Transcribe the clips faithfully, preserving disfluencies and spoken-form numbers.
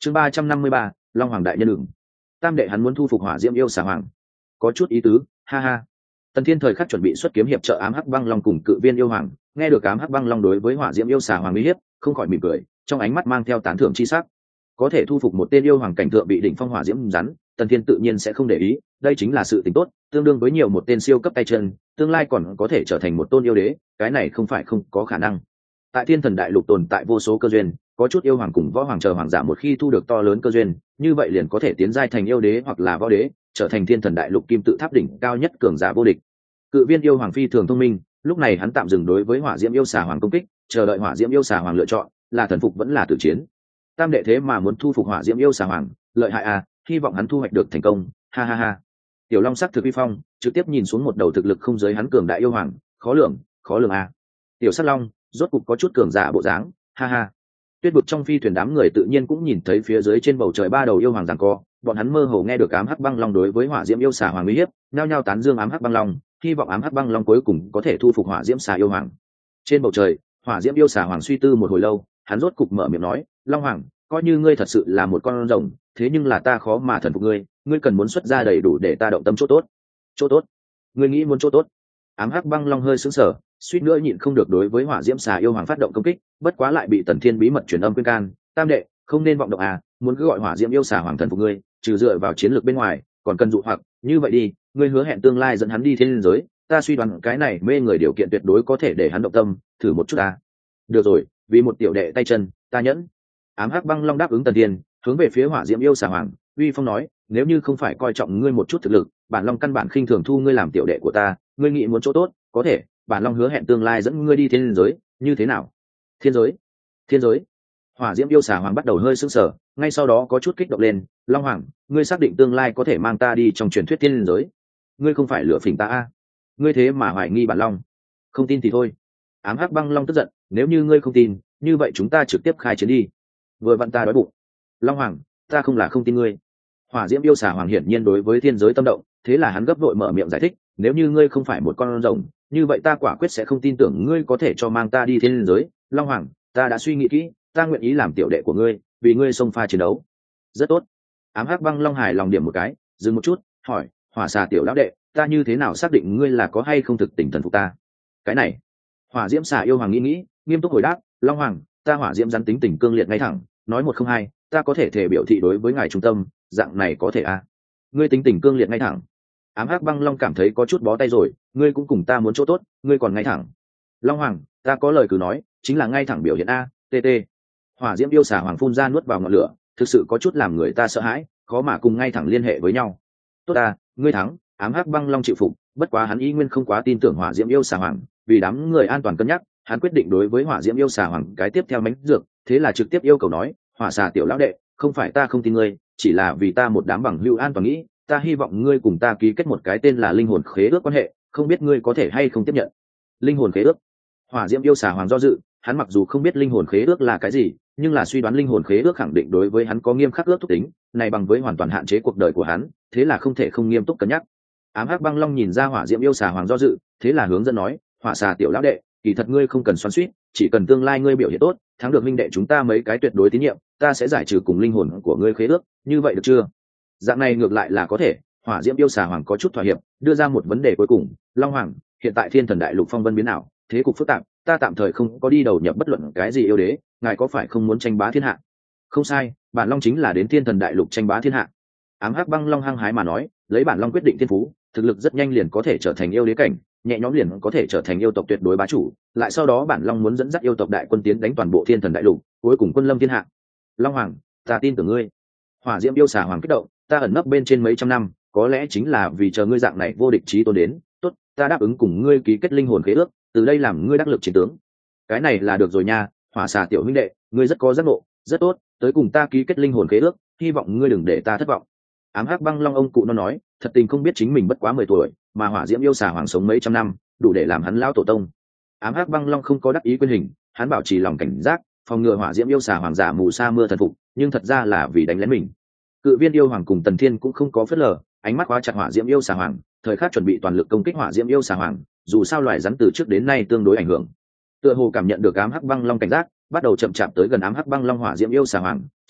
chương ba trăm năm mươi ba long hoàng đại nhân đường. Tam đệ hắn muốn thu phục hỏa diễm yêu xà hoàng, có chút ý tứ, ha ha. Tần Thiên thời khắc chuẩn bị xuất kiếm hiệp trợ ám hắc băng long cùng cự viên yêu hoàng, nghe được ám hắc băng long đối với hỏa diễm yêu xà hoàng uy hiếp, không khỏi mỉm cười, trong ánh mắt mang theo tán thưởng chi sắc. Có thể thu phục một tên yêu hoàng cảnh thượng bị đỉnh phong hỏa diễm rắn, Tần Thiên tự nhiên sẽ không để ý, đây chính là sự tình tốt, tương đương với nhiều một tên siêu cấp tay chân, tương lai còn có thể trở thành một tôn yêu đế, cái này không phải không có khả năng. Tại Thiên Thần Đại Lục tồn tại vô số cơ duyên, có chút yêu hoàng cùng võ hoàng chờ hoàng giả một khi thu được to lớn cơ duyên, như vậy liền có thể tiến giai thành yêu đế hoặc là võ đế, trở thành Thiên Thần Đại Lục kim tự tháp đỉnh cao nhất cường giả vô địch. Cự viên yêu hoàng phi thường thông minh, lúc này hắn tạm dừng đối với hỏa diễm yêu xà hoàng công kích, chờ đợi hỏa diễm yêu xà hoàng lựa chọn, là thần phục vẫn là tử chiến. Tam đệ thế mà muốn thu phục hỏa diễm yêu xà hoàng, lợi hại à, hy vọng hắn thu hoạch được thành công, ha ha ha. Tiểu Long sắc thực uy phong, trực tiếp nhìn xuống một đầu thực lực không giới hắn cường đại yêu hoàng, khó lường, khó lường à. Tiểu Sắt Long, rốt cục có chút cường giả bộ dáng, ha ha. Tuyết vực trong phi thuyền đám người tự nhiên cũng nhìn thấy phía dưới trên bầu trời ba đầu yêu hoàng giằng co, bọn hắn mơ hồ nghe được ám hắc băng long đối với hỏa diễm yêu xà hoàng uy hiếp, nhao nhao tán dương ám hắc băng long, hy vọng ám hắc băng long cuối cùng có thể thu phục hỏa diễm xà yêu hoàng. Trên bầu trời, hỏa diễm yêu xà hoàng suy tư một hồi lâu, hắn rốt cục mở miệng nói, Long hoàng, coi như ngươi thật sự là một con rồng, thế nhưng là ta khó mà thần phục ngươi, ngươi cần muốn xuất ra đầy đủ để ta động tâm chỗ tốt. Chỗ tốt? Ngươi nghĩ muốn chỗ tốt? Ám hắc băng long hơi sững sờ, suýt nữa nhịn không được đối với hỏa diễm xà yêu hoàng phát động công kích, bất quá lại bị Tần Thiên bí mật truyền âm khuyên can, tam đệ, không nên vọng động à, muốn cứ gọi hỏa diễm yêu xà hoàng thần phục ngươi, trừ dựa vào chiến lược bên ngoài, còn cần dụ hoặc, như vậy đi, ngươi hứa hẹn tương lai dẫn hắn đi thiên giới, ta suy đoán cái này mê người điều kiện tuyệt đối có thể để hắn động tâm, thử một chút ta. Được rồi, vì một tiểu đệ tay chân, ta nhẫn. Ám hắc băng long đáp ứng Tần Thiên, hướng về phía hỏa diễm yêu xà hoàng, uy phong nói, nếu như không phải coi trọng ngươi một chút thực lực, bản long căn bản khinh thường thu ngươi làm tiểu đệ của ta, ngươi nghĩ muốn chỗ tốt, có thể, bản long hứa hẹn tương lai dẫn ngươi đi thiên giới, như thế nào? Thiên giới? Thiên giới? Hỏa diễm yêu xà hoàng bắt đầu hơi sững sờ, ngay sau đó có chút kích động lên, Long hoàng, ngươi xác định tương lai có thể mang ta đi trong truyền thuyết thiên giới? Ngươi không phải lừa phỉnh ta à? Ngươi thế mà hoài nghi bản long? Không tin thì thôi. Ám hắc băng long tức giận, nếu như ngươi không tin, như vậy chúng ta trực tiếp khai chiến đi. Vừa vặn ta đói bụng. Long hoàng, ta không là không tin ngươi. Hỏa diễm yêu xà hoàng hiển nhiên đối với thiên giới tâm động, thế là hắn gấp đội mở miệng giải thích, nếu như ngươi không phải một con rồng, như vậy ta quả quyết sẽ không tin tưởng ngươi có thể cho mang ta đi thiên giới. Long hoàng, ta đã suy nghĩ kỹ, ta nguyện ý làm tiểu đệ của ngươi, vì ngươi xông pha chiến đấu. Rất tốt. Ám hắc băng long hài lòng điểm một cái, dừng một chút, hỏi, hỏa xà tiểu lão đệ, ta như thế nào xác định ngươi là có hay không thực tình thần phục ta? Cái này, hỏa diễm xà yêu hoàng nghĩ nghĩ, nghiêm túc hồi đáp, Long hoàng, ta hỏa diễm rắn tính tình cương liệt ngay thẳng, nói một không hai, ta có thể thể biểu thị đối với ngài trung tâm, dạng này có thể à? Ngươi tính tình cương liệt ngay thẳng. Ám hắc băng long cảm thấy có chút bó tay rồi, ngươi cũng cùng ta muốn chỗ tốt, ngươi còn ngay thẳng. Long hoàng, ta có lời cứ nói, chính là ngay thẳng biểu hiện a, tt. Hỏa diễm yêu xà hoàng phun ra nuốt vào ngọn lửa, thực sự có chút làm người ta sợ hãi, khó mà cùng ngay thẳng liên hệ với nhau. Tốt à, ngươi thắng. Ám hắc băng long chịu phục, bất quá hắn ý nguyên không quá tin tưởng hỏa diễm yêu xà hoàng, vì đám người an toàn cân nhắc, hắn quyết định đối với hỏa diễm yêu xà hoàng cái tiếp theo mánh dược, thế là trực tiếp yêu cầu nói, hỏa xà tiểu lão đệ, không phải ta không tin ngươi, chỉ là vì ta một đám bằng hữu an toàn nghĩ, ta hy vọng ngươi cùng ta ký kết một cái tên là linh hồn khế ước quan hệ, không biết ngươi có thể hay không tiếp nhận. Linh hồn khế ước? Hỏa diễm yêu xà hoàng do dự, hắn mặc dù không biết linh hồn khế ước là cái gì, nhưng là suy đoán linh hồn khế ước khẳng định đối với hắn có nghiêm khắc ước thúc tính, này bằng với hoàn toàn hạn chế cuộc đời của hắn, thế là không thể không nghiêm túc cân nhắc. Ám hắc băng long nhìn ra hỏa diễm yêu xà hoàng do dự, thế là hướng dẫn nói, hỏa xà tiểu lão đệ, kỳ thật ngươi không cần xoắn xuýt, chỉ cần tương lai ngươi biểu hiện tốt, thắng được minh đệ chúng ta mấy cái tuyệt đối tín nhiệm, ta sẽ giải trừ cùng linh hồn của ngươi khế ước, như vậy được chưa? Dạng này ngược lại là có thể. Hỏa diễm yêu xà hoàng có chút thỏa hiệp, đưa ra một vấn đề cuối cùng, Long hoàng, hiện tại Thiên Thần Đại Lục phong vân biến ảo, thế cục phức tạp, ta tạm thời không có đi đầu nhập bất luận cái gì yêu đế, ngài có phải không muốn tranh bá thiên hạ? Không sai, bản long chính là đến Thiên Thần Đại Lục tranh bá thiên hạ. Ám hắc băng long hăng hái mà nói, lấy bản long quyết định thiên phú, thực lực rất nhanh liền có thể trở thành yêu đế cảnh, nhẹ nhõm liền có thể trở thành yêu tộc tuyệt đối bá chủ, lại sau đó bản long muốn dẫn dắt yêu tộc đại quân tiến đánh toàn bộ Thiên Thần Đại Lục, cuối cùng quân lâm thiên hạ. Long hoàng, ta tin tưởng ngươi. Hỏa diễm yêu xà hoàng kích động, ta ẩn nấp bên trên mấy trăm năm, có lẽ chính là vì chờ ngươi dạng này vô địch chí tôn đến, tốt, ta đáp ứng cùng ngươi ký kết linh hồn khế ước, từ đây làm ngươi đắc lực chiến tướng. Cái này là được rồi nha, hỏa xà tiểu huynh đệ, ngươi rất có giác ngộ, rất tốt, tới cùng ta ký kết linh hồn khế ước, hy vọng ngươi đừng để ta thất vọng. Ám hắc băng long ông cụ nó nói, thật tình không biết chính mình bất quá mười tuổi, mà hỏa diễm yêu xà hoàng sống mấy trăm năm, đủ để làm hắn lão tổ tông. Ám hắc băng long không có đắc ý quyền hình, hắn bảo trì lòng cảnh giác, phòng ngừa hỏa diễm yêu xà hoàng giả mù sa mưa thần phục, nhưng thật ra là vì đánh lén mình. Cự viên yêu hoàng cùng Tần Thiên cũng không có phớt lờ, ánh mắt khóa chặt hỏa diễm yêu xà hoàng, thời khắc chuẩn bị toàn lực công kích hỏa diễm yêu xà hoàng, dù sao loài rắn từ trước đến nay tương đối ảnh hưởng. Tựa hồ cảm nhận được ám hắc băng long cảnh giác, bắt đầu chậm chạp tới gần ám hắc băng long hỏa diễm yêu xà hoàng,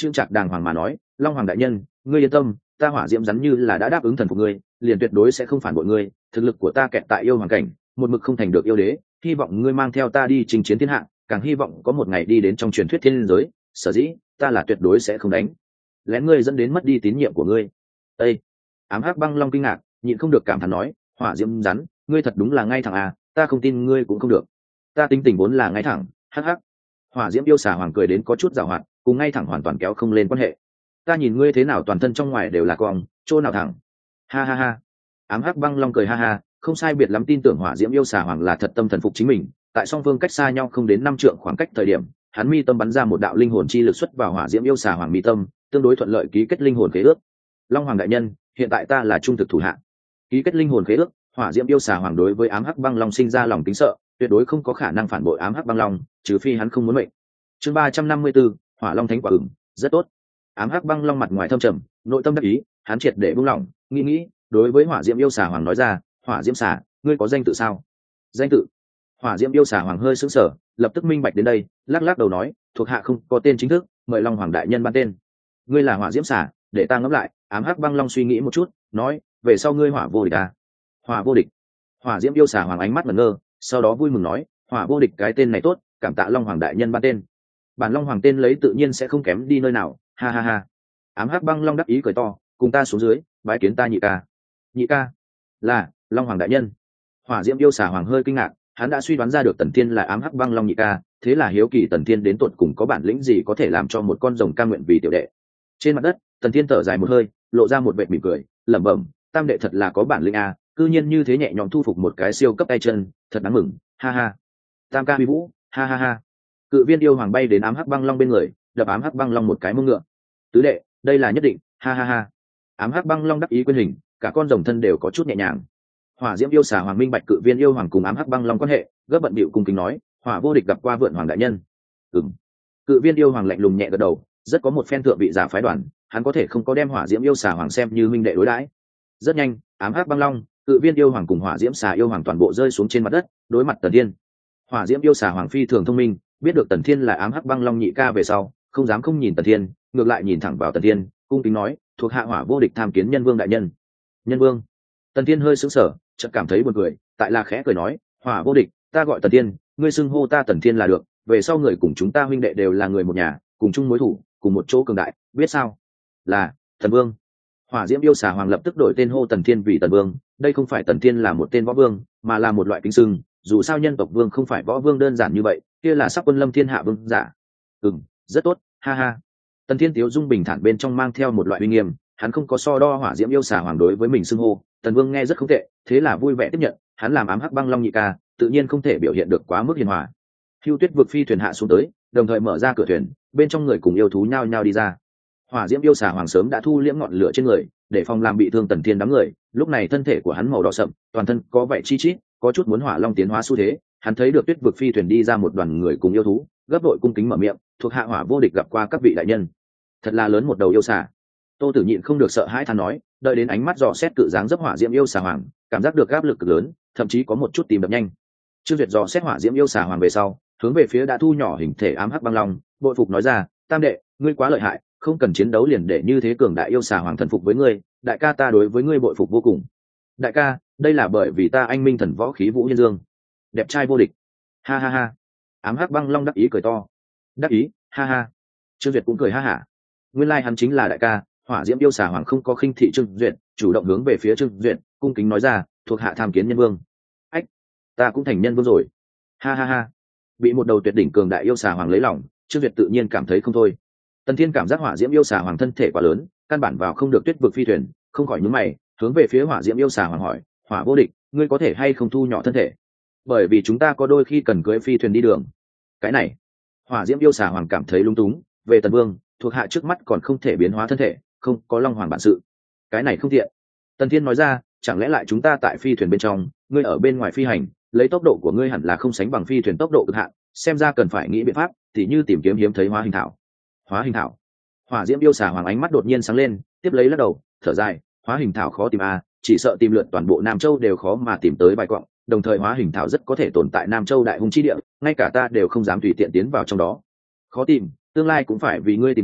trương trạc đàng hoàng mà nói, long hoàng đại nhân, ngươi yên tâm, ta hỏa diễm rắn như là đã đáp ứng thần phục ngươi, liền tuyệt đối sẽ không phản bội ngươi. Thực lực của ta kẹt tại yêu hoàng cảnh, một mực không thành được yêu đế, hy vọng ngươi mang theo ta đi chinh chiến thiên hạ, càng hy vọng có một ngày đi đến trong truyền thuyết thiên giới. Sở dĩ ta là tuyệt đối sẽ không đánh lén ngươi dẫn đến mất đi tín nhiệm của ngươi. Ê! Ám hắc băng long kinh ngạc, nhịn không được cảm thán nói, hỏa diễm rắn, ngươi thật đúng là ngay thẳng à, ta không tin ngươi cũng không được. Ta tính tình vốn là ngay thẳng, hắc hắc. Hỏa diễm yêu xà hoàng cười đến có chút giảo hoạt, cùng ngay thẳng hoàn toàn kéo không lên quan hệ. Ta nhìn ngươi thế nào toàn thân trong ngoài đều là cong, chỗ nào thẳng. Ha ha ha. Ám hắc băng long cười ha ha, không sai biệt lắm tin tưởng hỏa diễm yêu xà hoàng là thật tâm thần phục chính mình. Tại song phương cách xa nhau không đến năm trượng khoảng cách thời điểm, hắn mi tâm bắn ra một đạo linh hồn chi lực xuất vào hỏa diễm yêu xà hoàng mi tâm, tương đối thuận lợi ký kết linh hồn khế ước. Long hoàng đại nhân, hiện tại ta là trung thực thủ hạ. Ký kết linh hồn khế ước, hỏa diễm yêu xà hoàng đối với ám hắc băng long sinh ra lòng kính sợ, tuyệt đối không có khả năng phản bội ám hắc băng long, trừ phi hắn không muốn mệnh. Chương ba trăm năm mươi 4, hỏa long thánh quả ửng, rất tốt. Ám hắc băng long mặt ngoài thâm trầm, nội tâm đắc ý, hắn triệt để buông lỏng, nghĩ nghĩ, đối với hỏa diễm yêu xà hoàng nói ra, hỏa diễm xà, ngươi có danh tự sao? Danh tự? Hỏa diễm yêu xà hoàng hơi sững sờ, lập tức minh bạch đến đây, lắc lắc đầu nói, thuộc hạ không có tên chính thức, mời long hoàng đại nhân ban tên. Ngươi là hỏa diễm xà, để ta ngẫm lại. Ám hắc băng long suy nghĩ một chút, nói, về sau ngươi hỏa vô địch à? Hỏa vô địch? Hỏa diễm yêu xà hoàng ánh mắt ngẩn ngơ, sau đó vui mừng nói, hỏa vô địch cái tên này tốt, cảm tạ long hoàng đại nhân ban tên. Bản long hoàng tên lấy tự nhiên sẽ không kém đi nơi nào, ha ha ha. Ám hắc băng long đắc ý cười to, cùng ta xuống dưới, bái kiến ta nhị ca. Nhị ca? Là long hoàng đại nhân. Hỏa diễm yêu xà hoàng hơi kinh ngạc, hắn đã suy đoán ra được Tần Thiên là ám hắc băng long nhị ca, thế là hiếu kỳ Tần Thiên đến tột cùng có bản lĩnh gì có thể làm cho một con rồng ca nguyện vì tiểu đệ. Trên mặt đất, Tần Thiên thở dài một hơi, lộ ra một vệt mỉm cười, lẩm bẩm, tam đệ thật là có bản lĩnh a, cư nhiên như thế nhẹ nhõm thu phục một cái siêu cấp tay chân, thật đáng mừng, ha ha. Tam ca uy vũ, ha ha ha. Cự viên yêu hoàng bay đến ám hắc băng long bên người, đập ám hắc băng long một cái mông ngựa. Tứ đệ, đây là nhất định, ha ha ha. Ám hắc băng long đắc ý quyên hình, cả con rồng thân đều có chút nhẹ nhàng. Hỏa diễm yêu xà hoàng minh bạch cự viên yêu hoàng cùng ám hắc băng long quan hệ, gấp bận bịu cung kính nói, hỏa vô địch gặp qua vượn hoàng đại nhân. Ừm. Cự viên yêu hoàng lạnh lùng nhẹ gật đầu, rất có một phen thượng vị giả phái đoàn, hắn có thể không có đem hỏa diễm yêu xà hoàng xem như minh đệ đối đãi. Rất nhanh, ám hắc băng long, cự viên yêu hoàng cùng hỏa diễm xà yêu hoàng toàn bộ rơi xuống trên mặt đất, đối mặt Tần Thiên. Hỏa diễm yêu xà hoàng phi thường thông minh, biết được Tần Thiên là ám hắc băng long nhị ca về sau, không dám không nhìn Tần Thiên, ngược lại nhìn thẳng vào Tần Thiên, cung kính nói, thuộc hạ hỏa vô địch tham kiến nhân vương đại nhân. Nhân vương? Tần Thiên hơi sững sờ, chợt cảm thấy buồn cười, tại là khẽ cười nói, hỏa vô địch, ta gọi Tần Thiên, ngươi xưng hô ta Tần Thiên là được, về sau người cùng chúng ta huynh đệ đều là người một nhà, cùng chung mối thủ, cùng một chỗ cường đại, biết sao? Là Tần vương. Hỏa diễm yêu xà hoàng lập tức đổi tên hô Tần Thiên vì Tần vương, đây không phải Tần Thiên là một tên võ vương, mà là một loại kính xưng, dù sao nhân tộc vương không phải võ vương đơn giản như vậy, kia là sắp quân lâm thiên hạ vương giả. Ừm, rất tốt, ha ha. Tần Thiên tiếu dung bình thản bên trong mang theo một loại uy nghiêm, hắn không có so đo hỏa diễm yêu xà hoàng đối với mình xưng hô, Tần vương nghe rất không tệ, thế là vui vẻ tiếp nhận, hắn làm ám hắc băng long nhị ca, tự nhiên không thể biểu hiện được quá mức hiền hòa. Hưu Tuyết vực phi thuyền hạ xuống tới, đồng thời mở ra cửa thuyền, bên trong người cùng yêu thú nhao nhao đi ra. Hỏa diễm yêu xà hoàng sớm đã thu liễm ngọn lửa trên người, để phòng làm bị thương Tần Thiên đám người, lúc này thân thể của hắn màu đỏ sậm, toàn thân có vẻ chi chít, có chút muốn hỏa long tiến hóa xu thế. Hắn thấy được Tuyết vực phi thuyền đi ra một đoàn người cùng yêu thú, gấp đội cung kính mở miệng, thuộc hạ hỏa vô địch gặp qua các vị đại nhân. Thật là lớn một đầu yêu xà. Tô Tử nhịn không được sợ hãi than nói, đợi đến ánh mắt dò xét cự dáng dấp hỏa diễm yêu xà hoàng, cảm giác được áp lực cực lớn, thậm chí có một chút tìm đập nhanh. Trương Duyệt dò xét hỏa diễm yêu xà hoàng về sau, hướng về phía đã thu nhỏ hình thể ám hắc băng long, bội phục nói ra, tam đệ, ngươi quá lợi hại, không cần chiến đấu liền để như thế cường đại yêu xà hoàng thần phục với ngươi, đại ca ta đối với ngươi bội phục vô cùng. Đại ca, đây là bởi vì ta anh minh thần võ khí vũ hiên dương, đẹp trai vô địch. Ha ha ha. Ám hắc băng long đắc ý cười to. Đắc ý, ha ha. Trương Duyệt cũng cười ha hả. Nguyên lai like hắn chính là đại ca. Hỏa diễm yêu xà hoàng không có khinh thị Trương Duyệt, chủ động hướng về phía Trương Duyệt, cung kính nói ra, thuộc hạ tham kiến nhân vương. Ách, ta cũng thành nhân vương rồi. Ha ha ha. Bị một đầu tuyệt đỉnh cường đại yêu xà hoàng lấy lòng, Trương Duyệt tự nhiên cảm thấy không thôi. Tần Thiên cảm giác hỏa diễm yêu xà hoàng thân thể quá lớn, căn bản vào không được Tuyết vực phi thuyền, không khỏi nhướng mày, hướng về phía hỏa diễm yêu xà hoàng hỏi, hỏa vô địch, ngươi có thể hay không thu nhỏ thân thể? Bởi vì chúng ta có đôi khi cần cưỡi phi thuyền đi đường. Cái này, hỏa diễm yêu xà hoàng cảm thấy lung túng, về Tần Vương, thuộc hạ trước mắt còn không thể biến hóa thân thể, không có long hoàng bản sự. Cái này không tiện. Tần Thiên nói ra, chẳng lẽ lại chúng ta tại phi thuyền bên trong, ngươi ở bên ngoài phi hành, lấy tốc độ của ngươi hẳn là không sánh bằng phi thuyền tốc độ cực hạn, xem ra cần phải nghĩ biện pháp, tỉ như tìm kiếm hiếm thấy hóa hình thảo. Hóa hình thảo? Hỏa diễm yêu xà hoàng ánh mắt đột nhiên sáng lên, tiếp lấy lắc đầu, thở dài, hóa hình thảo khó tìm à, chỉ sợ tìm lượn toàn bộ Nam Châu đều khó mà tìm tới vài quặng, đồng thời hóa hình thảo rất có thể tồn tại Nam Châu đại hung chi địa, ngay cả ta đều không dám tùy tiện tiến vào trong đó. Khó tìm, tương lai cũng phải vì ngươi tìm tới,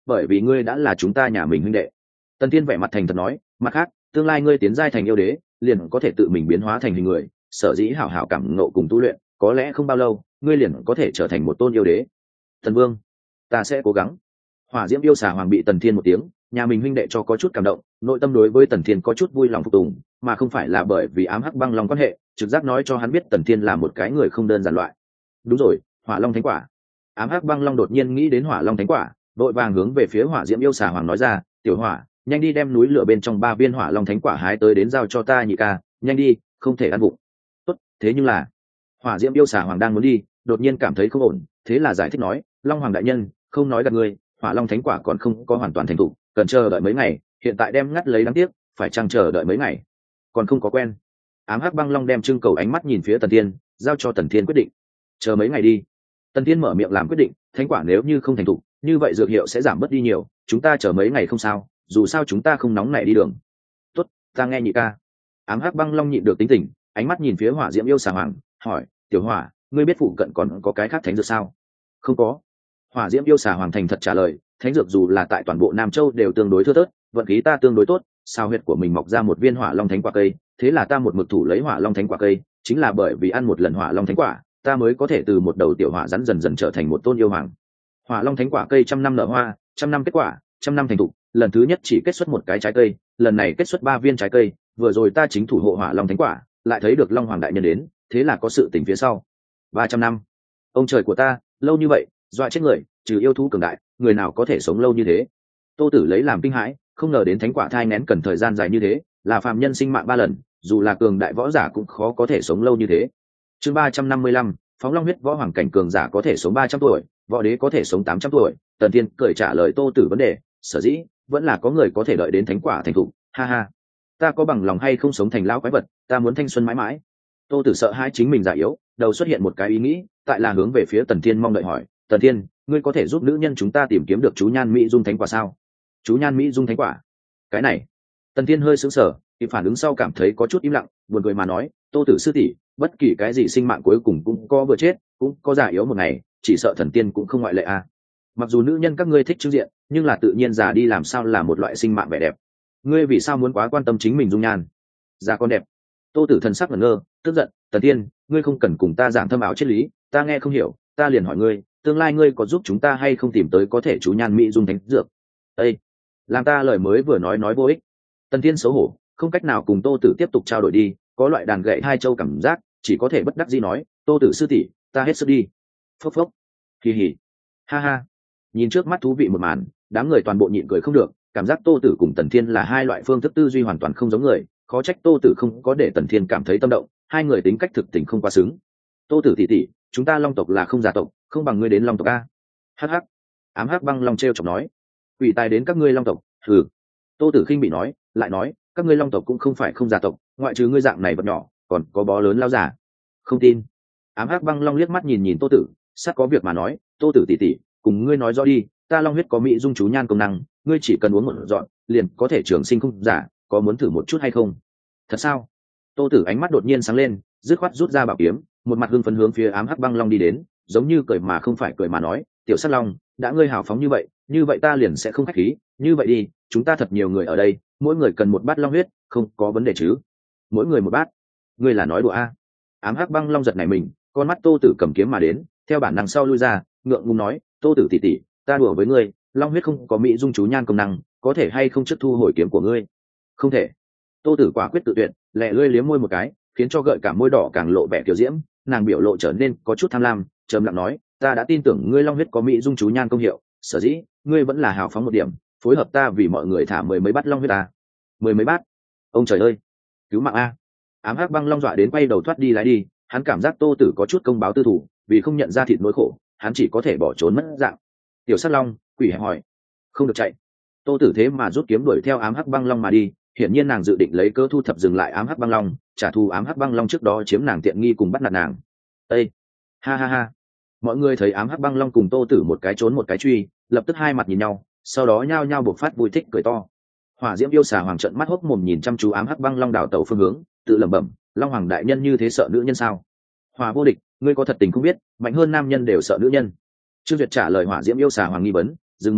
bởi vì ngươi đã là chúng ta nhà mình huynh đệ. Tần Thiên vẻ mặt thành thật nói, mặt khác tương lai ngươi tiến giai thành yêu đế liền có thể tự mình biến hóa thành hình người, sở dĩ hảo hảo cảm ngộ cùng tu luyện, có lẽ không bao lâu ngươi liền có thể trở thành một tôn yêu đế. Thần Vương, ta sẽ cố gắng. Hỏa Diễm yêu xà hoàng bị Tần Thiên một tiếng nhà mình huynh đệ cho có chút cảm động, nội tâm đối với Tần Thiên có chút vui lòng phục tùng, mà không phải là bởi vì ám hắc băng long quan hệ, trực giác nói cho hắn biết Tần Thiên là một cái người không đơn giản loại. Đúng rồi, Hỏa Long Thánh Quả. Ám hắc băng long đột nhiên nghĩ đến Hỏa Long Thánh Quả, đội vàng hướng về phía Hỏa Diễm yêu xà hoàng nói ra, tiểu hỏa, nhanh đi đem núi lửa bên trong ba viên Hỏa Long Thánh Quả hái tới đến giao cho ta nhị ca, nhanh đi, không thể ăn vụng. Tốt, thế nhưng là Hỏa Diễm yêu xà hoàng đang muốn đi, đột nhiên cảm thấy không ổn, thế là giải thích nói, Long Hoàng đại nhân, không nói gạt ngươi, Hỏa Long Thánh Quả còn không có hoàn toàn thành thục, cần chờ đợi mấy ngày, hiện tại đem ngắt lấy đáng tiếc, phải chăng chờ đợi mấy ngày, còn không có quen. Ám hắc băng long đem trưng cầu ánh mắt nhìn phía Tần Thiên, giao cho Tần Thiên quyết định. Chờ mấy ngày đi. Tần Thiên mở miệng làm quyết định, thánh quả nếu như không thành thục, như vậy dược hiệu sẽ giảm bớt đi nhiều, chúng ta chờ mấy ngày không sao, dù sao chúng ta không nóng nảy đi đường. Tốt, ta nghe nhị ca. Ám hắc băng long nhịn được tính tình, ánh mắt nhìn phía Hỏa Diễm yêu xà hoàng, hỏi, tiểu hỏa, ngươi biết phụ cận còn có cái khác thánh dược sao? Không có. Hỏa Diễm yêu xà hoàng thành thật trả lời, thánh dược dù là tại toàn bộ Nam Châu đều tương đối thưa thớt, vận khí ta tương đối tốt, sao huyết của mình mọc ra một viên Hỏa Long Thánh Quả cây, thế là ta một mực thủ lấy Hỏa Long Thánh Quả cây, chính là bởi vì ăn một lần Hỏa Long Thánh Quả, ta mới có thể từ một đầu tiểu hỏa rắn dần dần trở thành một tôn yêu hoàng. Hỏa Long Thánh Quả cây trăm năm nở hoa, trăm năm kết quả, trăm năm thành thục, lần thứ nhất chỉ kết xuất một cái trái cây, lần này kết xuất ba viên trái cây, vừa rồi ta chính thủ hộ Hỏa Long Thánh Quả, lại thấy được Long Hoàng đại nhân đến, thế là có sự tình phía sau. ba trăm năm. Ông trời của ta, lâu như vậy, dọa chết người, trừ yêu thú cường đại, người nào có thể sống lâu như thế. Tô Tử lấy làm kinh hãi, không ngờ đến thánh quả thai nén cần thời gian dài như thế, là phàm nhân sinh mạng ba lần, dù là cường đại võ giả cũng khó có thể sống lâu như thế. Chương ba trăm năm mươi lăm, phóng long huyết võ hoàng cảnh cường giả có thể sống ba trăm tuổi, võ đế có thể sống tám trăm tuổi. Tần Thiên cười trả lời Tô Tử vấn đề, sở dĩ vẫn là có người có thể đợi đến thánh quả thành thục, ha ha. Ta có bằng lòng hay không sống thành lão quái vật, ta muốn thanh xuân mãi mãi. Tô Tử sợ hãi chính mình già yếu, đầu xuất hiện một cái ý nghĩ, tại là hướng về phía Tần Thiên mong đợi hỏi, Tần Thiên, ngươi có thể giúp nữ nhân chúng ta tìm kiếm được chú nhan mỹ dung thánh quả sao? Chú nhan mỹ dung thánh quả? Cái này, Tần Thiên hơi sững sờ, thì phản ứng sau cảm thấy có chút im lặng, buồn cười mà nói, Tô Tử sư tỷ, bất kỳ cái gì sinh mạng cuối cùng cũng có vừa chết, cũng có già yếu một ngày, chỉ sợ thần tiên cũng không ngoại lệ à? Mặc dù nữ nhân các ngươi thích trưng diện, nhưng là tự nhiên già đi làm sao là một loại sinh mạng vẻ đẹp? Ngươi vì sao muốn quá quan tâm chính mình dung nhan? Già con đẹp. Tô Tử thần sắc ngẩn ngơ, tức giận, Tần Thiên, ngươi không cần cùng ta giảng thâm ảo triết lý, ta nghe không hiểu, ta liền hỏi ngươi, tương lai ngươi có giúp chúng ta hay không tìm tới có thể chú nhan mỹ dung thánh dược? Ê, làm ta lời mới vừa nói nói vô ích. Tần Thiên xấu hổ, không cách nào cùng Tô Tử tiếp tục trao đổi đi, có loại đàn gậy hai châu cảm giác, chỉ có thể bất đắc dĩ nói, Tô Tử sư tỷ, ta hết sức đi. Phốc phốc, kỳ hỉ, ha ha. Nhìn trước mắt thú vị một màn, đám người toàn bộ nhịn cười không được, cảm giác Tô Tử cùng Tần Thiên là hai loại phương thức tư duy hoàn toàn không giống người, khó trách Tô Tử không có để Tần Thiên cảm thấy tâm động, hai người tính cách thực tình không quá xứng. Tô Tử tỷ tỷ, chúng ta Long tộc là không gia tộc, không bằng ngươi đến Long tộc a. Hắc hắc. Ám hắc băng long treo chọc nói, quỷ tài đến các ngươi Long tộc, hừ. Tô Tử khinh bị nói, lại nói, các ngươi Long tộc cũng không phải không gia tộc, ngoại trừ ngươi dạng này vật nhỏ, còn có bó lớn lao giả. Không tin. Ám hắc băng long liếc mắt nhìn nhìn Tô Tử, sắp có việc mà nói, Tô Tử tỷ tỷ, cùng ngươi nói rõ đi, ta long huyết có mỹ dung chú nhan công năng, ngươi chỉ cần uống một dọn, liền có thể trường sinh không giả, có muốn thử một chút hay không? Thật sao? Tô Tử ánh mắt đột nhiên sáng lên, dứt khoát rút ra bảo kiếm, một mặt hưng phấn hướng phía ám hắc băng long đi đến, giống như cười mà không phải cười mà nói, tiểu sát long, đã ngươi hào phóng như vậy, như vậy ta liền sẽ không khách khí, như vậy đi, chúng ta thật nhiều người ở đây, mỗi người cần một bát long huyết, không có vấn đề chứ? Mỗi người một bát? Ngươi là nói đùa a? Ám hắc băng long giật này mình, con mắt Tô Tử cầm kiếm mà đến, theo bản năng sau lui ra, ngượng ngùng nói, Tô Tử tỷ tỷ, ta đùa với ngươi, long huyết không có mỹ dung chú nhan công năng, có thể hay không trước thu hồi kiếm của ngươi? Không thể. Tô Tử quả quyết tự tuyệt, lẹ lưỡi liếm môi một cái, khiến cho gợi cảm môi đỏ càng lộ vẻ kiều diễm, nàng biểu lộ trở nên có chút tham lam, trầm lặng nói, ta đã tin tưởng ngươi long huyết có mỹ dung chú nhan công hiệu, sở dĩ ngươi vẫn là hào phóng một điểm, phối hợp ta vì mọi người thả mười mấy bát long huyết ta. Mười mấy bát? Ông trời ơi, cứu mạng a. Ám hắc băng long dọa đến quay đầu thoát đi lái đi, hắn cảm giác Tô Tử có chút công báo tư thủ, vì không nhận ra thịt nỗi khổ, hắn chỉ có thể bỏ trốn mất dạng. Tiểu Sát Long, quỷ hẹp hỏi, không được chạy. Tô Tử thế mà rút kiếm đuổi theo ám hắc băng long mà đi, hiển nhiên nàng dự định lấy cớ thu thập dừng lại ám hắc băng long, trả thù ám hắc băng long trước đó chiếm nàng tiện nghi cùng bắt nạt nàng. Ê, ha ha ha. Mọi người thấy ám hắc băng long cùng Tô Tử một cái trốn một cái truy, lập tức hai mặt nhìn nhau, sau đó nhao nhao bộc phát vui thích cười to. Hỏa Diễm yêu xà hoàng trợn mắt hốc mồm nhìn chăm chú ám hắc băng long đảo tẩu phương hướng, tự lẩm bẩm, Long Hoàng đại nhân như thế sợ nữ nhân sao? Hỏa vô địch, ngươi có thật tình không biết, mạnh hơn nam nhân đều sợ nữ nhân. Trương Duyệt trả lời Hỏa Diễm yêu xà hoàng nghi vấn, dừng một chút,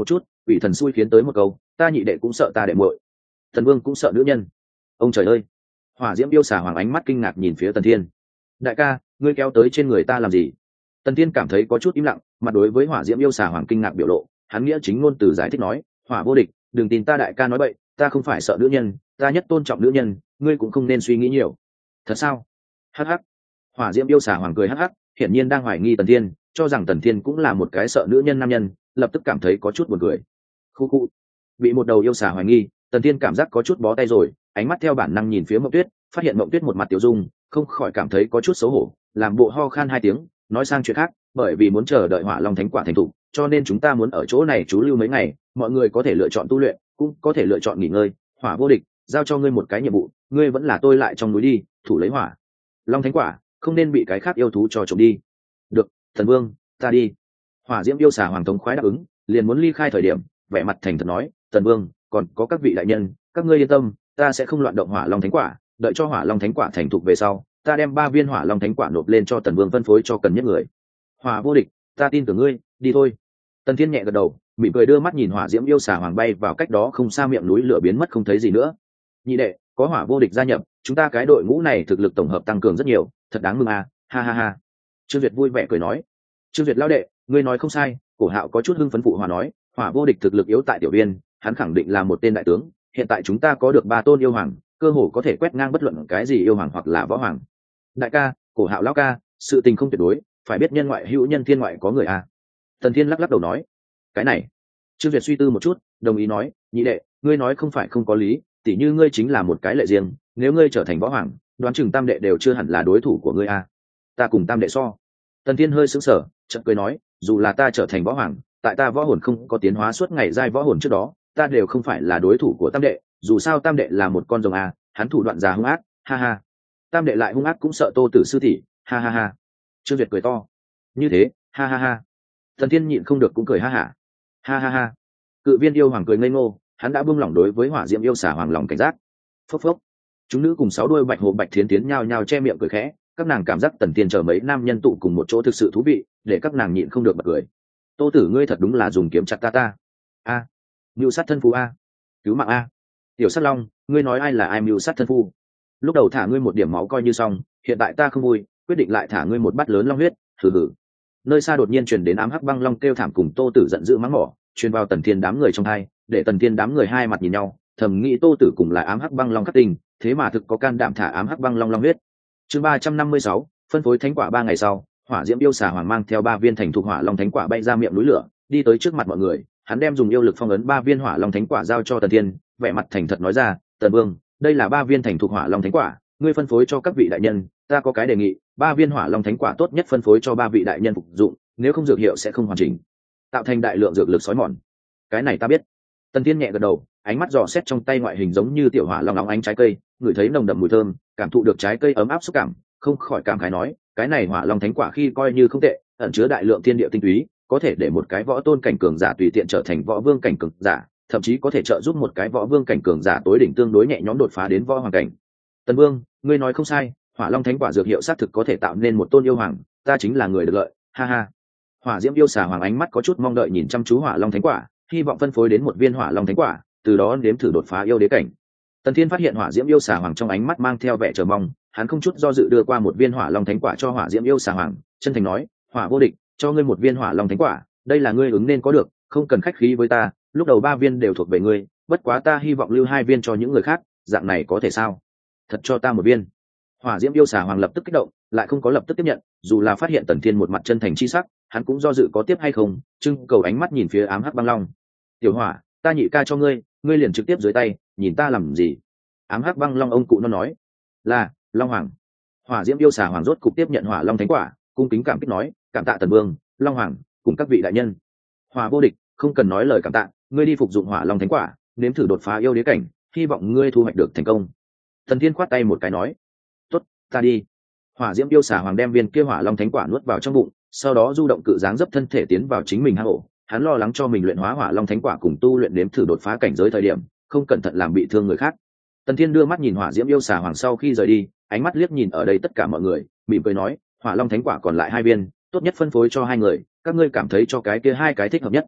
quỷ thần xui khiến tới một câu, ta nhị đệ cũng sợ ta đệ muội, Tần Vương cũng sợ nữ nhân. Ông trời ơi. Hỏa diễm yêu xà hoàng ánh mắt kinh ngạc nhìn phía Tần Thiên. Đại ca, ngươi kéo tới trên người ta làm gì? Tần Thiên cảm thấy có chút im lặng, mặt đối với hỏa diễm yêu xà hoàng kinh ngạc biểu lộ, hắn nghĩa chính ngôn từ giải thích nói, hỏa vô địch, đừng tin ta đại ca nói bậy, ta không phải sợ nữ nhân, ta nhất tôn trọng nữ nhân, ngươi cũng không nên suy nghĩ nhiều. Thật sao? Hắc hắc. Hỏa diễm yêu xà hoàng cười hắc hắc, hiển nhiên đang hoài nghi Tần Thiên, cho rằng Tần Thiên cũng là một cái sợ nữ nhân nam nhân, lập tức cảm thấy có chút buồn cười. Khu khu. Bị một đầu yêu xà hoài nghi, Tần Thiên cảm giác có chút bó tay rồi, ánh mắt theo bản năng nhìn phía Mộng Tuyết, phát hiện Mộng Tuyết một mặt tiểu dung, không khỏi cảm thấy có chút xấu hổ, làm bộ ho khan hai tiếng, nói sang chuyện khác, bởi vì muốn chờ đợi Hỏa Long Thánh Quả thành thục, cho nên chúng ta muốn ở chỗ này trú lưu mấy ngày, mọi người có thể lựa chọn tu luyện, cũng có thể lựa chọn nghỉ ngơi. Hỏa vô địch, giao cho ngươi một cái nhiệm vụ, ngươi vẫn là tôi lại trong núi đi, thủ lấy Hỏa Long Thánh Quả, không nên bị cái khác yêu thú cho trộm đi. Được, Thần Vương, ta đi. Hỏa diễm yêu xà hoàng thống khoái đáp ứng, liền muốn ly khai thời điểm, vẻ mặt thành thật nói, Thần Vương, còn có các vị đại nhân, các ngươi yên tâm, ta sẽ không loạn động Hỏa Long Thánh Quả, đợi cho Hỏa Long Thánh Quả thành thục về sau, ta đem ba viên Hỏa Long Thánh Quả nộp lên cho Tần Vương phân phối cho cần nhất người. Hỏa vô địch, ta tin tưởng ngươi, đi thôi. Tần Thiên nhẹ gật đầu, mỉm cười đưa mắt nhìn hỏa diễm yêu xà hoàng bay vào cách đó không xa miệng núi lửa biến mất không thấy gì nữa. Nhị đệ, có hỏa vô địch gia nhập, chúng ta cái đội ngũ này thực lực tổng hợp tăng cường rất nhiều, thật đáng mừng à, ha ha ha. Trương Duyệt vui vẻ cười nói. Trương Duyệt lão đệ, ngươi nói không sai. Cổ Hạo có chút hưng phấn phụ hòa nói, hỏa vô địch thực lực yếu tại tiểu viên, hắn khẳng định là một tên đại tướng. Hiện tại chúng ta có được ba tôn yêu hoàng, cơ hồ có thể quét ngang bất luận cái gì yêu hoàng hoặc là võ hoàng. Đại ca, Cổ Hạo lão ca, sự tình không tuyệt đối, phải biết nhân ngoại hữu nhân, thiên ngoại có người à. Tần Thiên lắc lắc đầu nói, cái này. Trương Duyệt suy tư một chút, đồng ý nói, nhị đệ, ngươi nói không phải không có lý, tỉ như ngươi chính là một cái lệ riêng, nếu ngươi trở thành võ hoàng, đoán chừng tam đệ đều chưa hẳn là đối thủ của ngươi à. Ta cùng tam đệ so. Tần Thiên hơi sững sờ, chợt cười nói, dù là ta trở thành võ hoàng, tại ta võ hồn không có tiến hóa suốt ngày giai võ hồn trước đó, ta đều không phải là đối thủ của tam đệ, dù sao tam đệ là một con rồng à, hắn thủ đoạn già hung ác, ha ha. Tam đệ lại hung ác cũng sợ Tô Tử sư tỷ, ha ha ha. Trương Duyệt cười to. Như thế, ha ha ha. Tần Thiên nhịn không được cũng cười ha hả, ha ha ha. Cự viên yêu hoàng cười ngây ngô, hắn đã buông lỏng đối với hỏa diễm yêu xả hoàng lòng cảnh giác. Phốc phốc. Chúng nữ cùng sáu đuôi bạch hồ bạch thiến tiến nhao nhao che miệng cười khẽ, các nàng cảm giác Tần Thiên chờ mấy nam nhân tụ cùng một chỗ thực sự thú vị, để các nàng nhịn không được bật cười. Tô Tử ngươi thật đúng là dùng kiếm chặt ta ta. A, mưu sát thân phu a, cứu mạng a. Tiểu Sát Long, ngươi nói ai là ai mưu sát thân phu? Lúc đầu thả ngươi một điểm máu coi như xong, hiện tại ta không vui, quyết định lại thả ngươi một bát lớn long huyết, thử thử. Nơi xa đột nhiên truyền đến ám hắc băng long kêu thảm cùng Tô Tử giận dữ mắng mỏ, truyền vào Tần Thiên đám người trong hai, để Tần Thiên đám người hai mặt nhìn nhau, thầm nghĩ Tô Tử cùng là ám hắc băng long khắc tình, thế mà thực có can đảm thả ám hắc băng long long huyết. Chương ba trăm năm mươi sáu, phân phối thánh quả ba ngày sau, hỏa diễm yêu xà hoàng mang theo ba viên thành thuộc hỏa long thánh quả bay ra miệng núi lửa, đi tới trước mặt mọi người, hắn đem dùng yêu lực phong ấn ba viên hỏa long thánh quả giao cho Tần Thiên, vẻ mặt thành thật nói ra, Tần Vương, đây là ba viên thành thuộc hỏa long thánh quả, ngươi phân phối cho các vị đại nhân, ta có cái đề nghị, ba viên hỏa long thánh quả tốt nhất phân phối cho ba vị đại nhân phục dụng, nếu không dược hiệu sẽ không hoàn chỉnh, tạo thành đại lượng dược lực xói mòn. Cái này ta biết. Tần Thiên nhẹ gật đầu, ánh mắt dò xét trong tay ngoại hình giống như tiểu hỏa long nóng ánh trái cây, ngửi thấy nồng đậm mùi thơm, cảm thụ được trái cây ấm áp xúc cảm, không khỏi cảm khái nói, cái này hỏa long thánh quả khi coi như không tệ, ẩn chứa đại lượng thiên địa tinh túy, có thể để một cái võ tôn cảnh cường giả tùy tiện trở thành võ vương cảnh cường giả, thậm chí có thể trợ giúp một cái võ vương cảnh cường giả tối đỉnh tương đối nhẹ nhõm đột phá đến võ hoàng cảnh. Tần Vương, ngươi nói không sai, hỏa long thánh quả dược hiệu xác thực có thể tạo nên một tôn yêu hoàng, ta chính là người được lợi, ha ha. Hỏa diễm yêu xà hoàng ánh mắt có chút mong đợi nhìn chăm chú hỏa long thánh quả, hy vọng phân phối đến một viên hỏa long thánh quả, từ đó nếm thử đột phá yêu đế cảnh. Tần Thiên phát hiện hỏa diễm yêu xà hoàng trong ánh mắt mang theo vẻ chờ mong, hắn không chút do dự đưa qua một viên hỏa long thánh quả cho hỏa diễm yêu xà hoàng, chân thành nói, hỏa vô địch, cho ngươi một viên hỏa long thánh quả, đây là ngươi ứng nên có được, không cần khách khí với ta, lúc đầu ba viên đều thuộc về ngươi, bất quá ta hy vọng lưu hai viên cho những người khác, dạng này có thể sao? Thật cho ta một viên. Hỏa diễm yêu xà hoàng lập tức kích động, lại không có lập tức tiếp nhận, dù là phát hiện Tần Thiên một mặt chân thành chi sắc, hắn cũng do dự có tiếp hay không, trưng cầu ánh mắt nhìn phía ám hắc băng long. Tiểu hỏa, ta nhị ca cho ngươi, ngươi liền trực tiếp dưới tay, nhìn ta làm gì? Ám hắc băng long ông cụ nó nói. Là, long hoàng. Hỏa diễm yêu xà hoàng rốt cục tiếp nhận hỏa long thánh quả, cung kính cảm kích nói, cảm tạ Tần Vương, long hoàng, cùng các vị đại nhân. Hỏa vô địch, không cần nói lời cảm tạ, ngươi đi phục dụng hỏa long thánh quả, nếm thử đột phá yêu đế cảnh, hy vọng ngươi thu hoạch được thành công. Tần Thiên khoát tay một cái nói, tốt, ta đi. Hỏa diễm yêu xà hoàng đem viên kia hỏa long thánh quả nuốt vào trong bụng, sau đó du động cự dáng dấp thân thể tiến vào chính mình hang ổ. Hắn lo lắng cho mình luyện hóa hỏa long thánh quả cùng tu luyện nếm thử đột phá cảnh giới thời điểm, không cẩn thận làm bị thương người khác. Tần Thiên đưa mắt nhìn hỏa diễm yêu xà hoàng sau khi rời đi, ánh mắt liếc nhìn ở đây tất cả mọi người, mỉm cười nói, hỏa long thánh quả còn lại hai viên, tốt nhất phân phối cho hai người, các ngươi cảm thấy cho cái kia hai cái thích hợp nhất.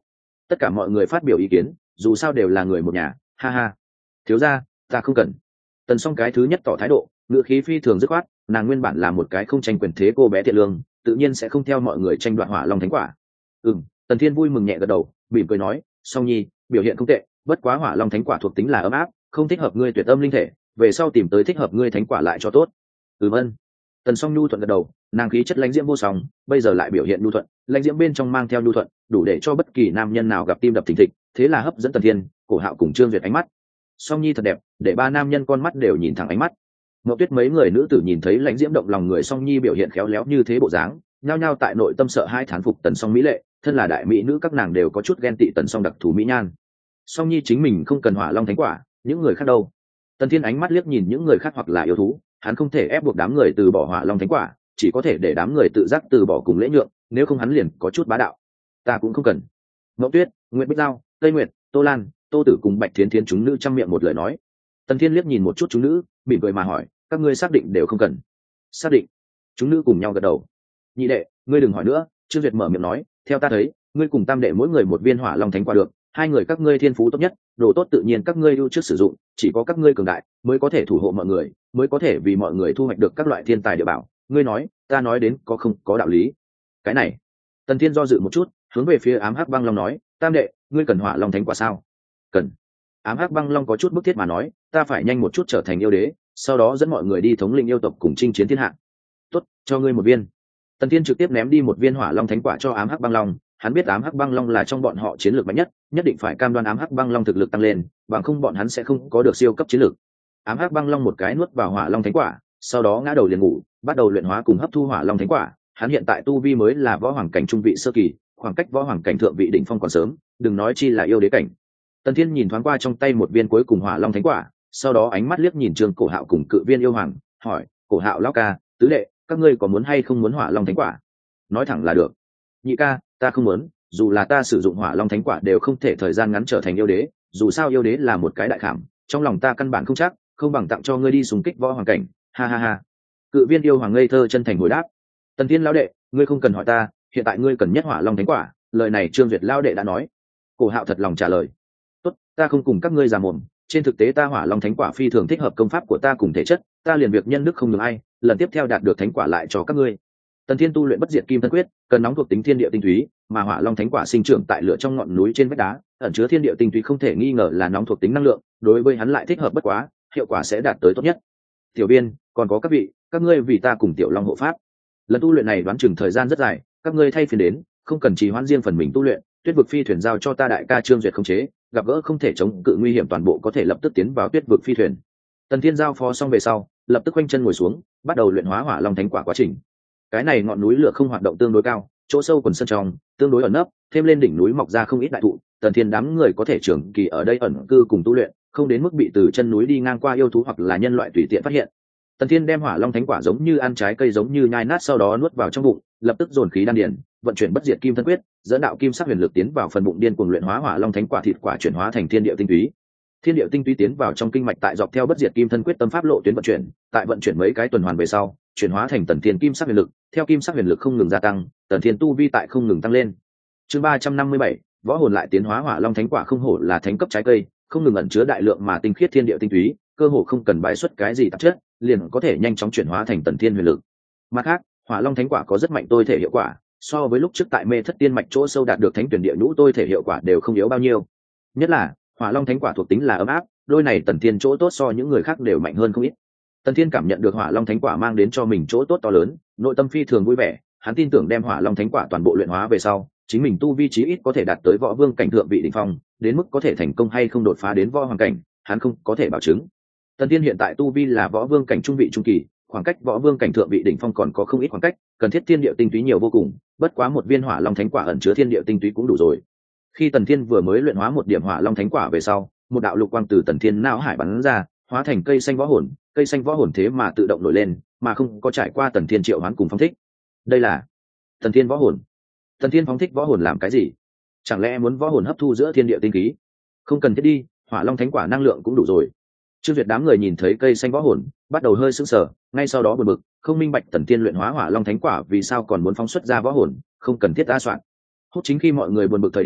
Tất cả mọi người phát biểu ý kiến, dù sao đều là người một nhà, ha ha. Thiếu gia, ta không cần. Tần Song cái thứ nhất tỏ thái độ, ngữ khí phi thường dứt khoát, nàng nguyên bản là một cái không tranh quyền thế cô bé thiện lương, tự nhiên sẽ không theo mọi người tranh đoạt hỏa long thánh quả. Ừm, Tần Thiên vui mừng nhẹ gật đầu, mỉm cười nói, Song Nhi, biểu hiện không tệ, bất quá hỏa long thánh quả thuộc tính là ấm áp, không thích hợp ngươi tuyệt âm linh thể, về sau tìm tới thích hợp ngươi thánh quả lại cho tốt. Ừm ân. Tần Song nhu thuận gật đầu, nàng khí chất lãnh diễm vô song, bây giờ lại biểu hiện nhu thuận, lãnh diễm bên trong mang theo nhu thuận, đủ để cho bất kỳ nam nhân nào gặp tim đập thình thịch, thế là hấp dẫn Tần Thiên, Cổ Hạo cùng Trương Duyệt ánh mắt. Song Nhi thật đẹp, để ba nam nhân con mắt đều nhìn thẳng ánh mắt. Ngọc Tuyết mấy người nữ tử nhìn thấy lãnh diễm động lòng người Song Nhi biểu hiện khéo léo như thế bộ dáng, nhao nhao tại nội tâm sợ hai thán phục Tần Song mỹ lệ, thân là đại mỹ nữ các nàng đều có chút ghen tị Tần Song đặc thù mỹ nhan. Song Nhi chính mình không cần hỏa long thánh quả, những người khác đâu? Tần Thiên ánh mắt liếc nhìn những người khác hoặc là yêu thú, hắn không thể ép buộc đám người từ bỏ hỏa long thánh quả, chỉ có thể để đám người tự giác từ bỏ cùng lễ nhượng, nếu không hắn liền có chút bá đạo. Ta cũng không cần. Ngọc Tuyết, Nguyệt Bích Giao, Tây Nguyệt, Tô Lan, Tô Tử cùng Bạch Thiến Thiến chúng nữ trăm miệng một lời nói. Tần Thiên liếc nhìn một chút chúng nữ, mỉm cười mà hỏi, các ngươi xác định đều không cần? Xác định. Chúng nữ cùng nhau gật đầu. Nhị đệ, ngươi đừng hỏi nữa. Trương Duyệt mở miệng nói, theo ta thấy, ngươi cùng tam đệ mỗi người một viên hỏa long thánh quả được, hai người các ngươi thiên phú tốt nhất, đồ tốt tự nhiên các ngươi ưu trước sử dụng, chỉ có các ngươi cường đại mới có thể thủ hộ mọi người, mới có thể vì mọi người thu hoạch được các loại thiên tài địa bảo. Ngươi nói, ta nói đến có không có đạo lý? Cái này. Tần Thiên do dự một chút, hướng về phía ám hắc băng long nói, tam đệ, ngươi cần hỏa long thánh quả sao? Cần. Ám hắc băng long có chút bức thiết mà nói, ta phải nhanh một chút trở thành yêu đế, sau đó dẫn mọi người đi thống lĩnh yêu tộc cùng chinh chiến thiên hạ. Tốt, cho ngươi một viên. Tần Thiên trực tiếp ném đi một viên hỏa long thánh quả cho ám hắc băng long, hắn biết ám hắc băng long là trong bọn họ chiến lược mạnh nhất, nhất định phải cam đoan ám hắc băng long thực lực tăng lên, bằng không bọn hắn sẽ không có được siêu cấp chiến lược. Ám hắc băng long một cái nuốt vào hỏa long thánh quả, sau đó ngã đầu liền ngủ, bắt đầu luyện hóa cùng hấp thu hỏa long thánh quả. Hắn hiện tại tu vi mới là võ hoàng cảnh trung vị sơ kỳ, khoảng cách võ hoàng cảnh thượng vị đỉnh phong còn sớm, đừng nói chi là yêu đế cảnh. Tần Thiên nhìn thoáng qua trong tay một viên cuối cùng hỏa long thánh quả, sau đó ánh mắt liếc nhìn Trương Cổ Hạo cùng Cự Viên yêu hoàng, hỏi, Cổ Hạo lão ca, tứ đệ, các ngươi có muốn hay không muốn hỏa long thánh quả? Nói thẳng là được. Nhị ca, ta không muốn, dù là ta sử dụng hỏa long thánh quả đều không thể thời gian ngắn trở thành yêu đế, dù sao yêu đế là một cái đại khảm, trong lòng ta căn bản không chắc, không bằng tặng cho ngươi đi xung kích võ hoàng cảnh, ha ha ha. Cự Viên yêu hoàng ngây thơ chân thành hồi đáp. Tần Thiên lão đệ, ngươi không cần hỏi ta, hiện tại ngươi cần nhất hỏa long thánh quả, lời này Trương Duyệt lão đệ đã nói. Cổ Hạo thật lòng trả lời. Tốt, ta không cùng các ngươi già mồm, trên thực tế ta hỏa long thánh quả phi thường thích hợp công pháp của ta cùng thể chất, ta liền việc nhân đức không ngừng ai, lần tiếp theo đạt được thánh quả lại cho các ngươi. Tần Thiên tu luyện bất diệt kim thân quyết, cần nóng thuộc tính thiên địa tinh túy, mà hỏa long thánh quả sinh trưởng tại lửa trong ngọn núi trên vách đá, ẩn chứa thiên địa tinh túy không thể nghi ngờ là nóng thuộc tính năng lượng, đối với hắn lại thích hợp bất quá, hiệu quả sẽ đạt tới tốt nhất. Tiểu Biên, còn có các vị, các ngươi vì ta cùng Tiểu Long hộ pháp. Lần tu luyện này đoán chừng thời gian rất dài, các ngươi thay phiên đến, không cần trì hoãn riêng phần mình tu luyện, Tuyết vực phi thuyền giao cho ta đại ca Trương Duyệt khống chế, gặp gỡ không thể chống cự nguy hiểm toàn bộ có thể lập tức tiến vào Tuyết vực phi thuyền. Tần Thiên giao phó xong về sau, lập tức quanh chân ngồi xuống, bắt đầu luyện hóa hỏa long thánh quả quá trình. Cái này ngọn núi lửa không hoạt động tương đối cao, chỗ sâu quần sân trong tương đối ẩn nấp, thêm lên đỉnh núi mọc ra không ít đại thụ, Tần Thiên đám người có thể trưởng kỳ ở đây ẩn cư cùng tu luyện, không đến mức bị từ chân núi đi ngang qua yêu thú hoặc là nhân loại tùy tiện phát hiện. Tần Thiên đem hỏa long thánh quả giống như ăn trái cây giống như nhai nát sau đó nuốt vào trong bụng, lập tức dồn khí đan điền, vận chuyển bất diệt kim thân quyết, dẫn đạo kim sắc huyền lực tiến vào phần bụng điên cuồng luyện hóa hỏa long thánh quả thịt quả chuyển hóa thành thiên địa tinh túy. Thiên địa tinh túy tiến vào trong kinh mạch tại dọc theo bất diệt kim thân quyết tâm pháp lộ tuyến vận chuyển, tại vận chuyển mấy cái tuần hoàn về sau, chuyển hóa thành Tần Thiên kim sắc huyền lực, theo kim sắc huyền lực không ngừng gia tăng, Tần Thiên tu vi tại không ngừng tăng lên. Chương ba trăm năm mươi bảy, võ hồn lại tiến hóa hỏa long thánh quả không hổ là thánh cấp trái cây, không ngừng ẩn chứa đại lượng mà tinh khiết thiên địa tinh túy, cơ hồ không cần bài xuất cái gì tạp chất, liền có thể nhanh chóng chuyển hóa thành Tần Thiên huyền lực. Mặt khác, hỏa long thánh quả có rất mạnh tôi thể hiệu quả, so với lúc trước tại mê thất tiên mạch chỗ sâu đạt được thánh tuyển địa nhũ tôi thể hiệu quả đều không yếu bao nhiêu. Nhất là hỏa long thánh quả thuộc tính là ấm áp, đôi này Tần Thiên chỗ tốt so những người khác đều mạnh hơn không ít. Tần Thiên cảm nhận được hỏa long thánh quả mang đến cho mình chỗ tốt to lớn, nội tâm phi thường vui vẻ, hắn tin tưởng đem hỏa long thánh quả toàn bộ luyện hóa về sau, chính mình tu vi chí ít có thể đạt tới võ vương cảnh thượng vị đỉnh phong, đến mức có thể thành công hay không đột phá đến võ hoàng cảnh, hắn không có thể bảo chứng. Tần Thiên hiện tại tu vi là võ vương cảnh trung vị trung kỳ, khoảng cách võ vương cảnh thượng vị đỉnh phong còn có không ít khoảng cách, cần thiết thiên địa tinh túy nhiều vô cùng, bất quá một viên hỏa long thánh quả ẩn chứa thiên địa tinh túy cũng đủ rồi. Khi Tần Thiên vừa mới luyện hóa một điểm hỏa long thánh quả về sau, một đạo lục quang từ Tần Thiên não hải bắn ra, hóa thành cây xanh võ hồn, cây xanh võ hồn thế mà tự động nổi lên, mà không có trải qua Tần Thiên triệu hoán cùng phong thích. Đây là Tần Thiên võ hồn. Tần Thiên phóng thích võ hồn làm cái gì? Chẳng lẽ muốn võ hồn hấp thu giữa thiên địa tinh khí? Không cần thiết đi, hỏa long thánh quả năng lượng cũng đủ rồi. Trương Duyệt đám người nhìn thấy cây xanh võ hồn, bắt đầu hơi sững sờ, ngay sau đó buồn bực, không minh bạch Tần Thiên luyện hóa hỏa long thánh quả vì sao còn muốn phóng xuất ra võ hồn, không cần thiết đa soạn. Hốt chính khi mọi người buồn bực thời điểm,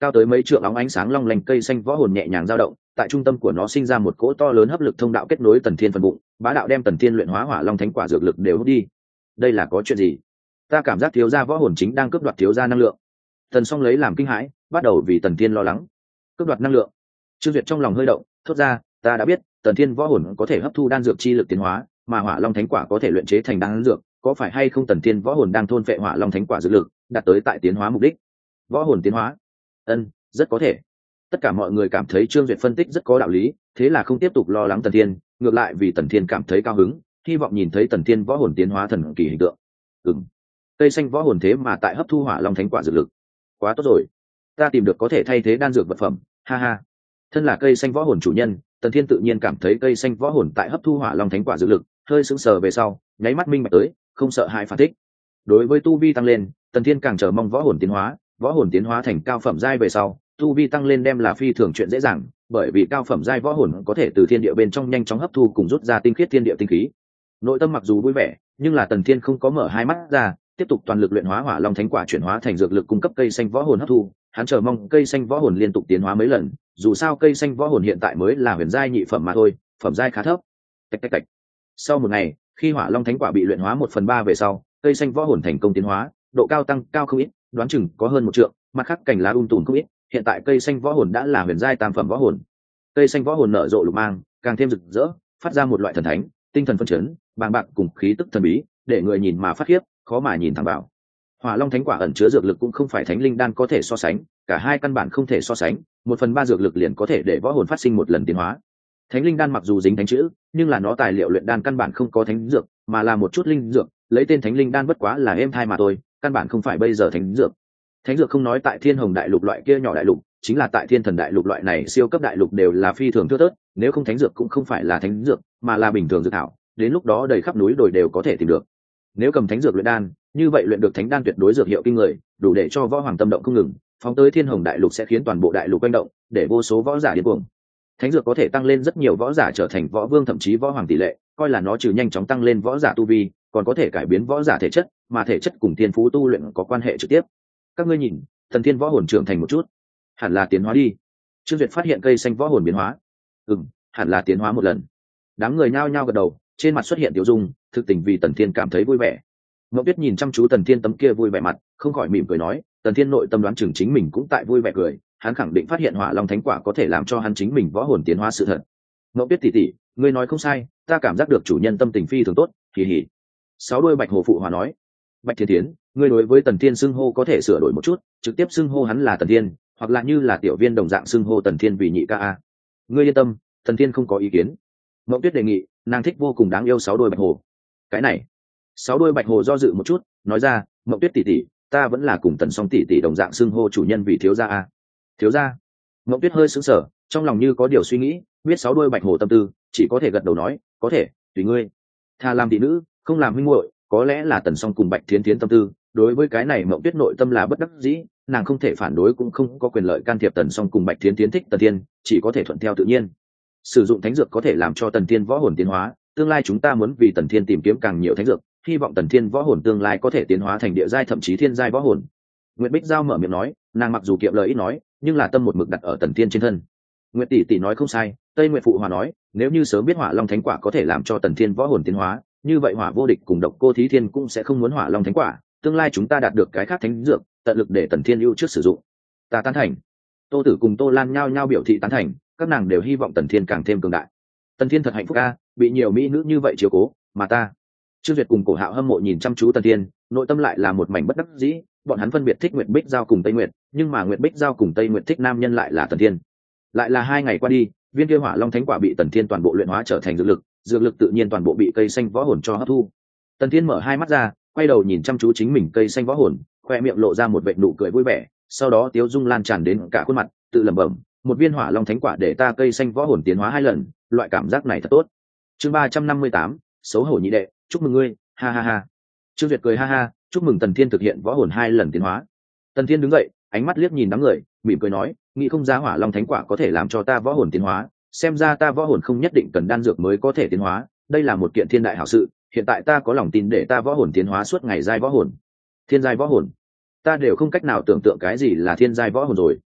cao tới mấy trượng óng ánh sáng long lanh cây xanh võ hồn nhẹ nhàng dao động, tại trung tâm của nó sinh ra một cỗ to lớn hấp lực thông đạo kết nối tần thiên phần bụng, bá đạo đem tần thiên luyện hóa hỏa long thánh quả dược lực đều hút đi. Đây là có chuyện gì? Ta cảm giác thiếu gia võ hồn chính đang cướp đoạt thiếu gia năng lượng. Tần Song lấy làm kinh hãi, bắt đầu vì tần thiên lo lắng. Cướp đoạt năng lượng? Trương Duyệt trong lòng hơi động, thốt ra, ta đã biết, tần thiên võ hồn có thể hấp thu đan dược chi lực tiến hóa, mà hỏa long thánh quả có thể luyện chế thành đan dược, có phải hay không tần thiên võ hồn đang thôn phệ hỏa long thánh quả dược lực, đạt tới tại tiến hóa mục đích? Võ hồn tiến hóa? Ân, rất có thể. Tất cả mọi người cảm thấy Trương Duyệt phân tích rất có đạo lý, thế là không tiếp tục lo lắng tần thiên, ngược lại vì tần thiên cảm thấy cao hứng, hy vọng nhìn thấy tần thiên võ hồn tiến hóa thần kỳ hình tượng. Ừm, cây xanh võ hồn thế mà tại hấp thu hỏa long thánh quả dược lực, quá tốt rồi, ta tìm được có thể thay thế đan dược vật phẩm, ha ha. Thân là cây xanh võ hồn chủ nhân, tần thiên tự nhiên cảm thấy cây xanh võ hồn tại hấp thu hỏa long thánh quả dược lực, hơi sững sờ về sau, nháy mắt minh bạch tới, không sợ hãi phản thích. Đối với tu vi tăng lên, tần thiên càng chờ mong võ hồn tiến hóa, võ hồn tiến hóa thành cao phẩm giai về sau, tu vi tăng lên đem là phi thường chuyện dễ dàng, bởi vì cao phẩm giai võ hồn có thể từ thiên địa bên trong nhanh chóng hấp thu cùng rút ra tinh khiết thiên địa tinh khí. Nội tâm mặc dù vui vẻ, nhưng là tần thiên không có mở hai mắt ra, tiếp tục toàn lực luyện hóa hỏa long thánh quả chuyển hóa thành dược lực cung cấp cây xanh võ hồn hấp thu. Hắn chờ mong cây xanh võ hồn liên tục tiến hóa mấy lần, dù sao cây xanh võ hồn hiện tại mới là huyền giai nhị phẩm mà thôi, phẩm giai khá thấp. Tạch tạch tạch. Sau một ngày, khi hỏa long thánh quả bị luyện hóa một phần ba về sau, cây xanh võ hồn thành công tiến hóa, độ cao tăng cao không ít, đoán chừng có hơn một trượng, mặt khác cành lá um tùm không ít. Hiện tại cây xanh võ hồn đã là huyền giai tam phẩm võ hồn. Cây xanh võ hồn nở rộ lục mang, càng thêm rực rỡ, phát ra một loại thần thánh, tinh thần phân chấn, bàng bạc cùng khí tức thần bí, để người nhìn mà phát khiếp, khó mà nhìn thẳng vào. Hỏa long thánh quả ẩn chứa dược lực cũng không phải thánh linh đan có thể so sánh, cả hai căn bản không thể so sánh, một phần ba dược lực liền có thể để võ hồn phát sinh một lần tiến hóa. Thánh linh đan mặc dù dính thánh chữ, nhưng là nó tài liệu luyện đan căn bản không có thánh dược, mà là một chút linh dược, lấy tên thánh linh đan bất quá là êm thai mà thôi, căn bản không phải bây giờ thánh dược. Thánh dược không nói tại thiên hồng đại lục loại kia nhỏ đại lục, chính là tại thiên thần đại lục loại này siêu cấp đại lục đều là phi thường thưa thớt, nếu không thánh dược cũng không phải là thánh dược, mà là bình thường dược thảo, đến lúc đó đầy khắp núi đồi đều có thể tìm được. Nếu cầm thánh dược luyện đan, như vậy luyện được thánh đan tuyệt đối dược hiệu kinh người, đủ để cho võ hoàng tâm động không ngừng, phóng tới thiên hồng đại lục sẽ khiến toàn bộ đại lục quanh động, để vô số võ giả điên cuồng. Thánh dược có thể tăng lên rất nhiều võ giả trở thành võ vương thậm chí võ hoàng tỷ lệ, coi là nó trừ nhanh chóng tăng lên võ giả tu vi, còn có thể cải biến võ giả thể chất, mà thể chất cùng thiên phú tu luyện có quan hệ trực tiếp. Các ngươi nhìn, thần thiên võ hồn trưởng thành một chút, hẳn là tiến hóa đi. Trương Duyệt phát hiện cây xanh võ hồn biến hóa, ừm, hẳn là tiến hóa một lần. Đám người nhao nhao gật đầu, trên mặt xuất hiện tiểu dung, thực tình vì tần thiên cảm thấy vui vẻ. Ngọc Tuyết nhìn chăm chú tần thiên tấm kia vui vẻ mặt, không khỏi mỉm cười nói, tần thiên nội tâm đoán chừng chính mình cũng tại vui vẻ cười, hắn khẳng định phát hiện hỏa long thánh quả có thể làm cho hắn chính mình võ hồn tiến hóa sự thật. Ngọc Tuyết tỷ tỷ, ngươi nói không sai, ta cảm giác được chủ nhân tâm tình phi thường tốt, kỳ hỉ. Sáu đuôi bạch hồ phụ hòa nói, Bạch Thiên Thiến, ngươi đối với tần thiên xưng hô có thể sửa đổi một chút, trực tiếp xưng hô hắn là tần thiên, hoặc là như là tiểu viên đồng dạng xưng hô tần thiên vì nhị ca a. Ngươi yên tâm, tần thiên không có ý kiến. Ngọc Tuyết đề nghị, nàng thích vô cùng đáng yêu sáu đuôi bạch hồ. Cái này, sáu đuôi bạch hồ do dự một chút, nói ra, Ngọc Tuyết tỷ tỷ, ta vẫn là cùng tần song tỷ tỷ đồng dạng xưng hô chủ nhân vì thiếu gia a. Thiếu gia? Ngọc Tuyết hơi sững sờ, trong lòng như có điều suy nghĩ, biết sáu đuôi bạch hồ tâm tư, chỉ có thể gật đầu nói, có thể, tùy ngươi. Tha làm tỷ nữ, không làm huynh muội, có lẽ là tần song cùng Bạch Thiến Thiến tâm tư, đối với cái này Mộng Tuyết nội tâm là bất đắc dĩ, nàng không thể phản đối cũng không có quyền lợi can thiệp tần song cùng Bạch Thiến Thiến thích tần thiên, chỉ có thể thuận theo tự nhiên. Sử dụng thánh dược có thể làm cho tần thiên võ hồn tiến hóa, tương lai chúng ta muốn vì tần thiên tìm kiếm càng nhiều thánh dược, hy vọng tần thiên võ hồn tương lai có thể tiến hóa thành địa giai thậm chí thiên giai võ hồn. Nguyệt Bích Giao mở miệng nói, nàng mặc dù kiệm lời ít nói, nhưng là tâm một mực đặt ở tần thiên trên thân. Nguyệt tỷ tỷ nói không sai, Tây Nguyệt phụ hòa nói, nếu như sớm biết hỏa long thánh quả có thể làm cho tần thiên võ hồn tiến hóa, như vậy hỏa vô địch cùng độc cô thí thiên cũng sẽ không muốn hỏa long thánh quả, tương lai chúng ta đạt được cái khác thánh dược, tận lực để tần thiên ưu trước sử dụng. Ta tán thành. Tô Tử cùng Tô Lan nhao nhao biểu thị tán thành, các nàng đều hy vọng tần thiên càng thêm cường đại. Tần thiên thật hạnh phúc a, bị nhiều mỹ nữ như vậy chiếu cố, mà ta. Trương Duyệt cùng Cổ Hạo hâm mộ nhìn chăm chú tần thiên, nội tâm lại là một mảnh bất đắc dĩ, bọn hắn phân biệt thích Nguyệt Bích Giao cùng Tây Nguyệt, nhưng mà Nguyệt Bích Giao cùng Tây Nguyệt thích nam nhân lại là tần thiên. Lại là hai ngày qua đi, viên kia hỏa long thánh quả bị tần thiên toàn bộ luyện hóa trở thành dược lực, dược lực tự nhiên toàn bộ bị cây xanh võ hồn cho hấp thu. Tần thiên mở hai mắt ra, quay đầu nhìn chăm chú chính mình cây xanh võ hồn, khoe miệng lộ ra một vệt nụ cười vui vẻ, sau đó tiếu dung lan tràn đến cả khuôn mặt, tự lẩm bẩm, một viên hỏa long thánh quả để ta cây xanh võ hồn tiến hóa hai lần, loại cảm giác này thật tốt. Chương ba trăm năm mươi tám, xấu hổ nhị đệ, chúc mừng ngươi, ha ha ha. Trương Duyệt cười ha ha, chúc mừng tần thiên thực hiện võ hồn hai lần tiến hóa. Tần thiên đứng dậy, ánh mắt liếc nhìn đám người, mỉm cười nói, nghĩ không ra hỏa long thánh quả có thể làm cho ta võ hồn tiến hóa, xem ra ta võ hồn không nhất định cần đan dược mới có thể tiến hóa, đây là một kiện thiên đại hảo sự, hiện tại ta có lòng tin để ta võ hồn tiến hóa suốt ngày giai võ hồn. Thiên giai võ hồn? Ta đều không cách nào tưởng tượng cái gì là thiên giai võ hồn rồi.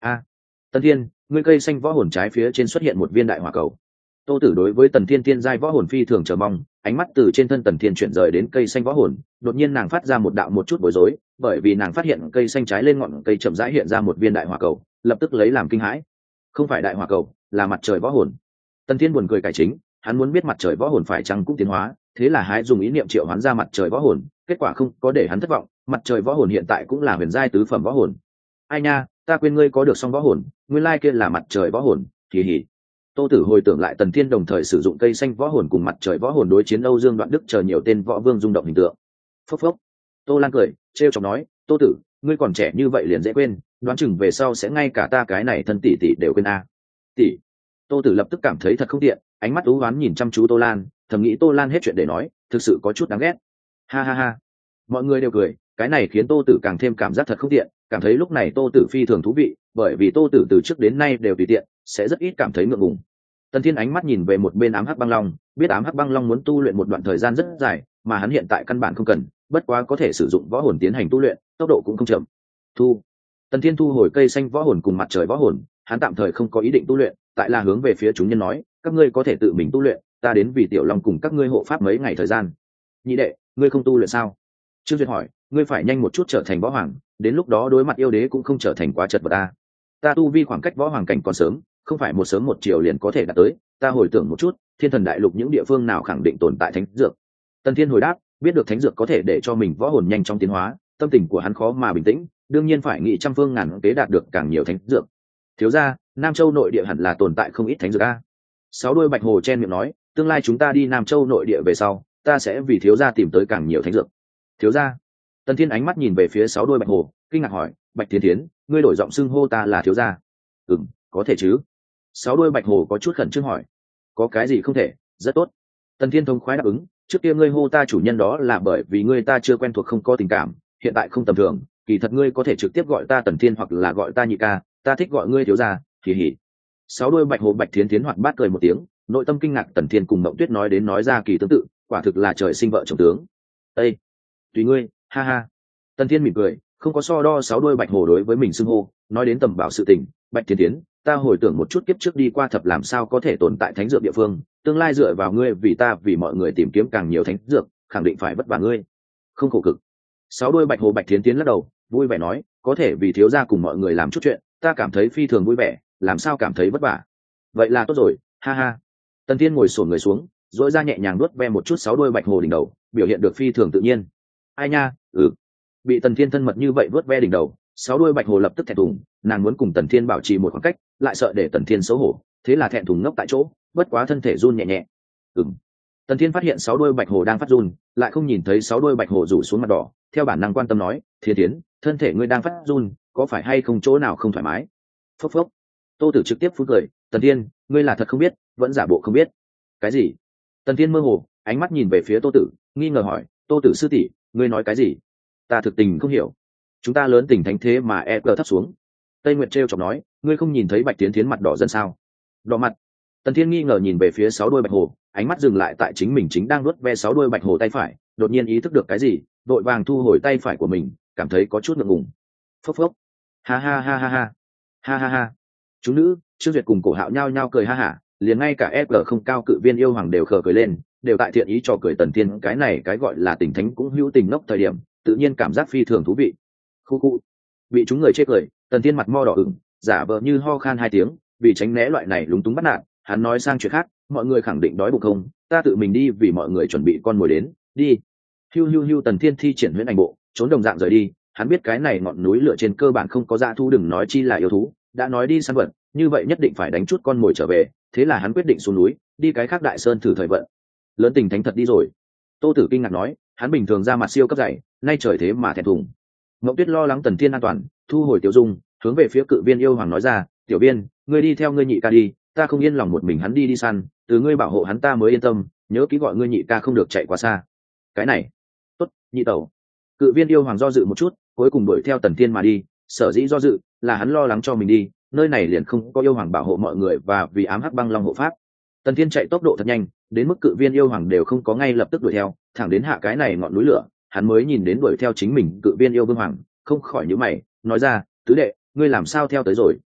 a Tần Thiên, ngươi cây xanh võ hồn trái phía trên xuất hiện một viên đại hỏa cầu. Tô Tử đối với Tần Thiên tiên giai võ hồn phi thường chờ mong, ánh mắt từ trên thân Tần Thiên chuyển rời đến cây xanh võ hồn, đột nhiên nàng phát ra một đạo một chút bối rối, bởi vì nàng phát hiện cây xanh trái lên ngọn cây chậm rãi hiện ra một viên đại hỏa cầu, lập tức lấy làm kinh hãi. Không phải đại hỏa cầu, là mặt trời võ hồn. Tần Thiên buồn cười cải chính, hắn muốn biết mặt trời võ hồn phải chăng cũng tiến hóa, thế là hái dùng ý niệm triệu hoán ra mặt trời võ hồn, kết quả không có để hắn thất vọng, mặt trời võ hồn hiện tại cũng là huyền giai tứ phẩm võ hồn. Ai nha, ta quên ngươi có được song võ hồn, nguyên lai kia là mặt trời võ hồn, kỳ hỉ. Tô Tử hồi tưởng lại Tần Thiên đồng thời sử dụng cây xanh võ hồn cùng mặt trời võ hồn đối chiến Âu Dương Đoạn Đức chờ nhiều tên võ vương rung động hình tượng. Phốc phốc. Tô Lan cười, trêu chọc nói, "Tô Tử, ngươi còn trẻ như vậy liền dễ quên, đoán chừng về sau sẽ ngay cả ta cái này thân tỷ tỷ đều quên a." À. Tỷ. Tô Tử lập tức cảm thấy thật không tiện, ánh mắt u uất nhìn chăm chú Tô Lan, thầm nghĩ Tô Lan hết chuyện để nói, thực sự có chút đáng ghét. Ha ha ha. Mọi người đều cười, cái này khiến Tô Tử càng thêm cảm giác thật không tiện, cảm thấy lúc này Tô Tử phi thường thú vị, bởi vì Tô Tử từ trước đến nay đều tùy tiện, sẽ rất ít cảm thấy ngượng ngùng. Tần Thiên ánh mắt nhìn về một bên ám hắc băng long, biết ám hắc băng long muốn tu luyện một đoạn thời gian rất dài, mà hắn hiện tại căn bản không cần, bất quá có thể sử dụng võ hồn tiến hành tu luyện, tốc độ cũng không chậm. Thu. Tần Thiên thu hồi cây xanh võ hồn cùng mặt trời võ hồn, hắn tạm thời không có ý định tu luyện, tại là hướng về phía chúng nhân nói, các ngươi có thể tự mình tu luyện, ta đến vì tiểu long cùng các ngươi hộ pháp mấy ngày thời gian. Nhị đệ, ngươi không tu luyện sao? Trương Duyệt hỏi, ngươi phải nhanh một chút trở thành võ hoàng, đến lúc đó đối mặt yêu đế cũng không trở thành quá chật vật ta. Ta tu vi khoảng cách võ hoàng cảnh còn sớm, không phải một sớm một chiều liền có thể đạt tới, ta hồi tưởng một chút, thiên thần đại lục những địa phương nào khẳng định tồn tại thánh dược. Tần Thiên hồi đáp, biết được thánh dược có thể để cho mình võ hồn nhanh chóng tiến hóa, tâm tình của hắn khó mà bình tĩnh, đương nhiên phải nghĩ trăm phương ngàn kế đạt được càng nhiều thánh dược. Thiếu gia, Nam Châu nội địa hẳn là tồn tại không ít thánh dược a. Sáu đuôi bạch hồ chen miệng nói, tương lai chúng ta đi Nam Châu nội địa về sau, ta sẽ vì thiếu gia tìm tới càng nhiều thánh dược. Thiếu gia. Tần Thiên ánh mắt nhìn về phía sáu đuôi bạch hồ, kinh ngạc hỏi, Bạch Thiên Thiến, ngươi đổi giọng xưng hô ta là thiếu gia? Ừm, có thể chứ. Sáu đuôi bạch hồ có chút khẩn trương hỏi, có cái gì không thể? Rất tốt. Tần Thiên thông khoái đáp ứng, trước kia ngươi hô ta chủ nhân đó là bởi vì ngươi ta chưa quen thuộc không có tình cảm, hiện tại không tầm thường, kỳ thật ngươi có thể trực tiếp gọi ta Tần Thiên hoặc là gọi ta nhị ca, ta thích gọi ngươi thiếu gia, kỳ hỉ. Sáu đuôi bạch hồ Bạch Thiến Thiến hoạt bát cười một tiếng, nội tâm kinh ngạc Tần Thiên cùng Mộng Tuyết nói đến nói ra kỳ tương tự, quả thực là trời sinh vợ chồng tướng. Ê, tùy ngươi, ha ha. Tần Thiên mỉm cười, không có so đo sáu đuôi bạch hồ đối với mình xưng hô, nói đến tầm bảo sự tình, Bạch Thiến Thiến, ta hồi tưởng một chút kiếp trước đi qua thập làm sao có thể tồn tại thánh dược địa phương, tương lai dựa vào ngươi vì ta vì mọi người tìm kiếm càng nhiều thánh dược, khẳng định phải vất vả ngươi. Không khổ cực. Sáu đuôi bạch hồ Bạch Thiến Thiến lắc đầu, vui vẻ nói, có thể vì thiếu gia cùng mọi người làm chút chuyện, ta cảm thấy phi thường vui vẻ, làm sao cảm thấy vất vả. Vậy là tốt rồi, ha ha. Tần Thiên ngồi xổm người xuống, dỗi ra nhẹ nhàng nuốt ve một chút sáu đuôi bạch hồ đỉnh đầu, biểu hiện được phi thường tự nhiên. Ai nha, ừ. Bị Tần Thiên thân mật như vậy nuốt ve đỉnh đầu, sáu đuôi bạch hồ lập tức thẹn thùng, nàng muốn cùng Tần Thiên bảo trì một khoảng cách, lại sợ để Tần Thiên xấu hổ, thế là thẹn thùng ngốc tại chỗ, bất quá thân thể run nhẹ nhẹ. Ừm. Tần Thiên phát hiện sáu đuôi bạch hồ đang phát run, lại không nhìn thấy sáu đuôi bạch hồ rủ xuống mặt đỏ, theo bản năng quan tâm nói, Thiên Thiến, thân thể ngươi đang phát run, có phải hay không chỗ nào không thoải mái? Phốc phốc. Tô Tử trực tiếp phun cười, Tần Thiên, ngươi là thật không biết, vẫn giả bộ không biết. Cái gì? Tần Thiên mơ hồ, ánh mắt nhìn về phía Tô Tử, nghi ngờ hỏi, Tô Tử sư tỷ, ngươi nói cái gì? Ta thực tình không hiểu. Chúng ta lớn tình thánh thế mà e cờ thấp xuống. Tây Nguyệt trêu chọc nói, ngươi không nhìn thấy Bạch Tiến Thiến mặt đỏ dần sao? Đỏ mặt. Tần Thiên nghi ngờ nhìn về phía sáu đuôi bạch hồ, ánh mắt dừng lại tại chính mình chính đang nuốt ve sáu đuôi bạch hồ tay phải, đột nhiên ý thức được cái gì, vội vàng thu hồi tay phải của mình, cảm thấy có chút ngượng ngùng. Phốc phốc. Ha ha ha ha ha. Ha ha ha. Chúng nữ, Trương Duyệt cùng Cổ Hạo nhao nhao cười ha hả, liền ngay cả e cờ không cao cự viên yêu hoàng đều khờ cười lên, đều tại thiện ý cho cười Tần Thiên, cái này cái gọi là tình thánh cũng hữu tình ngốc thời điểm, tự nhiên cảm giác phi thường thú vị. Khu khu. Bị chúng người chê cười, Tần Thiên mặt mo đỏ ửng, giả vờ như ho khan hai tiếng, vì tránh né loại này lúng túng bắt nạt, hắn nói sang chuyện khác, mọi người khẳng định đói bụng không, ta tự mình đi vì mọi người chuẩn bị con mồi đến, đi. Hiu hiu hiu. Tần Thiên thi triển huyễn ảnh bộ, trốn đồng dạng rời đi, hắn biết cái này ngọn núi lửa trên cơ bản không có dã thú, đừng nói chi là yêu thú, đã nói đi săn vật, như vậy nhất định phải đánh chút con mồi trở về, thế là hắn quyết định xuống núi, đi cái khác đại sơn thử thời vận. Lớn tình thánh thật đi rồi. Tô Tử kinh ngạc nói, hắn bình thường ra mặt siêu cấp dày, nay trời thế mà thẹn thùng. Mộng Tuyết lo lắng Tần Thiên an toàn, thu hồi tiểu dung, hướng về phía cự viên yêu hoàng nói ra, tiểu viên, ngươi đi theo ngươi nhị ca đi, ta không yên lòng một mình hắn đi đi săn, từ ngươi bảo hộ hắn ta mới yên tâm, nhớ kỹ gọi ngươi nhị ca không được chạy quá xa. Cái này, tốt, nhị tẩu. Cự viên yêu hoàng do dự một chút, cuối cùng đuổi theo Tần Thiên mà đi, sở dĩ do dự là hắn lo lắng cho mình đi, nơi này liền không có yêu hoàng bảo hộ mọi người và vì ám hắc băng long hộ pháp. Tần Thiên chạy tốc độ thật nhanh, đến mức cự viên yêu hoàng đều không có ngay lập tức đuổi theo, thẳng đến hạ cái này ngọn núi lửa, hắn mới nhìn đến đuổi theo chính mình cự viên yêu vương hoàng, không khỏi nhíu mày, nói ra, tứ đệ, ngươi làm sao theo tới rồi,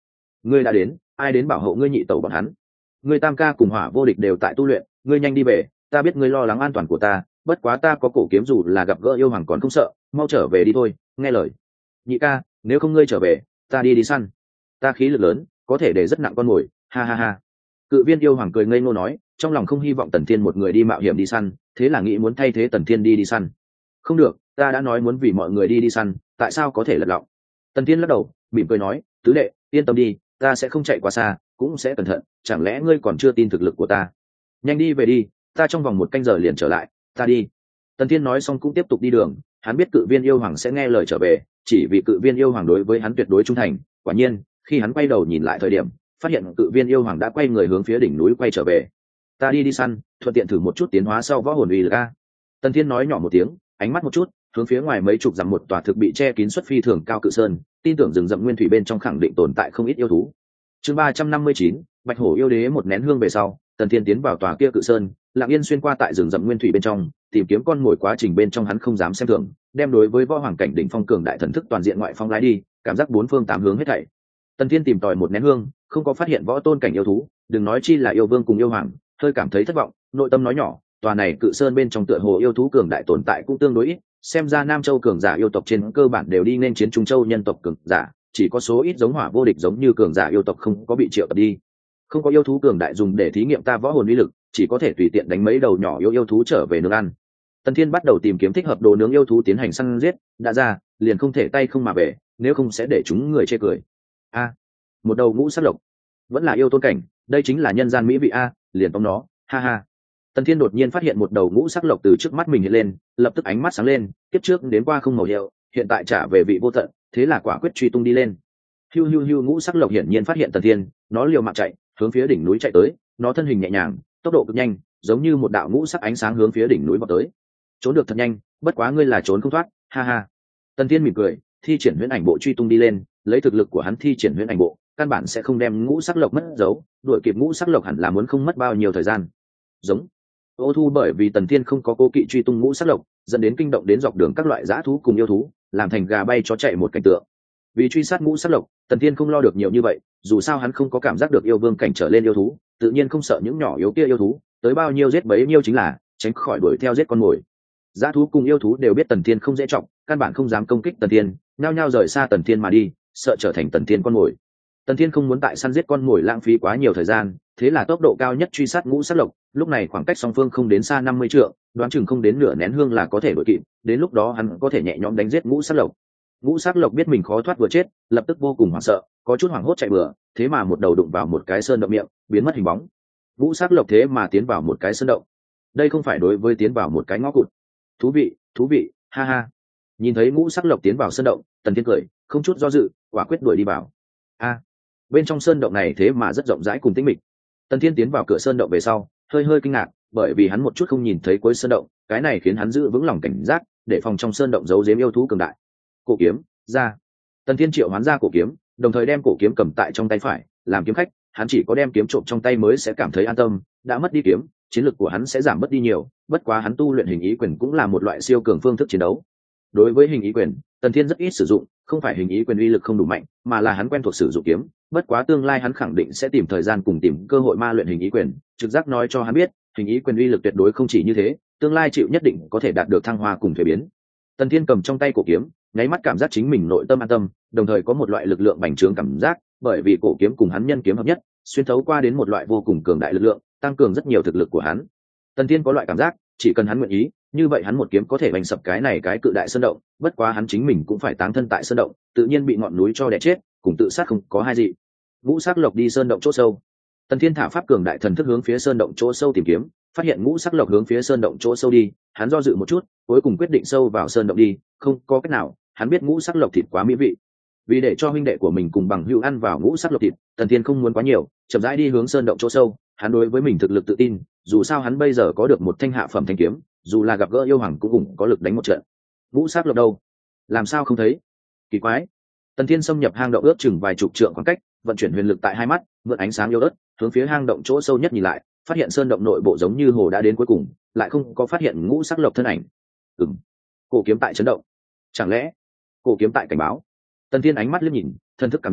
ngươi đã đến, ai đến bảo hộ ngươi nhị tẩu bọn hắn? Ngươi tam ca cùng hỏa vô địch đều tại tu luyện, ngươi nhanh đi về, ta biết ngươi lo lắng an toàn của ta, bất quá ta có cổ kiếm dù là gặp gỡ yêu hoàng còn không sợ, mau trở về đi thôi, nghe lời. Nhị ca, nếu không ngươi trở về, ta đi đi săn. Ta khí lực lớn, có thể để rất nặng con mồi, ha ha ha. Cự viên yêu hoàng cười ngây ngô nói, trong lòng không hy vọng Tần Thiên một người đi mạo hiểm đi săn, thế là nghĩ muốn thay thế Tần Thiên đi đi săn. Không được, ta đã nói muốn vì mọi người đi đi săn, tại sao có thể lật lọng? Tần Thiên lắc đầu, mỉm cười nói, tứ đệ, yên tâm đi, ta sẽ không chạy quá xa, cũng sẽ cẩn thận, chẳng lẽ ngươi còn chưa tin thực lực của ta? Nhanh đi về đi, ta trong vòng một canh giờ liền trở lại, ta đi. Tần Thiên nói xong cũng tiếp tục đi đường, hắn biết cự viên yêu hoàng sẽ nghe lời trở về, chỉ vì cự viên yêu hoàng đối với hắn tuyệt đối trung thành. Quả nhiên, khi hắn quay đầu nhìn lại thời điểm, phát hiện cự viên yêu hoàng đã quay người hướng phía đỉnh núi quay trở về. Ta đi đi săn, thuận tiện thử một chút tiến hóa sau võ hồn uy lực a. Tần Thiên nói nhỏ một tiếng, ánh mắt một chút, hướng phía ngoài mấy chục dặm một tòa thực bị che kín xuất phi thường cao cự sơn, tin tưởng rừng rậm nguyên thủy bên trong khẳng định tồn tại không ít yêu thú. Chương ba trăm năm mươi chín, Bạch Hổ yêu đế một nén hương về sau, Tần Thiên tiến vào tòa kia cự sơn, lặng yên xuyên qua tại rừng rậm nguyên thủy bên trong, tìm kiếm con mồi quá trình bên trong hắn không dám xem thường, đem đối với võ hoàng cảnh đỉnh phong cường đại thần thức toàn diện ngoại phong lái đi, cảm giác bốn phương tám hướng hết thảy. Tần Thiên tìm tòi một nén hương, không có phát hiện võ tôn cảnh yêu thú, đừng nói chi là yêu vương cùng yêu hoàng, hơi cảm thấy thất vọng, nội tâm nói nhỏ, tòa này cự sơn bên trong tựa hồ yêu thú cường đại tồn tại cũng tương đối ít, xem ra Nam Châu cường giả yêu tộc trên cơ bản đều đi nên chiến Trung Châu nhân tộc cường giả, chỉ có số ít giống Hỏa vô địch giống như cường giả yêu tộc không có bị triệu tập đi. Không có yêu thú cường đại dùng để thí nghiệm ta võ hồn uy lực, chỉ có thể tùy tiện đánh mấy đầu nhỏ yêu yêu thú trở về nướng ăn. Tần Thiên bắt đầu tìm kiếm thích hợp đồ nướng yêu thú tiến hành săn giết, đã ra, liền không thể tay không mà về, nếu không sẽ để chúng người chê cười. A, một đầu ngũ sắc lộc, vẫn là yêu tôn cảnh, đây chính là nhân gian mỹ vị a, liền tóm nó, ha ha. Tần Thiên đột nhiên phát hiện một đầu ngũ sắc lộc từ trước mắt mình hiện lên, lập tức ánh mắt sáng lên, kiếp trước đến qua không màu hiệu, hiện tại trả về vị vô tận, thế là quả quyết truy tung đi lên. Hiu hiu hiu, ngũ sắc lộc hiển nhiên phát hiện Tần Thiên, nó liều mạng chạy, hướng phía đỉnh núi chạy tới, nó thân hình nhẹ nhàng, tốc độ cực nhanh, giống như một đạo ngũ sắc ánh sáng hướng phía đỉnh núi vọt tới. Trốn được thật nhanh, bất quá ngươi là trốn không thoát, ha ha. Tần Thiên mỉm cười, thi triển huyễn ảnh bộ truy tung đi lên, lấy thực lực của hắn thi triển huyễn ảnh bộ, căn bản sẽ không đem ngũ sắc lộc mất dấu, đuổi kịp ngũ sắc lộc hẳn là muốn không mất bao nhiêu thời gian. Giống. Ô Thu bởi vì Tần Thiên không có cố kỵ truy tung ngũ sắc lộc, dẫn đến kinh động đến dọc đường các loại dã thú cùng yêu thú, làm thành gà bay chó chạy một cảnh tượng. Vì truy sát ngũ sắc lộc, Tần Thiên không lo được nhiều như vậy, dù sao hắn không có cảm giác được yêu vương cảnh trở lên yêu thú, tự nhiên không sợ những nhỏ yếu kia yêu thú, tới bao nhiêu giết bấy nhiêu chính là, tránh khỏi đuổi theo giết con mồi. Dã thú cùng yêu thú đều biết Tần Thiên không dễ trọng, căn bản không dám công kích Tần Thiên, nhao nhao rời xa Tần Thiên mà đi, sợ trở thành Tần Thiên con mồi. Tần Thiên không muốn tại săn giết con mồi lãng phí quá nhiều thời gian, thế là tốc độ cao nhất truy sát ngũ sắc lộc, lúc này khoảng cách song phương không đến xa năm mươi trượng, đoán chừng không đến nửa nén hương là có thể đuổi kịp, đến lúc đó hắn có thể nhẹ nhõm đánh giết ngũ sắc lộc. Ngũ sắc lộc biết mình khó thoát vừa chết, lập tức vô cùng hoảng sợ, có chút hoảng hốt chạy bừa, thế mà một đầu đụng vào một cái sơn động miệng, biến mất hình bóng. Ngũ sắc lộc thế mà tiến vào một cái sơn động, đây không phải đối với tiến vào một cái ngõ cụt. Thú vị, thú vị, ha ha. Nhìn thấy ngũ sắc lộc tiến vào sơn động, Tần Thiên cười, không chút do dự, quả quyết đuổi đi vào. A, bên trong sơn động này thế mà rất rộng rãi cùng tĩnh mịch. Tần Thiên tiến vào cửa sơn động về sau, hơi hơi kinh ngạc, bởi vì hắn một chút không nhìn thấy cuối sơn động, cái này khiến hắn giữ vững lòng cảnh giác, để phòng trong sơn động giấu giếm yêu thú cường đại. Cổ kiếm ra. Tần Thiên triệu hoán ra cổ kiếm, đồng thời đem cổ kiếm cầm tại trong tay phải, làm kiếm khách, hắn chỉ có đem kiếm trộm trong tay mới sẽ cảm thấy an tâm, đã mất đi kiếm, chiến lực của hắn sẽ giảm mất đi nhiều, bất quá hắn tu luyện hình ý quyền cũng là một loại siêu cường phương thức chiến đấu. Đối với hình ý quyền, Tần Thiên rất ít sử dụng, không phải hình ý quyền uy lực không đủ mạnh, mà là hắn quen thuộc sử dụng kiếm, bất quá tương lai hắn khẳng định sẽ tìm thời gian cùng tìm cơ hội ma luyện hình ý quyền, trực giác nói cho hắn biết, hình ý quyền uy lực tuyệt đối không chỉ như thế, tương lai chịu nhất định có thể đạt được thăng hoa cùng thuế biến. Tần Thiên cầm trong tay cổ kiếm, nháy mắt cảm giác chính mình nội tâm an tâm, đồng thời có một loại lực lượng bành trướng cảm giác, bởi vì cổ kiếm cùng hắn nhân kiếm hợp nhất, xuyên thấu qua đến một loại vô cùng cường đại lực lượng, tăng cường rất nhiều thực lực của hắn. Tần Thiên có loại cảm giác, chỉ cần hắn nguyện ý, như vậy hắn một kiếm có thể bành sập cái này cái cự đại sơn động, bất quá hắn chính mình cũng phải táng thân tại sơn động, tự nhiên bị ngọn núi cho đè chết, cùng tự sát không có hai gì. Ngũ sắc lộc đi sơn động chỗ sâu. Tần Thiên thả pháp cường đại thần thức hướng phía sơn động chỗ sâu tìm kiếm, phát hiện ngũ sắc lộc hướng phía sơn động chỗ sâu đi, hắn do dự một chút, cuối cùng quyết định sâu vào sơn động đi, không có cách nào, hắn biết ngũ sắc lộc thịt quá mỹ vị. Vì để cho huynh đệ của mình cùng bằng hữu ăn vào ngũ sắc lộc thịt, Tần Thiên không muốn quá nhiều, chậm rãi đi hướng sơn động chỗ sâu, hắn đối với mình thực lực tự tin, dù sao hắn bây giờ có được một thanh hạ phẩm thanh kiếm, dù là gặp gỡ yêu hoàng cũng cũng có lực đánh một trận. Ngũ sắc lộc đâu? Làm sao không thấy? Kỳ quái. Tần Thiên xâm nhập hang động ước chừng vài chục trượng khoảng cách, vận chuyển huyền lực tại hai mắt, mượn ánh sáng yếu ớt, hướng phía hang động chỗ sâu nhất nhìn lại, phát hiện sơn động nội bộ giống như hồ đã đến cuối cùng, lại không có phát hiện ngũ sắc lộc thân ảnh. Ừm, cổ kiếm tại chấn động. Chẳng lẽ cổ kiếm tại cảnh báo? Tần Thiên ánh mắt liếc nhìn, thần thức cảm giác,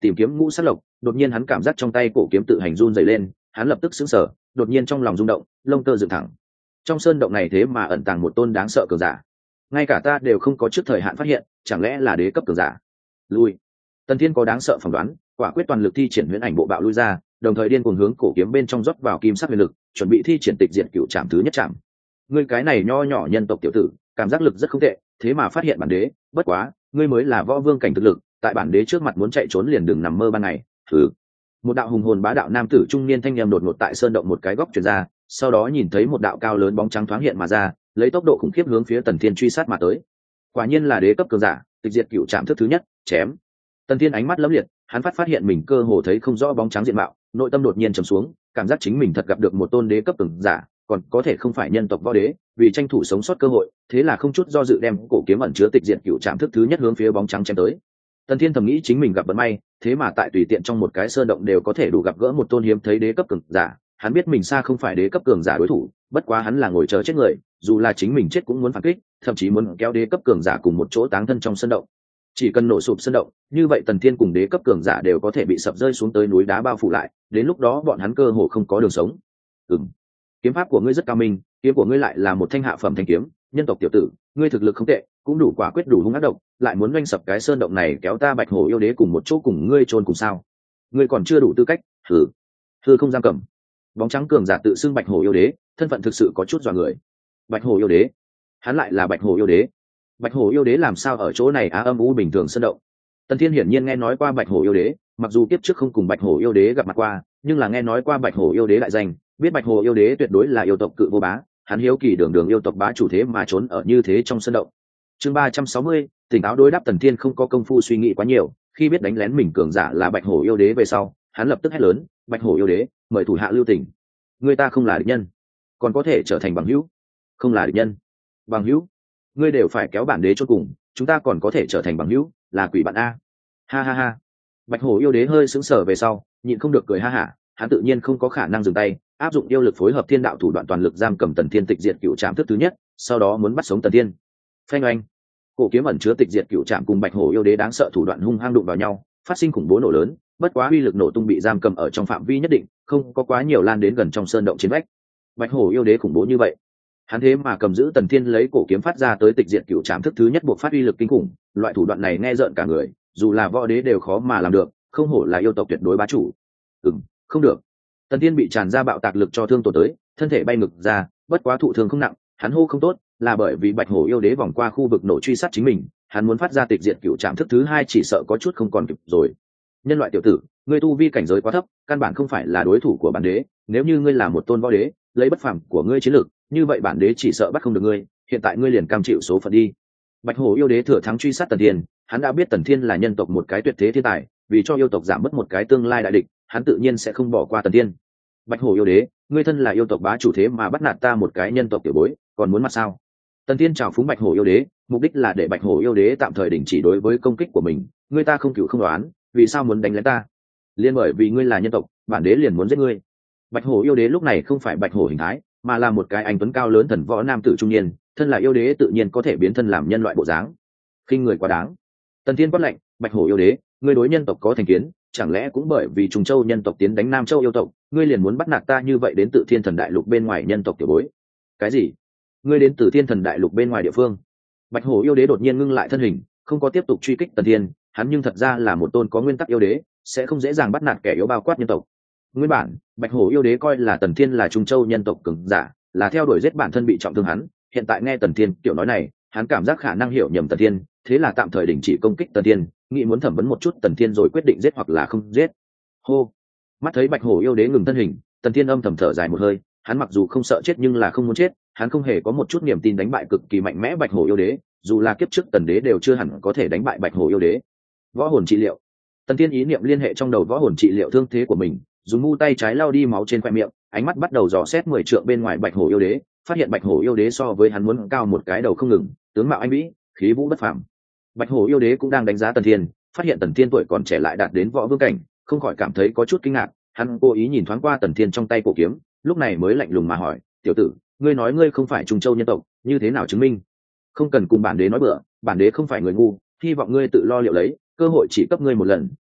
tìm kiếm ngũ sắc lộc. Đột nhiên hắn cảm giác trong tay cổ kiếm tự hành run dày lên, hắn lập tức sững sờ, đột nhiên trong lòng rung động, lông tơ dựng thẳng. Trong sơn động này thế mà ẩn tàng một tôn đáng sợ cường giả, ngay cả ta đều không có trước thời hạn phát hiện, chẳng lẽ là đế cấp cường giả? Lui. Tần Thiên có đáng sợ phỏng đoán, quả quyết toàn lực thi triển huyễn ảnh bộ bạo lui ra, đồng thời điên cuồng hướng cổ kiếm bên trong rót vào kim sắc huyền lực, chuẩn bị thi triển tịch diệt cựu trảm thứ nhất trảm. Ngươi cái này nho nhỏ nhân tộc tiểu tử, cảm giác lực rất không tệ, thế mà phát hiện bản đế, bất quá, ngươi mới là võ vương cảnh thực lực, tại bản đế trước mặt muốn chạy trốn liền đừng nằm mơ ban ngày. Thử. Một đạo hùng hồn bá đạo nam tử trung niên thanh em đột ngột tại sơn động một cái góc truyền ra, sau đó nhìn thấy một đạo cao lớn bóng trắng thoáng hiện mà ra, lấy tốc độ khủng khiếp hướng phía Tần Thiên truy sát mà tới. Quả nhiên là đế cấp cường giả, tịch diệt cựu trảm thức thứ nhất, chém. Tần Thiên ánh mắt lấm liệt, hắn phát phát hiện mình cơ hồ thấy không rõ bóng trắng diện mạo, nội tâm đột nhiên trầm xuống, cảm giác chính mình thật gặp được một tôn đế cấp cường giả, còn có thể không phải nhân tộc võ đế, vì tranh thủ sống sót cơ hội, thế là không chút do dự đem cổ kiếm ẩn chứa tịch diệt cựu trảm thức thứ nhất hướng phía bóng trắng chém tới. Tần Thiên thầm nghĩ chính mình gặp vận may, thế mà tại tùy tiện trong một cái sơn động đều có thể đủ gặp gỡ một tôn hiếm thấy đế cấp cường giả, hắn biết mình xa không phải đế cấp cường giả đối thủ, bất quá hắn là ngồi chờ chết người, dù là chính mình chết cũng muốn phản kích, thậm chí muốn kéo đế cấp cường giả cùng một chỗ táng thân trong sơn động. Chỉ cần nổ sụp sơn động, như vậy Tần Thiên cùng đế cấp cường giả đều có thể bị sập rơi xuống tới núi đá bao phủ lại, đến lúc đó bọn hắn cơ hồ không có đường sống. Ừm, kiếm pháp của ngươi rất cao minh, kiếm của ngươi lại là một thanh hạ phẩm thanh kiếm, nhân tộc tiểu tử, ngươi thực lực không tệ, cũng đủ quả quyết đủ hung ác độc, lại muốn doanh sập cái sơn động này kéo ta Bạch Hổ yêu đế cùng một chỗ cùng ngươi chôn cùng sao? Ngươi còn chưa đủ tư cách, hừ. Hừ không giam cầm. Bóng trắng cường giả tự xưng Bạch Hổ yêu đế, thân phận thực sự có chút dọa người. Bạch Hổ yêu đế, hắn lại là Bạch Hổ yêu đế. Bạch Hổ yêu đế làm sao ở chỗ này á âm u bình thường sơn động? Tần Thiên hiển nhiên nghe nói qua Bạch Hổ yêu đế, mặc dù kiếp trước không cùng Bạch Hổ yêu đế gặp mặt qua, nhưng là nghe nói qua Bạch Hổ yêu đế đại danh, biết Bạch Hổ yêu đế tuyệt đối là yêu tộc cự vô bá, hắn hiếu kỳ đường đường yêu tộc bá chủ thế mà trốn ở như thế trong sơn động. Chương ba trăm sáu mươi, tỉnh táo đối đáp. Tần Thiên không có công phu suy nghĩ quá nhiều, khi biết đánh lén mình cường giả là Bạch Hổ yêu đế về sau, hắn lập tức hét lớn, Bạch Hổ yêu đế, mời thủ hạ lưu tình. Người ta không là địch nhân, còn có thể trở thành bằng hữu. Không là địch nhân, bằng hữu, ngươi đều phải kéo bản đế cho cùng, chúng ta còn có thể trở thành bằng hữu, là quỷ bạn a. Ha ha ha. Bạch Hổ yêu đế hơi sững sờ về sau, nhịn không được cười ha hả, hắn tự nhiên không có khả năng dừng tay, áp dụng yêu lực phối hợp thiên đạo thủ đoạn toàn lực giam cầm Tần Thiên tịch diệt cựu trảm thức thứ nhất, sau đó muốn bắt sống Tần Thiên. Phanh oanh. Cổ kiếm ẩn chứa tịch diệt cựu trảm cùng Bạch Hổ yêu đế đáng sợ thủ đoạn hung hăng đụng vào nhau, phát sinh khủng bố nổ lớn, bất quá uy lực nổ tung bị giam cầm ở trong phạm vi nhất định, không có quá nhiều lan đến gần trong sơn động chiến vách. Bạch Hổ yêu đế khủng bố như vậy, hắn thế mà cầm giữ Tần Thiên lấy cổ kiếm phát ra tới tịch diệt cựu trảm thức thứ nhất buộc phát uy lực kinh khủng, loại thủ đoạn này nghe rợn cả người, dù là võ đế đều khó mà làm được, không hổ là yêu tộc tuyệt đối bá chủ. Ừm, không được. Tần Thiên bị tràn ra bạo tạc lực cho thương tổn tới, thân thể bay ngược ra, bất quá thụ thương không nặng, hắn hô không tốt, là bởi vì Bạch Hổ yêu đế vòng qua khu vực nổ truy sát chính mình, hắn muốn phát ra tịch diệt cựu trảm thức thứ hai chỉ sợ có chút không còn kịp rồi. Nhân loại tiểu tử, ngươi tu vi cảnh giới quá thấp, căn bản không phải là đối thủ của bản đế, nếu như ngươi là một tôn võ đế, lấy bất phàm của ngươi chiến lược, như vậy bản đế chỉ sợ bắt không được ngươi, hiện tại ngươi liền cam chịu số phận đi. Bạch Hổ yêu đế thừa thắng truy sát Tần Thiên, hắn đã biết Tần Thiên là nhân tộc một cái tuyệt thế thiên tài, vì cho yêu tộc giảm mất một cái tương lai đại địch, hắn tự nhiên sẽ không bỏ qua Tần Thiên. Bạch Hổ yêu đế, ngươi thân là yêu tộc bá chủ thế mà bắt nạt ta một cái nhân tộc tiểu bối, còn muốn mặt sao? Tần Thiên chào phúng Bạch Hổ yêu đế, mục đích là để Bạch Hổ yêu đế tạm thời đình chỉ đối với công kích của mình, ngươi ta không cửu không đoán, vì sao muốn đánh lén ta? Liên bởi vì ngươi là nhân tộc, bản đế liền muốn giết ngươi. Bạch Hổ yêu đế lúc này không phải Bạch Hổ hình thái, mà là một cái anh tuấn cao lớn thần võ nam tử trung niên, thân là yêu đế tự nhiên có thể biến thân làm nhân loại bộ dáng. Khinh người quá đáng. Tần Thiên quát lệnh, Bạch Hổ yêu đế, ngươi đối nhân tộc có thành kiến, chẳng lẽ cũng bởi vì Trùng Châu nhân tộc tiến đánh Nam Châu yêu tộc, ngươi liền muốn bắt nạt ta như vậy đến tự Thiên Thần Đại Lục bên ngoài nhân tộc tiểu bối? Cái gì? Ngươi đến từ Thiên Thần Đại Lục bên ngoài địa phương? Bạch Hổ yêu đế đột nhiên ngưng lại thân hình, không có tiếp tục truy kích Tần Thiên, hắn nhưng thật ra là một tôn có nguyên tắc yêu đế, sẽ không dễ dàng bắt nạt kẻ yếu bao quát nhân tộc. Nguyên bản, Bạch Hổ yêu đế coi là Tần Thiên là Trung Châu nhân tộc cường giả, là theo đuổi giết bản thân bị trọng thương hắn, hiện tại nghe Tần Thiên kiểu nói này, hắn cảm giác khả năng hiểu nhầm Tần Thiên, thế là tạm thời đình chỉ công kích Tần Thiên, nghĩ muốn thẩm vấn một chút Tần Thiên rồi quyết định giết hoặc là không giết. Hô. Mắt thấy Bạch Hổ yêu đế ngừng thân hình, Tần Thiên âm thầm thở dài một hơi, hắn mặc dù không sợ chết nhưng là không muốn chết, hắn không hề có một chút niềm tin đánh bại cực kỳ mạnh mẽ Bạch Hổ yêu đế, dù là kiếp trước Tần đế đều chưa hẳn có thể đánh bại Bạch Hổ yêu đế. Võ hồn trị liệu. Tần Thiên ý niệm liên hệ trong đầu võ hồn trị liệu thương thế của mình, dùng mu tay trái lau đi máu trên khoe miệng, ánh mắt bắt đầu dò xét mười trượng bên ngoài Bạch Hổ yêu đế, phát hiện Bạch Hổ yêu đế so với hắn muốn cao một cái đầu không ngừng, tướng mạo anh vĩ, khí vũ bất phàm. Bạch Hổ yêu đế cũng đang đánh giá Tần Thiên, phát hiện Tần Thiên tuổi còn trẻ lại đạt đến võ vương cảnh, không khỏi cảm thấy có chút kinh ngạc, hắn cố ý nhìn thoáng qua Tần Thiên trong tay cổ kiếm, lúc này mới lạnh lùng mà hỏi, "Tiểu tử, ngươi nói ngươi không phải Trung Châu nhân tộc, như thế nào chứng minh?" "Không cần cùng bản đế nói bừa, bản đế không phải người ngu, hy vọng ngươi tự lo liệu lấy, cơ hội chỉ cấp ngươi một lần,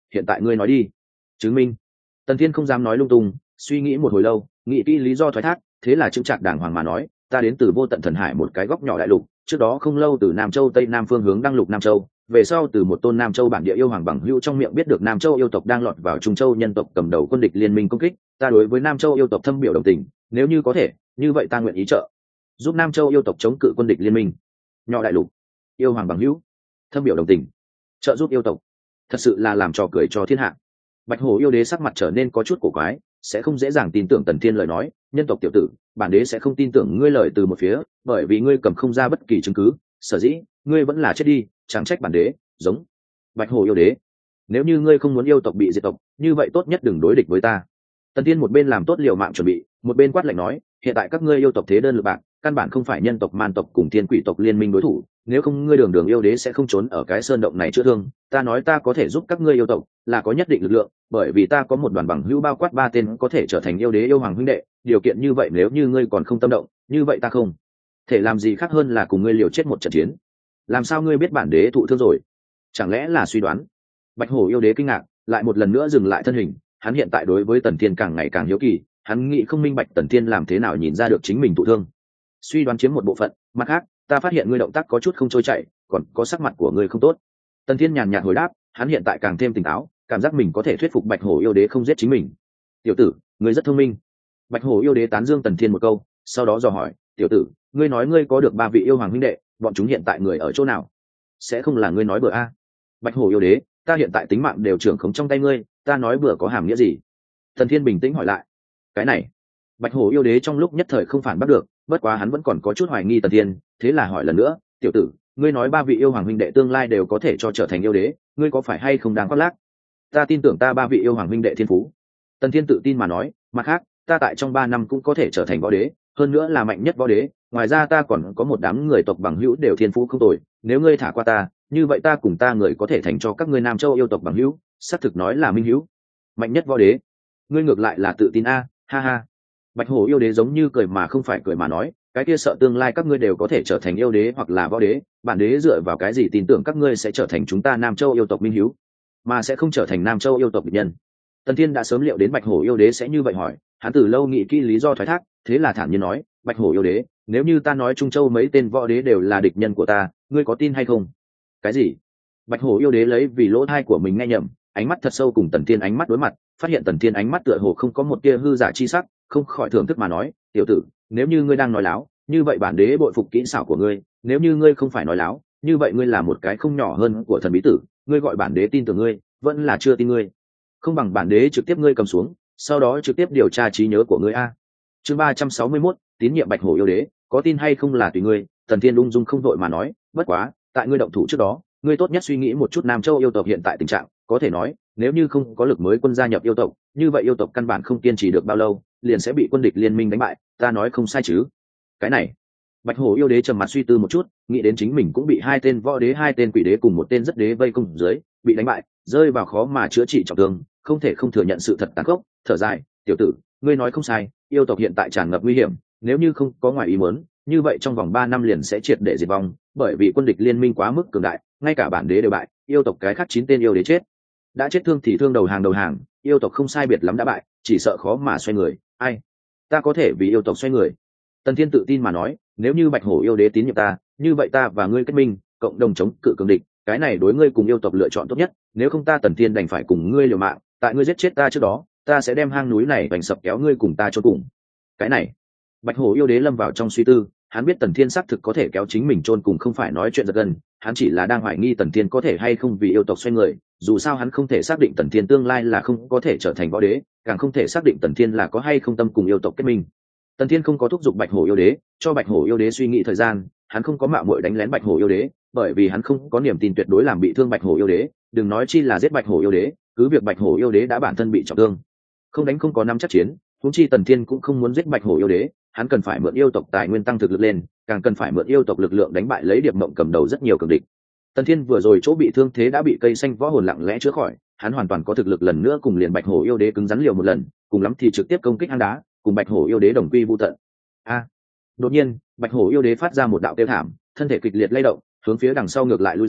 hiện tại ngươi nói đi. Chứng minh. Tần Thiên không dám nói lung tung, suy nghĩ một hồi lâu, nghĩ kỹ lý do thoái thác, thế là chững chạc đàng hoàng mà nói, ta đến từ vô tận thần hải một cái góc nhỏ đại lục, trước đó không lâu từ Nam Châu Tây Nam phương hướng đăng lục Nam Châu, về sau từ một tôn Nam Châu bản địa yêu hoàng bằng hữu trong miệng biết được Nam Châu yêu tộc đang lọt vào Trung Châu nhân tộc cầm đầu quân địch liên minh công kích, ta đối với Nam Châu yêu tộc thâm biểu đồng tình, nếu như có thể, như vậy ta nguyện ý trợ giúp Nam Châu yêu tộc chống cự quân địch liên minh. Nhỏ đại lục, yêu hoàng bằng hữu, thâm biểu đồng tình, trợ giúp yêu tộc, thật sự là làm trò cười cho thiên hạ. Bạch Hổ yêu đế sắc mặt trở nên có chút cổ quái, sẽ không dễ dàng tin tưởng Tần Thiên lời nói, nhân tộc tiểu tử, bản đế sẽ không tin tưởng ngươi lời từ một phía, bởi vì ngươi cầm không ra bất kỳ chứng cứ, sở dĩ ngươi vẫn là chết đi, chẳng trách bản đế. Giống. Bạch Hổ yêu đế, nếu như ngươi không muốn yêu tộc bị diệt tộc, như vậy tốt nhất đừng đối địch với ta. Tần Thiên một bên làm tốt liều mạng chuẩn bị, một bên quát lạnh nói, hiện tại các ngươi yêu tộc thế đơn lực bạc, căn bản không phải nhân tộc man tộc cùng thiên quỷ tộc liên minh đối thủ, nếu không ngươi đường đường yêu đế sẽ không trốn ở cái sơn động này chữa thương. Ta nói ta có thể giúp các ngươi yêu tộc là có nhất định lực lượng, bởi vì ta có một đoàn bằng hữu bao quát ba tên có thể trở thành yêu đế yêu hoàng huynh đệ, điều kiện như vậy nếu như ngươi còn không tâm động, như vậy ta không thể làm gì khác hơn là cùng ngươi liều chết một trận chiến. Làm sao ngươi biết bản đế thụ thương rồi? Chẳng lẽ là suy đoán? Bạch Hổ yêu đế kinh ngạc, lại một lần nữa dừng lại thân hình, hắn hiện tại đối với Tần Thiên càng ngày càng hiếu kỳ, hắn nghĩ không minh bạch Tần Thiên làm thế nào nhìn ra được chính mình thụ thương. Suy đoán chiếm một bộ phận, mặt khác, ta phát hiện ngươi động tác có chút không trôi chảy, còn có sắc mặt của ngươi không tốt. Tần Thiên nhàn nhạt hồi đáp, hắn hiện tại càng thêm tỉnh táo, cảm giác mình có thể thuyết phục Bạch Hổ yêu đế không giết chính mình. Tiểu tử, ngươi rất thông minh. Bạch Hổ yêu đế tán dương Tần Thiên một câu, sau đó dò hỏi, tiểu tử, ngươi nói ngươi có được ba vị yêu hoàng huynh đệ, bọn chúng hiện tại người ở chỗ nào? Sẽ không là ngươi nói bừa a? Bạch Hổ yêu đế, ta hiện tại tính mạng đều trưởng khống trong tay ngươi, ta nói bừa có hàm nghĩa gì? Tần Thiên bình tĩnh hỏi lại. Cái này, Bạch Hổ yêu đế trong lúc nhất thời không phản bắt được, bất quá hắn vẫn còn có chút hoài nghi Tần Thiên, thế là hỏi lần nữa, tiểu tử, ngươi nói ba vị yêu hoàng huynh đệ tương lai đều có thể cho trở thành yêu đế, ngươi có phải hay không đang khoác lác? Ta tin tưởng ta ba vị yêu hoàng huynh đệ thiên phú. Tần Thiên tự tin mà nói, mặt khác, ta tại trong ba năm cũng có thể trở thành võ đế, hơn nữa là mạnh nhất võ đế, ngoài ra ta còn có một đám người tộc bằng hữu đều thiên phú không tồi, nếu ngươi thả qua ta, như vậy ta cùng ta người có thể thành cho các ngươi Nam Châu yêu tộc bằng hữu, xác thực nói là minh hữu. Mạnh nhất võ đế, ngươi ngược lại là tự tin a, ha ha. Bạch Hổ yêu đế giống như cười mà không phải cười mà nói, cái kia sợ tương lai các ngươi đều có thể trở thành yêu đế hoặc là võ đế, bản đế dựa vào cái gì tin tưởng các ngươi sẽ trở thành chúng ta Nam Châu yêu tộc minh hữu, mà sẽ không trở thành Nam Châu yêu tộc địch nhân. Tần Thiên đã sớm liệu đến Bạch Hổ yêu đế sẽ như vậy hỏi, hắn từ lâu nghĩ kỹ lý do thoái thác, thế là thản nhiên nói, Bạch Hổ yêu đế, nếu như ta nói Trung Châu mấy tên võ đế đều là địch nhân của ta, ngươi có tin hay không? Cái gì? Bạch Hổ yêu đế lấy vì lỗ thai của mình nghe nhầm, ánh mắt thật sâu cùng Tần Thiên ánh mắt đối mặt, phát hiện Tần Thiên ánh mắt tựa hồ không có một tia hư giả chi sắc, không khỏi thưởng thức mà nói, tiểu tử, nếu như ngươi đang nói láo, như vậy bản đế bội phục kỹ xảo của ngươi, nếu như ngươi không phải nói láo, như vậy ngươi là một cái không nhỏ hơn của thần bí tử, ngươi gọi bản đế tin tưởng ngươi, vẫn là chưa tin ngươi. Không bằng bản đế trực tiếp ngươi cầm xuống, sau đó trực tiếp điều tra trí nhớ của ngươi a. Chương ba trăm sáu mươi mốt, tín nhiệm Bạch Hổ yêu đế, có tin hay không là tùy ngươi. Tần Thiên ung dung không vội mà nói, bất quá, tại ngươi động thủ trước đó, ngươi tốt nhất suy nghĩ một chút Nam Châu yêu tộc hiện tại tình trạng, có thể nói, nếu như không có lực mới quân gia nhập yêu tộc, như vậy yêu tộc căn bản không kiên trì được bao lâu, liền sẽ bị quân địch liên minh đánh bại, ta nói không sai chứ? Cái này, Bạch Hổ yêu đế trầm mặt suy tư một chút, nghĩ đến chính mình cũng bị hai tên võ đế, hai tên quỷ đế cùng một tên rất đế vây công dưới, bị đánh bại, rơi vào khó mà chữa trị trọng thương, không thể không thừa nhận sự thật tàn khốc, thở dài, tiểu tử, ngươi nói không sai, yêu tộc hiện tại tràn ngập nguy hiểm, nếu như không có ngoài ý muốn, như vậy trong vòng ba năm liền sẽ triệt để diệt vong, bởi vì quân địch liên minh quá mức cường đại, ngay cả bản đế đều bại, yêu tộc cái khác chín tên yêu đế chết, đã chết thương thì thương đầu hàng đầu hàng, yêu tộc không sai biệt lắm đã bại, chỉ sợ khó mà xoay người, ai, ta có thể vì yêu tộc xoay người. Tần Thiên tự tin mà nói, nếu như Bạch Hổ yêu đế tín nhiệm ta, như vậy ta và ngươi kết minh, cộng đồng chống cự cường địch, cái này đối ngươi cùng yêu tộc lựa chọn tốt nhất, nếu không ta Tần Thiên đành phải cùng ngươi liều mạng, tại ngươi giết chết ta trước đó, ta sẽ đem hang núi này bành sập kéo ngươi cùng ta chôn cùng. Cái này, Bạch Hổ yêu đế lâm vào trong suy tư, hắn biết Tần Thiên xác thực có thể kéo chính mình chôn cùng không phải nói chuyện giật gân, hắn chỉ là đang hoài nghi Tần Thiên có thể hay không vì yêu tộc xoay người, dù sao hắn không thể xác định Tần Thiên tương lai là không có thể trở thành võ đế, càng không thể xác định Tần Thiên là có hay không tâm cùng yêu tộc kết minh. Tần Thiên không có thúc giục Bạch Hổ yêu đế, cho Bạch Hổ yêu đế suy nghĩ thời gian, hắn không có mạo muội đánh lén Bạch Hổ yêu đế, bởi vì hắn không có niềm tin tuyệt đối làm bị thương Bạch Hổ yêu đế, đừng nói chi là giết Bạch Hổ yêu đế, cứ việc Bạch Hổ yêu đế đã bản thân bị trọng thương, không đánh không có nắm chắc chiến, huống chi Tần Thiên cũng không muốn giết Bạch Hổ yêu đế, hắn cần phải mượn yêu tộc tài nguyên tăng thực lực lên, càng cần phải mượn yêu tộc lực lượng đánh bại lấy Điệp Mộng cầm đầu rất nhiều cường địch. Tần Thiên vừa rồi chỗ bị thương thế đã bị cây xanh võ hồn lặng lẽ chữa khỏi, hắn hoàn toàn có thực lực lần nữa cùng liền Bạch Hổ yêu đế cứng rắn liều một lần, cùng lắm thì trực tiếp công kích hang đá, cùng Bạch Hổ yêu đế đồng quy vu tận. A! Đột nhiên, Bạch Hổ yêu đế phát ra một đạo kêu thảm, thân thể kịch liệt lay động, hướng phía đằng sau ngược lại lui ra,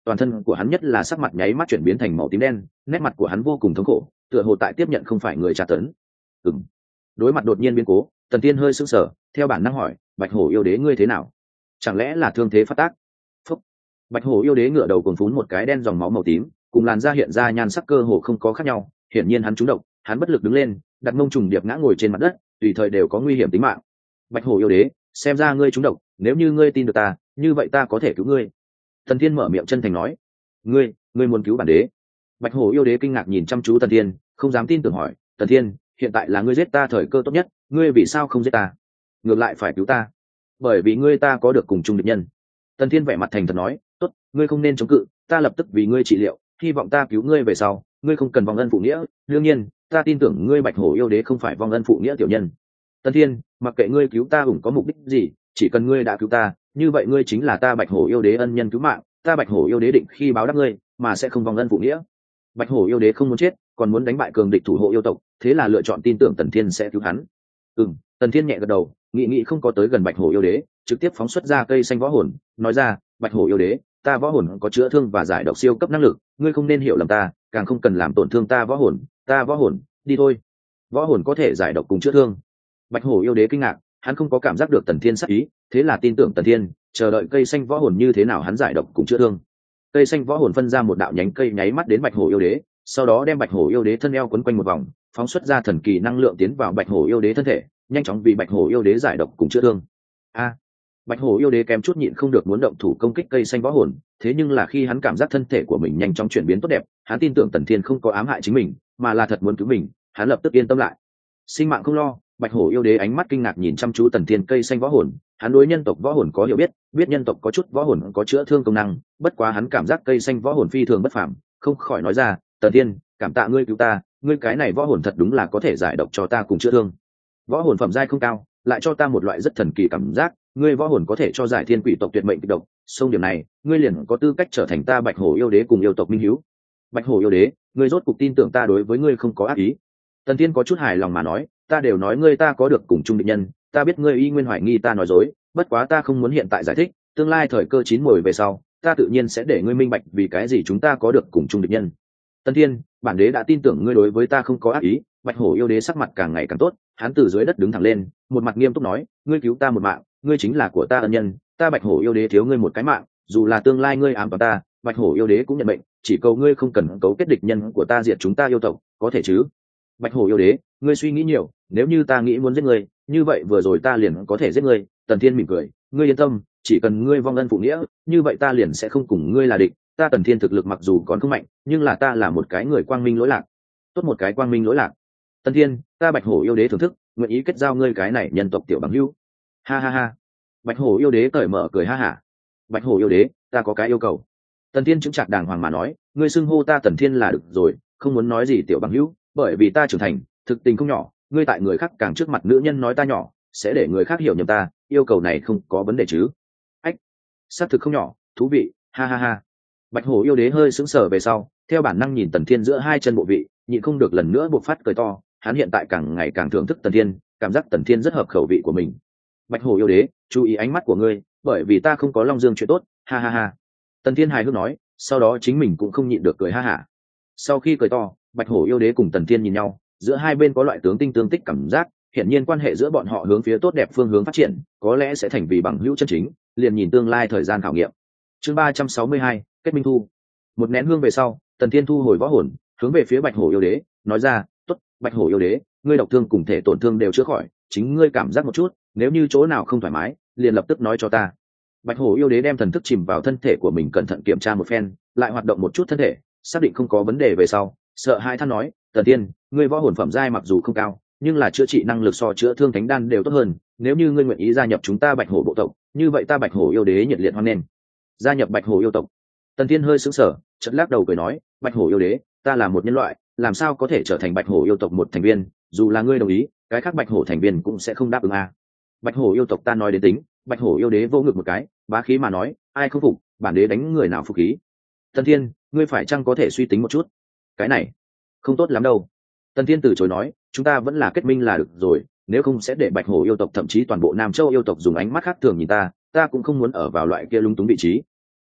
toàn thân của hắn nhất là sắc mặt nháy mắt chuyển biến thành màu tím đen, nét mặt của hắn vô cùng thống khổ, tựa hồ tại tiếp nhận không phải người tra tấn. Ừm. Đối mặt đột nhiên biến cố, Tần Thiên hơi sững sờ, theo bản năng hỏi, Bạch Hổ yêu đế ngươi thế nào? Chẳng lẽ là thương thế phát tác? Phúc. Bạch Hổ yêu đế ngửa đầu cuồn phún một cái đen dòng máu màu tím, cùng làn da hiện ra nhan sắc cơ hồ không có khác nhau, hiển nhiên hắn trúng độc, hắn bất lực đứng lên, đặt mông trùng điệp ngã ngồi trên mặt đất, tùy thời đều có nguy hiểm tính mạng. Bạch Hổ yêu đế, xem ra ngươi trúng độc, nếu như ngươi tin được ta, như vậy ta có thể cứu ngươi. Tần Thiên mở miệng chân thành nói. Ngươi, ngươi muốn cứu bản đế? Bạch Hổ yêu đế kinh ngạc nhìn chăm chú Tần Thiên, không dám tin tưởng hỏi, Tần Thiên, hiện tại là ngươi giết ta thời cơ tốt nhất, ngươi vì sao không giết ta, ngược lại phải cứu ta? Bởi vì ngươi ta có được cùng chung địch nhân. Tần Thiên vẻ mặt thành thật nói, tốt, ngươi không nên chống cự, ta lập tức vì ngươi trị liệu, hy vọng ta cứu ngươi về sau, ngươi không cần vong ân phụ nghĩa, đương nhiên, ta tin tưởng ngươi Bạch Hổ yêu đế không phải vong ân phụ nghĩa tiểu nhân. Tần Thiên, mặc kệ ngươi cứu ta ủng có mục đích gì, chỉ cần ngươi đã cứu ta, như vậy ngươi chính là ta Bạch Hổ yêu đế ân nhân cứu mạng, ta Bạch Hổ yêu đế định khi báo đáp ngươi, mà sẽ không vong ân phụ nghĩa. Bạch Hổ yêu đế không muốn chết, còn muốn đánh bại cường địch thủ hộ yêu tộc, thế là lựa chọn tin tưởng Tần Thiên sẽ cứu hắn. Ừm, Tần Thiên nhẹ gật đầu, nghĩ nghĩ không có tới gần Bạch Hổ yêu đế, trực tiếp phóng xuất ra cây xanh võ hồn, nói ra, Bạch Hổ yêu đế, ta võ hồn có chữa thương và giải độc siêu cấp năng lực, ngươi không nên hiểu lầm ta, càng không cần làm tổn thương ta võ hồn, ta võ hồn, đi thôi. Võ hồn có thể giải độc cùng chữa thương. Bạch Hổ yêu đế kinh ngạc, hắn không có cảm giác được Tần Thiên sát ý, thế là tin tưởng Tần Thiên, chờ đợi cây xanh võ hồn như thế nào hắn giải độc cùng chữa thương. Cây xanh võ hồn phân ra một đạo nhánh cây nháy mắt đến Bạch Hổ yêu đế, sau đó đem Bạch Hổ yêu đế thân eo quấn quanh một vòng, phóng xuất ra thần kỳ năng lượng tiến vào Bạch Hổ yêu đế thân thể, nhanh chóng vì Bạch Hổ yêu đế giải độc cùng chữa thương. A, Bạch Hổ yêu đế kém chút nhịn không được muốn động thủ công kích cây xanh võ hồn, thế nhưng là khi hắn cảm giác thân thể của mình nhanh chóng chuyển biến tốt đẹp, hắn tin tưởng Tần Thiên không có ám hại chính mình, mà là thật muốn cứu mình, hắn lập tức yên tâm lại. Sinh mạng không lo, Bạch Hổ yêu đế ánh mắt kinh ngạc nhìn chăm chú Tần Thiên cây xanh võ hồn, hắn đối nhân tộc võ hồn có hiểu biết, biết nhân tộc có chút võ hồn có chữa thương công năng, bất quá hắn cảm giác cây xanh võ hồn phi thường bất phàm, không khỏi nói ra, Tần Thiên, cảm tạ ngươi cứu ta, ngươi cái này võ hồn thật đúng là có thể giải độc cho ta cùng chữa thương. Võ hồn phẩm giai không cao, lại cho ta một loại rất thần kỳ cảm giác, ngươi võ hồn có thể cho giải thiên quỷ tộc tuyệt mệnh kịch độc, song điểm này, ngươi liền có tư cách trở thành ta Bạch Hổ yêu đế cùng yêu tộc minh hiếu. Bạch Hổ yêu đế, ngươi rốt cuộc tin tưởng ta đối với ngươi không có ác ý. Tần Thiên có chút hài lòng mà nói, ta đều nói ngươi ta có được cùng chung địch nhân, ta biết ngươi y nguyên hoài nghi ta nói dối, bất quá ta không muốn hiện tại giải thích, tương lai thời cơ chín mùi về sau, ta tự nhiên sẽ để ngươi minh bạch vì cái gì chúng ta có được cùng chung địch nhân. Tần Thiên, bản đế đã tin tưởng ngươi đối với ta không có ác ý. Bạch Hổ yêu đế sắc mặt càng ngày càng tốt, hắn từ dưới đất đứng thẳng lên, một mặt nghiêm túc nói, ngươi cứu ta một mạng, ngươi chính là của ta ân nhân, ta Bạch Hổ yêu đế thiếu ngươi một cái mạng, dù là tương lai ngươi ám vào ta, Bạch Hổ yêu đế cũng nhận mệnh, chỉ cầu ngươi không cần cấu kết địch nhân của ta diệt chúng ta yêu tộc, có thể chứ? Bạch Hổ yêu đế, ngươi suy nghĩ nhiều, nếu như ta nghĩ muốn giết ngươi, như vậy vừa rồi ta liền có thể giết ngươi. Tần Thiên mỉm cười, ngươi yên tâm, chỉ cần ngươi vong ân phụ nghĩa, như vậy ta liền sẽ không cùng ngươi là địch. Ta Tần Thiên thực lực mặc dù còn không mạnh, nhưng là ta là một cái người quang minh lỗi lạc. Tốt, một cái quang minh lỗi lạc. Tần Thiên, ta Bạch Hổ yêu đế thưởng thức, nguyện ý kết giao ngươi cái này nhân tộc tiểu bằng hữu. Ha ha ha. Bạch Hổ yêu đế cởi mở cười ha hả. Bạch Hổ yêu đế, ta có cái yêu cầu. Tần Thiên chứng chặt đàng hoàng mà nói, ngươi xưng hô ta Tần Thiên là được rồi, không muốn nói gì tiểu bằng hữu, bởi vì ta trưởng thành, thực tình không nhỏ, ngươi tại người khác càng trước mặt nữ nhân nói ta nhỏ, sẽ để người khác hiểu nhầm ta, yêu cầu này không có vấn đề chứ? Ách, xác thực không nhỏ, thú vị, ha ha ha. Bạch Hổ yêu đế hơi sững sờ về sau, theo bản năng nhìn Tần Thiên giữa hai chân bộ vị, nhịn không được lần nữa bộc phát cười to, hắn hiện tại càng ngày càng thưởng thức Tần Thiên, cảm giác Tần Thiên rất hợp khẩu vị của mình. Bạch Hổ yêu đế, chú ý ánh mắt của ngươi, bởi vì ta không có Long Dương chuyện tốt, ha ha ha. Tần Thiên hài hước nói, sau đó chính mình cũng không nhịn được cười ha hả. Sau khi cười to, Bạch Hổ yêu đế cùng Tần Thiên nhìn nhau, giữa hai bên có loại tướng tinh tương tích cảm giác, hiển nhiên quan hệ giữa bọn họ hướng phía tốt đẹp phương hướng phát triển, có lẽ sẽ thành vì bằng hữu chân chính, liền nhìn tương lai thời gian khảo nghiệm. Chương ba trăm sáu mươi hai, kết minh thu. Một nén hương về sau, Tần Thiên thu hồi võ hồn, hướng về phía Bạch Hổ yêu đế, nói ra, "Tốt, Bạch Hổ yêu đế, ngươi độc thương cùng thể tổn thương đều chữa khỏi, chính ngươi cảm giác một chút, nếu như chỗ nào không thoải mái, liền lập tức nói cho ta." Bạch Hổ yêu đế đem thần thức chìm vào thân thể của mình cẩn thận kiểm tra một phen, lại hoạt động một chút thân thể, xác định không có vấn đề về sau, sợ hai than nói, Tần Thiên, ngươi võ hồn phẩm giai mặc dù không cao, nhưng là chữa trị năng lực so chữa thương thánh đan đều tốt hơn, nếu như ngươi nguyện ý gia nhập chúng ta Bạch Hổ bộ tộc, như vậy ta Bạch Hổ yêu đế nhiệt liệt hoan nghênh. Gia nhập Bạch Hổ yêu tộc. Tần Thiên hơi sững sờ, chợt lắc đầu cười nói, Bạch Hổ yêu đế, ta là một nhân loại, làm sao có thể trở thành Bạch Hổ yêu tộc một thành viên, dù là ngươi đồng ý, cái khác Bạch Hổ thành viên cũng sẽ không đáp ứng a. Bạch Hổ yêu tộc ta nói đến tính. Bạch Hổ yêu đế vô ngực một cái, bá khí mà nói, ai không phục, bản đế đánh người nào phục khí. Tần Thiên, ngươi phải chăng có thể suy tính một chút? Cái này không tốt lắm đâu. Tần Thiên từ chối nói, chúng ta vẫn là kết minh là được rồi, nếu không sẽ để Bạch Hổ yêu tộc thậm chí toàn bộ Nam Châu yêu tộc dùng ánh mắt khác thường nhìn ta, ta cũng không muốn ở vào loại kia lung túng vị trí.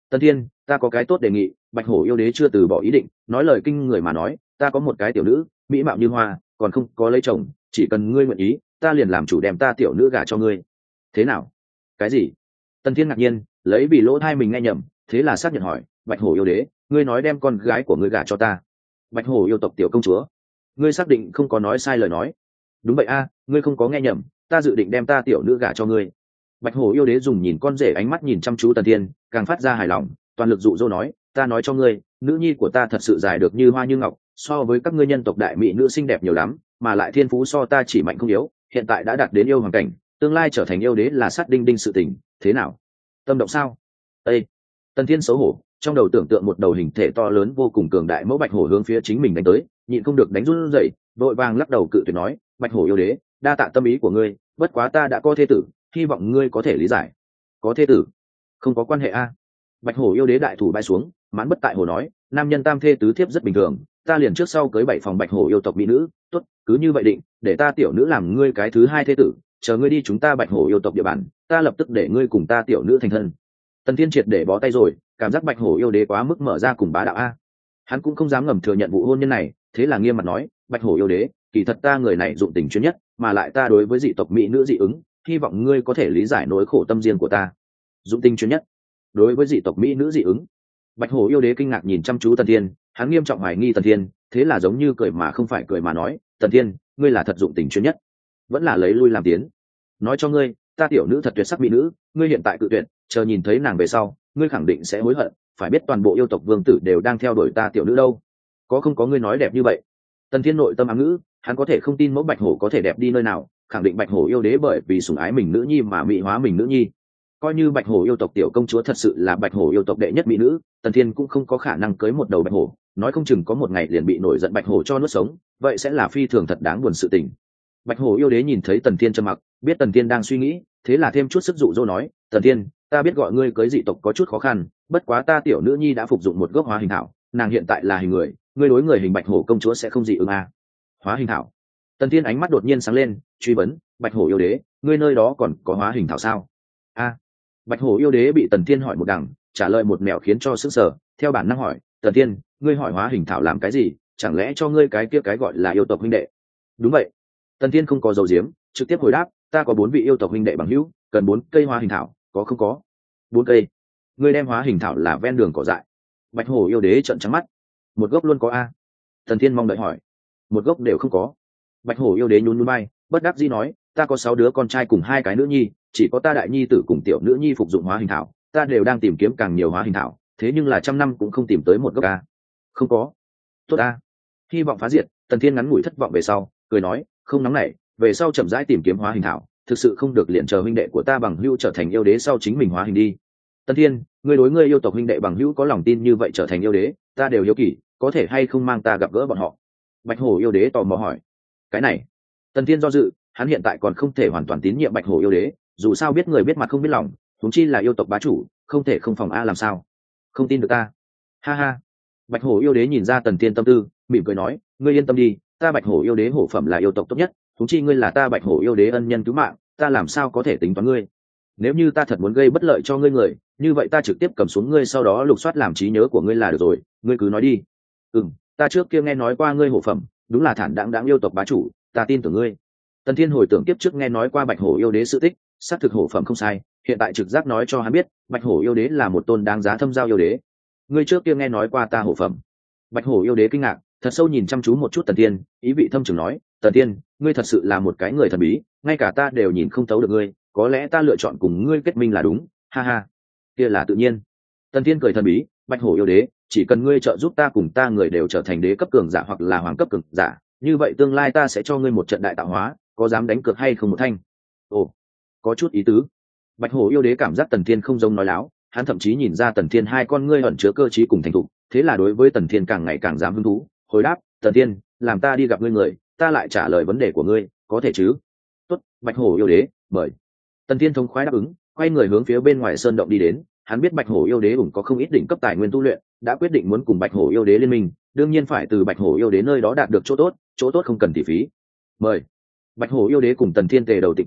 Tần thiên, ta có cái tốt đề nghị. Bạch hổ yêu đế chưa từ bỏ ý định, nói lời kinh người mà nói, ta có một cái tiểu nữ mỹ mạo như hoa, còn không có lấy chồng, chỉ cần ngươi nguyện ý, ta liền làm chủ đem ta tiểu nữ gả cho ngươi. Thế nào? Cái gì? Tần thiên ngạc nhiên, lấy vì lỗ thai mình nghe nhầm, thế là xác nhận hỏi, bạch hổ yêu đế, ngươi nói đem con gái của ngươi gả cho ta? Bạch hổ yêu tộc tiểu công chúa, ngươi xác định không có nói sai lời nói? Đúng vậy a, ngươi không có nghe nhầm, ta dự định đem ta tiểu nữ gả cho ngươi. Bạch hổ yêu đế dùng nhìn con rể ánh mắt nhìn chăm chú Tần thiên, càng phát ra hài lòng, toàn lực dụ dỗ nói, ta nói cho ngươi, nữ nhi của ta thật sự dài được như hoa như ngọc, so với các ngươi nhân tộc đại mỹ nữ xinh đẹp nhiều lắm, mà lại thiên phú so ta chỉ mạnh không yếu, hiện tại đã đạt đến yêu hoàng cảnh, tương lai trở thành yêu đế là sát đinh đinh sự tình. Thế nào, tâm động sao? Ê! Tần thiên xấu hổ, trong đầu tưởng tượng một đầu hình thể to lớn vô cùng cường đại mẫu bạch hổ hướng phía chính mình đánh tới, nhịn không được đánh run rẩy, vội vàng lắc đầu cự tuyệt nói, bạch hổ yêu đế, đa tạ tâm ý của ngươi, bất quá ta đã có thê tử, hy vọng ngươi có thể lý giải. Có thê tử? Không có quan hệ a. Bạch hổ yêu đế đại thủ bay xuống, mãn bất tại hồ nói, nam nhân tam thê tứ thiếp rất bình thường, ta liền trước sau cưới bảy phòng bạch hổ yêu tộc mỹ nữ, tốt, cứ như vậy định, để ta tiểu nữ làm ngươi cái thứ hai thê tử, chờ ngươi đi chúng ta bạch hổ yêu tộc địa bàn, ta lập tức để ngươi cùng ta tiểu nữ thành thân. Tần thiên triệt để bó tay rồi, cảm giác bạch hổ yêu đế quá mức mở ra cùng bá đạo a. Hắn cũng không dám ngầm thừa nhận vụ hôn nhân này, thế là nghiêm mặt nói, bạch hổ yêu đế, kỳ thật ta người này dụng tình chuyên nhất, mà lại ta đối với dị tộc mỹ nữ dị ứng, hy vọng ngươi có thể lý giải nỗi khổ tâm riêng của ta. Dụng tình chuyên nhất, đối với dị tộc mỹ nữ dị ứng. Bạch hổ yêu đế kinh ngạc nhìn chăm chú Tần thiên, hắn nghiêm trọng hoài nghi Tần thiên, thế là giống như cười mà không phải cười mà nói, Tần thiên, ngươi là thật dụng tình chuyên nhất, vẫn là lấy lui làm tiến. Nói cho ngươi, ta tiểu nữ thật tuyệt sắc mỹ nữ, ngươi hiện tại cự tuyệt, chờ nhìn thấy nàng về sau, ngươi khẳng định sẽ hối hận, phải biết toàn bộ yêu tộc vương tử đều đang theo đuổi ta tiểu nữ đâu. Có không có ngươi nói đẹp như vậy? Tần thiên nội tâm ám ngữ, hắn có thể không tin mẫu bạch hổ có thể đẹp đi nơi nào, khẳng định bạch hổ yêu đế bởi vì sủng ái mình nữ nhi mà mỹ hóa mình nữ nhi. Coi như bạch hổ yêu tộc tiểu công chúa thật sự là bạch hổ yêu tộc đệ nhất mỹ nữ, Tần thiên cũng không có khả năng cưới một đầu bạch hổ, nói không chừng có một ngày liền bị nổi giận bạch hổ cho nuốt sống, vậy sẽ là phi thường thật đáng buồn sự tình. Bạch hổ yêu đế nhìn thấy Tần thiên trầm mặc, biết Tần thiên đang suy nghĩ, thế là thêm chút sức dụ dỗ nói, Tần thiên, ta biết gọi ngươi cưới dị tộc có chút khó khăn, bất quá ta tiểu nữ nhi đã phục dụng một gốc hóa hình thảo, nàng hiện tại là hình người, ngươi đối người hình bạch hổ công chúa sẽ không dị ứng à. Hóa hình thảo? Tần thiên ánh mắt đột nhiên sáng lên, truy vấn, bạch hổ yêu đế, ngươi nơi đó còn có hóa hình thảo sao? A. À. Bạch hổ yêu đế bị Tần thiên hỏi một đằng, trả lời một mẹo khiến cho sững sờ, theo bản năng hỏi, Tần thiên, ngươi hỏi hóa hình thảo làm cái gì, chẳng lẽ cho ngươi cái kia cái gọi là yêu tộc huynh đệ? Đúng vậy. Tần thiên không có dấu diếm, trực tiếp hồi đáp, ta có bốn vị yêu tộc huynh đệ bằng hữu, cần bốn cây hóa hình thảo, có không có? Bốn cây? Ngươi đem hóa hình thảo là ven đường cỏ dại? Bạch hổ yêu đế trợn trắng mắt, một gốc luôn có a? Tần thiên mong đợi hỏi, một gốc đều không có. Bạch hổ yêu đế nhún nhún bay, bất đắc dĩ nói, ta có sáu đứa con trai cùng hai cái nữ nhi, chỉ có ta đại nhi tử cùng tiểu nữ nhi phục dụng hóa hình thảo, ta đều đang tìm kiếm càng nhiều hóa hình thảo, thế nhưng là trăm năm cũng không tìm tới một gốc a. Không có. Tốt a. Hy vọng phá diệt. Tần thiên ngắn ngủi thất vọng về sau, cười nói, không nóng nảy, về sau chậm rãi tìm kiếm hóa hình thảo, thực sự không được liền chờ huynh đệ của ta bằng hữu trở thành yêu đế sau chính mình hóa hình đi. Tần thiên, ngươi đối ngươi yêu tộc huynh đệ bằng hữu có lòng tin như vậy trở thành yêu đế, ta đều hiếu kỳ, có thể hay không mang ta gặp gỡ bọn họ? Bạch hổ yêu đế tò mò hỏi. Cái này, Tần thiên do dự, hắn hiện tại còn không thể hoàn toàn tín nhiệm bạch hổ yêu đế, dù sao biết người biết mặt không biết lòng, huống chi là yêu tộc bá chủ, không thể không phòng a làm sao? Không tin được ta? Ha ha. Bạch hổ yêu đế nhìn ra Tần thiên tâm tư, mỉm cười nói, ngươi yên tâm đi, ta bạch hổ yêu đế hổ phẩm là yêu tộc tốt nhất, huống chi ngươi là ta bạch hổ yêu đế ân nhân cứu mạng, ta làm sao có thể tính toán ngươi? Nếu như ta thật muốn gây bất lợi cho ngươi người, như vậy ta trực tiếp cầm xuống ngươi, sau đó lục soát làm trí nhớ của ngươi là được rồi, ngươi cứ nói đi. Ừm, ta trước kia nghe nói qua ngươi hổ phẩm, đúng là thản đãng đãng yêu tộc bá chủ, ta tin tưởng ngươi. Tần thiên hồi tưởng tiếp trước nghe nói qua bạch hổ yêu đế sự tích, xác thực hổ phẩm không sai, hiện tại trực giác nói cho hắn biết, bạch hổ yêu đế là một tôn đáng giá thâm giao yêu đế. Ngươi trước kia nghe nói qua ta hổ phẩm? Bạch hổ yêu đế kinh ngạc, thật sâu nhìn chăm chú một chút Tần thiên, ý vị thâm trường nói, Tần thiên, ngươi thật sự là một cái người thần bí, ngay cả ta đều nhìn không thấu được ngươi, có lẽ ta lựa chọn cùng ngươi kết minh là đúng, ha ha. Kia là tự nhiên. Tần thiên cười thần bí, bạch hổ yêu đế, chỉ cần ngươi trợ giúp ta cùng ta người đều trở thành đế cấp cường giả hoặc là hoàng cấp cường giả, như vậy tương lai ta sẽ cho ngươi một trận đại tạo hóa, có dám đánh cược hay không một thanh? Ồ, có chút ý tứ. Bạch hổ yêu đế cảm giác Tần thiên không giống nói láo, hắn thậm chí nhìn ra Tần thiên hai con ngươi ẩn chứa cơ trí cùng thành thục, thế là đối với Tần thiên càng ngày càng dám hứng thú, hồi đáp, Tần thiên, làm ta đi gặp ngươi người, ta lại trả lời vấn đề của ngươi, có thể chứ? Tốt, bạch hổ yêu đế, mời. Tần thiên thống khoái đáp ứng, quay người hướng phía bên ngoài sơn động đi đến. Hắn biết bạch hổ yêu đế ủng có không ít đỉnh cấp tài nguyên tu luyện, đã quyết định muốn cùng bạch hổ yêu đế liên minh, đương nhiên phải từ bạch hổ yêu đế nơi đó đạt được chỗ tốt, chỗ tốt không cần tỷ phí. Mời. Bạch hổ yêu đế cùng Tần thiên tề đầu tịch tiến,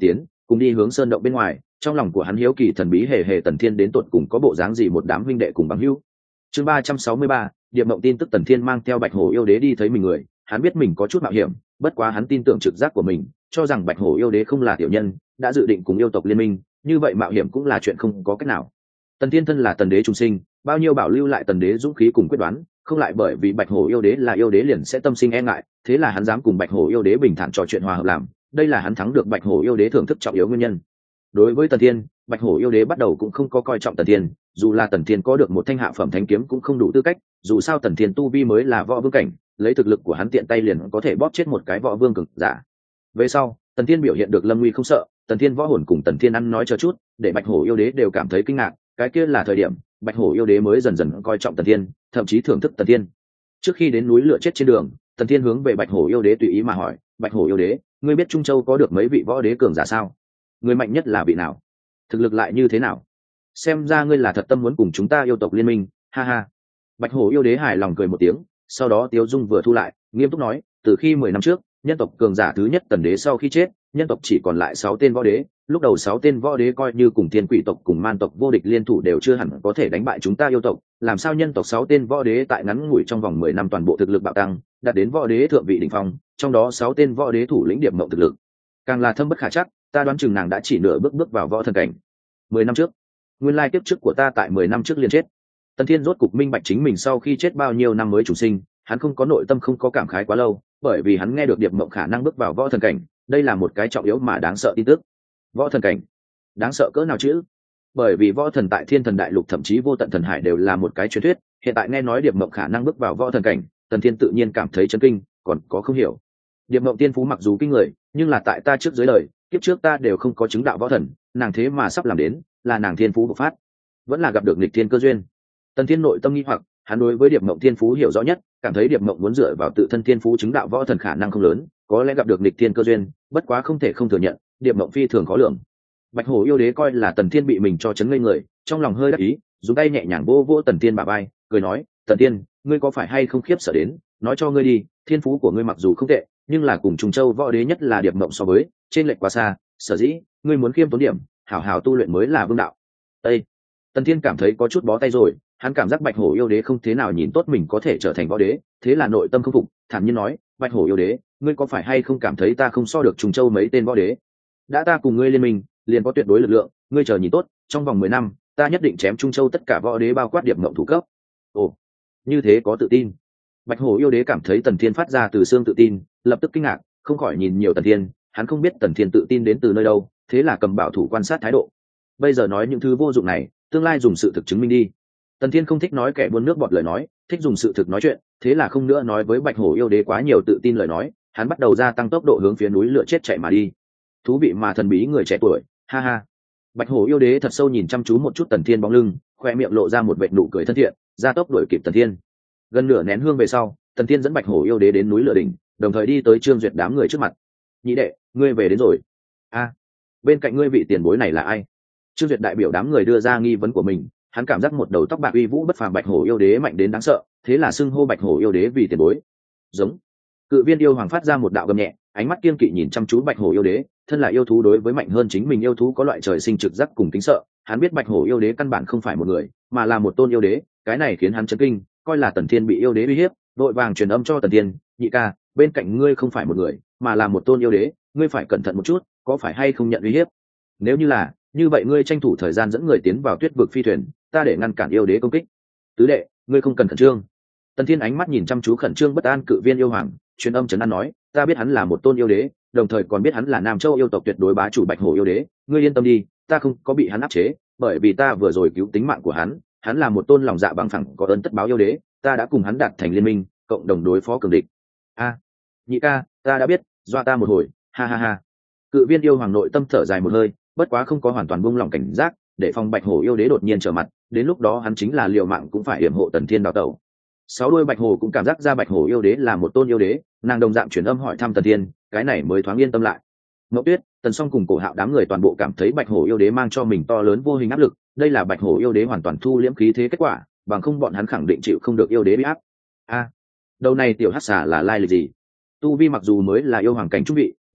cùng đi hướng sơn động bên ngoài. Trong lòng của hắn hiếu kỳ thần bí hề hề Tần Thiên đến tột cùng có bộ dáng gì một đám huynh đệ cùng bằng hữu. Chương ba trăm sáu mươi ba, Điệp Mộng tin tức. Tần Thiên mang theo Bạch Hổ yêu đế đi thấy mình người, hắn biết mình có chút mạo hiểm, bất quá hắn tin tưởng trực giác của mình, cho rằng Bạch Hổ yêu đế không là tiểu nhân, đã dự định cùng yêu tộc liên minh, như vậy mạo hiểm cũng là chuyện không có cách nào. Tần Thiên thân là tần đế trung sinh, bao nhiêu bảo lưu lại tần đế dũng khí cùng quyết đoán, không lại bởi vì Bạch Hổ yêu đế là yêu đế liền sẽ tâm sinh e ngại, thế là hắn dám cùng Bạch Hổ yêu đế bình thản trò chuyện hòa hợp làm, đây là hắn thắng được Bạch Hổ yêu đế thưởng thức trọng yếu nguyên nhân. Đối với Tần Thiên, Bạch Hổ yêu đế bắt đầu cũng không có coi trọng Tần Thiên, dù là Tần Thiên có được một thanh hạ phẩm thánh kiếm cũng không đủ tư cách, dù sao Tần Thiên tu vi mới là võ vương cảnh, lấy thực lực của hắn tiện tay liền có thể bóp chết một cái võ vương cường giả. Về sau, Tần Thiên biểu hiện được lâm nguy không sợ, Tần Thiên võ hồn cùng Tần Thiên ăn nói chờ chút, để Bạch Hổ yêu đế đều cảm thấy kinh ngạc, cái kia là thời điểm Bạch Hổ yêu đế mới dần dần coi trọng Tần Thiên, thậm chí thưởng thức Tần Thiên. Trước khi đến núi lửa chết trên đường, Tần Thiên hướng về Bạch Hổ yêu đế tùy ý mà hỏi, Bạch Hổ yêu đế, ngươi biết Trung Châu có được mấy vị võ đế cường giả sao? Người mạnh nhất là vị nào? Thực lực lại như thế nào? Xem ra ngươi là thật tâm muốn cùng chúng ta yêu tộc liên minh, ha ha. Bạch Hổ yêu đế hài lòng cười một tiếng, sau đó Tiếu Dung vừa thu lại, nghiêm túc nói, từ khi mười năm trước, nhân tộc cường giả thứ nhất Tần đế sau khi chết, nhân tộc chỉ còn lại sáu tên võ đế, lúc đầu sáu tên võ đế coi như cùng thiên quỷ tộc cùng man tộc vô địch liên thủ đều chưa hẳn có thể đánh bại chúng ta yêu tộc, làm sao nhân tộc sáu tên võ đế tại ngắn ngủi trong vòng mười năm toàn bộ thực lực bạo tăng, đạt đến võ đế thượng vị đỉnh phong, trong đó sáu tên võ đế thủ lĩnh Điệp Mộng thực lực càng là thâm bất khả trắc, ta đoán chừng nàng đã chỉ nửa bước bước vào võ thần cảnh. Mười năm trước, nguyên lai kiếp trước của ta tại mười năm trước liền chết. Tần Thiên rốt cục minh bạch chính mình sau khi chết bao nhiêu năm mới chủ sinh, hắn không có nội tâm không có cảm khái quá lâu, bởi vì hắn nghe được Điệp Mộng khả năng bước vào võ thần cảnh, đây là một cái trọng yếu mà đáng sợ tin tức. Võ thần cảnh, đáng sợ cỡ nào chứ? Bởi vì võ thần tại Thiên Thần Đại Lục thậm chí Vô Tận Thần Hải đều là một cái truyền thuyết, hiện tại nghe nói Điệp Mộng khả năng bước vào võ thần cảnh, Tần Thiên tự nhiên cảm thấy chấn kinh, còn có không hiểu. Điệp Mộng tiên phú mặc dù kinh người, nhưng là tại ta trước dưới lời, kiếp trước ta đều không có chứng đạo võ thần, nàng thế mà sắp làm đến, là nàng thiên phú bộc phát, vẫn là gặp được nghịch thiên cơ duyên. Tần Thiên nội tâm nghi hoặc, hắn đối với Điệp Mộng thiên phú hiểu rõ nhất, cảm thấy Điệp Mộng muốn dựa vào tự thân thiên phú chứng đạo võ thần khả năng không lớn, có lẽ gặp được nghịch thiên cơ duyên, bất quá không thể không thừa nhận, Điệp Mộng phi thường khó lường. Bạch Hổ yêu đế coi là Tần Thiên bị mình cho chấn ngây người, trong lòng hơi đắc ý, dùng tay nhẹ nhàng vô vô Tần Thiên bả vai, cười nói, Tần Thiên, ngươi có phải hay không khiếp sợ đến, nói cho ngươi đi, thiên phú của ngươi mặc dù không tệ, nhưng là cùng Trùng Châu võ đế nhất là Điệp Mộng so với, trên lệch quá xa, sở dĩ ngươi muốn khiêm tốn điểm, hảo hảo tu luyện mới là vương đạo. Ê! Tần Thiên cảm thấy có chút bó tay rồi, hắn cảm giác Bạch Hổ yêu đế không thế nào nhìn tốt mình có thể trở thành võ đế, thế là nội tâm không phục, thản nhiên nói, Bạch Hổ yêu đế, ngươi có phải hay không cảm thấy ta không so được Trùng Châu mấy tên võ đế? Đã ta cùng ngươi liên minh, liền có tuyệt đối lực lượng, ngươi chờ nhìn tốt, trong vòng mười năm, ta nhất định chém Trung Châu tất cả võ đế bao quát Điệp Mộng thủ cấp. Ồ, như thế có tự tin. Bạch Hổ yêu đế cảm thấy Tần Thiên phát ra từ xương tự tin, lập tức kinh ngạc, không khỏi nhìn nhiều Tần Thiên, hắn không biết Tần Thiên tự tin đến từ nơi đâu, thế là cầm bảo thủ quan sát thái độ. Bây giờ nói những thứ vô dụng này, tương lai dùng sự thực chứng minh đi. Tần Thiên không thích nói kẻ buôn nước bọt lời nói, thích dùng sự thực nói chuyện, thế là không nữa nói với Bạch Hổ yêu đế quá nhiều tự tin lời nói, hắn bắt đầu gia tăng tốc độ hướng phía núi lửa chết chạy mà đi. Thú vị mà thần bí người trẻ tuổi, ha ha. Bạch Hổ yêu đế thật sâu nhìn chăm chú một chút Tần Thiên bóng lưng, khoe miệng lộ ra một vệt nụ cười thân thiện, gia tốc đuổi kịp Tần Thiên. Gần nửa nén hương về sau, Tần Thiên dẫn Bạch Hổ yêu đế đến núi lửa đỉnh, đồng thời đi tới Trương Duyệt đám người trước mặt. Nhị đệ, ngươi về đến rồi. A, bên cạnh ngươi vị tiền bối này là ai? Trương Duyệt đại biểu đám người đưa ra nghi vấn của mình, hắn cảm giác một đầu tóc bạc uy vũ bất phàm Bạch Hổ yêu đế mạnh đến đáng sợ, thế là xưng hô Bạch Hổ yêu đế vì tiền bối. Giống. Cự viên yêu hoàng phát ra một đạo gầm nhẹ, ánh mắt kiên kỵ nhìn chăm chú Bạch Hổ yêu đế, thân là yêu thú đối với mạnh hơn chính mình yêu thú có loại trời sinh trực giác cùng kính sợ, hắn biết Bạch Hổ yêu đế căn bản không phải một người, mà là một tôn yêu đế, cái này khiến hắn chấn kinh, coi là Tần Thiên bị yêu đế uy hiếp, đội vàng truyền âm cho Tần Thiên, nhị ca, bên cạnh ngươi không phải một người, mà là một tôn yêu đế, ngươi phải cẩn thận một chút, có phải hay không nhận uy hiếp? Nếu như là, như vậy ngươi tranh thủ thời gian dẫn người tiến vào Tuyết vực phi thuyền, ta để ngăn cản yêu đế công kích. Tứ đệ, ngươi không cần khẩn trương. Tần Thiên ánh mắt nhìn chăm chú khẩn trương bất an cự viên yêu hoàng, truyền âm trấn an nói, ta biết hắn là một tôn yêu đế, đồng thời còn biết hắn là Nam Châu yêu tộc tuyệt đối bá chủ Bạch Hổ yêu đế, ngươi yên tâm đi, ta không có bị hắn áp chế, bởi vì ta vừa rồi cứu tính mạng của hắn, hắn là một tôn lòng dạ bằng phẳng có ơn tất báo yêu đế, ta đã cùng hắn đạt thành liên minh, cộng đồng đối phó cường địch. A, nhị ca, ta đã biết, doa ta một hồi, ha ha ha. Cự viên yêu hoàng nội tâm thở dài một hơi, bất quá không có hoàn toàn buông lỏng cảnh giác, để phòng Bạch Hổ yêu đế đột nhiên trở mặt, đến lúc đó hắn chính là liều mạng cũng phải yểm hộ Tần Thiên đào tẩu. Sáu đuôi Bạch Hổ cũng cảm giác ra Bạch Hổ yêu đế là một tôn yêu đế, nàng đồng dạng chuyển âm hỏi thăm Tần Thiên, cái này mới thoáng yên tâm lại. Ngọc Tuyết, Tần Song cùng Cổ Hạo đám người toàn bộ cảm thấy Bạch Hổ yêu đế mang cho mình to lớn vô hình áp lực, đây là Bạch Hổ yêu đế hoàn toàn thu liễm khí thế kết quả, bằng không bọn hắn khẳng định chịu không được yêu đế bị áp. A, đầu này tiểu hắc xà là lai lịch gì? Tu vi mặc dù mới là yêu hoàng cảnh trung vị,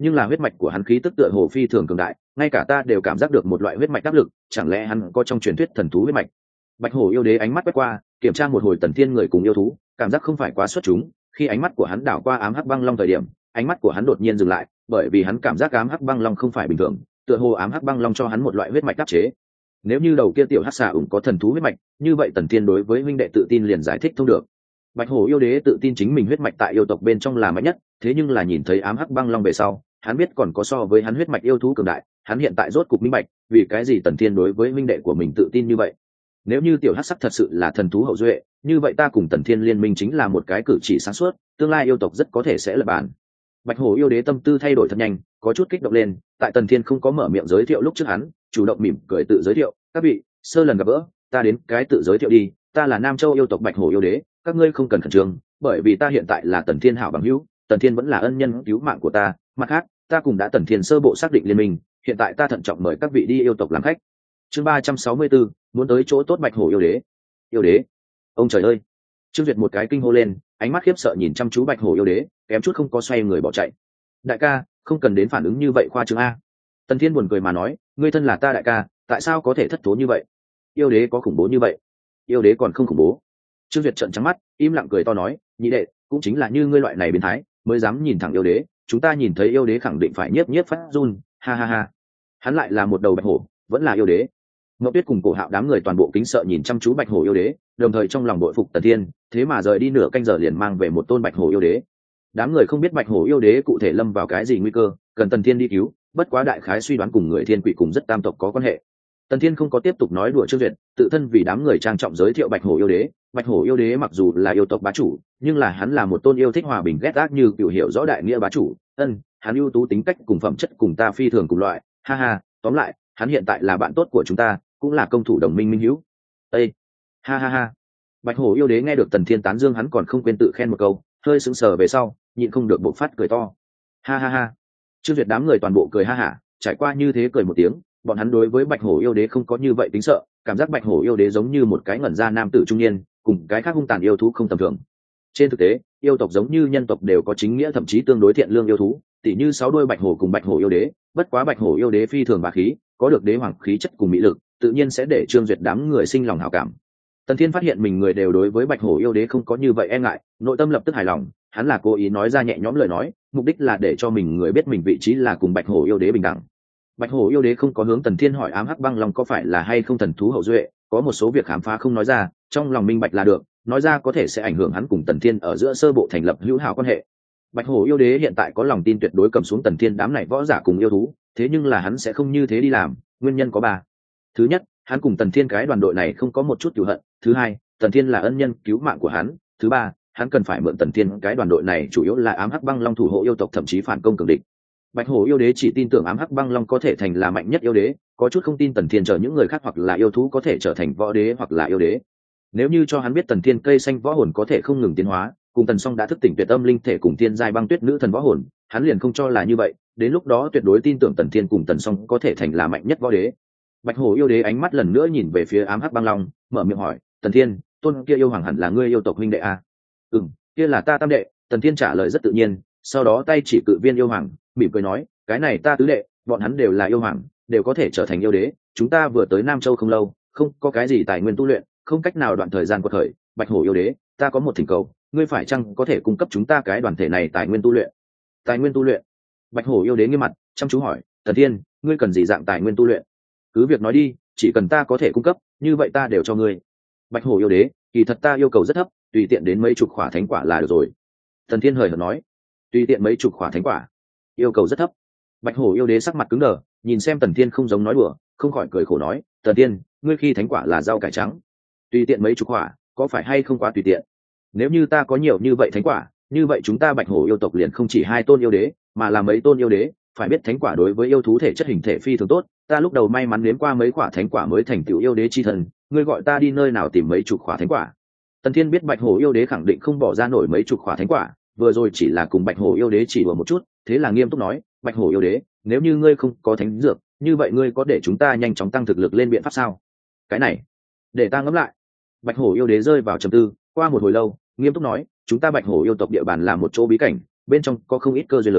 nhưng là huyết mạch của hắn khí tức tựa hồ phi thường cường đại, ngay cả ta đều cảm giác được một loại huyết mạch áp lực, chẳng lẽ hắn có trong truyền thuyết thần thú huyết mạch? Bạch hổ yêu đế ánh mắt quét qua, kiểm tra một hồi Tần Thiên người cùng yêu thú, cảm giác không phải quá xuất chúng. Khi ánh mắt của hắn đảo qua ám hắc băng long thời điểm, ánh mắt của hắn đột nhiên dừng lại, bởi vì hắn cảm giác ám hắc băng long không phải bình thường, tựa hồ ám hắc băng long cho hắn một loại huyết mạch áp chế. Nếu như đầu kia tiểu hắc xà ủng có thần thú huyết mạch, như vậy Tần Thiên đối với huynh đệ tự tin liền giải thích thông được. Bạch hổ yêu đế tự tin chính mình huyết mạch tại yêu tộc bên trong là mạnh nhất, thế nhưng là nhìn thấy ám hắc băng long về sau, hắn biết còn có so với hắn huyết mạch yêu thú cường đại, hắn hiện tại rốt cục minh bạch, vì cái gì Tần Thiên đối với huynh đệ của mình tự tin như vậy. Nếu như tiểu hắc sắc thật sự là thần thú hậu duệ, như vậy ta cùng Tần Thiên liên minh chính là một cái cử chỉ sáng suốt, tương lai yêu tộc rất có thể sẽ lập bản. Bạch hổ yêu đế tâm tư thay đổi thật nhanh, có chút kích động lên, tại Tần Thiên không có mở miệng giới thiệu lúc trước hắn, chủ động mỉm cười tự giới thiệu, các vị, sơ lần gặp gỡ, ta đến cái tự giới thiệu đi, ta là Nam Châu yêu tộc Bạch hổ yêu đế, các ngươi không cần khẩn trương, bởi vì ta hiện tại là Tần Thiên hảo bằng hữu, Tần Thiên vẫn là ân nhân cứu mạng của ta, mặt khác, ta cùng đã Tần Thiên sơ bộ xác định liên minh, hiện tại ta thận trọng mời các vị đi yêu tộc làm khách. Chương ba trăm sáu mươi bốn, muốn tới chỗ tốt Bạch hổ yêu đế. Yêu đế? Ông trời ơi. Trương Duyệt một cái kinh hô lên, ánh mắt khiếp sợ nhìn chăm chú Bạch hổ yêu đế, kém chút không có xoay người bỏ chạy. Đại ca, không cần đến phản ứng như vậy khoa trương a. Tần Thiên buồn cười mà nói, ngươi thân là ta đại ca, tại sao có thể thất thố như vậy? Yêu đế có khủng bố như vậy? Yêu đế còn không khủng bố. Trương Duyệt trợn trắng mắt, im lặng cười to nói, nhị đệ, cũng chính là như ngươi loại này biến thái, mới dám nhìn thẳng yêu đế, chúng ta nhìn thấy yêu đế khẳng định phải nhiếp nhiếp phát run, ha ha ha. Hắn lại là một đầu bạch hổ, vẫn là yêu đế. Ngọc Tuyết cùng Cổ Hạo đám người toàn bộ kính sợ nhìn chăm chú bạch hổ yêu đế, đồng thời trong lòng bội phục Tần Thiên, thế mà rời đi nửa canh giờ liền mang về một tôn bạch hổ yêu đế. Đám người không biết bạch hổ yêu đế cụ thể lâm vào cái gì nguy cơ, cần Tần Thiên đi cứu, bất quá đại khái suy đoán cùng người thiên quỷ cùng rất tam tộc có quan hệ. Tần Thiên không có tiếp tục nói đùa Trương Duyệt, tự thân vì đám người trang trọng giới thiệu bạch hổ yêu đế. Bạch hổ yêu đế mặc dù là yêu tộc bá chủ, nhưng là hắn là một tôn yêu thích hòa bình ghét ác như kiểu hiểu rõ đại nghĩa bá chủ. Ân, hắn ưu tú tính cách cùng phẩm chất cùng ta phi thường cùng loại. Ha ha, tóm lại, hắn hiện tại là bạn tốt của chúng ta, cũng là công thủ đồng minh minh hữu. Ê, ha ha ha. Bạch hổ yêu đế nghe được Tần Thiên tán dương hắn còn không quên tự khen một câu, hơi sững sờ về sau, nhịn không được bộc phát cười to. Ha ha ha. Trương Duyệt đám người toàn bộ cười ha hả, trải qua như thế cười một tiếng, bọn hắn đối với bạch hổ yêu đế không có như vậy tính sợ, cảm giác bạch hổ yêu đế giống như một cái ngẩn ra nam tử trung niên, cùng cái khác hung tàn yêu thú không tầm thường. Trên thực tế, yêu tộc giống như nhân tộc đều có chính nghĩa thậm chí tương đối thiện lương yêu thú, tỉ như sáu đuôi bạch hổ cùng bạch hổ yêu đế, bất quá bạch hổ yêu đế phi thường bá khí, có được đế hoàng khí chất cùng mỹ lực, tự nhiên sẽ để Trương Duyệt đám người sinh lòng hảo cảm. Tần Thiên phát hiện mình người đều đối với bạch hổ yêu đế không có như vậy e ngại, nội tâm lập tức hài lòng, hắn là cố ý nói ra nhẹ nhõm lời nói, mục đích là để cho mình người biết mình vị trí là cùng bạch hổ yêu đế bình đẳng. Bạch hổ yêu đế không có hướng Tần Thiên hỏi ám hắc băng long có phải là hay không thần thú hậu duệ, có một số việc khám phá không nói ra, trong lòng minh bạch là được, nói ra có thể sẽ ảnh hưởng hắn cùng Tần Thiên ở giữa sơ bộ thành lập hữu hảo quan hệ. Bạch hổ yêu đế hiện tại có lòng tin tuyệt đối cầm xuống Tần Thiên đám này võ giả cùng yêu thú, thế nhưng là hắn sẽ không như thế đi làm, nguyên nhân có ba. Thứ nhất, hắn cùng Tần Thiên cái đoàn đội này không có một chút cừu hận, thứ hai, Tần Thiên là ân nhân cứu mạng của hắn, thứ ba, hắn cần phải mượn Tần Thiên cái đoàn đội này chủ yếu là ám hắc băng long thủ hộ yêu tộc thậm chí phản công cường địch. Bạch hổ yêu đế chỉ tin tưởng ám hắc băng long có thể thành là mạnh nhất yêu đế, có chút không tin Tần Thiên chờ những người khác hoặc là yêu thú có thể trở thành võ đế hoặc là yêu đế. Nếu như cho hắn biết Tần Thiên cây xanh võ hồn có thể không ngừng tiến hóa, cùng Tần Song đã thức tỉnh tuyệt âm linh thể cùng thiên giai băng tuyết nữ thần võ hồn, hắn liền không cho là như vậy, đến lúc đó tuyệt đối tin tưởng Tần Thiên cùng Tần Song có thể thành là mạnh nhất võ đế. Bạch hổ yêu đế ánh mắt lần nữa nhìn về phía ám hắc băng long, mở miệng hỏi, Tần Thiên, tôn kia yêu hoàng hẳn là ngươi yêu tộc huynh đệ à? Ừm, kia là ta tam đệ. Tần Thiên trả lời rất tự nhiên, sau đó tay chỉ cự viên yêu hoàng, mỉm cười nói, cái này ta tứ đệ, bọn hắn đều là yêu hoàng, đều có thể trở thành yêu đế, chúng ta vừa tới Nam Châu không lâu, không có cái gì tài nguyên tu luyện, không cách nào đoạn thời gian quật khởi. Bạch hổ yêu đế, ta có một thỉnh cầu, ngươi phải chăng có thể cung cấp chúng ta cái đoàn thể này tài nguyên tu luyện? Tài nguyên tu luyện? Bạch hổ yêu đế nghiêm mặt, chăm chú hỏi, Tần Thiên, ngươi cần gì dạng tài nguyên tu luyện? Cứ việc nói đi, chỉ cần ta có thể cung cấp, như vậy ta đều cho ngươi. Bạch hổ yêu đế, kỳ thật ta yêu cầu rất thấp, tùy tiện đến mấy chục khỏa thánh quả là được rồi. Tần Thiên hời hợt nói, tùy tiện mấy chục khỏa thánh quả, yêu cầu rất thấp. Bạch hổ yêu đế sắc mặt cứng đờ, nhìn xem Tần Thiên không giống nói đùa, không khỏi cười khổ nói, Tần Thiên, ngươi khi thánh quả là rau cải trắng, tùy tiện mấy chục khỏa, có phải hay không quá tùy tiện? Nếu như ta có nhiều như vậy thánh quả, như vậy chúng ta Bạch hổ yêu tộc liền không chỉ hai tôn yêu đế, mà là mấy tôn yêu đế. Phải biết thánh quả đối với yêu thú thể chất hình thể phi thường tốt, ta lúc đầu may mắn nếm qua mấy quả thánh quả mới thành tựu yêu đế chi thần, ngươi gọi ta đi nơi nào tìm mấy chục quả thánh quả? Tần Thiên biết Bạch hổ yêu đế khẳng định không bỏ ra nổi mấy chục quả thánh quả, vừa rồi chỉ là cùng Bạch hổ yêu đế chỉ đùa một chút, thế là nghiêm túc nói, Bạch hổ yêu đế, nếu như ngươi không có thánh dược, như vậy ngươi có để chúng ta nhanh chóng tăng thực lực lên biện pháp sao? Cái này, để ta ngẫm lại. Bạch hổ yêu đế rơi vào trầm tư, qua một hồi lâu, nghiêm túc nói, chúng ta Bạch hổ yêu tộc địa bàn là một chỗ bí cảnh, bên trong có không ít cơ duyên lớn,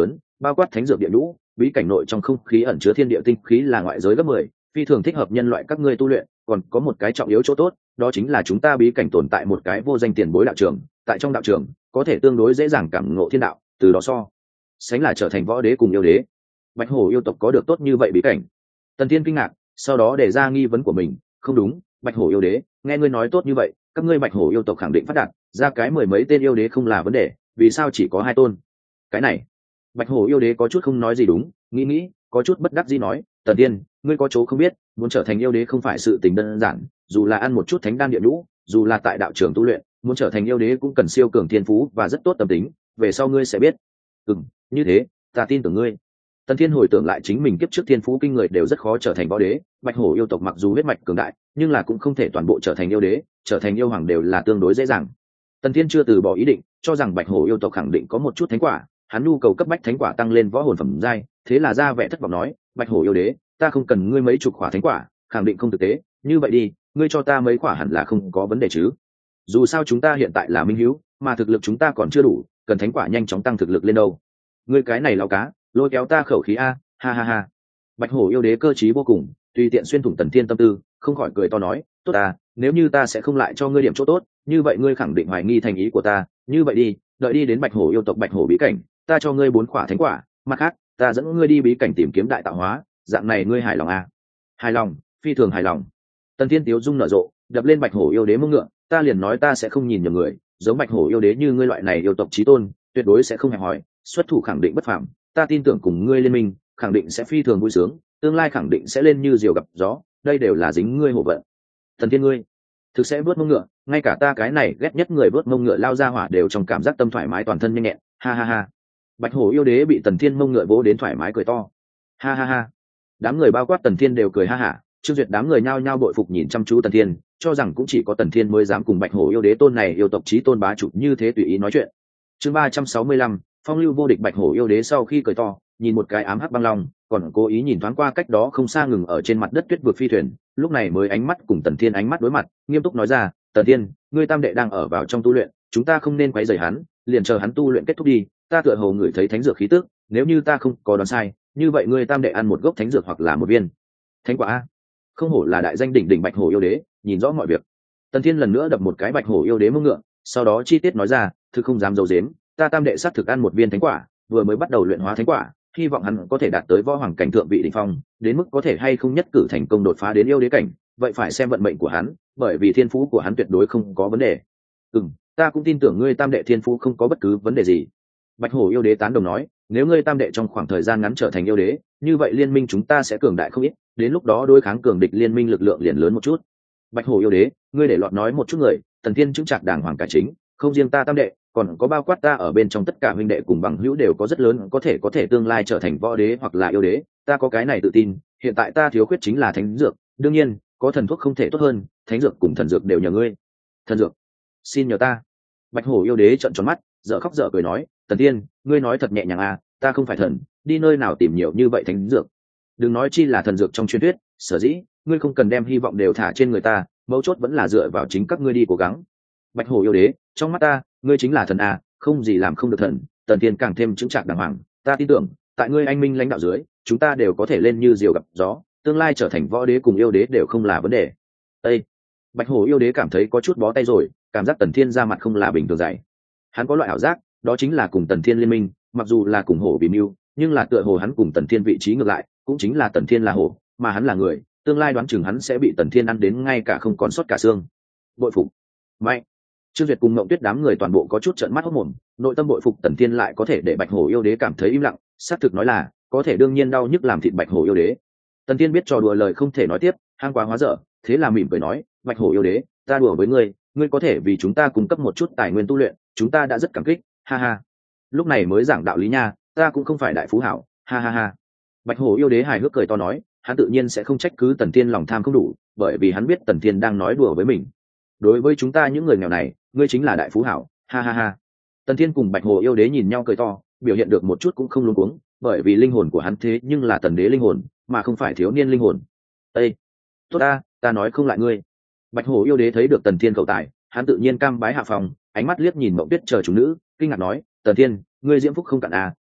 bao quát thánh dược địa nhũ, bí cảnh nội trong không khí ẩn chứa thiên địa tinh khí là ngoại giới gấp mười, phi thường thích hợp nhân loại các ngươi tu luyện. Còn có một cái trọng yếu chỗ tốt, đó chính là chúng ta bí cảnh tồn tại một cái vô danh tiền bối đạo trường, tại trong đạo trường có thể tương đối dễ dàng cảm ngộ thiên đạo, từ đó so sánh là trở thành võ đế cùng yêu đế. Bạch hổ yêu tộc có được tốt như vậy bí cảnh? Tần Thiên kinh ngạc, sau đó để ra nghi vấn của mình. Không đúng, Bạch hổ yêu đế, nghe ngươi nói tốt như vậy, các ngươi Bạch hổ yêu tộc khẳng định phát đạt, ra cái mười mấy tên yêu đế không là vấn đề, vì sao chỉ có hai tôn? Cái này, Bạch hổ yêu đế có chút không nói gì đúng, nghĩ nghĩ, có chút bất đắc dĩ nói, Tần Thiên, ngươi có chỗ không biết, muốn trở thành yêu đế không phải sự tình đơn giản, dù là ăn một chút thánh đan địa nhũ, dù là tại đạo trường tu luyện, muốn trở thành yêu đế cũng cần siêu cường thiên phú và rất tốt tâm tính, về sau ngươi sẽ biết. Ừm, như thế, ta tin tưởng ngươi. Tần Thiên hồi tưởng lại chính mình kiếp trước thiên phú kinh người đều rất khó trở thành võ đế, Bạch hổ yêu tộc mặc dù huyết mạch cường đại, nhưng là cũng không thể toàn bộ trở thành yêu đế, trở thành yêu hoàng đều là tương đối dễ dàng. Tần Thiên chưa từ bỏ ý định, cho rằng Bạch hổ yêu tộc khẳng định có một chút thánh quả, hắn nhu cầu cấp bách thánh quả tăng lên võ hồn phẩm giai, thế là ra vẻ thất vọng nói, Bạch hổ yêu đế, ta không cần ngươi mấy chục quả thánh quả, khẳng định không thực tế, như vậy đi, ngươi cho ta mấy quả hẳn là không có vấn đề chứ? Dù sao chúng ta hiện tại là minh hữu, mà thực lực chúng ta còn chưa đủ, cần thánh quả nhanh chóng tăng thực lực lên đâu. Ngươi cái này lão cá, lôi kéo ta khẩu khí a, ha ha ha. Bạch hổ yêu đế cơ trí vô cùng, tùy tiện xuyên thủng Tần Thiên tâm tư, không khỏi cười to nói, tốt à, nếu như ta sẽ không lại cho ngươi điểm chỗ tốt, như vậy ngươi khẳng định hoài nghi thành ý của ta, như vậy đi, đợi đi đến Bạch hổ yêu tộc Bạch hổ bí cảnh, ta cho ngươi bốn quả thánh quả, mặt khác, ta dẫn ngươi đi bí cảnh tìm kiếm đại tạo hóa, dạng này ngươi hài lòng à? Hài lòng, phi thường hài lòng. Tần Thiên tiếu dung nở rộ, đập lên Bạch hổ yêu đế mông ngựa, ta liền nói ta sẽ không nhìn nhầm người, giống Bạch hổ yêu đế như ngươi loại này yêu tộc chí tôn, tuyệt đối sẽ không hẹp hòi, xuất thủ khẳng định bất phàm, ta tin tưởng cùng ngươi liên minh, khẳng định sẽ phi thường vui sướng, tương lai khẳng định sẽ lên như diều gặp gió, đây đều là dính ngươi hổ vận. Thần Thiên ngươi, thực sẽ vớt mông ngựa, ngay cả ta cái này ghét nhất người vớt mông ngựa lao ra hỏa đều trong cảm giác tâm thoải mái toàn thân nhanh nhẹn, ha ha ha. Bạch hổ yêu đế bị Tần Thiên mông ngựa vỗ đến thoải mái cười to, ha ha ha. Đám người bao quát Tần Thiên đều cười ha hả, Trương Duyệt đám người nhao nhao bội phục nhìn chăm chú Tần Thiên, cho rằng cũng chỉ có Tần Thiên mới dám cùng Bạch hổ yêu đế tôn này yêu tộc chí tôn bá chủ như thế tùy ý nói chuyện. Chương ba trăm sáu mươi lăm, phong lưu vô địch. Bạch hổ yêu đế sau khi cười to, nhìn một cái ám hắc băng long, còn cố ý nhìn thoáng qua cách đó không xa ngừng ở trên mặt đất tuyết vực phi thuyền, lúc này mới ánh mắt cùng Tần Thiên ánh mắt đối mặt, nghiêm túc nói ra, Tần Thiên, ngươi tam đệ đang ở vào trong tu luyện, chúng ta không nên quấy rầy hắn, liền chờ hắn tu luyện kết thúc đi, ta tựa hồ ngửi thấy thánh dược khí tức, nếu như ta không có đoán sai, như vậy ngươi tam đệ ăn một gốc thánh dược hoặc là một viên thánh quả a. Không hổ là đại danh đỉnh đỉnh Bạch hổ yêu đế, nhìn rõ mọi việc. Tần Thiên lần nữa đập một cái Bạch hổ yêu đế mông ngựa, sau đó chi tiết nói ra, thực không dám giấu giếm, ta tam đệ sát thực ăn một viên thánh quả, vừa mới bắt đầu luyện hóa thánh quả, hy vọng hắn có thể đạt tới võ hoàng cảnh thượng vị đỉnh phong, đến mức có thể hay không nhất cử thành công đột phá đến yêu đế cảnh, vậy phải xem vận mệnh của hắn, bởi vì thiên phú của hắn tuyệt đối không có vấn đề. Ừm, ta cũng tin tưởng ngươi tam đệ thiên phú không có bất cứ vấn đề gì. Bạch hổ yêu đế tán đồng nói, nếu ngươi tam đệ trong khoảng thời gian ngắn trở thành yêu đế, như vậy liên minh chúng ta sẽ cường đại không ít, đến lúc đó đối kháng cường địch liên minh lực lượng liền lớn một chút. Bạch hổ yêu đế, ngươi để lọt nói một chút người, Tần Thiên chứng trạc đàng hoàng cải chính, không riêng ta tam đệ, còn có bao quát ta ở bên trong tất cả huynh đệ cùng bằng hữu đều có rất lớn có thể có thể tương lai trở thành võ đế hoặc là yêu đế, ta có cái này tự tin. Hiện tại ta thiếu khuyết chính là thánh dược, đương nhiên có thần thuốc không thể tốt hơn, thánh dược cùng thần dược đều nhờ ngươi. Thần dược xin nhờ ta. Bạch hổ yêu đế trợn tròn mắt, dở khóc dở cười nói, Tần Tiên, ngươi nói thật nhẹ nhàng à, ta không phải thần, đi nơi nào tìm nhiều như vậy thánh dược, đừng nói chi là thần dược trong truyền thuyết, sở dĩ ngươi không cần đem hy vọng đều thả trên người ta, mấu chốt vẫn là dựa vào chính các ngươi đi cố gắng. Bạch hổ yêu đế, trong mắt ta ngươi chính là thần à, không gì làm không được thần. Tần Tiên càng thêm chứng trạc đàng hoàng, ta tin tưởng tại ngươi anh minh lãnh đạo dưới, chúng ta đều có thể lên như diều gặp gió, tương lai trở thành võ đế cùng yêu đế đều không là vấn đề. Ê! Bạch hổ yêu đế cảm thấy có chút bó tay rồi, cảm giác Tần Thiên ra mặt không là bình thường dạy. Hắn có loại ảo giác, đó chính là cùng Tần Thiên liên minh, mặc dù là cùng hổ vì mưu, nhưng là tựa hồ hắn cùng Tần Thiên vị trí ngược lại, cũng chính là Tần Thiên là hổ, mà hắn là người, tương lai đoán chừng hắn sẽ bị Tần Thiên ăn đến ngay cả không còn sót cả xương. Bội phục. Mạnh. Trương Duyệt cùng Mộng Tuyết đám người toàn bộ có chút trợn mắt hốt mồm, nội tâm bội phục Tần Thiên lại có thể để Bạch hổ yêu đế cảm thấy im lặng, xác thực nói là, có thể đương nhiên đau nhức làm thịt Bạch hổ yêu đế. Tần Thiên biết trò đùa lời không thể nói tiếp, hang quá hóa dở, thế là mỉm cười nói, Bạch hổ yêu đế, ta đùa với ngươi, ngươi có thể vì chúng ta cung cấp một chút tài nguyên tu luyện, chúng ta đã rất cảm kích, ha ha. Lúc này mới giảng đạo lý nha, ta cũng không phải đại phú hảo, ha ha ha. Bạch hổ yêu đế hài hước cười to nói, hắn tự nhiên sẽ không trách cứ Tần Thiên lòng tham không đủ, bởi vì hắn biết Tần Thiên đang nói đùa với mình. Đối với chúng ta những người nghèo này, ngươi chính là đại phú hảo, ha ha ha. Tần Thiên cùng Bạch hổ yêu đế nhìn nhau cười to, biểu hiện được một chút cũng không luống cuống, bởi vì linh hồn của hắn thế nhưng là tần đế linh hồn, mà không phải thiếu niên linh hồn. Ê, tốt ta, ta nói không lại ngươi. Bạch hổ yêu đế thấy được Tần Thiên cầu tài, hắn tự nhiên cam bái hạ phòng, ánh mắt liếc nhìn Mộng Tuyết chờ chúng nữ, kinh ngạc nói, Tần Thiên, ngươi diễm phúc không cạn à,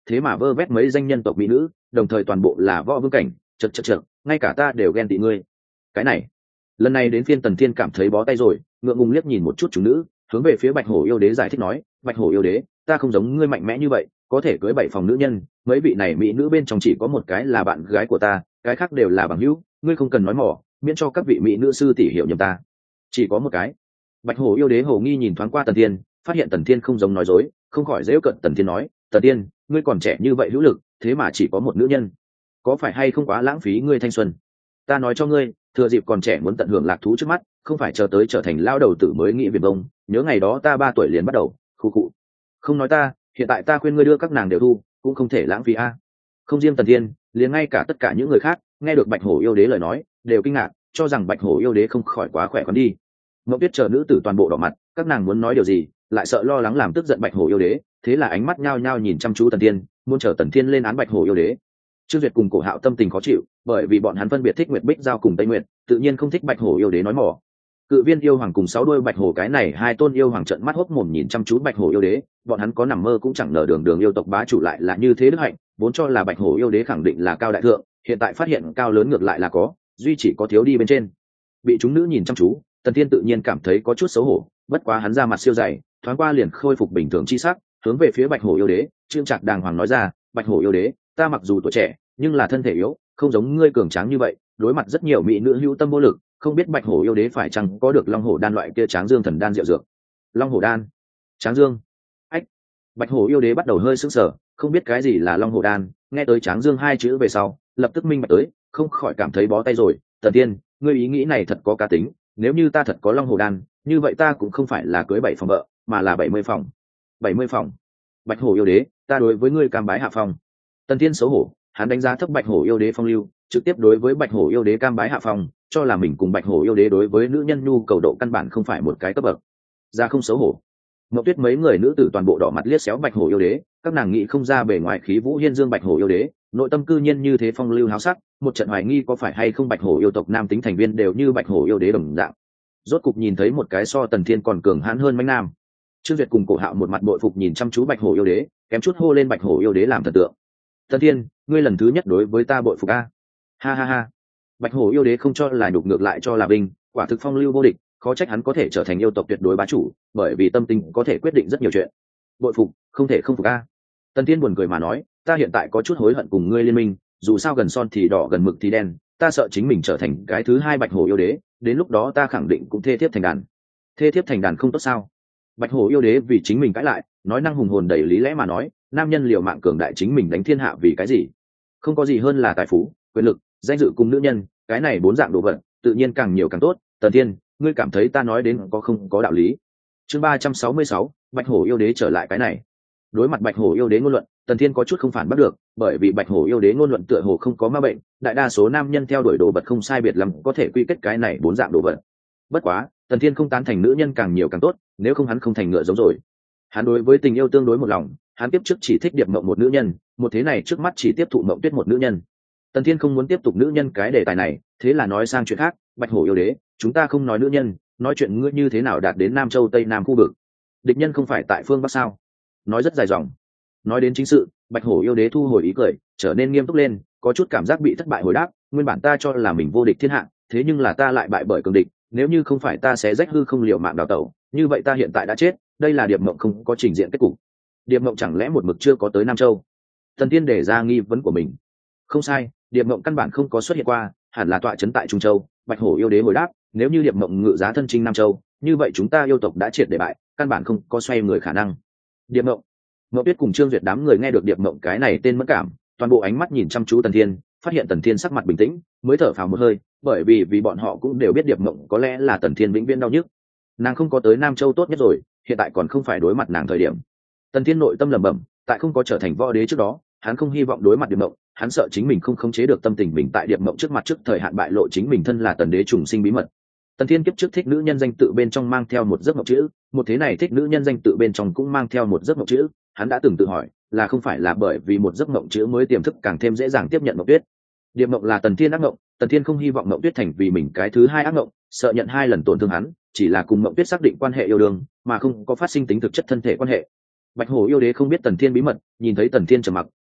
thế mà vơ vét mấy danh nhân tộc mỹ nữ, đồng thời toàn bộ là võ vương cảnh, chật chật chật, ngay cả ta đều ghen tị ngươi. Cái này, lần này đến phiên Tần Thiên cảm thấy bó tay rồi, ngượng ngùng liếc nhìn một chút chúng nữ, hướng về phía Bạch Hổ yêu đế giải thích nói, Bạch Hổ yêu đế, ta không giống ngươi mạnh mẽ như vậy, có thể cưới bảy phòng nữ nhân, mấy vị này mỹ nữ bên trong chỉ có một cái là bạn gái của ta, cái khác đều là bằng hữu, ngươi không cần nói mỏ, miễn cho các vị mỹ nữ sư tỷ hiểu nhầm ta. Chỉ có một cái. Bạch Hổ yêu đế hồ nghi nhìn thoáng qua Tần Thiên, phát hiện Tần Thiên không giống nói dối, không khỏi giễu cợt Tần Thiên nói, Tần Thiên, ngươi còn trẻ như vậy hữu lực, thế mà chỉ có một nữ nhân, có phải hay không quá lãng phí ngươi thanh xuân? Ta nói cho ngươi, thừa dịp còn trẻ muốn tận hưởng lạc thú trước mắt, không phải chờ tới trở thành lao đầu tử mới nghĩ viền vông. Nhớ ngày đó ta ba tuổi liền bắt đầu, khu cụ. Không nói ta, hiện tại ta khuyên ngươi đưa các nàng đều thu, cũng không thể lãng phí a. Không riêng Tần Thiên, liền ngay cả tất cả những người khác nghe được Bạch Hổ yêu đế lời nói, đều kinh ngạc, cho rằng Bạch Hổ yêu đế không khỏi quá khỏe khoắn đi. Ngọc Tuyết chờ nữ tử toàn bộ đỏ mặt, các nàng muốn nói điều gì, lại sợ lo lắng làm tức giận Bạch Hổ yêu đế, thế là ánh mắt nhao nhao nhìn chăm chú Tần Thiên, muốn chờ Tần Thiên lên án Bạch Hổ yêu đế. Trương Duyệt cùng Cổ Hạo tâm tình khó chịu, bởi vì bọn hắn phân biệt thích Nguyệt Bích Giao cùng Tây Nguyệt, tự nhiên không thích Bạch Hổ yêu đế nói mỏ. Cự Viên yêu hoàng cùng sáu đuôi Bạch Hổ cái này hai tôn yêu hoàng trợn mắt hốc mồm nhìn chăm chú Bạch Hổ yêu đế, bọn hắn có nằm mơ cũng chẳng ngờ đường đường yêu tộc bá chủ lại là như thế đức hạnh, vốn cho là Bạch Hổ yêu đế khẳng định là cao đại thượng, hiện tại phát hiện cao lớn ngược lại là có, duy chỉ có thiếu đi bên trên. Bị chúng nữ nhìn chăm chú, Tần Thiên tự nhiên cảm thấy có chút xấu hổ, bất quá hắn ra mặt siêu dày, thoáng qua liền khôi phục bình thường chi sắc, hướng về phía Bạch Hổ yêu đế, trương trạc đàng hoàng nói ra, Bạch Hổ yêu đế, ta mặc dù tuổi trẻ, nhưng là thân thể yếu, không giống ngươi cường tráng như vậy, đối mặt rất nhiều mỹ nữ hữu tâm vô lực, không biết Bạch Hổ yêu đế phải chăng có được Long Hổ đan loại kia Tráng Dương thần đan diệu dược. Long Hổ đan? Tráng Dương? Ách. Bạch Hổ yêu đế bắt đầu hơi sững sờ, không biết cái gì là Long Hổ đan, nghe tới Tráng Dương hai chữ về sau, lập tức minh bạch tới, không khỏi cảm thấy bó tay rồi, Tần Tiên, ngươi ý nghĩ này thật có cá tính, nếu như ta thật có Long Hổ đan, như vậy ta cũng không phải là cưới bảy phòng vợ, mà là bảy mươi phòng. bảy mươi phòng? Bạch Hổ yêu đế, ta đối với ngươi cam bái hạ phòng. Tần Tiên xấu hổ, hắn đánh giá thấp Bạch Hổ yêu đế phong lưu, trực tiếp đối với Bạch Hổ yêu đế cam bái hạ phòng, cho là mình cùng Bạch Hổ yêu đế đối với nữ nhân nhu cầu độ căn bản không phải một cái cấp bậc. Ra không xấu hổ. Ngọc Tuyết mấy người nữ tử toàn bộ đỏ mặt liếc xéo Bạch Hổ yêu đế, các nàng nghĩ không ra bề ngoài khí vũ hiên dương Bạch Hổ yêu đế, nội tâm cư nhiên như thế phong lưu háo sắc, một trận hoài nghi có phải hay không Bạch Hổ yêu tộc nam tính thành viên đều như Bạch Hổ yêu đế đồng dạng. Rốt cục nhìn thấy một cái so Tần Thiên còn cường hãn hơn mãnh nam. Trương Duyệt cùng Cổ Hạo một mặt bội phục nhìn chăm chú Bạch Hổ yêu đế, kém chút hô lên Bạch Hổ yêu đế làm thần tượng. Tần Thiên, ngươi lần thứ nhất đối với ta bội phục a. Ha ha ha. Bạch Hổ yêu đế không cho là nhục, ngược lại cho là vinh, quả thực phong lưu vô địch, khó trách hắn có thể trở thành yêu tộc tuyệt đối bá chủ, bởi vì tâm tình có thể quyết định rất nhiều chuyện. Bội phục, không thể không phục a. Tần Thiên buồn cười mà nói, ta hiện tại có chút hối hận cùng ngươi liên minh, dù sao gần son thì đỏ gần mực thì đen, ta sợ chính mình trở thành cái thứ hai Bạch Hổ yêu đế, đến lúc đó ta khẳng định cũng thê thiếp thành đàn. Thê thiếp thành đàn không tốt sao? Bạch Hổ yêu đế vì chính mình cãi lại, nói năng hùng hồn đầy lý lẽ mà nói, nam nhân liều mạng cường đại chính mình đánh thiên hạ vì cái gì? Không có gì hơn là tài phú, quyền lực, danh dự cùng nữ nhân, cái này bốn dạng đồ vật, tự nhiên càng nhiều càng tốt. Tần Thiên, ngươi cảm thấy ta nói đến có không có đạo lý? Chương ba trăm sáu mươi sáu, Bạch Hổ yêu đế trở lại cái này. Đối mặt Bạch Hổ yêu đế ngôn luận, Tần Thiên có chút không phản bắt được, bởi vì Bạch Hổ yêu đế ngôn luận tựa hồ không có ma bệnh, đại đa số nam nhân theo đuổi đồ vật không sai biệt lắm, có thể quy kết cái này bốn dạng đồ vật. Bất quá, Tần Thiên không tán thành nữ nhân càng nhiều càng tốt, nếu không hắn không thành ngựa giống rồi. Hắn đối với tình yêu tương đối một lòng, hắn tiếp trước chỉ thích Điệp Mộng một nữ nhân, một thế này trước mắt chỉ tiếp thụ Mộng Tuyết một nữ nhân. Tần Thiên không muốn tiếp tục nữ nhân cái đề tài này, thế là nói sang chuyện khác, Bạch Hổ yêu đế, chúng ta không nói nữ nhân, nói chuyện ngươi như thế nào đạt đến Nam Châu Tây Nam khu vực. Địch nhân không phải tại phương Bắc sao? Nói rất dài dòng. Nói đến chính sự, Bạch Hổ yêu đế thu hồi ý cười, trở nên nghiêm túc lên, có chút cảm giác bị thất bại hồi đáp, nguyên bản ta cho là mình vô địch thiên hạ, thế nhưng là ta lại bại bởi cường địch, nếu như không phải ta sẽ rách hư không liều mạng đào tẩu, như vậy ta hiện tại đã chết, đây là Điệp Mộng không có trình diện kết cục. Điệp Mộng chẳng lẽ một mực chưa có tới Nam Châu? Tần Thiên đề ra nghi vấn của mình. Không sai, Điệp Mộng căn bản không có xuất hiện qua, hẳn là tọa trấn tại Trung Châu. Bạch Hổ yêu đế hồi đáp, nếu như Điệp Mộng ngự giá thân chinh Nam Châu, như vậy chúng ta yêu tộc đã triệt để bại, căn bản không có xoay người khả năng. Điệp Mộng. Mộng Tuyết cùng Trương Duyệt đám người nghe được Điệp Mộng cái này tên mẫn cảm, toàn bộ ánh mắt nhìn chăm chú Tần Thiên, phát hiện Tần Thiên sắc mặt bình tĩnh, mới thở phào một hơi, bởi vì vì bọn họ cũng đều biết Điệp Mộng có lẽ là Tần Thiên vĩnh viễn đau nhức. Nàng không có tới Nam Châu tốt nhất rồi, hiện tại còn không phải đối mặt nàng thời điểm. Tần Thiên nội tâm lẩm bẩm, tại không có trở thành võ đế trước đó, hắn không hy vọng đối mặt Điệp Mộng, hắn sợ chính mình không khống chế được tâm tình mình tại Điệp Mộng trước mặt trước thời hạn bại lộ chính mình thân là Tần đế trùng sinh bí mật. Tần Thiên kiếp trước thích nữ nhân danh tự bên trong mang theo một giấc mộng chữ, một thế này thích nữ nhân danh tự bên trong cũng mang theo một giấc mộng chữ, hắn đã từng tự hỏi, là không phải là bởi vì một giấc mộng chữ mới tiềm thức càng thêm dễ dàng tiếp nhận Mộng Tuyết. Điệp Mộng là Tần Thiên ác mộng, Tần Thiên không hy vọng Mộng Tuyết thành vì mình cái thứ hai ác mộng, sợ nhận hai lần tổn thương hắn, chỉ là cùng Mộng Tuyết xác định quan hệ yêu đương, mà không có phát sinh tính thực chất thân thể quan hệ. Bạch Hổ yêu đế không biết Tần Thiên bí mật, nhìn thấy Tần Thiên trầm mặc,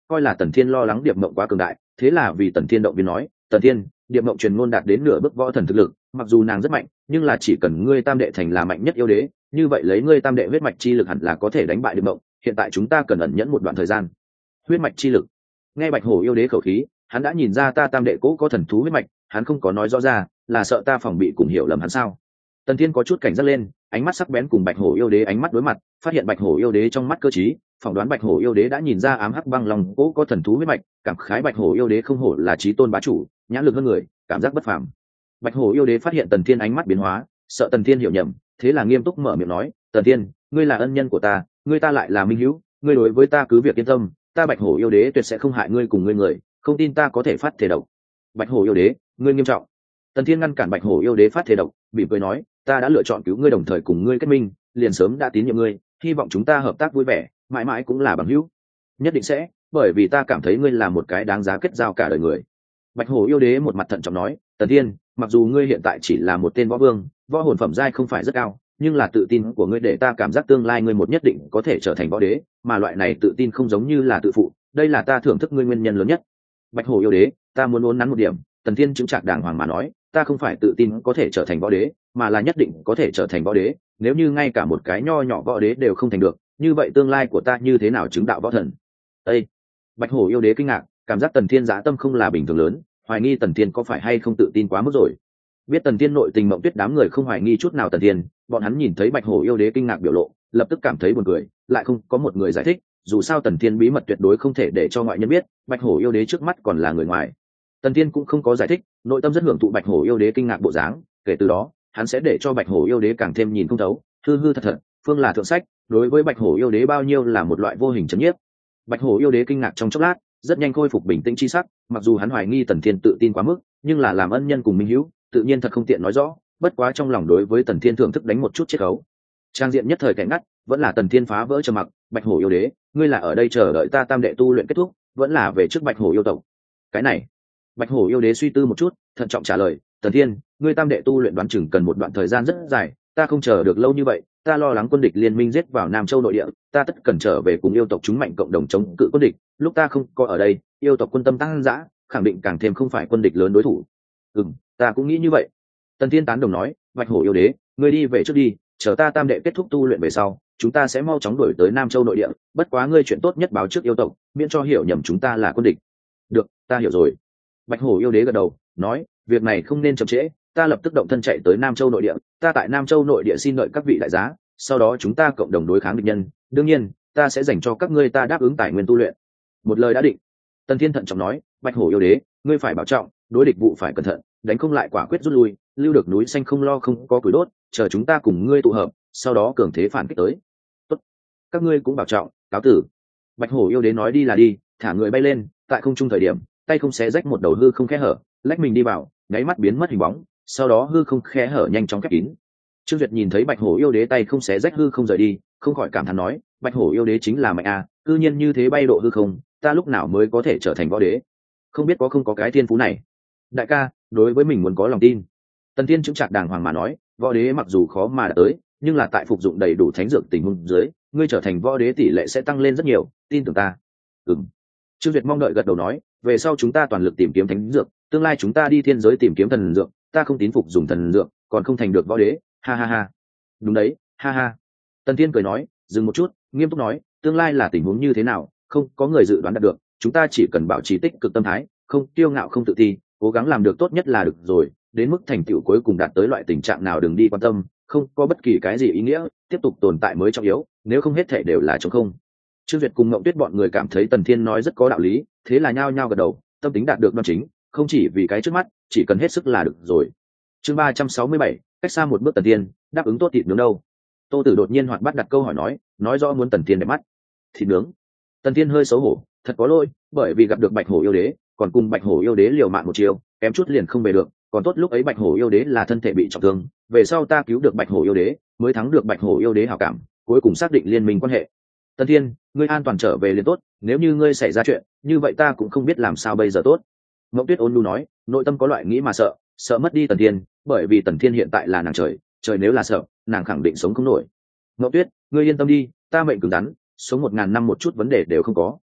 coi là Tần Thiên lo lắng Điệp Mộng quá cường đại, thế là vì Tần Thiên động viên nói, Tần Thiên, Điệp Mộng truyền ngôn đạt đến nửa bước võ thần thực lực, mặc dù nàng rất mạnh, nhưng là chỉ cần ngươi tam đệ thành là mạnh nhất yêu đế, như vậy lấy ngươi tam đệ huyết mạch chi lực hẳn là có thể đánh bại Điệp Mộng. Hiện tại chúng ta cần ẩn nhẫn một đoạn thời gian. Huyết mạch chi lực. Nghe Bạch Hổ yêu đế khẩu khí, hắn đã nhìn ra ta tam đệ cố có thần thú huyết mạch, hắn không có nói rõ ra, là sợ ta phòng bị cùng hiểu lầm hắn sao? Tần Thiên có chút cảnh giác lên, ánh mắt sắc bén cùng Bạch Hổ yêu đế ánh mắt đối mặt, phát hiện Bạch Hổ yêu đế trong mắt cơ trí, phỏng đoán Bạch Hổ yêu đế đã nhìn ra ám hắc băng long cố có thần thú huyết mạch, cảm khái Bạch Hổ yêu đế không hổ là chí tôn bá chủ, nhãn lực hơn người, cảm giác bất phàm. Bạch Hổ yêu đế phát hiện Tần Thiên ánh mắt biến hóa, sợ Tần Thiên hiểu nhầm, thế là nghiêm túc mở miệng nói, Tần Thiên, ngươi là ân nhân của ta, ngươi ta lại là minh hữu, ngươi đối với ta cứ việc yên tâm, ta Bạch Hổ yêu đế tuyệt sẽ không hại ngươi cùng ngươi người, không tin ta có thể phát thể độc. Bạch Hổ yêu đế, ngươi nghiêm trọng. Tần Thiên ngăn cản Bạch Hổ yêu đế phát thể độc, bị cười nói, ta đã lựa chọn cứu ngươi đồng thời cùng ngươi kết minh, liền sớm đã tín nhiệm ngươi, hy vọng chúng ta hợp tác vui vẻ, mãi mãi cũng là bằng hữu. Nhất định sẽ, bởi vì ta cảm thấy ngươi là một cái đáng giá kết giao cả đời người. Bạch Hổ yêu đế một mặt thận trọng nói, Tần Thiên, mặc dù ngươi hiện tại chỉ là một tên võ vương, võ hồn phẩm giai không phải rất cao, nhưng là tự tin của ngươi để ta cảm giác tương lai ngươi một nhất định có thể trở thành võ đế, mà loại này tự tin không giống như là tự phụ, đây là ta thưởng thức ngươi nguyên nhân lớn nhất. Bạch Hổ yêu đế, ta muốn uốn nắn một điểm. Tần Thiên chứng trạc đàng hoàng mà nói, ta không phải tự tin có thể trở thành võ đế, mà là nhất định có thể trở thành võ đế, nếu như ngay cả một cái nho nhỏ võ đế đều không thành được, như vậy tương lai của ta như thế nào chứng đạo võ thần? Ê! Bạch Hổ yêu đế kinh ngạc, cảm giác Tần Thiên dã tâm không là bình thường lớn, hoài nghi Tần Thiên có phải hay không tự tin quá mức rồi. Biết Tần Thiên nội tình Mộng Tuyết đám người không hoài nghi chút nào Tần Thiên, bọn hắn nhìn thấy Bạch Hổ yêu đế kinh ngạc biểu lộ, lập tức cảm thấy buồn cười, lại không có một người giải thích, dù sao Tần Thiên bí mật tuyệt đối không thể để cho ngoại nhân biết, Bạch Hổ yêu đế trước mắt còn là người ngoài. Tần Thiên cũng không có giải thích, nội tâm rất hưởng thụ Bạch Hổ yêu đế kinh ngạc bộ dáng, kể từ đó, hắn sẽ để cho Bạch Hổ yêu đế càng thêm nhìn không thấu, hư hư thật thật, phương là thượng sách, đối với Bạch Hổ yêu đế bao nhiêu là một loại vô hình trấn nhiếp. Bạch Hổ yêu đế kinh ngạc trong chốc lát, rất nhanh khôi phục bình tĩnh chi sắc, mặc dù hắn hoài nghi Tần Thiên tự tin quá mức, nhưng là làm ân nhân cùng minh hữu, tự nhiên thật không tiện nói rõ, bất quá trong lòng đối với Tần Thiên thưởng thức đánh một chút chiết khấu. Trang diện nhất thời cảnh ngắt, vẫn là Tần Thiên phá vỡ trầm mặc, Bạch Hổ yêu đế, ngươi là ở đây chờ đợi ta tam đệ tu luyện kết thúc, vẫn là về trước Bạch Hổ yêu tộc? Cái này, Bạch Hổ yêu đế suy tư một chút, thận trọng trả lời, Tần Thiên, ngươi tam đệ tu luyện đoán chừng cần một đoạn thời gian rất dài, ta không chờ được lâu như vậy, ta lo lắng quân địch liên minh giết vào Nam Châu nội địa, ta tất cần trở về cùng yêu tộc chúng mạnh cộng đồng chống cự quân địch, lúc ta không có ở đây, yêu tộc quân tâm tăng dã, khẳng định càng thêm không phải quân địch lớn đối thủ. Ừm, ta cũng nghĩ như vậy. Tần Thiên tán đồng nói, Bạch Hổ yêu đế, ngươi đi về trước đi, chờ ta tam đệ kết thúc tu luyện về sau, chúng ta sẽ mau chóng đuổi tới Nam Châu nội địa, bất quá ngươi chuyện tốt nhất báo trước yêu tộc, miễn cho hiểu nhầm chúng ta là quân địch. Được, ta hiểu rồi. Bạch Hổ yêu đế gật đầu, nói, việc này không nên chậm trễ, ta lập tức động thân chạy tới Nam Châu nội địa, ta tại Nam Châu nội địa xin đợi các vị đại giá, sau đó chúng ta cộng đồng đối kháng địch nhân, đương nhiên, ta sẽ dành cho các ngươi ta đáp ứng tài nguyên tu luyện. Một lời đã định. Tần Thiên thận trọng nói, Bạch Hổ yêu đế, ngươi phải bảo trọng, đối địch vụ phải cẩn thận, đánh không lại quả quyết rút lui, lưu được núi xanh không lo không có củi đốt, chờ chúng ta cùng ngươi tụ hợp, sau đó cường thế phản kích tới. Tốt, các ngươi cũng bảo trọng, cáo tử. Bạch Hổ yêu đế nói đi là đi, thả người bay lên, tại không trung thời điểm, tay không xé rách một đầu hư không khe hở, lách mình đi vào, nháy mắt biến mất hình bóng, sau đó hư không khe hở nhanh chóng khép kín. Trương Duyệt nhìn thấy Bạch Hổ yêu đế tay không xé rách hư không rời đi, không khỏi cảm thán nói, Bạch Hổ yêu đế chính là mạnh a, cư nhiên như thế bay độ hư không, ta lúc nào mới có thể trở thành võ đế? Không biết có không có cái thiên phú này. Đại ca, đối với mình muốn có lòng tin. Tần Thiên chứng trạc đàng hoàng mà nói, võ đế mặc dù khó mà đạt tới, nhưng là tại phục dụng đầy đủ thánh dược tình huống dưới, ngươi trở thành võ đế tỷ lệ sẽ tăng lên rất nhiều, tin tưởng ta. Ừm. Trương Duyệt mong đợi gật đầu nói, về sau chúng ta toàn lực tìm kiếm thánh dược, tương lai chúng ta đi thiên giới tìm kiếm thần dược, ta không tín phục dùng thần dược, còn không thành được võ đế, ha ha ha. Đúng đấy, ha ha. Tần Thiên cười nói, dừng một chút, nghiêm túc nói, tương lai là tình huống như thế nào, không có người dự đoán đạt được, chúng ta chỉ cần bảo trì tích cực tâm thái, không kiêu ngạo không tự ti, cố gắng làm được tốt nhất là được rồi, đến mức thành tựu cuối cùng đạt tới loại tình trạng nào đừng đi quan tâm, không có bất kỳ cái gì ý nghĩa, tiếp tục tồn tại mới trọng yếu, nếu không hết thể đều là trống không. Trương Duyệt cùng Ngộng Tuyết bọn người cảm thấy Tần Thiên nói rất có đạo lý, thế là nhao nhao gật đầu, tâm tính đạt được đoan chính, không chỉ vì cái trước mắt, chỉ cần hết sức là được rồi. Chương ba trăm sáu mươi bảy, cách xa một bước Tần Thiên, đáp ứng tốt thịt nướng đâu? Tô Tử đột nhiên hoạt bát đặt câu hỏi nói, nói rõ muốn Tần Thiên đẹp mắt. Thịt nướng? Tần Thiên hơi xấu hổ, thật có lỗi, bởi vì gặp được Bạch Hổ yêu đế, còn cùng Bạch Hổ yêu đế liều mạng một chiều, kém chút liền không về được, còn tốt lúc ấy Bạch Hổ yêu đế là thân thể bị trọng thương, về sau ta cứu được Bạch Hổ yêu đế, mới thắng được Bạch Hổ yêu đế hảo cảm, cuối cùng xác định liên minh quan hệ. Tần Thiên, ngươi an toàn trở về liền tốt, nếu như ngươi xảy ra chuyện, như vậy ta cũng không biết làm sao bây giờ tốt. Ngộng Tuyết ôn nhu nói, nội tâm có loại nghĩ mà sợ, sợ mất đi Tần Thiên, bởi vì Tần Thiên hiện tại là nàng trời, trời nếu là sợ, nàng khẳng định sống không nổi. Ngộng Tuyết, ngươi yên tâm đi, ta mệnh cứng rắn, sống một ngàn năm một chút vấn đề đều không có.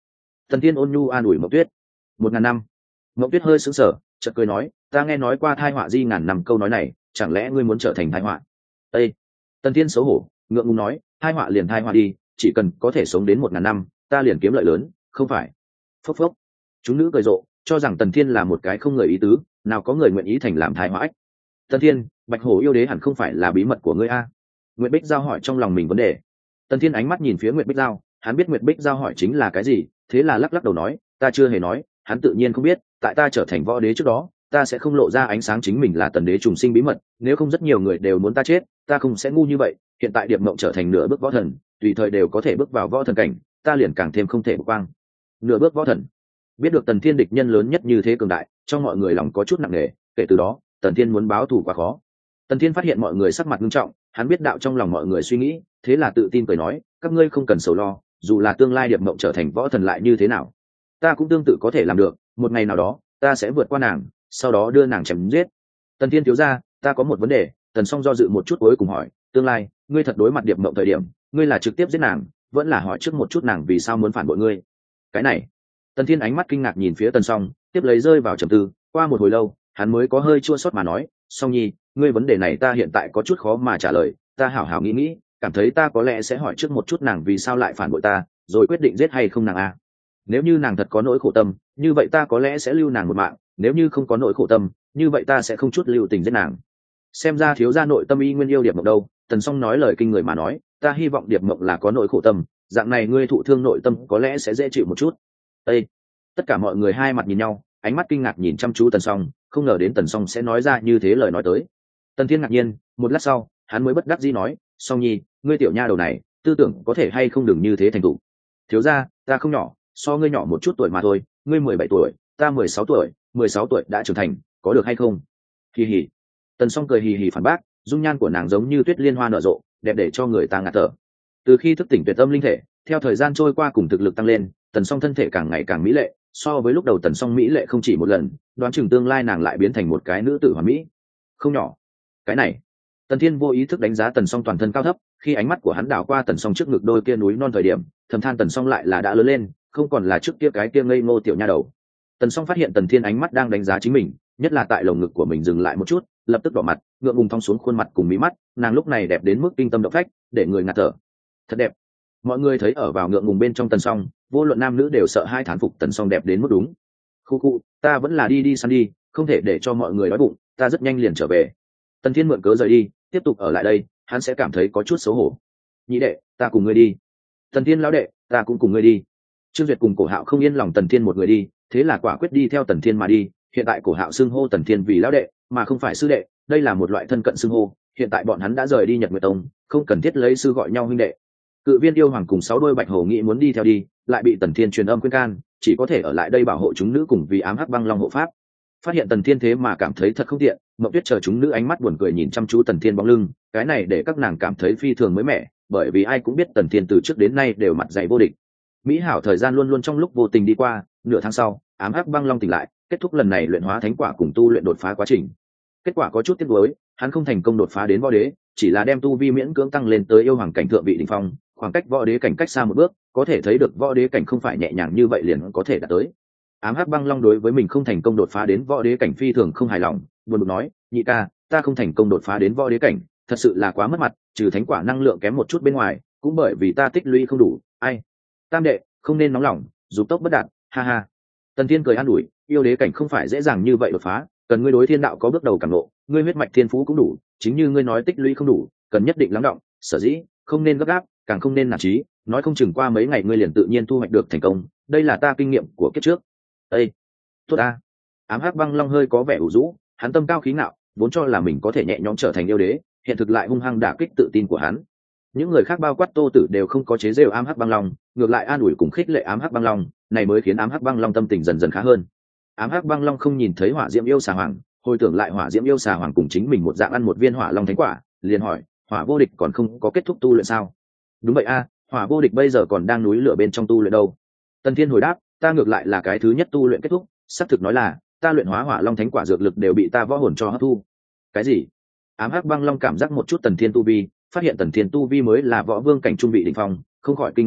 Tần Thiên ôn nhu an ủi Mộng Tuyết. Một ngàn năm. Mộng Tuyết hơi sững sờ, chợt cười nói, ta nghe nói qua thai họa di ngàn năm câu nói này, chẳng lẽ ngươi muốn trở thành thai họa? Ê! Tần Thiên xấu hổ, ngượng ngùng nói, thai họa liền thai họa đi, chỉ cần có thể sống đến một ngàn năm, ta liền kiếm lợi lớn, không phải? Phốc phốc. Chúng nữ cười rộ, cho rằng Tần Thiên là một cái không người ý tứ, nào có người nguyện ý thành làm thai họa ách. Tần Thiên, Bạch Hổ yêu đế hẳn không phải là bí mật của ngươi a? Nguyệt Bích Giao hỏi trong lòng mình vấn đề. Tần Thiên ánh mắt nhìn phía Nguyệt Bích Giao, hắn biết Nguyệt Bích Giao hỏi chính là cái gì, thế là lắc lắc đầu nói, ta chưa hề nói, hắn tự nhiên không biết, tại ta trở thành võ đế trước đó, ta sẽ không lộ ra ánh sáng chính mình là tần đế trùng sinh bí mật, nếu không rất nhiều người đều muốn ta chết, ta không sẽ ngu như vậy. Hiện tại Điệp Mộng trở thành nửa bước võ thần, tùy thời đều có thể bước vào võ thần cảnh, ta liền càng thêm không thể bỏ quang. Nửa bước võ thần. Biết được Tần Thiên địch nhân lớn nhất như thế cường đại, trong mọi người lòng có chút nặng nề, kể từ đó, Tần Thiên muốn báo thù quá khó. Tần Thiên phát hiện mọi người sắc mặt nghiêm trọng, hắn biết đạo trong lòng mọi người suy nghĩ, thế là tự tin cười nói, các ngươi không cần sầu lo, dù là tương lai Điệp Mộng trở thành võ thần lại như thế nào, ta cũng tương tự có thể làm được, một ngày nào đó, ta sẽ vượt qua nàng, sau đó đưa nàng chém giết. Tần Thiên thiếu gia, ta có một vấn đề. Tần Song do dự một chút cuối cùng hỏi, tương lai, ngươi thật đối mặt Điệp Mộng thời điểm, ngươi là trực tiếp giết nàng, vẫn là hỏi trước một chút nàng vì sao muốn phản bội ngươi? Cái này. Tần Thiên ánh mắt kinh ngạc nhìn phía Tần Song, tiếp lấy rơi vào trầm tư, qua một hồi lâu, hắn mới có hơi chua xót mà nói, Song Nhi, ngươi vấn đề này ta hiện tại có chút khó mà trả lời, ta hảo hảo nghĩ nghĩ, cảm thấy ta có lẽ sẽ hỏi trước một chút nàng vì sao lại phản bội ta, rồi quyết định giết hay không nàng a. Nếu như nàng thật có nỗi khổ tâm, như vậy ta có lẽ sẽ lưu nàng một mạng, nếu như không có nỗi khổ tâm, như vậy ta sẽ không chút lưu tình giết nàng. Xem ra thiếu gia nội tâm y nguyên yêu Điệp Mộng đâu. Tần Song nói lời kinh người mà nói, ta hy vọng Điệp Mộng là có nỗi khổ tâm, dạng này ngươi thụ thương nội tâm có lẽ sẽ dễ chịu một chút. Ê! Tất cả mọi người hai mặt nhìn nhau, ánh mắt kinh ngạc nhìn chăm chú Tần Song, không ngờ đến Tần Song sẽ nói ra như thế lời nói tới. Tần Thiên ngạc nhiên, một lát sau, hắn mới bất đắc dĩ nói, Song Nhi, ngươi tiểu nha đầu này, tư tưởng có thể hay không đừng như thế thành tựu. Thiếu gia, ta không nhỏ, so ngươi nhỏ một chút tuổi mà thôi, ngươi mười bảy tuổi, ta mười sáu tuổi, mười sáu tuổi đã trưởng thành, có được hay không? Kỳ hỉ. Tần Song cười hì hì phản bác, dung nhan của nàng giống như tuyết liên hoa nở rộ, đẹp để cho người ta ngạt thở. Từ khi thức tỉnh tuyệt âm linh thể, theo thời gian trôi qua cùng thực lực tăng lên, Tần Song thân thể càng ngày càng mỹ lệ, so với lúc đầu Tần Song mỹ lệ không chỉ một lần, đoán chừng tương lai nàng lại biến thành một cái nữ tử hoàn mỹ. Không nhỏ. Cái này. Tần Thiên vô ý thức đánh giá Tần Song toàn thân cao thấp, khi ánh mắt của hắn đảo qua Tần Song trước ngực đôi kia núi non thời điểm, thầm than Tần Song lại là đã lớn lên, không còn là trước kia cái kia ngây ngô tiểu nha đầu. Tần Song phát hiện Tần Thiên ánh mắt đang đánh giá chính mình, nhất là tại lồng ngực của mình dừng lại một chút, lập tức đỏ mặt, ngượng ngùng thong xuống khuôn mặt cùng mí mắt, nàng lúc này đẹp đến mức kinh tâm động phách, để người ngạt thở. Thật đẹp. Mọi người thấy ở vào ngượng ngùng bên trong Tần Song, vô luận nam nữ đều sợ hai thán phục Tần Song đẹp đến mức đúng. Khu khu, ta vẫn là đi đi săn đi, không thể để cho mọi người đói bụng, ta rất nhanh liền trở về. Tần Thiên mượn cớ rời đi, tiếp tục ở lại đây, hắn sẽ cảm thấy có chút xấu hổ. Nhị đệ, ta cùng ngươi đi. Tần Thiên lão đệ, ta cũng cùng ngươi đi. Trương Duyệt cùng Cổ Hạo không yên lòng Tần Thiên một người đi, thế là quả quyết đi theo Tần Thiên mà đi. Hiện tại Cổ Hạo xưng hô Tần Thiên vì lão đệ, mà không phải sư đệ, đây là một loại thân cận xưng hô. Hiện tại bọn hắn đã rời đi Nhật Nguyệt Tông, không cần thiết lấy sư gọi nhau huynh đệ. Cự Viên yêu hoàng cùng sáu đôi bạch hổ nghĩ muốn đi theo đi, lại bị Tần Thiên truyền âm khuyên can, chỉ có thể ở lại đây bảo hộ chúng nữ cùng vì ám hắc băng long hộ pháp. Phát hiện Tần Thiên thế mà cảm thấy thật không tiện, Mộng Tuyết chờ chúng nữ ánh mắt buồn cười nhìn chăm chú Tần Thiên bóng lưng, cái này để các nàng cảm thấy phi thường mới mẻ, bởi vì ai cũng biết Tần Thiên từ trước đến nay đều mặt dày vô địch. Mỹ hảo thời gian luôn luôn trong lúc vô tình đi qua, nửa tháng sau, ám hắc băng long tỉnh lại, kết thúc lần này luyện hóa thánh quả cùng tu luyện đột phá quá trình. Kết quả có chút tiếc nuối, hắn không thành công đột phá đến võ đế, chỉ là đem tu vi miễn cưỡng tăng lên tới yêu hoàng cảnh thượng vị đỉnh phong, khoảng cách võ đế cảnh cách xa một bước, có thể thấy được võ đế cảnh không phải nhẹ nhàng như vậy liền có thể đạt tới. Ám hắc băng long đối với mình không thành công đột phá đến võ đế cảnh phi thường không hài lòng, buồn bực nói, nhị ca, ta không thành công đột phá đến võ đế cảnh, thật sự là quá mất mặt, trừ thánh quả năng lượng kém một chút bên ngoài, cũng bởi vì ta tích lũy không đủ. Ai, tam đệ, không nên nóng lòng, dục tốc bất đạt, ha ha. Tần Thiên cười an ủi, yêu đế cảnh không phải dễ dàng như vậy đột phá, cần ngươi đối thiên đạo có bước đầu cảm ngộ, ngươi huyết mạch thiên phú cũng đủ, chính như ngươi nói tích lũy không đủ, cần nhất định lắng động, sở dĩ không nên gấp gáp, càng không nên nản chí, nói không chừng qua mấy ngày ngươi liền tự nhiên thu hoạch được thành công, đây là ta kinh nghiệm của kiếp trước. Ê, tốt a. Ám hắc băng long hơi có vẻ ủ rũ, hắn tâm cao khí ngạo, vốn cho là mình có thể nhẹ nhõm trở thành yêu đế, hiện thực lại hung hăng đả kích tự tin của hắn. Những người khác bao quát Tô Tử đều không có chế giễu ám hắc băng long, ngược lại an ủi cùng khích lệ ám hắc băng long, này mới khiến ám hắc băng long tâm tình dần dần khá hơn. Ám hắc băng long không nhìn thấy hỏa diễm yêu xà hoàng, hồi tưởng lại hỏa diễm yêu xà hoàng cùng chính mình một dạng ăn một viên hỏa long thánh quả, liền hỏi, hỏa vô địch còn không có kết thúc tu luyện sao? Đúng vậy a, hỏa vô địch bây giờ còn đang núi lửa bên trong tu luyện đâu. Tần Thiên hồi đáp, ta ngược lại là cái thứ nhất tu luyện kết thúc, xác thực nói là ta luyện hóa hỏa long thánh quả dược lực đều bị ta võ hồn cho hấp thu. Cái gì? Ám hắc băng long cảm giác một chút Tần Thiên tu vi, phát hiện Tần Thiên tu vi mới là võ vương cảnh trung vị đỉnh phong, không khỏi kinh ngạc hỏi,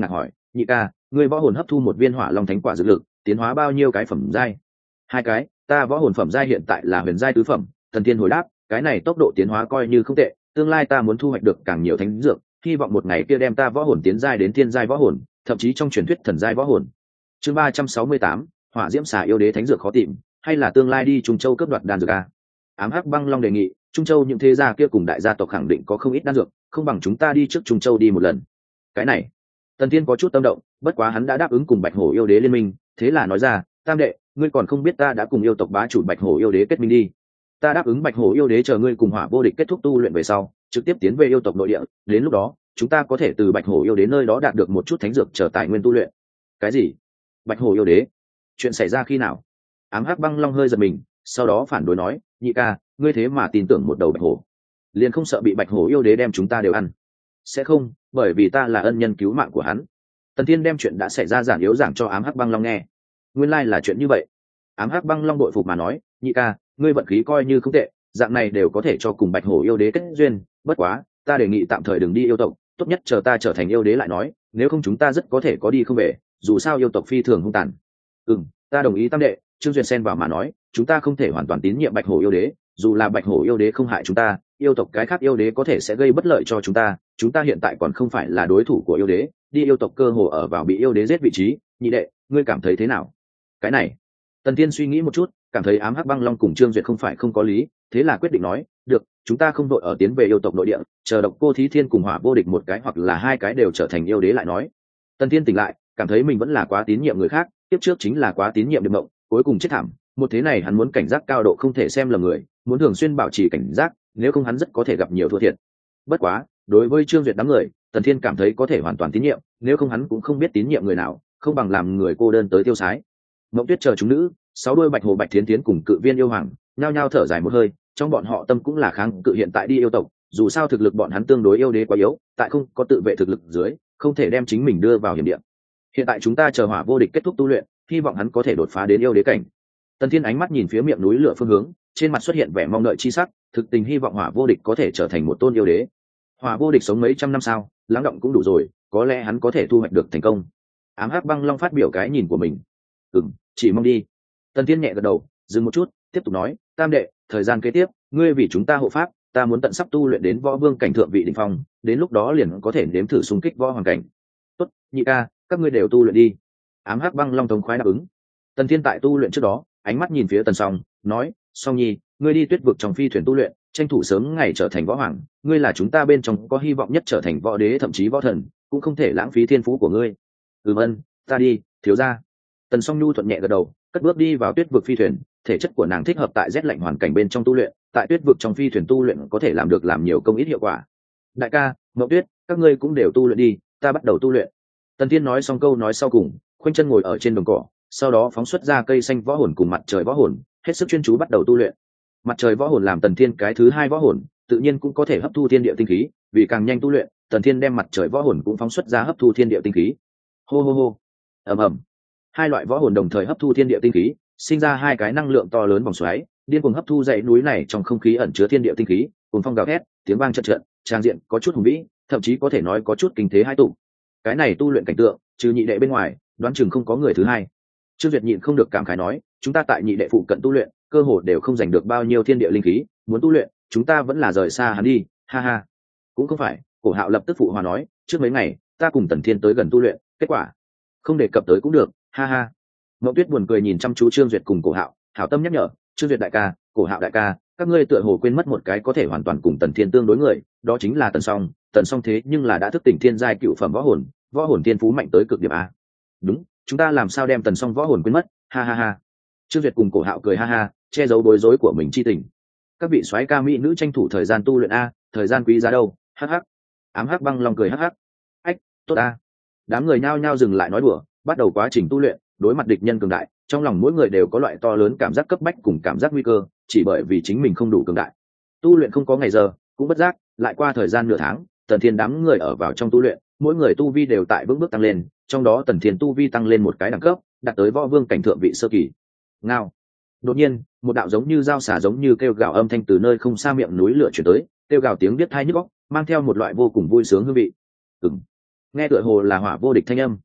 nhị ca, ngươi võ hồn hấp thu một viên hỏa long thánh quả dược lực tiến hóa bao nhiêu cái phẩm giai? Hai cái, ta võ hồn phẩm giai hiện tại là huyền giai tứ phẩm. Thần Thiên hồi đáp, cái này tốc độ tiến hóa coi như không tệ, tương lai ta muốn thu hoạch được càng nhiều thánh dược, hy vọng một ngày kia đem ta võ hồn tiến giai đến thiên giai võ hồn, thậm chí trong truyền thuyết thần giai võ hồn. Chương ba trăm sáu mươi tám, hỏa diễm xà yêu đế thánh dược khó tìm, hay là tương lai đi Trung Châu cướp đoạt đan dược a? Ám Hắc Băng Long đề nghị, Trung Châu những thế gia kia cùng đại gia tộc khẳng định có không ít đan dược, không bằng chúng ta đi trước Trung Châu đi một lần. Cái này, Tần Thiên có chút tâm động, bất quá hắn đã đáp ứng cùng Bạch Hổ yêu đế liên minh, thế là nói ra, tam đệ, ngươi còn không biết ta đã cùng yêu tộc bá chủ Bạch Hổ yêu đế kết minh đi. Ta đáp ứng Bạch Hổ yêu đế chờ ngươi cùng Hỏa Vô Địch kết thúc tu luyện về sau, trực tiếp tiến về yêu tộc nội địa, đến lúc đó, chúng ta có thể từ Bạch Hổ yêu đế nơi đó đạt được một chút thánh dược chờ tài nguyên tu luyện. Cái gì? Bạch Hổ yêu đế? Chuyện xảy ra khi nào? Ám Hắc Băng Long hơi giật mình, sau đó phản đối nói, nhị ca, ngươi thế mà tin tưởng một đầu bạch hổ, liền không sợ bị Bạch Hổ yêu đế đem chúng ta đều ăn? Sẽ không, bởi vì ta là ân nhân cứu mạng của hắn. Tần Thiên đem chuyện đã xảy ra giản yếu giảng cho Ám Hắc Băng Long nghe. Nguyên lai là chuyện như vậy. Ám Hắc Băng Long đội phục mà nói, nhị ca, ngươi vận khí coi như không tệ, dạng này đều có thể cho cùng Bạch Hổ yêu đế kết duyên, bất quá, ta đề nghị tạm thời đừng đi yêu tộc, tốt nhất chờ ta trở thành yêu đế lại nói, nếu không chúng ta rất có thể có đi không về, dù sao yêu tộc phi thường hung tàn. Ừm, ta đồng ý tam đệ. Trương Duyệt xen vào mà nói, chúng ta không thể hoàn toàn tín nhiệm Bạch Hổ yêu đế, dù là Bạch Hổ yêu đế không hại chúng ta, yêu tộc cái khác yêu đế có thể sẽ gây bất lợi cho chúng ta, chúng ta hiện tại còn không phải là đối thủ của yêu đế, đi yêu tộc cơ hồ ở vào bị yêu đế giết vị trí. Nhị đệ, ngươi cảm thấy thế nào? Cái này, Tần Thiên suy nghĩ một chút, cảm thấy Ám Hắc Băng Long cùng Trương Duyệt không phải không có lý, thế là quyết định nói, được, chúng ta không đội ở tiến về yêu tộc nội địa, chờ Độc Cô Thí Thiên cùng Hỏa Vô Địch một cái hoặc là hai cái đều trở thành yêu đế lại nói. Tần Thiên tỉnh lại, cảm thấy mình vẫn là quá tín nhiệm người khác, tiếp trước chính là quá tín nhiệm Điệp Mộng, cuối cùng chết thảm, một thế này hắn muốn cảnh giác cao độ không thể xem lầm người, muốn thường xuyên bảo trì cảnh giác, nếu không hắn rất có thể gặp nhiều thua thiệt. Bất quá, đối với Trương Duyệt đám người, Tần Thiên cảm thấy có thể hoàn toàn tín nhiệm, nếu không hắn cũng không biết tín nhiệm người nào, không bằng làm người cô đơn tới tiêu sái. Mộng Tuyết chờ chúng nữ, sáu đôi Bạch Hồ Bạch Thiến Thiến cùng Cự Viên yêu hoàng, nhao nhao thở dài một hơi, trong bọn họ tâm cũng là kháng cự hiện tại đi yêu tộc, dù sao thực lực bọn hắn tương đối yêu đế quá yếu, tại không có tự vệ thực lực dưới, không thể đem chính mình đưa vào hiểm địa. Hiện tại chúng ta chờ Hỏa Vô Địch kết thúc tu luyện, hy vọng hắn có thể đột phá đến yêu đế cảnh. Tần Thiên ánh mắt nhìn phía miệng núi lửa phương hướng, trên mặt xuất hiện vẻ mong đợi chi sắc, thực tình hy vọng Hỏa Vô Địch có thể trở thành một tôn yêu đế. Hỏa Vô Địch sống mấy trăm năm sao, lắng động cũng đủ rồi, có lẽ hắn có thể thu hoạch được thành công. Ám Hắc Băng Long phát biểu cái nhìn của mình. Ừm, chỉ mong đi. Tần Thiên nhẹ gật đầu, dừng một chút, tiếp tục nói, tam đệ, thời gian kế tiếp, ngươi vì chúng ta hộ pháp, ta muốn tận sắp tu luyện đến võ vương cảnh thượng vị đỉnh phong, đến lúc đó liền có thể nếm thử xung kích võ hoàng cảnh. Tốt, nhị ca, các ngươi đều tu luyện đi. Ám Hắc Băng Long thống khoái đáp ứng. Tần Thiên tại tu luyện trước đó, ánh mắt nhìn phía Tần Song, nói, Song Nhi, ngươi đi Tuyết vực trong phi thuyền tu luyện, tranh thủ sớm ngày trở thành võ hoàng, ngươi là chúng ta bên trong có hy vọng nhất trở thành võ đế thậm chí võ thần, cũng không thể lãng phí thiên phú của ngươi. Ừm ân, ta đi, thiếu gia. Tần Song Nhu thuận nhẹ gật đầu, cất bước đi vào Tuyết vực phi thuyền, thể chất của nàng thích hợp tại rét lạnh hoàn cảnh bên trong tu luyện, tại Tuyết vực trong phi thuyền tu luyện có thể làm được làm nhiều công ít hiệu quả. Đại ca, Mộng Tuyết, các ngươi cũng đều tu luyện đi, ta bắt đầu tu luyện. Tần Thiên nói xong câu nói sau cùng, khoanh chân ngồi ở trên đồng cỏ, sau đó phóng xuất ra cây xanh võ hồn cùng mặt trời võ hồn, hết sức chuyên chú bắt đầu tu luyện. Mặt trời võ hồn làm Tần Thiên cái thứ hai võ hồn, tự nhiên cũng có thể hấp thu thiên địa tinh khí, vì càng nhanh tu luyện, Tần Thiên đem mặt trời võ hồn cũng phóng xuất ra hấp thu thiên địa tinh khí. Hô hô hô. Ầm ầm. Hai loại võ hồn đồng thời hấp thu thiên địa tinh khí, sinh ra hai cái năng lượng to lớn vòng xoáy, điên cuồng hấp thu dãy núi này trong không khí ẩn chứa thiên địa tinh khí, cùng phong gào thét, tiếng vang trận trận, trang diện có chút hùng vĩ, thậm chí có thể nói có chút kinh thế hai tụ. Cái này tu luyện cảnh tượng, trừ nhị đệ bên ngoài, đoán chừng không có người thứ hai. Trương Duyệt nhịn không được cảm khái nói, chúng ta tại nhị đệ phụ cận tu luyện, cơ hồ đều không giành được bao nhiêu thiên địa linh khí, muốn tu luyện, chúng ta vẫn là rời xa hắn đi, ha ha. Cũng không phải, Cổ Hạo lập tức phụ hòa nói, trước mấy ngày, ta cùng Tần Thiên tới gần tu luyện, kết quả không đề cập tới cũng được, ha ha. Mộng Tuyết buồn cười nhìn chăm chú Trương Duyệt cùng Cổ Hạo, hảo tâm nhắc nhở, Trương Duyệt đại ca, Cổ Hạo đại ca, các ngươi tựa hồ quên mất một cái có thể hoàn toàn cùng Tần Thiên tương đối người, đó chính là Tần Song, Tần Song thế nhưng là đã thức tỉnh thiên giai cựu phẩm võ hồn, võ hồn tiên phú mạnh tới cực điểm a. Đúng, chúng ta làm sao đem Tần Song võ hồn quên mất, ha ha ha. Trương Duyệt cùng Cổ Hạo cười ha ha, che giấu bối rối của mình chi tình. Các vị soái ca mỹ nữ tranh thủ thời gian tu luyện a, thời gian quý giá đâu, hắc hắc. Ám Hắc Băng Long cười hắc hắc. Ách, tốt a. Đám người nhao nhao dừng lại nói đùa, bắt đầu quá trình tu luyện, đối mặt địch nhân cường đại, trong lòng mỗi người đều có loại to lớn cảm giác cấp bách cùng cảm giác nguy cơ, chỉ bởi vì chính mình không đủ cường đại. Tu luyện không có ngày giờ, cũng bất giác, lại qua thời gian nửa tháng, Tần Thiên đám người ở vào trong tu luyện, mỗi người tu vi đều tại vững bước tăng lên, trong đó Tần Thiên tu vi tăng lên một cái đẳng cấp, đạt tới võ vương cảnh thượng vị sơ kỳ. Ngao. Đột nhiên, một đạo giống như dao xả giống như kêu gào âm thanh từ nơi không xa miệng núi lửa truyền tới, kêu gào tiếng biết tai nhức óc, mang theo một loại vô cùng vui sướng hương vị. Ừm. Nghe tựa hồ là Hỏa Vô Địch thanh âm.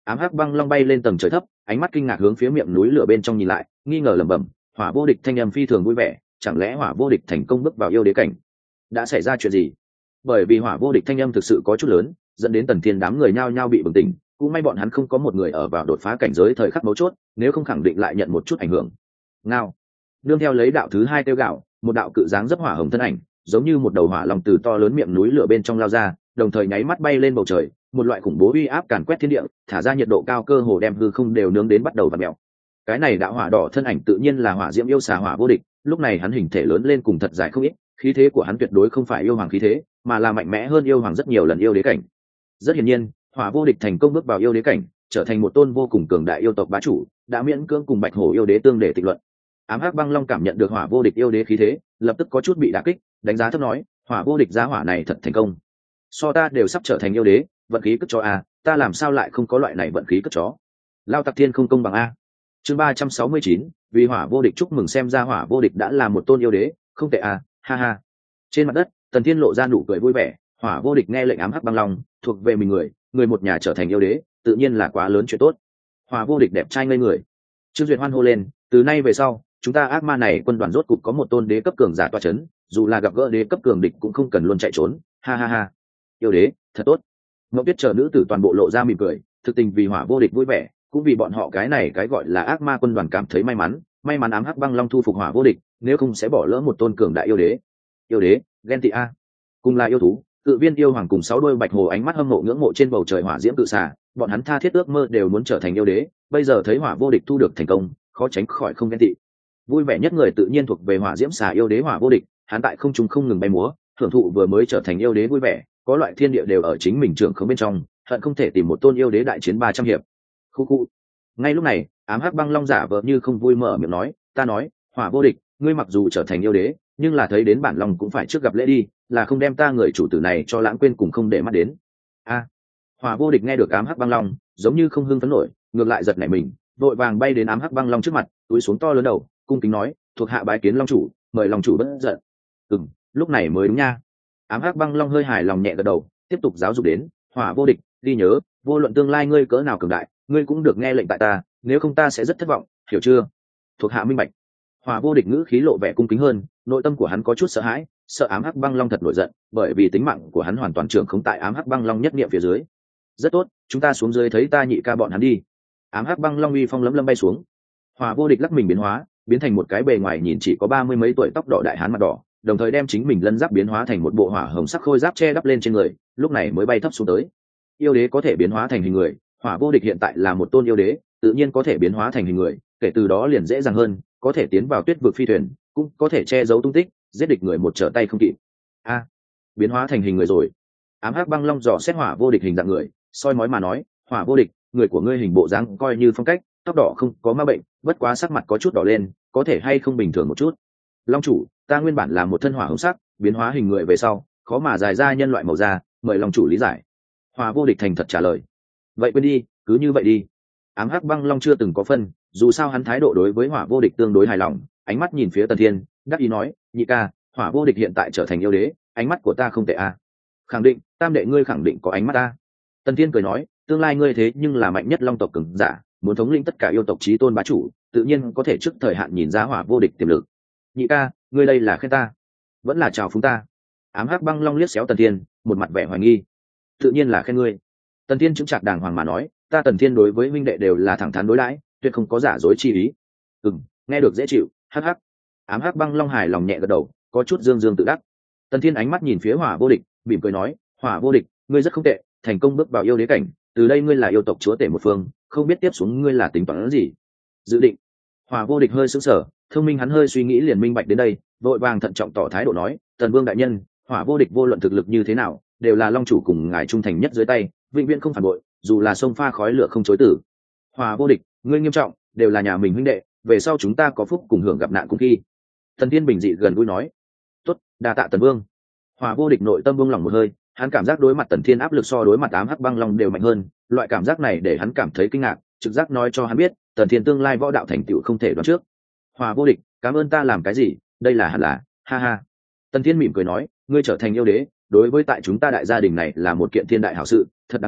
Ám hắc băng long bay lên tầng trời thấp, ánh mắt kinh ngạc hướng phía miệng núi lửa bên trong nhìn lại, nghi ngờ lẩm bẩm, hỏa vô địch thanh âm phi thường vui vẻ, chẳng lẽ hỏa vô địch thành công bước vào yêu đế cảnh? Đã xảy ra chuyện gì? Bởi vì hỏa vô địch thanh âm thực sự có chút lớn, dẫn đến Tần Thiên đám người nhao nhao bị bừng tỉnh, cũng may bọn hắn không có một người ở vào đột phá cảnh giới thời khắc mấu chốt, nếu không khẳng định lại nhận một chút ảnh hưởng. Ngao. Nương theo lấy đạo thứ hai tiêu gạo, một đạo cự dáng dấp hỏa hồng thân ảnh, giống như một đầu hỏa long từ to lớn miệng núi lửa bên trong lao ra, đồng thời nháy mắt bay lên bầu trời, một loại khủng bố uy áp càn quét thiên địa, thả ra nhiệt độ cao cơ hồ đem hư không đều nướng đến bắt đầu vặn mèo. Cái này đạo hỏa đỏ thân ảnh tự nhiên là hỏa diễm yêu xà hỏa vô địch, lúc này hắn hình thể lớn lên cùng thật dài không ít, khí thế của hắn tuyệt đối không phải yêu hoàng khí thế, mà là mạnh mẽ hơn yêu hoàng rất nhiều lần yêu đế cảnh. Rất hiển nhiên, hỏa vô địch thành công bước vào yêu đế cảnh, trở thành một tôn vô cùng cường đại yêu tộc bá chủ, đã miễn cưỡng cùng bạch hổ yêu đế tương để tịch luận. Ám hắc băng long cảm nhận được hỏa vô địch yêu đế khí thế, lập tức có chút bị đả kích, đánh giá thấp nói, hỏa vô địch giá hỏa này thật thành công. So ta đều sắp trở thành yêu đế, vận khí cất chó a, ta làm sao lại không có loại này vận khí cất chó? Lao tặc thiên không công bằng a. Chương ba trăm sáu mươi chín, vì hỏa vô địch chúc mừng, xem ra hỏa vô địch đã là một tôn yêu đế, không tệ a, ha ha. Trên mặt đất, Tần Thiên lộ ra nụ cười vui vẻ, hỏa vô địch nghe lệnh ám hắc băng long, thuộc về mình người, người một nhà trở thành yêu đế, tự nhiên là quá lớn chuyện tốt. Hỏa vô địch đẹp trai ngây người. Trương Duyệt hoan hô lên, từ nay về sau, chúng ta ác ma này quân đoàn rốt cục có một tôn đế cấp cường giả tọa chấn, dù là gặp gỡ đế cấp cường địch cũng không cần luôn chạy trốn, ha ha ha. Yêu đế, thật tốt. Ngọc Biết chờ nữ tử toàn bộ lộ ra mỉm cười, thực tình vì hỏa vô địch vui vẻ, cũng vì bọn họ cái này cái gọi là ác ma quân đoàn cảm thấy may mắn, may mắn ám hắc băng long thu phục hỏa vô địch, nếu không sẽ bỏ lỡ một tôn cường đại yêu đế. Yêu đế, ghen tị a. Cùng là yêu thú, cự viên yêu hoàng cùng sáu đôi bạch hồ ánh mắt hâm mộ ngưỡng mộ trên bầu trời hỏa diễm cự xà, bọn hắn tha thiết ước mơ đều muốn trở thành yêu đế, bây giờ thấy hỏa vô địch thu được thành công, khó tránh khỏi không ghen tị. Vui vẻ nhất người tự nhiên thuộc về hỏa diễm xà yêu đế hỏa vô địch, hắn tại không trung không ngừng bay múa, hưởng thụ vừa mới trở thành yêu đế vui vẻ, có loại thiên địa đều ở chính mình trưởng không bên trong, hận không thể tìm một tôn yêu đế đại chiến ba trăm hiệp. Khu khu. Ngay lúc này, ám hắc băng long giả vờ như không vui mở miệng nói, ta nói, hỏa vô địch, ngươi mặc dù trở thành yêu đế, nhưng là thấy đến bản lòng cũng phải trước gặp lễ đi, là không đem ta người chủ tử này cho lãng quên cùng không để mắt đến. A. Hỏa vô địch nghe được ám hắc băng long, giống như không hưng phấn nổi, ngược lại giật nảy mình, vội vàng bay đến ám hắc băng long trước mặt, túi xuống to lớn đầu, cung kính nói, thuộc hạ bái kiến long chủ, mời long chủ bất giận. Ừm, lúc này mới đúng nha. Ám hắc băng long hơi hài lòng nhẹ gật đầu, tiếp tục giáo dục đến, hỏa vô địch, ghi nhớ, vô luận tương lai ngươi cỡ nào cường đại, ngươi cũng được nghe lệnh tại ta, nếu không ta sẽ rất thất vọng, hiểu chưa? Thuộc hạ minh bạch. Hỏa vô địch ngữ khí lộ vẻ cung kính hơn, nội tâm của hắn có chút sợ hãi, sợ ám hắc băng long thật nổi giận, bởi vì tính mạng của hắn hoàn toàn trưởng khống tại ám hắc băng long nhất niệm phía dưới. Rất tốt, chúng ta xuống dưới thấy ta nhị ca bọn hắn đi. Ám hắc băng long uy phong lấm lấm bay xuống. Hỏa vô địch lắc mình biến hóa, biến thành một cái bề ngoài nhìn chỉ có ba mươi mấy tuổi tóc đỏ đại hán mặt đỏ, đồng thời đem chính mình lân giáp biến hóa thành một bộ hỏa hồng sắc khôi giáp che đắp lên trên người, lúc này mới bay thấp xuống tới. Yêu đế có thể biến hóa thành hình người, hỏa vô địch hiện tại là một tôn yêu đế, tự nhiên có thể biến hóa thành hình người, kể từ đó liền dễ dàng hơn, có thể tiến vào tuyết vực phi thuyền, cũng có thể che giấu tung tích, giết địch người một trở tay không kịp. A, biến hóa thành hình người rồi. Ám hắc băng long dò xét hỏa vô địch hình dạng người, soi mói mà nói, hỏa vô địch, người của ngươi hình bộ dáng coi như phong cách, tóc đỏ không có ma bệnh, bất quá sắc mặt có chút đỏ lên, có thể hay không bình thường một chút. Long chủ, ta nguyên bản là một thân hỏa hồng sắc, biến hóa hình người về sau, khó mà dài ra nhân loại màu da, mời long chủ lý giải. Hỏa vô địch thành thật trả lời. Vậy quên đi, cứ như vậy đi. Ám hắc băng long chưa từng có phân, dù sao hắn thái độ đối với hỏa vô địch tương đối hài lòng, ánh mắt nhìn phía Tần Thiên, đắc ý nói, nhị ca, hỏa vô địch hiện tại trở thành yêu đế, ánh mắt của ta không tệ a. À. Khẳng định, tam đệ ngươi khẳng định có ánh mắt ta. Tần Thiên cười nói, tương lai ngươi thế nhưng là mạnh nhất long tộc cường giả, muốn thống lĩnh tất cả yêu tộc chí tôn bá chủ, tự nhiên có thể trước thời hạn nhìn ra hỏa vô địch tiềm lực. Nhị ca, ngươi đây là khen ta, vẫn là chào phúng ta? Ám hắc băng long liếc xéo Tần Thiên, một mặt vẻ hoài nghi. Tự nhiên là khen ngươi. Tần Thiên chứng chặt đàng hoàng mà nói, ta Tần Thiên đối với huynh đệ đều là thẳng thắn đối đãi, tuyệt không có giả dối chi ý. Ừm, nghe được dễ chịu, hắc hắc. Ám hắc băng long hài lòng nhẹ gật đầu, có chút dương dương tự đắc. Tần Thiên ánh mắt nhìn phía hỏa vô địch, mỉm cười nói, hỏa vô địch, ngươi rất không tệ, thành công bước vào yêu đế cảnh, từ đây ngươi là yêu tộc chúa tể một phương, không biết tiếp xuống ngươi là tính toán gì. Dự định. Hỏa vô địch hơi sững sờ, thông minh hắn hơi suy nghĩ liền minh bạch đến đây, vội vàng thận trọng tỏ thái độ nói, Tần Vương đại nhân, hỏa vô địch vô luận thực lực như thế nào, đều là long chủ cùng ngài trung thành nhất dưới tay, vĩnh viễn không phản bội, dù là sông pha khói lửa không chối tử. Hỏa vô địch, ngươi nghiêm trọng, đều là nhà mình huynh đệ, về sau chúng ta có phúc cùng hưởng gặp nạn cùng khi. Tần Thiên bình dị gần gũi nói, tốt, đa tạ Tần Vương. Hỏa vô địch nội tâm buông lỏng một hơi, hắn cảm giác đối mặt Tần Thiên áp lực so đối mặt ám hắc băng long đều mạnh hơn, loại cảm giác này để hắn cảm thấy kinh ngạc, trực giác nói cho hắn biết, Tần Thiên tương lai võ đạo thành tựu không thể đoán trước. Hỏa vô địch, cảm ơn ta làm cái gì, đây là hẳn là, ha ha. Tần Thiên mỉm cười nói, ngươi trở thành yêu đế, đối với tại chúng ta đại gia đình này là một kiện thiên đại hảo sự, thật đáng mừng,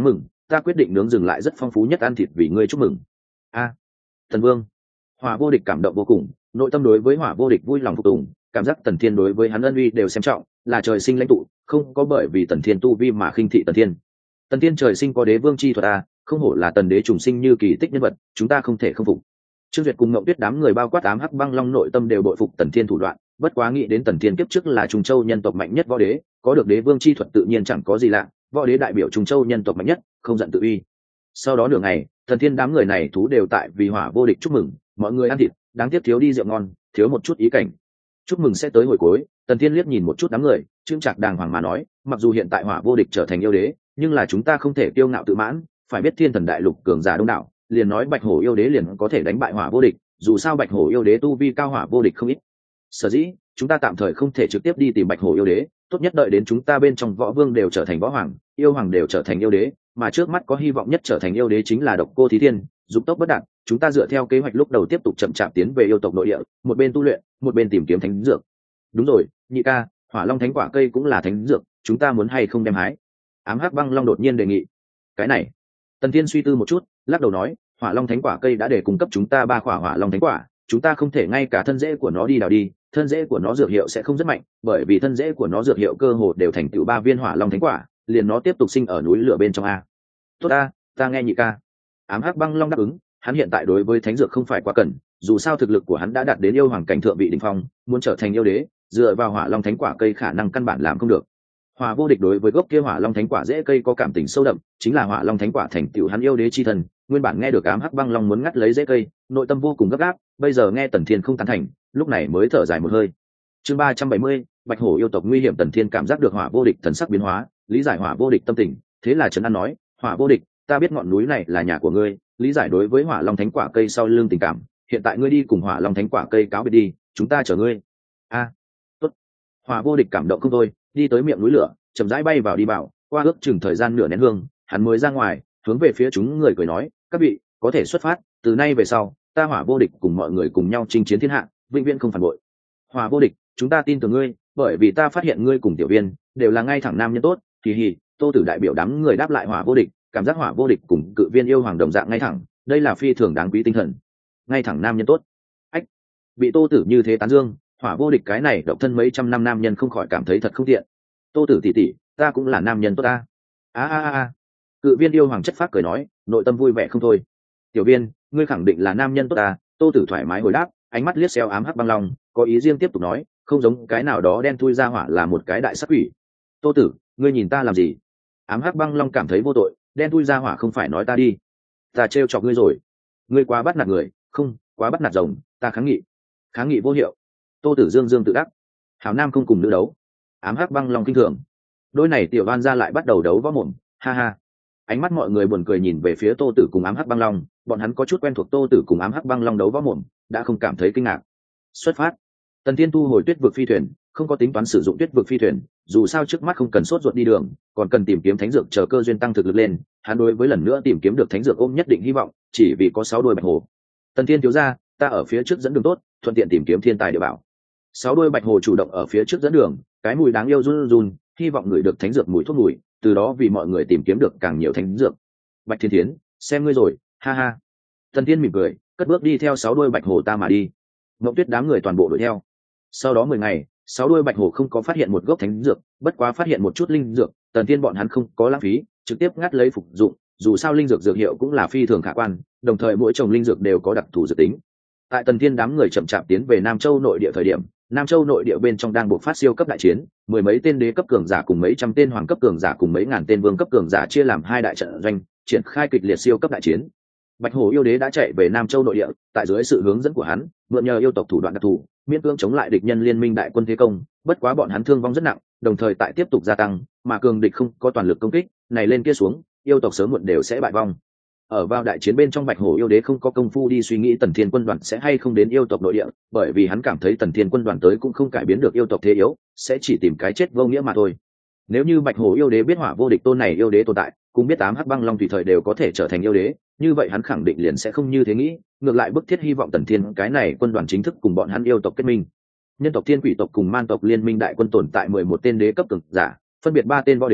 ta quyết định nướng dừng lại rất phong phú nhất ăn thịt vì ngươi chúc mừng. A, Tần Vương. Hỏa Vô Địch cảm động vô cùng, nội tâm đối với Hỏa Vô Địch vui lòng phục tùng, cảm giác Tần Thiên đối với hắn ân uy đều xem trọng, là trời sinh lãnh tụ, không có bởi vì Tần Thiên tu vi mà khinh thị Tần Thiên. Tần Thiên trời sinh có đế vương chi thuật a, không hổ là tần đế trùng sinh như kỳ tích nhân vật, chúng ta không thể không phục. Trương Duyệt cùng Ngộng Tuyết đám người bao quát ám hắc băng long nội tâm đều bội phục Tần Thiên thủ đoạn, bất quá nghĩ đến Tần Thiên kiếp trước là Trung Châu nhân tộc mạnh nhất võ đế, có được đế vương chi thuật tự nhiên chẳng có gì lạ, võ đế đại biểu Trung Châu nhân tộc mạnh nhất, không giận tự uy. Sau đó nửa ngày, Tần Thiên đám người này thú đều tại vì Hỏa Vô Địch chúc mừng, mọi người ăn thịt, đáng tiếc thiếu đi rượu ngon, thiếu một chút ý cảnh. Chúc mừng sẽ tới hồi cuối, Tần Thiên liếc nhìn một chút đám người, trương trạc đàng hoàng mà nói, mặc dù hiện tại Hỏa Vô Địch trở thành yêu đế, nhưng là chúng ta không thể kiêu ngạo tự mãn, phải biết thiên thần đại lục cường giả đông đảo, liền nói Bạch Hổ yêu đế liền có thể đánh bại Hỏa Vô Địch, dù sao Bạch Hổ yêu đế tu vi cao Hỏa Vô Địch không ít. Sở dĩ, chúng ta tạm thời không thể trực tiếp đi tìm Bạch Hổ yêu đế, tốt nhất đợi đến chúng ta bên trong võ vương đều trở thành võ hoàng, yêu hoàng đều trở thành yêu đế, mà trước mắt có hy vọng nhất trở thành yêu đế chính là Độc Cô Thí Thiên, dục tốc bất đạt, chúng ta dựa theo kế hoạch lúc đầu tiếp tục chậm chạp tiến về yêu tộc nội địa, một bên tu luyện, một bên tìm kiếm thánh dược. Đúng rồi, nhị ca, Hỏa Long thánh quả cây cũng là thánh dược, chúng ta muốn hay không đem hái? Ám Hắc Băng Long đột nhiên đề nghị. Cái này, Tần Thiên suy tư một chút, lắc đầu nói, Hỏa Long thánh quả cây đã để cung cấp chúng ta ba quả Hỏa Long thánh quả, chúng ta không thể ngay cả thân rễ của nó đi đào đi, thân rễ của nó dược hiệu sẽ không rất mạnh, bởi vì thân rễ của nó dược hiệu cơ hồ đều thành tựu ba viên Hỏa Long thánh quả, liền nó tiếp tục sinh ở núi lửa bên trong a. Tốt a, ta nghe nhị ca. Ám Hắc Băng Long đáp ứng, hắn hiện tại đối với thánh dược không phải quá cần, dù sao thực lực của hắn đã đạt đến yêu hoàng cảnh thượng vị đỉnh phong, muốn trở thành yêu đế, dựa vào Hỏa Long thánh quả cây khả năng căn bản làm không được. Hỏa Vô Địch đối với gốc kia Hỏa Long thánh quả rễ cây có cảm tình sâu đậm, chính là Hỏa Long thánh quả thành tựu hắn yêu đế chi thần, nguyên bản nghe được Ám Hắc Băng Long muốn ngắt lấy rễ cây, nội tâm vô cùng gấp gáp, bây giờ nghe Tần Thiên không tán thành, lúc này mới thở dài một hơi. Chương ba trăm bảy mươi, Bạch Hổ yêu tộc nguy hiểm. Tần Thiên cảm giác được Hỏa Vô Địch thần sắc biến hóa, lý giải Hỏa Vô Địch tâm tình, thế là trấn an nói, Hỏa Vô Địch, ta biết ngọn núi này là nhà của ngươi, lý giải đối với Hỏa Long thánh quả cây sau lưng tình cảm, hiện tại ngươi đi cùng Hỏa Long thánh quả cây cáo biệt đi, chúng ta chờ ngươi. A, tốt. Hỏa Vô Địch cảm động không thôi, đi tới miệng núi lửa, chậm rãi bay vào đi vào, qua ước chừng thời gian nửa nén hương, hắn mới ra ngoài, hướng về phía chúng người cười nói, các vị có thể xuất phát, từ nay về sau, ta Hỏa Vô Địch cùng mọi người cùng nhau chinh chiến thiên hạ, vĩnh viễn không phản bội. Hỏa Vô Địch, chúng ta tin tưởng ngươi, bởi vì ta phát hiện ngươi cùng tiểu viên đều là ngay thẳng nam nhân tốt. Kỳ hì, Tô Tử đại biểu đám người đáp lại Hỏa Vô Địch, cảm giác Hỏa Vô Địch cùng cự viên yêu hoàng đồng dạng ngay thẳng, đây là phi thường đáng quý tinh thần. Ngay thẳng nam nhân tốt. Ách, bị Tô Tử như thế tán dương, Hỏa Vô Địch cái này độc thân mấy trăm năm nam nhân không khỏi cảm thấy thật không tiện. Tô Tử tỷ tỷ, ta cũng là nam nhân tốt ta. A a a a. Cự viên yêu hoàng chất phác cười nói, nội tâm vui vẻ không thôi. Tiểu viên, ngươi khẳng định là nam nhân tốt ta. Tô Tử thoải mái hồi đáp, ánh mắt liếc xéo Ám Hắc Băng Long, có ý riêng tiếp tục nói, không giống cái nào đó đen thui ra hỏa là một cái đại sát quỷ. Tô Tử, ngươi nhìn ta làm gì? Ám Hắc Băng Long cảm thấy vô tội, đen thui ra hỏa không phải nói ta đi, ta trêu chọc ngươi rồi, ngươi quá bắt nạt người, không, quá bắt nạt rồng, ta kháng nghị. Kháng nghị vô hiệu. Tô Tử dương dương tự đắc, hảo nam không cùng nữ đấu. Ám Hắc Băng Long kinh thường, đôi này tiểu oan gia lại bắt đầu đấu võ mồm, ha ha. Ánh mắt mọi người buồn cười nhìn về phía Tô Tử cùng Ám Hắc Băng Long, bọn hắn có chút quen thuộc Tô Tử cùng Ám Hắc Băng Long đấu võ mồm, đã không cảm thấy kinh ngạc. Xuất phát. Tần Thiên thu hồi tuyết vực phi thuyền, không có tính toán sử dụng tuyết vực phi thuyền, dù sao trước mắt không cần sốt ruột đi đường, còn cần tìm kiếm thánh dược chờ cơ duyên tăng thực lực lên. Hắn đối với lần nữa tìm kiếm được thánh dược ôm nhất định hy vọng, chỉ vì có sáu đuôi bạch hổ. Tần Thiên thiếu gia, ta ở phía trước dẫn đường tốt, thuận tiện tìm kiếm thiên tài địa bảo. Sáu đuôi bạch hổ chủ động ở phía trước dẫn đường, cái mùi đáng yêu run run, hy vọng người được thánh dược mùi thuốc mùi, từ đó vì mọi người tìm kiếm được càng nhiều thánh dược. Bạch Thiên Thiến, xem ngươi rồi, ha ha. Tần Thiên mỉm cười, cất bước đi theo sáu đuôi bạch hổ ta mà đi. Ngộng Tuyết đám người toàn bộ đuổi theo. Sau đó mười ngày, sáu đuôi bạch hổ không có phát hiện một gốc thánh dược, bất quá phát hiện một chút linh dược. Tần Thiên bọn hắn không có lãng phí, trực tiếp ngắt lấy phục dụng, dù sao linh dược dược hiệu cũng là phi thường khả quan, đồng thời mỗi trồng linh dược đều có đặc thù dự tính. Tại Tần Thiên đám người chậm chạp tiến về Nam Châu nội địa thời điểm, Nam Châu nội địa bên trong đang buộc phát siêu cấp đại chiến, mười mấy tên đế cấp cường giả cùng mấy trăm tên hoàng cấp cường giả cùng mấy ngàn tên vương cấp cường giả chia làm hai đại trận doanh, triển khai kịch liệt siêu cấp đại chiến. Bạch Hổ yêu đế đã chạy về Nam Châu nội địa, tại dưới sự hướng dẫn của hắn, mượn nhờ yêu tộc thủ đoạn đặc thù, miễn cưỡng chống lại địch nhân liên minh đại quân thế công, bất quá bọn hắn thương vong rất nặng, đồng thời tại tiếp tục gia tăng, mà cường địch không có toàn lực công kích, này lên kia xuống, yêu tộc sớm muộn đều sẽ bại vong. Ở vào đại chiến bên trong, Bạch Hổ yêu đế không có công phu đi suy nghĩ Tần Thiên quân đoàn sẽ hay không đến yêu tộc nội địa, bởi vì hắn cảm thấy Tần Thiên quân đoàn tới cũng không cải biến được yêu tộc thế yếu, sẽ chỉ tìm cái chết vô nghĩa mà thôi. Nếu như Bạch Hổ yêu đế biết Hỏa Vô Địch tôn này yêu đế tồn tại, cũng biết Ám Hắc Băng Long tùy thời đều có thể trở thành yêu đế, như vậy hắn khẳng định liền sẽ không như thế nghĩ, ngược lại bức thiết hy vọng Tần Thiên cái này quân đoàn chính thức cùng bọn hắn yêu tộc kết minh. Nhân tộc Thiên Quỷ tộc cùng Man tộc liên minh đại quân tồn tại mười một tên đế cấp cường giả, phân biệt ba tên võ đế,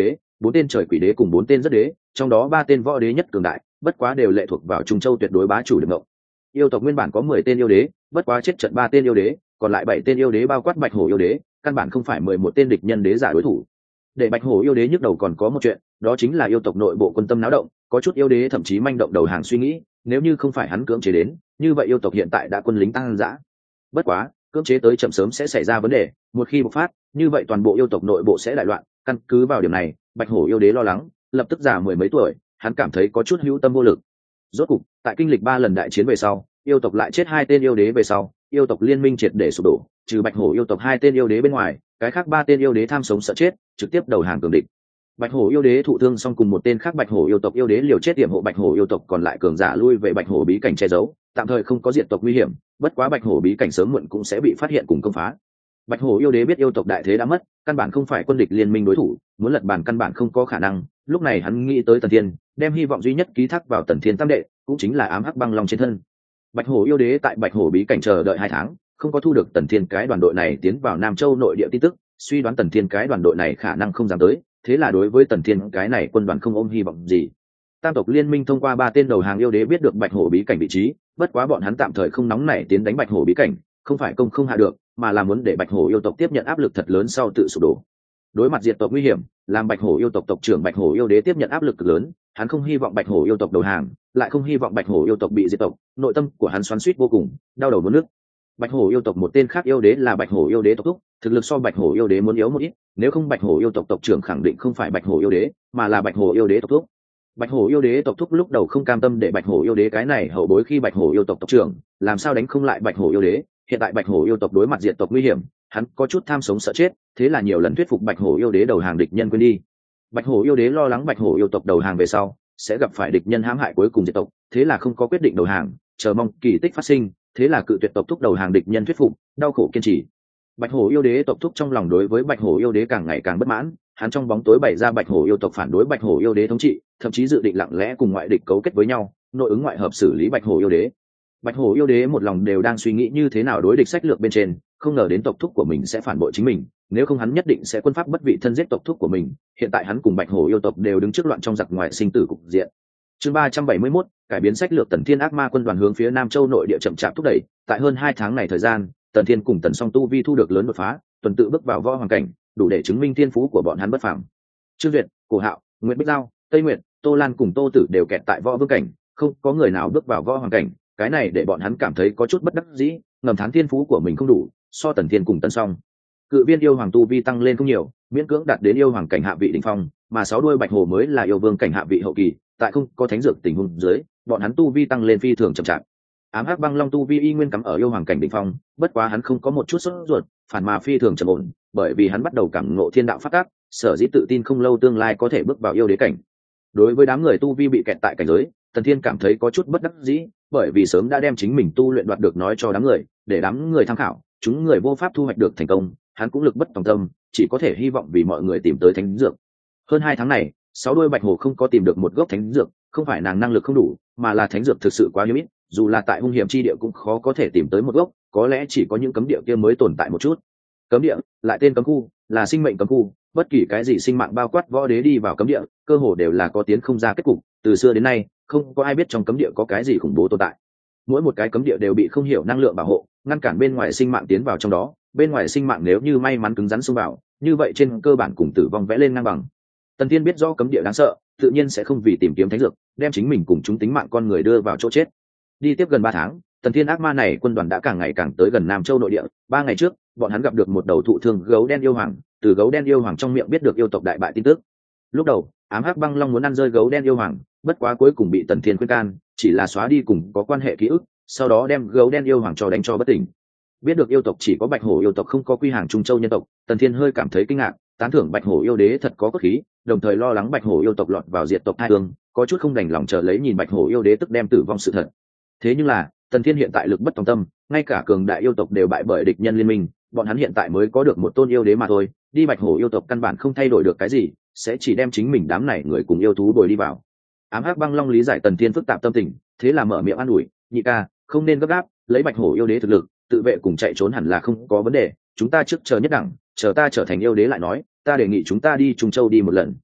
bốn tên trời quỷ đế cùng bốn tên rất đế, trong đó ba tên võ đế nhất cường đại, bất quá đều lệ thuộc vào Trung Châu tuyệt đối bá chủ lực ngộng. Yêu tộc nguyên bản có mười tên yêu đế, bất quá chết trận ba tên yêu đế, còn lại bảy tên yêu đế bao quát Bạch Hổ yêu đế, căn bản không phải mười một tên địch nhân đế giả đối thủ. Để Bạch Hổ yêu đế nhức đầu còn có một chuyện, đó chính là yêu tộc nội bộ quân tâm náo động, có chút yêu đế thậm chí manh động đầu hàng suy nghĩ, nếu như không phải hắn cưỡng chế đến, như vậy yêu tộc hiện tại đã quân lính tăng dã. Bất quá, cưỡng chế tới chậm sớm sẽ xảy ra vấn đề, một khi bộc phát, như vậy toàn bộ yêu tộc nội bộ sẽ đại loạn, căn cứ vào điểm này, Bạch Hổ yêu đế lo lắng, lập tức già mười mấy tuổi, hắn cảm thấy có chút hữu tâm vô lực. Rốt cục, tại kinh lịch ba lần đại chiến về sau, yêu tộc lại chết hai tên yêu đế về sau, yêu tộc liên minh triệt để sụp đổ, trừ Bạch Hổ yêu tộc hai tên yêu đế bên ngoài, cái khác ba tên yêu đế tham sống sợ chết, trực tiếp đầu hàng cường địch. Bạch Hổ yêu đế thụ thương xong cùng một tên khác Bạch Hổ yêu tộc yêu đế liều chết tiệm hộ Bạch Hổ yêu tộc còn lại cường giả lui về Bạch Hổ bí cảnh che giấu, tạm thời không có diệt tộc nguy hiểm, bất quá Bạch Hổ bí cảnh sớm muộn cũng sẽ bị phát hiện cùng công phá. Bạch Hổ yêu đế biết yêu tộc đại thế đã mất, căn bản không phải quân địch liên minh đối thủ, muốn lật bàn căn bản không có khả năng, lúc này hắn nghĩ tới Tần Thiên, đem hy vọng duy nhất ký thác vào Tần Thiên tam đệ, cũng chính là ám hắc băng long trên thân. Bạch Hổ yêu đế tại Bạch Hổ bí cảnh chờ đợi hai tháng, không có thu được Tần Thiên cái đoàn đội này tiến vào Nam Châu nội địa tin tức, suy đoán Tần Thiên cái đoàn đội này khả năng không dám tới, thế là đối với Tần Thiên cái này quân đoàn không ôm hy vọng gì. Tam tộc liên minh thông qua ba tên đầu hàng yêu đế biết được Bạch Hổ bí cảnh vị trí, bất quá bọn hắn tạm thời không nóng nảy tiến đánh Bạch Hổ bí cảnh, không phải công không hạ được, mà là muốn để Bạch Hổ yêu tộc tiếp nhận áp lực thật lớn sau tự sụp đổ. Đối mặt diệt tộc nguy hiểm, làm Bạch Hổ yêu tộc tộc trưởng Bạch Hổ yêu đế tiếp nhận áp lực cực lớn, hắn không hy vọng Bạch Hổ yêu tộc đầu hàng, lại không hy vọng Bạch Hổ yêu tộc bị diệt tộc, nội tâm của hắn xoắn xuýt vô cùng, đau đầu muốn nước. Bạch Hổ yêu tộc một tên khác yêu đế là Bạch Hổ yêu đế tộc thúc, thực lực so Bạch Hổ yêu đế muốn yếu một ít, nếu không Bạch Hổ yêu tộc tộc trưởng khẳng định không phải Bạch Hổ yêu đế, mà là Bạch Hổ yêu đế tộc thúc. Bạch Hổ yêu đế tộc thúc lúc đầu không cam tâm để Bạch Hổ yêu đế cái này hậu bối khi Bạch Hổ yêu tộc tộc trưởng, làm sao đánh không lại Bạch Hổ yêu đế, hiện tại Bạch Hổ yêu tộc đối mặt diệt tộc nguy hiểm, hắn có chút tham sống sợ chết, thế là nhiều lần thuyết phục Bạch Hổ yêu đế đầu hàng địch nhân quên đi. Bạch Hổ yêu đế lo lắng Bạch Hổ yêu tộc đầu hàng về sau sẽ gặp phải địch nhân hãm hại cuối cùng diệt tộc, thế là không có quyết định đầu hàng, chờ mong kỳ tích phát sinh, thế là cự tuyệt tộc thúc đầu hàng địch nhân thuyết phục, đau khổ kiên trì. Bạch Hổ yêu đế tộc thúc trong lòng đối với Bạch Hổ yêu đế càng ngày càng bất mãn, hắn trong bóng tối bày ra Bạch Hổ yêu tộc phản đối Bạch Hổ yêu đế thống trị, thậm chí dự định lặng lẽ cùng ngoại địch cấu kết với nhau, nội ứng ngoại hợp xử lý Bạch Hổ yêu đế. Bạch Hổ yêu đế một lòng đều đang suy nghĩ như thế nào đối địch sách lược bên trên, không ngờ đến tộc thúc của mình sẽ phản bội chính mình, nếu không hắn nhất định sẽ quân pháp bất vị thân giết tộc thúc của mình. Hiện tại hắn cùng Bạch Hổ yêu tộc đều đứng trước loạn trong giặc ngoài sinh tử cục diện. Chương ba trăm bảy mươi mốt, cải biến sách lược Tần Thiên ác ma quân đoàn hướng phía Nam Châu nội địa chậm chạp thúc đẩy, tại hơn hai tháng này thời gian, Tần Thiên cùng Tần Song tu vi thu được lớn đột phá, tuần tự bước vào võ hoàng cảnh, đủ để chứng minh thiên phú của bọn hắn bất phàm. Trương Duyệt, Cổ Hạo, Nguyễn Bích Giao, Tây Nguyệt, Tô Lan cùng Tô Tử đều kẹt tại võ vương cảnh, không có người nào bước vào võ hoàng cảnh, cái này để bọn hắn cảm thấy có chút bất đắc dĩ, ngầm thán thiên phú của mình không đủ, so Tần Thiên cùng Tần Song. Cự viên yêu hoàng tu vi tăng lên không nhiều, miễn cưỡng đạt đến yêu hoàng cảnh hạ vị đỉnh phong, mà sáu đuôi bạch hổ mới là yêu vương cảnh hạ vị hậu kỳ, tại không có thánh dược tình huống dưới, bọn hắn tu vi tăng lên phi thường chậm chạp. Ám hắc băng long tu vi y nguyên cắm ở yêu hoàng cảnh đỉnh phong, bất quá hắn không có một chút sốt ruột, phản mà phi thường trầm ổn, bởi vì hắn bắt đầu cảm ngộ thiên đạo pháp tắc, sở dĩ tự tin không lâu tương lai có thể bước vào yêu đế cảnh. Đối với đám người tu vi bị kẹt tại cảnh giới, Tần Thiên cảm thấy có chút bất đắc dĩ, bởi vì sớm đã đem chính mình tu luyện đoạt được nói cho đám người, để đám người tham khảo, chúng người vô pháp thu hoạch được thành công, hắn cũng lực bất tòng tâm, chỉ có thể hy vọng vì mọi người tìm tới thánh dược. Hơn hai tháng này, sáu đuôi bạch hổ không có tìm được một gốc thánh dược, không phải nàng năng lực không đủ, mà là thánh dược thực sự quá hiếm ít, dù là tại hung hiểm chi địa cũng khó có thể tìm tới một gốc, có lẽ chỉ có những cấm địa kia mới tồn tại một chút. Cấm địa, lại tên cấm khu, là sinh mệnh cấm khu, bất kỳ cái gì sinh mạng bao quát võ đế đi vào cấm địa, cơ hồ đều là có tiến không ra kết cục, từ xưa đến nay, không có ai biết trong cấm địa có cái gì khủng bố tồn tại. Mỗi một cái cấm địa đều bị không hiểu năng lượng bảo hộ, ngăn cản bên ngoài sinh mạng tiến vào trong đó, bên ngoài sinh mạng nếu như may mắn cứng rắn xông vào, như vậy trên cơ bản cùng tử vong vẽ lên ngang bằng. Tần Thiên biết rõ cấm địa đáng sợ, tự nhiên sẽ không vì tìm kiếm thánh dược, đem chính mình cùng chúng tính mạng con người đưa vào chỗ chết. Đi tiếp gần ba tháng, Tần Thiên ác ma này quân đoàn đã càng ngày càng tới gần Nam Châu nội địa. Ba ngày trước, bọn hắn gặp được một đầu thụ thương gấu đen yêu hoàng, từ gấu đen yêu hoàng trong miệng biết được yêu tộc đại bại tin tức. Lúc đầu, ám hắc băng long muốn ăn rơi gấu đen yêu hoàng, bất quá cuối cùng bị Tần Thiên khuyên can, chỉ là xóa đi cùng có quan hệ ký ức, sau đó đem gấu đen yêu hoàng cho đánh cho bất tỉnh. Biết được yêu tộc chỉ có bạch hổ yêu tộc không có quy hàng Trung Châu nhân tộc, Tần Thiên hơi cảm thấy kinh ngạc, tán thưởng bạch hổ yêu đế thật có cốt khí, đồng thời lo lắng bạch hổ yêu tộc lọt vào diệt tộc hai hương, có chút không đành lòng chờ lấy nhìn bạch hổ yêu đế tức đem tử vong sự thật. Thế nhưng là, Tần Thiên hiện tại lực bất tòng tâm, ngay cả cường đại yêu tộc đều bại bởi địch nhân liên minh, bọn hắn hiện tại mới có được một tôn yêu đế mà thôi, đi bạch hổ yêu tộc căn bản không thay đổi được cái gì, sẽ chỉ đem chính mình đám này người cùng yêu thú bồi đi vào. Ám hắc băng long lý giải Tần Thiên phức tạp tâm tình, thế là mở miệng an ủi, nhị ca, không nên gấp gáp, lấy bạch hổ yêu đế thực lực, tự vệ cùng chạy trốn hẳn là không có vấn đề, chúng ta trước chờ nhất đẳng, chờ ta trở thành yêu đế lại nói, ta đề nghị chúng ta đi Trung Châu đi một lần.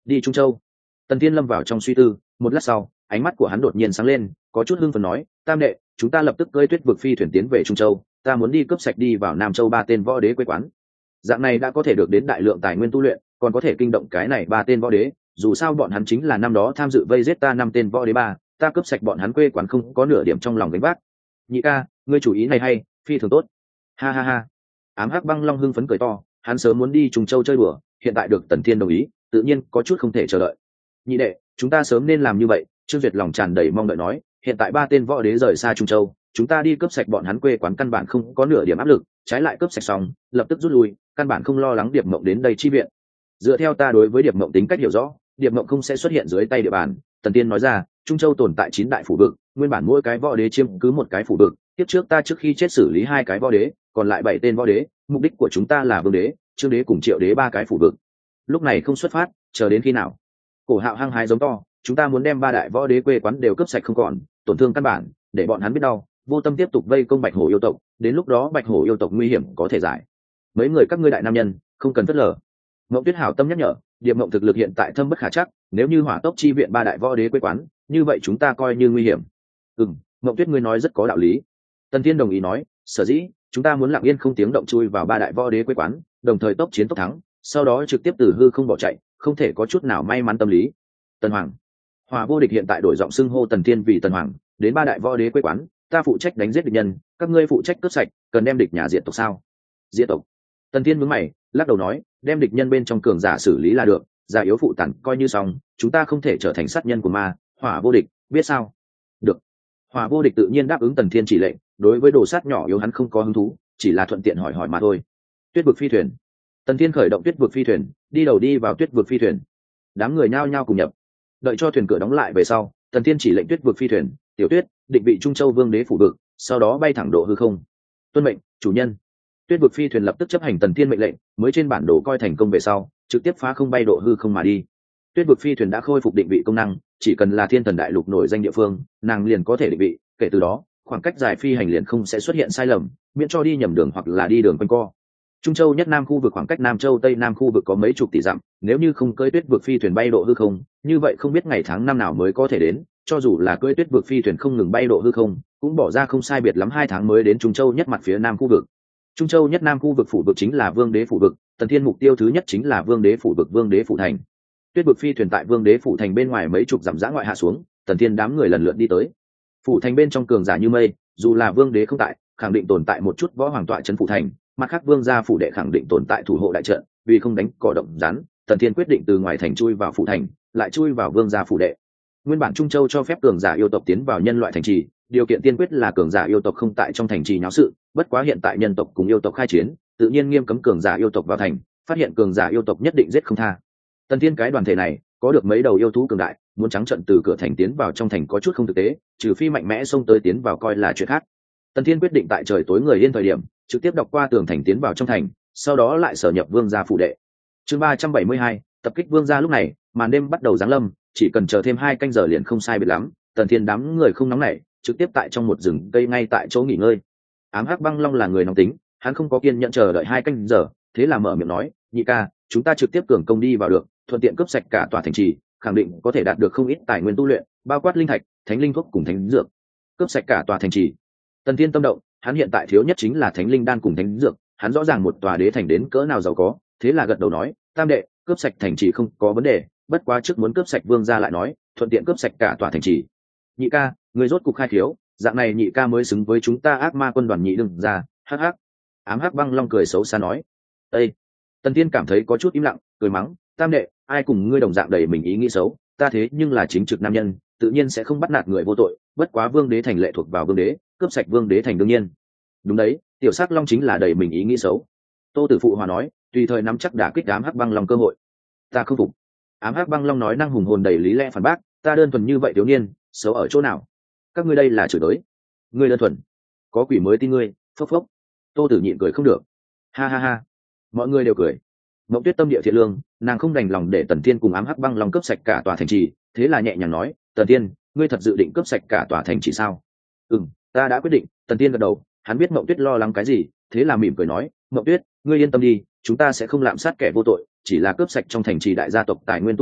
đi Trung Châu. Tần Thiên lâm vào trong suy tư, một lát sau ánh mắt của hắn đột nhiên sáng lên, có chút hưng phấn nói, tam đệ, chúng ta lập tức cưỡi tuyết vực phi thuyền tiến về Trung Châu, ta muốn đi cướp sạch đi vào Nam Châu ba tên võ đế quê quán. Dạng này đã có thể được đến đại lượng tài nguyên tu luyện, còn có thể kinh động cái này ba tên võ đế, dù sao bọn hắn chính là năm đó tham dự vây giết ta năm tên võ đế ba, ta cướp sạch bọn hắn quê quán không có nửa điểm trong lòng gánh vác. Nhị ca, ngươi chủ ý này hay, phi thường tốt. Ha ha ha. Ám Hắc Băng Long hưng phấn cười to, hắn sớm muốn đi Trung Châu chơi đùa, hiện tại được Tần Thiên đồng ý, tự nhiên có chút không thể chờ đợi. Nhị đệ, chúng ta sớm nên làm như vậy. Trương Duyệt lòng tràn đầy mong đợi nói, hiện tại ba tên võ đế rời xa Trung Châu, chúng ta đi cướp sạch bọn hắn quê quán căn bản không có nửa điểm áp lực, trái lại cướp sạch xong lập tức rút lui, căn bản không lo lắng Điệp Mộng đến đây chi viện. Dựa theo ta đối với Điệp Mộng tính cách hiểu rõ, Điệp Mộng không sẽ xuất hiện dưới tay địa bàn. Tần Tiên nói ra, Trung Châu tồn tại chín đại phủ vực, nguyên bản mỗi cái võ đế chiếm cứ một cái phủ vực, tiếp trước ta trước khi chết xử lý hai cái võ đế, còn lại bảy tên võ đế, mục đích của chúng ta là Vương đế, Trương đế cùng Triệu đế ba cái phủ vực. Lúc này không xuất phát, chờ đến khi nào? Cổ Hạo hăng hái giống to, chúng ta muốn đem ba đại võ đế quê quán đều cướp sạch không còn, tổn thương căn bản, để bọn hắn biết đau, vô tâm tiếp tục vây công Bạch Hổ yêu tộc, đến lúc đó Bạch Hổ yêu tộc nguy hiểm có thể giải. Mấy người các ngươi đại nam nhân, không cần phớt lờ. Mộng Tuyết hảo tâm nhắc nhở, Điệp Mộng thực lực hiện tại thâm bất khả chắc, nếu như hỏa tốc chi viện ba đại võ đế quê quán, như vậy chúng ta coi như nguy hiểm. Ừm, Mộng Tuyết ngươi nói rất có đạo lý. Tần Thiên đồng ý nói, sở dĩ chúng ta muốn lặng yên không tiếng động chui vào ba đại võ đế quê quán, đồng thời tốc chiến tốc thắng, sau đó trực tiếp từ hư không bỏ chạy, không thể có chút nào may mắn tâm lý. Tần Hoàng, Hỏa Vô Địch hiện tại đổi giọng xưng hô Tần Thiên vì Tần Hoàng, đến ba đại võ đế quê quán, ta phụ trách đánh giết địch nhân, các ngươi phụ trách cướp sạch, cần đem địch nhà diệt tộc sao? Diệt tộc. Tần Thiên nhướng mày, lắc đầu nói, đem địch nhân bên trong cường giả xử lý là được, giả yếu phụ tàn coi như xong, chúng ta không thể trở thành sát nhân của ma. Hỏa Vô Địch, biết sao? Được. Hỏa Vô Địch tự nhiên đáp ứng Tần Thiên chỉ lệnh, đối với đồ sát nhỏ yếu hắn không có hứng thú, chỉ là thuận tiện hỏi hỏi mà thôi. Tuyết vực phi thuyền. Tần Thiên khởi động tuyết vực phi thuyền, đi đầu đi vào tuyết vực phi thuyền. Đám người nhao nhao cùng nhập. Đợi cho thuyền cửa đóng lại về sau, Tần Thiên chỉ lệnh tuyết vực phi thuyền, Tiểu Tuyết, định vị Trung Châu Vương đế phủ vực, sau đó bay thẳng độ hư không. Tuân mệnh, chủ nhân. Tuyết vực phi thuyền lập tức chấp hành Tần Thiên mệnh lệnh, mới trên bản đồ coi thành công về sau, trực tiếp phá không bay độ hư không mà đi. Tuyết vực phi thuyền đã khôi phục định vị công năng, chỉ cần là Thiên Thần Đại Lục nổi danh địa phương, nàng liền có thể định vị, kể từ đó, khoảng cách dài phi hành liền không sẽ xuất hiện sai lầm, miễn cho đi nhầm đường hoặc là đi đường quanh co. Trung Châu nhất Nam khu vực khoảng cách Nam Châu Tây Nam khu vực có mấy chục tỷ dặm, nếu như không cưỡi tuyết vực phi thuyền bay độ hư không, như vậy không biết ngày tháng năm nào mới có thể đến, cho dù là cưỡi tuyết vực phi thuyền không ngừng bay độ hư không, cũng bỏ ra không sai biệt lắm hai tháng mới đến Trung Châu nhất mặt phía Nam khu vực. Trung Châu nhất Nam khu vực phủ vực chính là Vương đế phủ vực, Tần Thiên mục tiêu thứ nhất chính là Vương đế phủ vực Vương đế phủ thành. Tuyết vực phi thuyền tại Vương đế phủ thành bên ngoài mấy chục dặm dã ngoại hạ xuống, Tần Thiên đám người lần lượt đi tới. Phủ thành bên trong cường giả như mây, dù là Vương đế không tại, khẳng định tồn tại một chút võ hoàng tọa trấn phủ thành, mặt khác Vương gia phủ đệ khẳng định tồn tại thủ hộ đại trận, vì không đánh cỏ động rắn, Tần Thiên quyết định từ ngoài thành chui vào phủ thành, lại chui vào Vương gia phủ đệ. Nguyên bản Trung Châu cho phép cường giả yêu tộc tiến vào nhân loại thành trì, điều kiện tiên quyết là cường giả yêu tộc không tại trong thành trì nháo sự, bất quá hiện tại nhân tộc cùng yêu tộc khai chiến, tự nhiên nghiêm cấm cường giả yêu tộc vào thành, phát hiện cường giả yêu tộc nhất định giết không tha. Tần Thiên cái đoàn thể này có được mấy đầu yêu thú cường đại, muốn trắng trận từ cửa thành tiến vào trong thành có chút không thực tế, trừ phi mạnh mẽ xông tới tiến vào coi là chuyện khác. Tần Thiên quyết định tại trời tối người yên thời điểm, trực tiếp đọc qua tường thành tiến vào trong thành, sau đó lại sở nhập Vương gia phủ đệ. Chương ba trăm bảy mươi hai, tập kích Vương gia. Lúc này, màn đêm bắt đầu giáng lâm, chỉ cần chờ thêm hai canh giờ liền không sai biệt lắm. Tần Thiên đám người không nóng nảy, trực tiếp tại trong một rừng cây ngay tại chỗ nghỉ ngơi. Ám Hắc Băng Long là người nóng tính, hắn không có kiên nhẫn chờ đợi hai canh giờ, thế là mở miệng nói, nhị ca, chúng ta trực tiếp cường công đi vào được, thuận tiện cướp sạch cả tòa thành trì, khẳng định có thể đạt được không ít tài nguyên tu luyện, bao quát linh thạch, thánh linh thuốc cùng thánh dược. Cướp sạch cả tòa thành trì. Tần Thiên tâm động, hắn hiện tại thiếu nhất chính là thánh linh đan cùng thánh dược, hắn rõ ràng một tòa đế thành đến cỡ nào giàu có, thế là gật đầu nói, tam đệ, cướp sạch thành trì không có vấn đề, bất quá trước muốn cướp sạch Vương gia lại nói, thuận tiện cướp sạch cả tòa thành trì. Nhị ca, người rốt cục khai khiếu, dạng này nhị ca mới xứng với chúng ta Ác Ma quân đoàn nhị đừng ra. Hắc hắc. Ám Hắc Băng Long cười xấu xa nói. Ê! Tần Thiên cảm thấy có chút im lặng, cười mắng, tam đệ, ai cùng ngươi đồng dạng đầy mình ý nghĩ xấu, ta thế nhưng là chính trực nam nhân, tự nhiên sẽ không bắt nạt người vô tội, bất quá Vương đế thành lệ thuộc vào Vương đế, cướp sạch Vương đế thành đương nhiên. Đúng đấy, tiểu sắc long chính là đầy mình ý nghĩ xấu. Tô Tử Phụ hòa nói, tùy thời nắm chắc đả kích Ám Hắc Băng Long cơ hội. Ta không phục. Ám Hắc Băng Long nói năng hùng hồn đầy lý lẽ phản bác, ta đơn thuần như vậy thiếu niên, xấu ở chỗ nào? Các ngươi đây là chửi đới. Ngươi đơn thuần, có quỷ mới tin ngươi. Phốc phốc. Tô Tử nhịn cười không được. Ha ha ha. Mọi người đều cười. Mộng Tuyết tâm địa thiện lương, nàng không đành lòng để Tần Thiên cùng Ám Hắc Băng Long cướp sạch cả tòa thành trì, thế là nhẹ nhàng nói, Tần Thiên, ngươi thật dự định cướp sạch cả tòa thành trì sao? Ừm, ta đã quyết định. Tần Thiên gật đầu, hắn biết Mộng Tuyết lo lắng cái gì, thế là mỉm cười nói, Mộng Tuyết, ngươi yên tâm đi, chúng ta sẽ không lạm sát kẻ vô tội, chỉ là cướp sạch trong thành trì đại gia tộc tài nguyên tu luyện,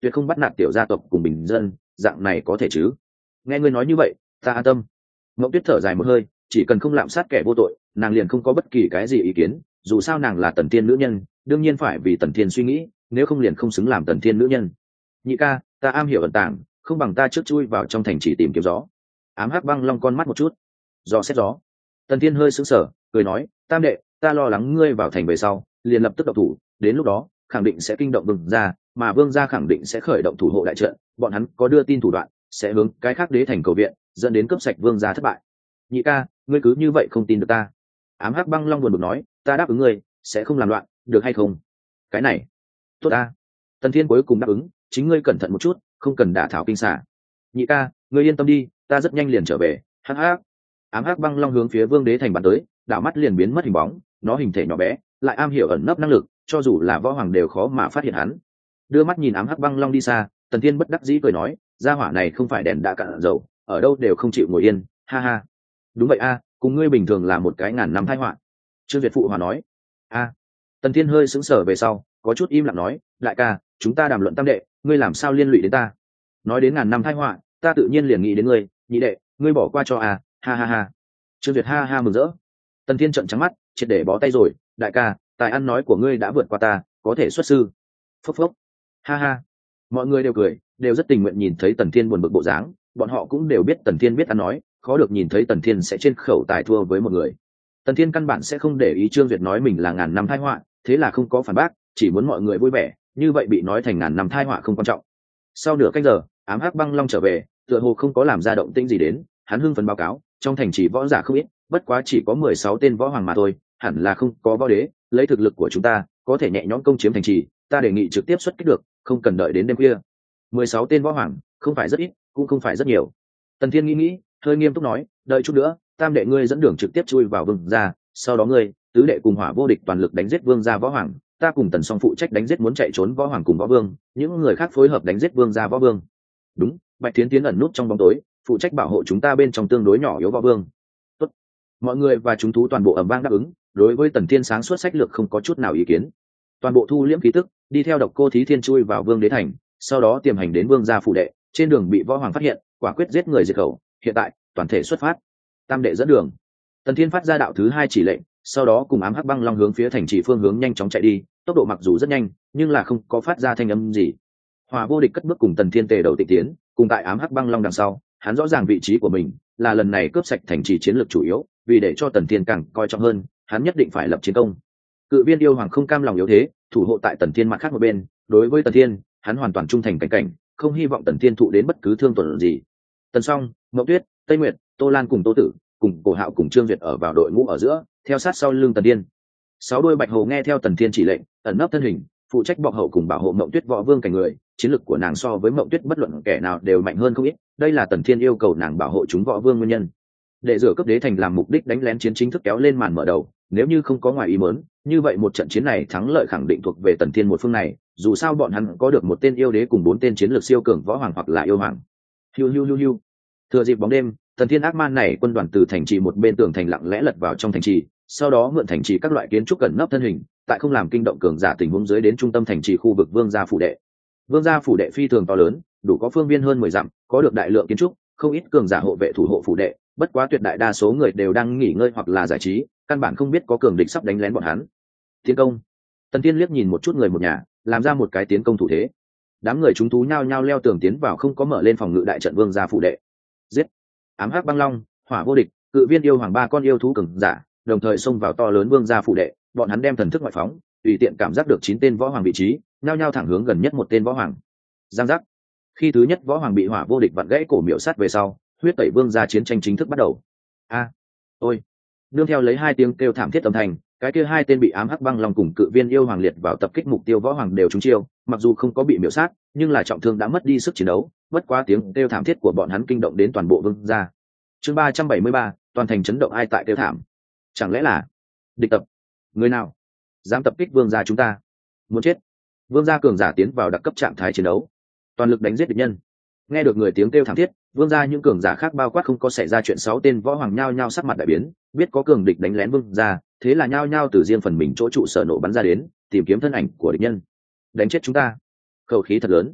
tuyệt không bắt nạt tiểu gia tộc cùng bình dân, dạng này có thể chứ? Nghe ngươi nói như vậy, ta an tâm. Mộng Tuyết thở dài một hơi, chỉ cần không lạm sát kẻ vô tội, nàng liền không có bất kỳ cái gì ý kiến, dù sao nàng là Tần Thiên nữ nhân, đương nhiên phải vì Tần Thiên suy nghĩ, nếu không liền không xứng làm Tần Thiên nữ nhân. Nhị ca, ta am hiểu ẩn tàng, không bằng ta trước chui vào trong thành chỉ tìm kiếm gió. Ám Hắc Băng Long con mắt một chút, do xét gió. Tần Thiên hơi sững sờ, cười nói, tam đệ, ta lo lắng ngươi vào thành về sau, liền lập tức động thủ, đến lúc đó khẳng định sẽ kinh động Vương gia, mà Vương gia khẳng định sẽ khởi động thủ hộ đại trận, bọn hắn có đưa tin thủ đoạn, sẽ hướng cái khác đế thành cầu viện, dẫn đến cướp sạch Vương gia thất bại. Nhị ca, ngươi cứ như vậy không tin được ta? Ám Hắc Băng Long buồn bực nói, ta đáp ứng ngươi, sẽ không làm loạn, được hay không? Cái này, tốt ta. Tần Thiên cuối cùng đáp ứng, chính ngươi cẩn thận một chút, không cần đả thảo kinh xả. Nhị ca, ngươi yên tâm đi, ta rất nhanh liền trở về. Hắc hắc. Ám Hắc Băng Long hướng phía Vương đế thành bắn tới, đảo mắt liền biến mất hình bóng, nó hình thể nhỏ bé, lại am hiểu ẩn nấp năng lực, cho dù là võ hoàng đều khó mà phát hiện hắn. Đưa mắt nhìn Ám Hắc Băng Long đi xa, Tần Thiên bất đắc dĩ cười nói, gia hỏa này không phải đèn đã cạn dầu, ở đâu đều không chịu ngồi yên, ha ha. Đúng vậy a, cùng ngươi bình thường là một cái ngàn năm tai họa. Trương Việt phụ hòa nói. A. Tần Thiên hơi sững sờ về sau, có chút im lặng nói, đại ca, chúng ta đàm luận tam đệ, ngươi làm sao liên lụy đến ta? Nói đến ngàn năm tai họa, ta tự nhiên liền nghĩ đến ngươi, nhị đệ, ngươi bỏ qua cho à, ha ha ha. Trương Việt ha ha mừng rỡ. Tần Thiên trợn trắng mắt, triệt để bó tay rồi, đại ca, tài ăn nói của ngươi đã vượt qua ta, có thể xuất sư. Phốc phốc. Ha ha. Mọi người đều cười, đều rất tình nguyện nhìn thấy Tần Thiên buồn bực bộ dáng, bọn họ cũng đều biết Tần Thiên biết ăn nói, khó được nhìn thấy Tần Thiên sẽ trên khẩu tài thua với một người. Tần Thiên căn bản sẽ không để ý Trương Duyệt nói mình là ngàn năm tai họa, thế là không có phản bác, chỉ muốn mọi người vui vẻ, như vậy bị nói thành ngàn năm tai họa không quan trọng. Sau nửa canh giờ, Ám Hắc Băng Long trở về, tựa hồ không có làm ra động tĩnh gì đến, hắn hưng phấn báo cáo, trong thành chỉ võ giả không ít, bất quá chỉ có mười sáu tên võ hoàng mà thôi, hẳn là không có võ đế, lấy thực lực của chúng ta, có thể nhẹ nhõm công chiếm thành trì, ta đề nghị trực tiếp xuất kích được, không cần đợi đến đêm khuya. mười sáu tên võ hoàng, không phải rất ít, cũng không phải rất nhiều. Tần Thiên nghĩ nghĩ, hơi nghiêm túc nói, đợi chút nữa, tam đệ ngươi dẫn đường trực tiếp chui vào Vương gia, sau đó ngươi, tứ đệ cùng Hỏa vô địch toàn lực đánh giết Vương gia võ hoàng, ta cùng Tần Song phụ trách đánh giết muốn chạy trốn võ hoàng cùng võ vương, những người khác phối hợp đánh giết Vương gia võ vương. Đúng, Bạch Thiến Tiến ẩn nút trong bóng tối, phụ trách bảo hộ chúng ta bên trong tương đối nhỏ yếu võ vương. Tốt. Mọi người và chúng thú toàn bộ ầm vang đáp ứng, đối với Tần Thiên sáng suốt sách lược không có chút nào ý kiến. Toàn bộ thu liễm khí tức, đi theo Độc Cô Thí Thiên chui vào Vương đế thành, sau đó tiềm hành đến Vương gia phủ đệ, trên đường bị võ hoàng phát hiện, quả quyết giết người diệt khẩu, hiện tại toàn thể xuất phát. Tam đệ dẫn đường. Tần Thiên phát ra đạo thứ hai chỉ lệnh, sau đó cùng Ám Hắc Băng Long hướng phía thành trì phương hướng nhanh chóng chạy đi, tốc độ mặc dù rất nhanh, nhưng là không có phát ra thanh âm gì. Hỏa vô địch cất bước cùng Tần Thiên tề đầu tịch tiến, cùng tại Ám Hắc Băng Long đằng sau, hắn rõ ràng vị trí của mình, là lần này cướp sạch thành trì chiến lược chủ yếu, vì để cho Tần Thiên càng coi trọng hơn, hắn nhất định phải lập chiến công. Cự viên yêu hoàng không cam lòng yếu thế, thủ hộ tại Tần Thiên mặt khác một bên, đối với Tần Thiên, hắn hoàn toàn trung thành cảnh cảnh, không hy vọng Tần Thiên thụ đến bất cứ thương tổn gì. Tần Song, Mộng Tuyết, Tây Nguyệt, Tô Lan cùng Tô Tử, cùng Cổ Hạo cùng Trương Duyệt ở vào đội ngũ ở giữa, theo sát sau lưng Tần Thiên. Sáu đôi bạch hồ nghe theo Tần Thiên chỉ lệnh, ẩn nấp thân hình, phụ trách bọc hậu cùng bảo hộ Mộng Tuyết võ vương cảnh người, chiến lực của nàng so với Mộng Tuyết bất luận kẻ nào đều mạnh hơn không ít, đây là Tần Thiên yêu cầu nàng bảo hộ chúng võ vương nguyên nhân. Để rửa cấp đế thành làm mục đích đánh lén chiến chính thức kéo lên màn mở đầu, nếu như không có ngoài ý muốn, như vậy một trận chiến này thắng lợi khẳng định thuộc về Tần Thiên một phương này, dù sao bọn hắn có được một tên yêu đế cùng bốn tên chiến lược siêu cường võ hoàng hoặc là yêu hoàng. Hiu hiu hiu hiu. Thừa dịp bóng đêm, Tần Thiên ác man này quân đoàn từ thành trì một bên tường thành lặng lẽ lật vào trong thành trì, sau đó mượn thành trì các loại kiến trúc cẩn nấp thân hình, tại không làm kinh động cường giả tình huống dưới đến trung tâm thành trì khu vực Vương gia phủ đệ. Vương gia phủ đệ phi thường to lớn, đủ có phương viên hơn mười dặm, có được đại lượng kiến trúc, không ít cường giả hộ vệ thủ hộ phủ đệ, bất quá tuyệt đại đa số người đều đang nghỉ ngơi hoặc là giải trí, căn bản không biết có cường địch sắp đánh lén bọn hắn. Tiến công. Tần Thiên liếc nhìn một chút người một nhà, làm ra một cái tiến công thủ thế. Đám người chúng thú nhao nhao leo tường tiến vào không có mở lên phòng ngự đại trận Vương gia phủ đệ. Giết. Ám Hắc Băng Long, Hỏa vô địch, Cự viên yêu hoàng ba con yêu thú cường giả, đồng thời xông vào to lớn Vương gia phủ đệ, bọn hắn đem thần thức ngoại phóng, tùy tiện cảm giác được chín tên võ hoàng vị trí, nhao nhao thẳng hướng gần nhất một tên võ hoàng. Giang giác. Khi thứ nhất võ hoàng bị Hỏa vô địch vặn gãy cổ miểu sát về sau, huyết tẩy Vương gia chiến tranh chính thức bắt đầu. A, ôi. Nương theo lấy hai tiếng kêu thảm thiết âm thanh, cái kia hai tên bị Ám Hắc Băng Long cùng Cự viên yêu hoàng liệt vào tập kích mục tiêu võ hoàng đều trúng chiêu, mặc dù không có bị miểu sát, nhưng là trọng thương đã mất đi sức chiến đấu, bất quá tiếng kêu thảm thiết của bọn hắn kinh động đến toàn bộ Vương gia. Chương ba trăm bảy mươi ba, toàn thành chấn động, ai tại kêu thảm? Chẳng lẽ là địch tập? Người nào dám tập kích Vương gia chúng ta? Muốn chết! Vương gia cường giả tiến vào đặc cấp trạng thái chiến đấu, toàn lực đánh giết địch nhân. Nghe được người tiếng kêu thảm thiết, Vương gia những cường giả khác bao quát không có xảy ra chuyện sáu tên võ hoàng nhao nhao sắc mặt đại biến, biết có cường địch đánh lén Vương gia, thế là nhao nhao từ riêng phần mình chỗ trụ sở nổ bắn ra đến, tìm kiếm thân ảnh của địch nhân. Đánh chết chúng ta! Khẩu khí thật lớn.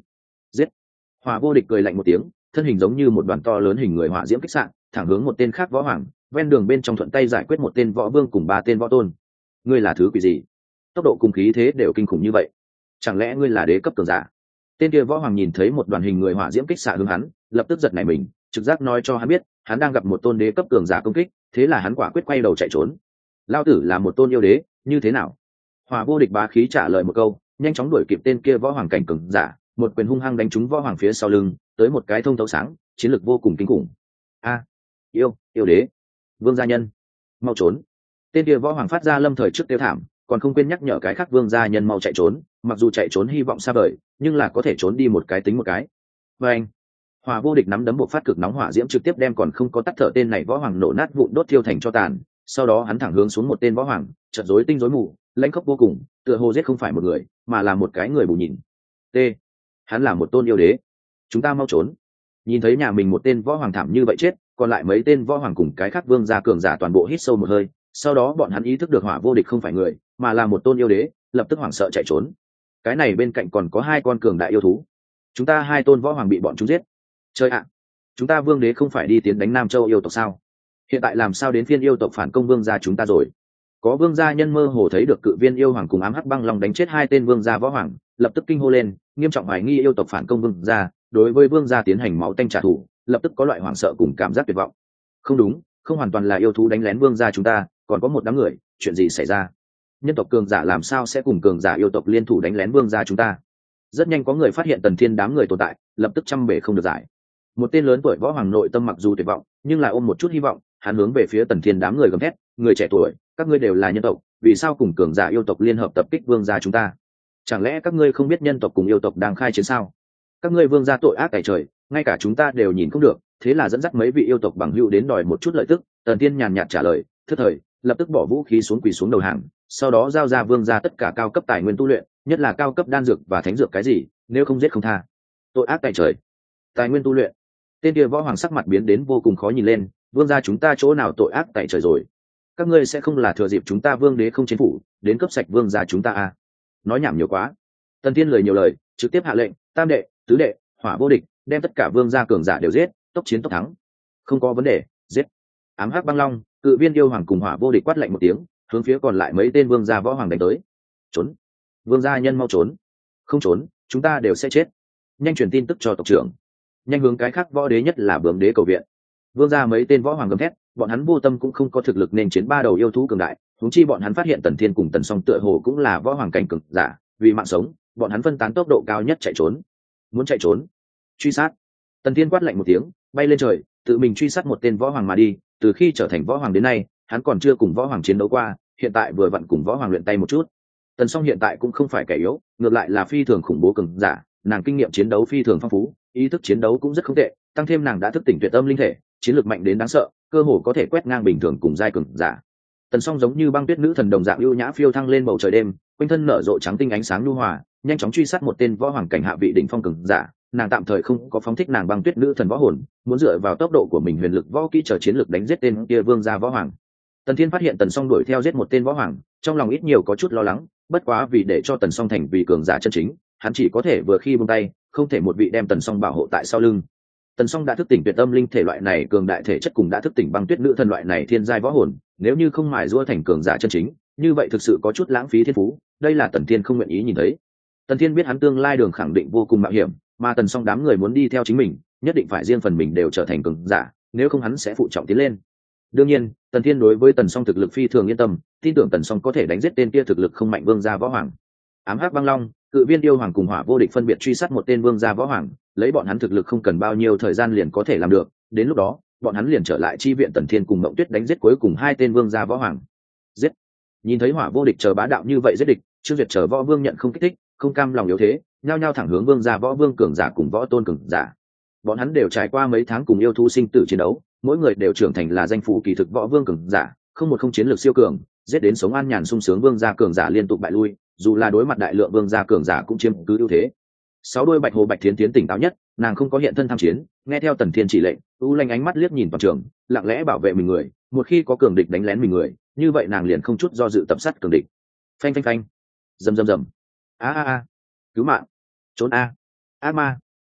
Giết. Hỏa vô địch cười lạnh một tiếng, thân hình giống như một đoàn to lớn hình người hỏa diễm kích sạn, thẳng hướng một tên khác võ hoàng, ven đường bên trong thuận tay giải quyết một tên võ vương cùng ba tên võ tôn. Ngươi là thứ quỷ gì? Tốc độ cùng khí thế đều kinh khủng như vậy, chẳng lẽ ngươi là đế cấp cường giả? Tên kia võ hoàng nhìn thấy một đoàn hình người hỏa diễm kích xạ hướng hắn, lập tức giật nảy mình, trực giác nói cho hắn biết hắn đang gặp một tôn đế cấp cường giả công kích, thế là hắn quả quyết quay đầu chạy trốn. Lao tử là một tôn yêu đế, như thế nào? Hỏa vô địch bá khí trả lời một câu, nhanh chóng đuổi kịp tên kia võ hoàng cảnh cường giả, một quyền hung hăng đánh trúng võ hoàng phía sau lưng, tới một cái thông thấu sáng, chiến lược vô cùng kinh khủng. A, yêu, yêu đế, vương gia nhân, mau trốn! Tên kia võ hoàng phát ra lâm thời trước tiêu thảm, còn không quên nhắc nhở cái khác vương gia nhân mau chạy trốn, mặc dù chạy trốn hy vọng xa vời, nhưng là có thể trốn đi một cái tính một cái. Và anh, Hỏa vô địch nắm đấm một phát cực nóng hỏa diễm trực tiếp đem còn không có tắt thở tên này võ hoàng nổ nát vụn đốt thiêu thành cho tàn. Sau đó hắn thẳng hướng xuống một tên võ hoàng, chợt rối tinh rối mù, lãnh khốc vô cùng, tựa hồ giết không phải một người, mà là một cái người bù nhìn. T, hắn là một tôn yêu đế, chúng ta mau trốn! Nhìn thấy nhà mình một tên võ hoàng thảm như vậy chết, còn lại mấy tên võ hoàng cùng cái khác vương gia cường giả toàn bộ hít sâu một hơi. Sau đó bọn hắn ý thức được Hỏa vô địch không phải người, mà là một tôn yêu đế, lập tức hoảng sợ chạy trốn. Cái này bên cạnh còn có hai con cường đại yêu thú, chúng ta hai tôn võ hoàng bị bọn chúng giết. Chơi ạ, chúng ta vương đế không phải đi tiến đánh Nam Châu yêu tộc sao? Hiện tại làm sao đến phiên yêu tộc phản công vương gia chúng ta rồi? Có vương gia nhân mơ hồ thấy được cự viên yêu hoàng cùng ám hắc băng long đánh chết hai tên vương gia võ hoàng, lập tức kinh hô lên, nghiêm trọng hoài nghi yêu tộc phản công vương gia, đối với vương gia tiến hành máu tanh trả thù, lập tức có loại hoảng sợ cùng cảm giác tuyệt vọng. Không đúng, không hoàn toàn là yêu thú đánh lén vương gia chúng ta, còn có một đám người, chuyện gì xảy ra? Nhân tộc cường giả làm sao sẽ cùng cường giả yêu tộc liên thủ đánh lén vương gia chúng ta? Rất nhanh có người phát hiện Tần Thiên đám người tồn tại, lập tức trăm bề không được giải. Một tên lớn tuổi võ hoàng nội tâm mặc dù tuyệt vọng, nhưng lại ôm một chút hy vọng, hắn hướng về phía Tần Thiên đám người gầm thét, người trẻ tuổi, các ngươi đều là nhân tộc, vì sao cùng cường giả yêu tộc liên hợp tập kích vương gia chúng ta? Chẳng lẽ các ngươi không biết nhân tộc cùng yêu tộc đang khai chiến sao? Các ngươi vương gia tội ác tày trời, ngay cả chúng ta đều nhìn không được, thế là dẫn dắt mấy vị yêu tộc bằng hữu đến đòi một chút lợi tức. Tần Thiên nhàn nhạt trả lời, thức thời, lập tức bỏ vũ khí xuống quỳ xuống đầu hàng, sau đó giao ra vương gia tất cả cao cấp tài nguyên tu luyện, nhất là cao cấp đan dược và thánh dược cái gì, nếu không giết không tha. Tội ác tày trời, tài nguyên tu luyện. Tên kia võ hoàng sắc mặt biến đến vô cùng khó nhìn lên, vương gia chúng ta chỗ nào tội ác tày trời rồi? Các ngươi sẽ không là thừa dịp chúng ta vương đế không chiến phủ, đến cấp sạch vương gia chúng ta à? Nói nhảm nhiều quá. Tần Thiên lời nhiều lời, trực tiếp hạ lệnh, tam đệ, tứ đệ, Hỏa vô địch, đem tất cả vương gia cường giả đều giết, tốc chiến tốc thắng. Không có vấn đề, giết. Ám hắc băng long, cự viên yêu hoàng cùng Hỏa vô địch quát lạnh một tiếng, hướng phía còn lại mấy tên vương gia võ hoàng đánh tới. Trốn! Vương gia nhân mau trốn! Không trốn, chúng ta đều sẽ chết. Nhanh truyền tin tức cho tộc trưởng. Nhanh hướng cái khác võ đế nhất là bướm đế cầu viện. Vương gia mấy tên võ hoàng gầm thét, bọn hắn vô tâm cũng không có thực lực nên chiến ba đầu yêu thú cường đại, huống chi bọn hắn phát hiện Tần Thiên cùng Tần Song tựa hồ cũng là võ hoàng cảnh cường giả, vì mạng sống, bọn hắn phân tán tốc độ cao nhất chạy trốn. Muốn chạy trốn, truy sát. Tần Thiên quát lạnh một tiếng, bay lên trời, tự mình truy sát một tên võ hoàng mà đi. Từ khi trở thành võ hoàng đến nay, hắn còn chưa cùng võ hoàng chiến đấu qua, hiện tại vừa vặn cùng võ hoàng luyện tay một chút. Tần Song hiện tại cũng không phải kẻ yếu, ngược lại là phi thường khủng bố cường giả, nàng kinh nghiệm chiến đấu phi thường phong phú, ý thức chiến đấu cũng rất không tệ, tăng thêm nàng đã thức tỉnh tuyệt âm linh thể, chiến lược mạnh đến đáng sợ, cơ hồ có thể quét ngang bình thường cùng giai cường giả. Tần Song giống như băng tuyết nữ thần đồng dạng ưu nhã phiêu thăng lên bầu trời đêm, quanh thân nở rộ trắng tinh ánh sáng nhu hòa, nhanh chóng truy sát một tên võ hoàng cảnh hạ vị đỉnh phong cường giả. Nàng tạm thời không có phóng thích nàng băng tuyết nữ thần võ hồn, muốn dựa vào tốc độ của mình huyền lực võ kỹ chờ chiến lược đánh giết tên kia vương gia võ hoàng. Tần Thiên phát hiện Tần Song đuổi theo giết một tên võ hoàng, trong lòng ít nhiều có chút lo lắng, bất quá vì để cho Tần Song thành vì cường giả chân chính, hắn chỉ có thể vừa khi buông tay, không thể một vị đem Tần Song bảo hộ tại sau lưng. Tần Song đã thức tỉnh tuyệt âm linh thể loại này cường đại thể chất cùng đã thức tỉnh băng tuyết nữ thần loại này thiên giai võ hồn, nếu như không mài giũa thành cường giả chân chính, như vậy thực sự có chút lãng phí thiên phú, đây là Tần Thiên không nguyện ý nhìn thấy. Tần Thiên biết hắn tương lai đường khẳng định vô cùng mạo hiểm, mà Tần Song đám người muốn đi theo chính mình, nhất định phải riêng phần mình đều trở thành cường giả, nếu không hắn sẽ phụ trọng tiến lên. Đương nhiên, Tần Thiên đối với Tần Song thực lực phi thường yên tâm, tin tưởng Tần Song có thể đánh giết tên kia thực lực không mạnh vương gia võ hoàng. Ám hắc băng long, cự viên yêu hoàng cùng Hỏa vô địch phân biệt truy sát một tên vương gia võ hoàng, lấy bọn hắn thực lực không cần bao nhiêu thời gian liền có thể làm được, đến lúc đó, bọn hắn liền trở lại chi viện Tần Thiên cùng Mộng Tuyết đánh giết cuối cùng hai tên vương gia võ hoàng. Giết! Nhìn thấy Hỏa vô địch chờ bá đạo như vậy giết địch, Trương Duyệt chờ võ vương nhận không kích thích, không cam lòng yếu thế, nhao nhao thẳng hướng vương gia võ vương cường giả cùng võ tôn cường giả. Bọn hắn đều trải qua mấy tháng cùng yêu thú sinh tử chiến đấu, mỗi người đều trưởng thành là danh phủ kỳ thực võ vương cường giả, không một không chiến lược siêu cường, giết đến sống an nhàn sung sướng vương gia cường giả liên tục bại lui, dù là đối mặt đại lượng vương gia cường giả cũng chiếm cứ ưu thế. Sáu đôi bạch hồ bạch thiến tiến tỉnh táo nhất, nàng không có hiện thân tham chiến, nghe theo Tần Thiên chỉ lệnh, u lanh ánh mắt liếc nhìn vào trường, lặng lẽ bảo vệ mình người, một khi có cường địch đánh lén mình người, như vậy nàng liền không chút do dự tập sát cường địch. Phanh phanh phanh, rầm rầm rầm, a a a, cứu mạng, trốn a, ác ma,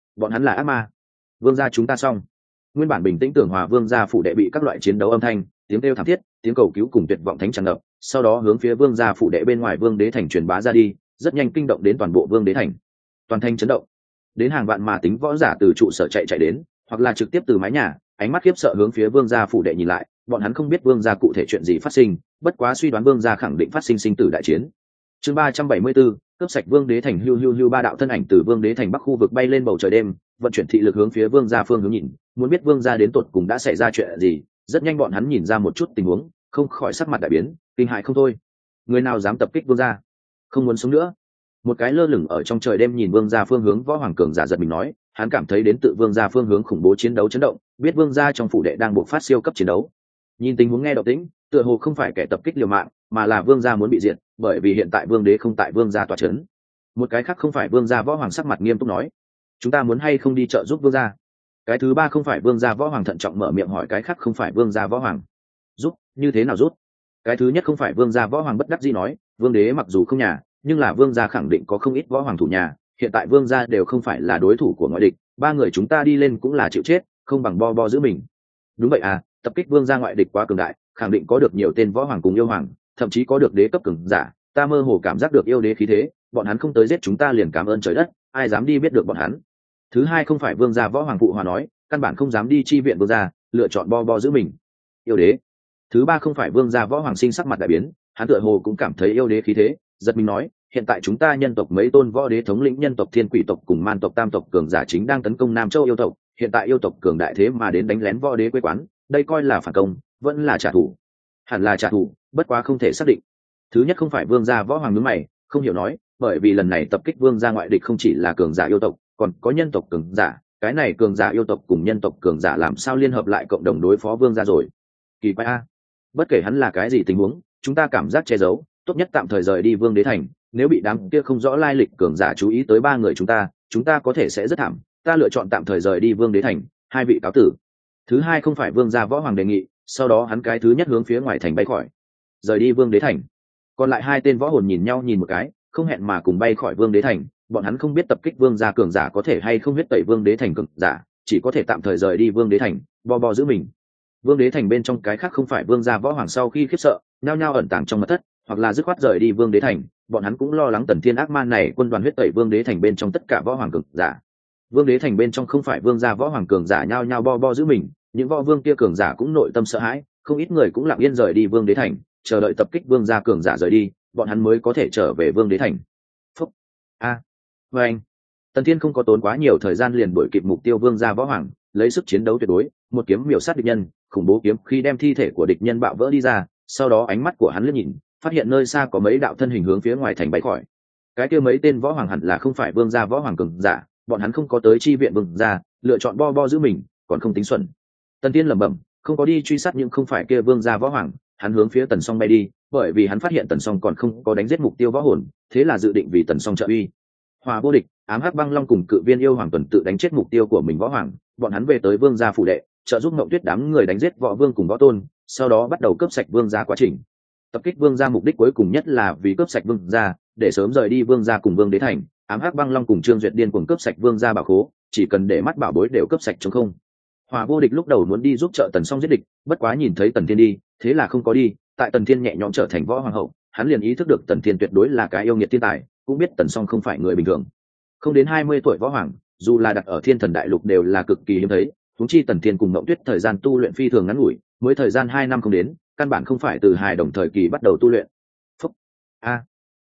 bọn hắn là ác ma. Vương gia chúng ta xong. Nguyên bản bình tĩnh tưởng hòa vương gia phủ đệ bị các loại chiến đấu âm thanh, tiếng kêu thảm thiết, tiếng cầu cứu cùng tuyệt vọng thánh tràn ngập, sau đó hướng phía vương gia phủ đệ bên ngoài vương đế thành truyền bá ra đi, rất nhanh kinh động đến toàn bộ vương đế thành. Toàn thành chấn động, đến hàng vạn mà tính võ giả từ trụ sở chạy chạy đến, hoặc là trực tiếp từ mái nhà, ánh mắt khiếp sợ hướng phía vương gia phủ đệ nhìn lại. Bọn hắn không biết vương gia cụ thể chuyện gì phát sinh, bất quá suy đoán vương gia khẳng định phát sinh sinh tử đại chiến. Chương ba trăm bảy mươi 3, cướp sạch vương đế thành. Hưu hưu hưu, ba đạo thân ảnh từ vương đế thành bắc khu vực bay lên bầu trời đêm, vận chuyển thị lực hướng phía vương gia phương hướng nhìn, muốn biết vương gia đến tột cùng đã xảy ra chuyện gì. Rất nhanh bọn hắn nhìn ra một chút tình huống, không khỏi sắc mặt đại biến, kinh hại không thôi. Người nào dám tập kích vương gia, không muốn sống nữa. Một cái lơ lửng ở trong trời đêm nhìn vương gia phương hướng võ hoàng cường giả giật mình nói, hắn cảm thấy đến tự vương gia phương hướng khủng bố chiến đấu chấn động, biết vương gia trong phủ đệ đang buộc phát siêu cấp chiến đấu. Nhìn tình huống nghe động tĩnh, tựa hồ không phải kẻ tập kích liều mạng, mà là vương gia muốn bị diệt, bởi vì hiện tại vương đế không tại vương gia tọa trấn. Một cái khác không phải vương gia võ hoàng sắc mặt nghiêm túc nói, chúng ta muốn hay không đi trợ giúp vương gia. Cái thứ ba không phải vương gia võ hoàng thận trọng mở miệng hỏi cái khác không phải vương gia võ hoàng, giúp như thế nào giúp? Cái thứ nhất không phải vương gia võ hoàng bất đắc dĩ nói, vương đế mặc dù không nhà, nhưng là vương gia khẳng định có không ít võ hoàng thủ nhà, hiện tại vương gia đều không phải là đối thủ của ngoại địch, ba người chúng ta đi lên cũng là chịu chết, không bằng bo bo giữ mình. Đúng vậy à, tập kích vương gia ngoại địch quá cường đại, khẳng định có được nhiều tên võ hoàng cùng yêu hoàng, thậm chí có được đế cấp cường giả, ta mơ hồ cảm giác được yêu đế khí thế, bọn hắn không tới giết chúng ta liền cảm ơn trời đất, ai dám đi biết được bọn hắn. Thứ hai không phải vương gia võ hoàng phụ hòa nói, căn bản không dám đi chi viện vương gia, lựa chọn bo bo giữ mình. Yêu đế. Thứ ba không phải vương gia võ hoàng sinh sắc mặt đại biến, hắn tựa hồ cũng cảm thấy yêu đế khí thế, giật mình nói, hiện tại chúng ta nhân tộc mấy tôn võ đế thống lĩnh nhân tộc thiên quỷ tộc cùng man tộc tam tộc cường giả chính đang tấn công nam châu yêu tộc, hiện tại yêu tộc cường đại thế mà đến đánh lén võ đế quê quán, đây coi là phản công, vẫn là trả thù. Hẳn là trả thù, bất quá không thể xác định. Thứ nhất không phải vương gia võ hoàng nhướng mày, không hiểu nói, bởi vì lần này tập kích vương gia ngoại địch không chỉ là cường giả yêu tộc, còn có nhân tộc cường giả, cái này cường giả yêu tộc cùng nhân tộc cường giả làm sao liên hợp lại cộng đồng đối phó vương gia rồi? Kỳ quái a. Bất kể hắn là cái gì tình huống, chúng ta cảm giác che giấu, tốt nhất tạm thời rời đi vương đế thành, nếu bị đám kia không rõ lai lịch cường giả chú ý tới ba người chúng ta, chúng ta có thể sẽ rất thảm, ta lựa chọn tạm thời rời đi vương đế thành, hai vị cáo tử. Thứ hai không phải vương gia võ hoàng đề nghị, sau đó hắn cái thứ nhất hướng phía ngoài thành bay khỏi, rời đi vương đế thành. Còn lại hai tên võ hồn nhìn nhau nhìn một cái, không hẹn mà cùng bay khỏi vương đế thành, bọn hắn không biết tập kích vương gia cường giả có thể hay không huyết tẩy vương đế thành cường giả, chỉ có thể tạm thời rời đi vương đế thành, bo bo giữ mình. Vương đế thành bên trong cái khác không phải vương gia võ hoàng sau khi khiếp sợ, nhao nhao ẩn tàng trong mật thất, hoặc là dứt khoát rời đi vương đế thành, bọn hắn cũng lo lắng tần thiên ác man này quân đoàn huyết tẩy vương đế thành bên trong tất cả võ hoàng cường giả. Vương đế thành bên trong không phải vương gia võ hoàng cường giả nhao nhao bo bo giữ mình, những võ vương kia cường giả cũng nội tâm sợ hãi, không ít người cũng lặng yên rời đi vương đế thành, chờ đợi tập kích vương gia cường giả rời đi, bọn hắn mới có thể trở về vương đế thành. Phúc a à. Và anh tần thiên không có tốn quá nhiều thời gian liền đuổi kịp mục tiêu vương gia võ hoàng, lấy sức chiến đấu tuyệt đối, một kiếm miểu sát địch nhân, khủng bố kiếm khi đem thi thể của địch nhân bạo vỡ đi ra, sau đó ánh mắt của hắn liếc nhìn, phát hiện nơi xa có mấy đạo thân hình hướng phía ngoài thành bay khỏi. Cái kia mấy tên võ hoàng hẳn là không phải vương gia võ hoàng cường giả, bọn hắn không có tới chi viện vương gia, lựa chọn bo bo giữ mình, còn không tính xuẩn. Tần Tiên lẩm bẩm, không có đi truy sát nhưng không phải kia vương gia võ hoàng, hắn hướng phía Tần Song bay đi, bởi vì hắn phát hiện Tần Song còn không có đánh giết mục tiêu võ hồn, thế là dự định vì Tần Song trợ uy. Hòa vô địch, ám hắc băng long cùng cự viên yêu hoàng tuần tự đánh chết mục tiêu của mình võ hoàng, bọn hắn về tới vương gia phủ đệ, trợ giúp Ngộng Tuyết đám người đánh giết võ vương cùng võ tôn, sau đó bắt đầu cướp sạch vương gia quá trình. Tập kích vương gia mục đích cuối cùng nhất là vì cướp sạch vương gia, để sớm rời đi vương gia cùng vương đế thành. Ám hắc băng long cùng Trương Duyệt điên cuồng cướp sạch vương gia bảo khố, chỉ cần để mắt bảo bối đều cướp sạch trống không. Hòa vô địch lúc đầu muốn đi giúp trợ Tần Song giết địch, bất quá nhìn thấy Tần Thiên đi, thế là không có đi. Tại Tần Thiên nhẹ nhõm trở thành võ hoàng hậu, hắn liền ý thức được Tần Thiên tuyệt đối là cái yêu nghiệt thiên tài, cũng biết Tần Song không phải người bình thường. Không đến hai mươi tuổi võ hoàng, dù là đặt ở Thiên Thần Đại Lục đều là cực kỳ hiếm thấy, huống chi Tần Thiên cùng Ngộng Tuyết thời gian tu luyện phi thường ngắn ngủi, mới thời gian hai năm không đến, căn bản không phải từ hài đồng thời kỳ bắt đầu tu luyện. Phúc a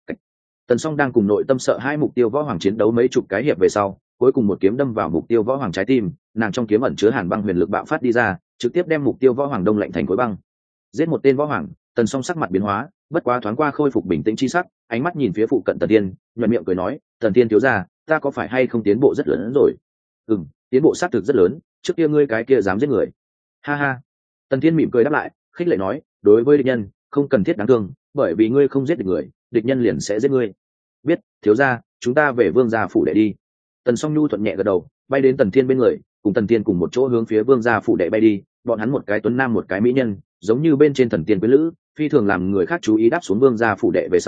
Tần Song đang cùng nội tâm sợ hai mục tiêu võ hoàng chiến đấu mấy chục cái hiệp về sau, cuối cùng một kiếm đâm vào mục tiêu võ hoàng trái tim, nàng trong kiếm ẩn chứa hàn băng huyền lực bạo phát đi ra, trực tiếp đem mục tiêu võ hoàng đông lạnh thành khối băng. Giết một tên võ hoàng, Tần Song sắc mặt biến hóa, bất quá thoáng qua khôi phục bình tĩnh chi sắc, ánh mắt nhìn phía phụ cận Tần Tiên, nhếch miệng cười nói, "Tần Tiên thiếu gia, ta có phải hay không tiến bộ rất lớn hơn rồi?" "Ừm, tiến bộ xác thực rất lớn, trước kia ngươi cái kia dám giết người." "Ha ha." Tần Tiên mỉm cười đáp lại, khích lệ nói, "Đối với địch nhân, không cần thiết đáng thương, bởi vì ngươi không giết được người, địch nhân liền sẽ giết ngươi." "Biết, thiếu gia, chúng ta về vương gia phủ đệ đi." Tần Song nhu thuận nhẹ gật đầu, bay đến Tần Thiên bên người, cùng Tần Thiên cùng một chỗ hướng phía vương gia phủ đệ bay đi. Bọn hắn một cái tuấn nam một cái mỹ nhân, giống như bên trên thần tiên quyến lữ, phi thường làm người khác chú ý. Đáp xuống vương gia phủ đệ về sau,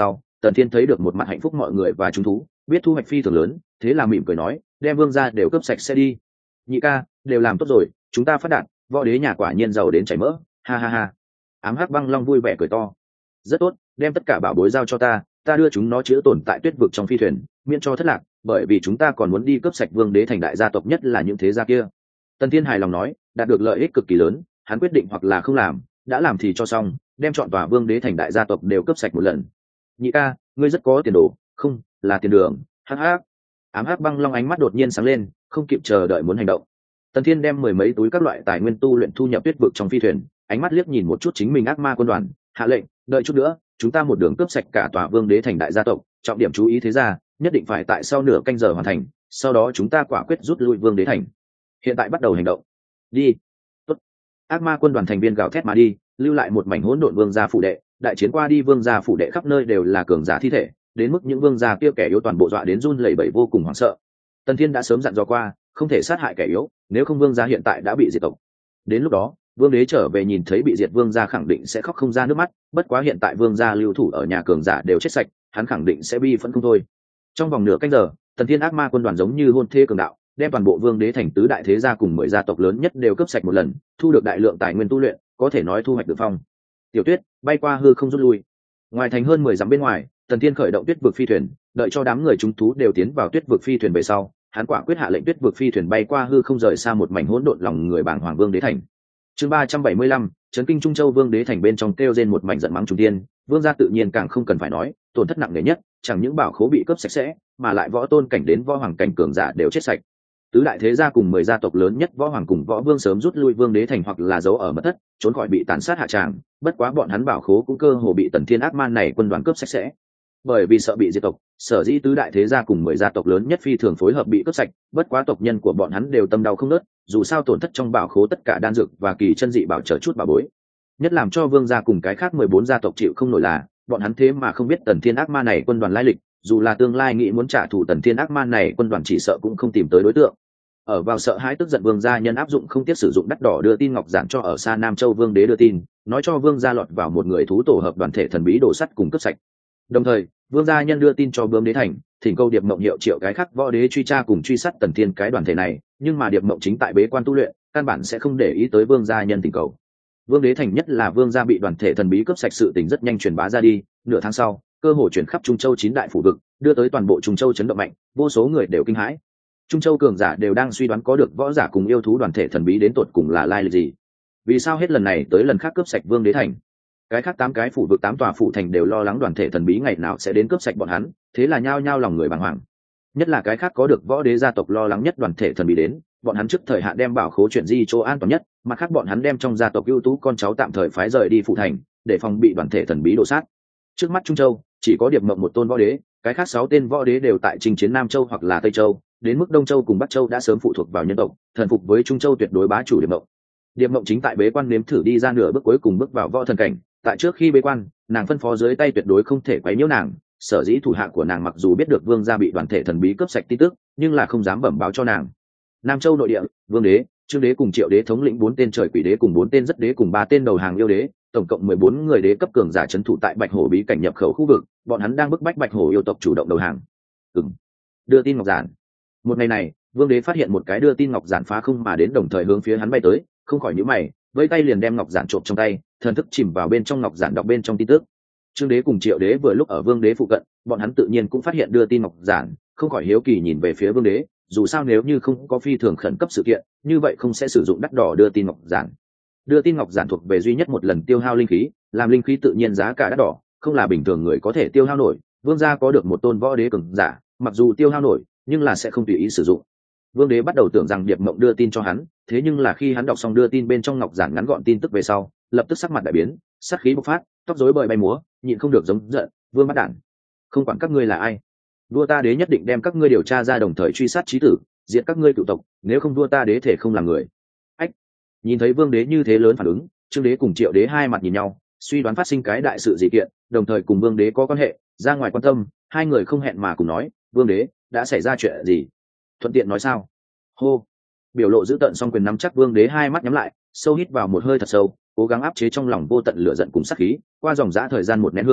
Tần Thiên thấy được một mặt hạnh phúc mọi người và chúng thú, biết thu hoạch phi thường lớn, thế là mỉm cười nói, đem vương gia đều cướp sạch sẽ đi. Nhị ca, đều làm tốt rồi, chúng ta phát đạt, võ đế nhà quả nhiên giàu đến chảy mỡ, ha ha ha. Ám Hắc Băng Long vui vẻ cười to. Rất tốt, đem tất cả bảo bối giao cho ta, ta đưa chúng nó chữa tồn tại tuyết vực trong phi thuyền, miễn cho thất lạc, bởi vì chúng ta còn muốn đi cướp sạch vương đế thành đại gia tộc, nhất là những thế gia kia. Tần Thiên hài lòng nói, đạt được lợi ích cực kỳ lớn, hắn quyết định hoặc là không làm, đã làm thì cho xong, đem chọn tòa vương đế thành đại gia tộc đều cướp sạch một lần. Nhị ca, ngươi rất có tiền đồ, không là tiền đường. Hắc hắc. Ám Hắc Băng Long ánh mắt đột nhiên sáng lên, không kịp chờ đợi muốn hành động. Tần Thiên đem mười mấy túi các loại tài nguyên tu luyện thu nhập tuyết vực trong phi thuyền, ánh mắt liếc nhìn một chút chính mình ác ma quân đoàn, hạ lệnh, đợi chút nữa, chúng ta một đường cướp sạch cả tòa vương đế thành đại gia tộc, trọng điểm chú ý thế gia, nhất định phải tại sau nửa canh giờ hoàn thành, sau đó chúng ta quả quyết rút lui vương đế thành. Hiện tại bắt đầu hành động. Đi. Tốt. Ác ma quân đoàn thành viên gào thét mà đi, lưu lại một mảnh hỗn độn vương gia phủ đệ, đại chiến qua đi vương gia phủ đệ khắp nơi đều là cường giả thi thể, đến mức những vương gia kia kẻ yếu toàn bộ dọa đến run lẩy bẩy vô cùng hoảng sợ. Tần Thiên đã sớm dặn dò qua, không thể sát hại kẻ yếu, nếu không vương gia hiện tại đã bị diệt tộc. Đến lúc đó, vương đế trở về nhìn thấy bị diệt vương gia khẳng định sẽ khóc không ra nước mắt, bất quá hiện tại vương gia lưu thủ ở nhà cường giả đều chết sạch, hắn khẳng định sẽ bi phẫn không thôi. Trong vòng nửa canh giờ, Tần Thiên ác ma quân đoàn giống như hôn thê cường đạo, đem toàn bộ vương đế thành tứ đại thế gia cùng mười gia tộc lớn nhất đều cướp sạch một lần, thu được đại lượng tài nguyên tu luyện, có thể nói thu hoạch được phong. Tiểu Tuyết bay qua hư không rút lui. Ngoài thành hơn mười dặm bên ngoài, Tần Thiên khởi động tuyết vực phi thuyền, đợi cho đám người chúng thú đều tiến vào tuyết vực phi thuyền về sau, hắn quả quyết hạ lệnh tuyết vực phi thuyền bay qua hư không rời xa một mảnh hỗn độn lòng người bảng hoàng vương đế thành. Chương ba trăm bảy mươi lăm, trấn kinh Trung Châu vương đế thành bên trong kêu rên một mảnh giận mắng trùng tiên, vương gia tự nhiên càng không cần phải nói, tổn thất nặng nề nhất, chẳng những bảo khố bị cướp sạch sẽ, mà lại võ tôn cảnh đến võ hoàng cảnh cường giả đều chết sạch. Tứ đại thế gia cùng mười gia tộc lớn nhất võ hoàng cùng võ vương sớm rút lui vương đế thành hoặc là giấu ở mật thất, trốn khỏi bị tàn sát hạ tràng, bất quá bọn hắn bảo khố cũng cơ hồ bị Tần Thiên ác man này quân đoàn cướp sạch sẽ. Bởi vì sợ bị diệt tộc, sở dĩ tứ đại thế gia cùng mười gia tộc lớn nhất phi thường phối hợp bị cướp sạch, bất quá tộc nhân của bọn hắn đều tâm đau không nớt, dù sao tổn thất trong bảo khố tất cả đan dược và kỳ chân dị bảo trở chút bảo bối. Nhất làm cho vương gia cùng cái khác mười bốn gia tộc chịu không nổi là, bọn hắn thế mà không biết Tần Thiên ác ma này quân đoàn lai lịch, dù là tương lai nghĩ muốn trả thù Tần Thiên ác ma này quân đoàn chỉ sợ cũng không tìm tới đối tượng. Ở vào sợ hãi tức giận vương gia nhân áp dụng không tiếc sử dụng đắt đỏ đưa tin ngọc giản cho ở xa Nam Châu vương đế đưa tin, nói cho vương gia lọt vào một người thú tổ hợp đoàn thể thần bí đổ sắt cùng cướp sạch. Đồng thời, vương gia nhân đưa tin cho bướm đế thành, thỉnh câu điệp mộng hiệu triệu cái khác võ đế truy tra cùng truy sát Tần Thiên cái đoàn thể này, nhưng mà điệp mộng chính tại bế quan tu luyện, căn bản sẽ không để ý tới vương gia nhân thỉnh cầu. Vương đế thành nhất là vương gia bị đoàn thể thần bí cướp sạch sự tình rất nhanh truyền bá ra đi, nửa tháng sau, cơ hội chuyển khắp Trung Châu chín đại phủ vực, đưa tới toàn bộ Trung Châu chấn động mạnh, vô số người đều kinh hãi. Trung Châu cường giả đều đang suy đoán có được võ giả cùng yêu thú đoàn thể thần bí đến tột cùng là lai lịch gì. Vì sao hết lần này tới lần khác cướp sạch vương đế thành? Cái khác tám cái phủ vực tám tòa phủ thành đều lo lắng đoàn thể thần bí ngày nào sẽ đến cướp sạch bọn hắn, thế là nhao nhao lòng người bàng hoàng. Nhất là cái khác có được võ đế gia tộc lo lắng nhất đoàn thể thần bí đến, bọn hắn trước thời hạn đem bảo khố chuyển di chỗ an toàn nhất, mà khác bọn hắn đem trong gia tộc ưu tú con cháu tạm thời phái rời đi phủ thành, để phòng bị đoàn thể thần bí đổ sát. Trước mắt Trung Châu chỉ có Điệp Mộng một tôn võ đế, cái khác sáu tên võ đế đều tại chinh chiến Nam Châu hoặc là Tây Châu, đến mức Đông Châu cùng Bắc Châu đã sớm phụ thuộc vào nhân tộc, thần phục với Trung Châu tuyệt đối bá chủ Điệp Mộng. Điệp Mộng chính tại bế quan nếm thử đi ra nửa bước cuối cùng bước vào võ thần cảnh, tại trước khi bế quan, nàng phân phó dưới tay tuyệt đối không thể quấy nhiễu nàng, sở dĩ thủ hạ của nàng mặc dù biết được vương gia bị đoàn thể thần bí cướp sạch tin tức, nhưng là không dám bẩm báo cho nàng. Nam Châu nội địa, vương đế, trương đế cùng triệu đế thống lĩnh bốn tên trời quỷ đế cùng bốn tên rất đế cùng ba tên đầu hàng yêu đế, tổng cộng mười bốn người đế cấp cường giả trấn thủ tại Bạch Hổ bí cảnh nhập khẩu khu vực, bọn hắn đang bức bách Bạch Hổ yêu tộc chủ động đầu hàng. Ừm. Đưa tin ngọc giản. Một ngày này, vương đế phát hiện một cái đưa tin ngọc giản phá không mà đến đồng thời hướng phía hắn bay tới, không khỏi nhíu mày, vẫy tay liền đem ngọc giản trộm trong tay, thần thức chìm vào bên trong ngọc giản đọc bên trong tin tức. Trương đế cùng triệu đế vừa lúc ở vương đế phụ cận, bọn hắn tự nhiên cũng phát hiện đưa tin ngọc giản, không khỏi hiếu kỳ nhìn về phía vương đế, dù sao nếu như không có phi thường khẩn cấp sự kiện, như vậy không sẽ sử dụng đắt đỏ đưa tin ngọc giản. Đưa tin ngọc giản thuộc về duy nhất một lần tiêu hao linh khí, làm linh khí tự nhiên giá cả đắt đỏ, không là bình thường người có thể tiêu hao nổi. Vương gia có được một tôn võ đế cường giả, mặc dù tiêu hao nổi, nhưng là sẽ không tùy ý sử dụng. Vương đế bắt đầu tưởng rằng Điệp Mộng đưa tin cho hắn, thế nhưng là khi hắn đọc xong đưa tin bên trong ngọc giản ngắn gọn tin tức về sau, lập tức sắc mặt đại biến, sát khí bộc phát, tóc rối bời bay múa, nhịn không được giống giận, vương bắt đản, không quản các ngươi là ai, vua ta đế nhất định đem các ngươi điều tra ra đồng thời truy sát chí tử, diệt các ngươi cựu tộc, nếu không vua ta đế thể không làm người. Ách, nhìn thấy vương đế như thế lớn phản ứng, trương đế cùng triệu đế hai mặt nhìn nhau, suy đoán phát sinh cái đại sự gì kiện, đồng thời cùng vương đế có quan hệ, ra ngoài quan tâm, hai người không hẹn mà cùng nói, vương đế đã xảy ra chuyện gì, thuận tiện nói sao. Hô, biểu lộ giữ tận song quyền nắm chắc vương đế hai mắt nhắm lại, sâu hít vào một hơi thật sâu, cố gắng áp chế trong lòng vô tận lửa giận cùng sát khí, qua dòng dã thời gian một nén hương,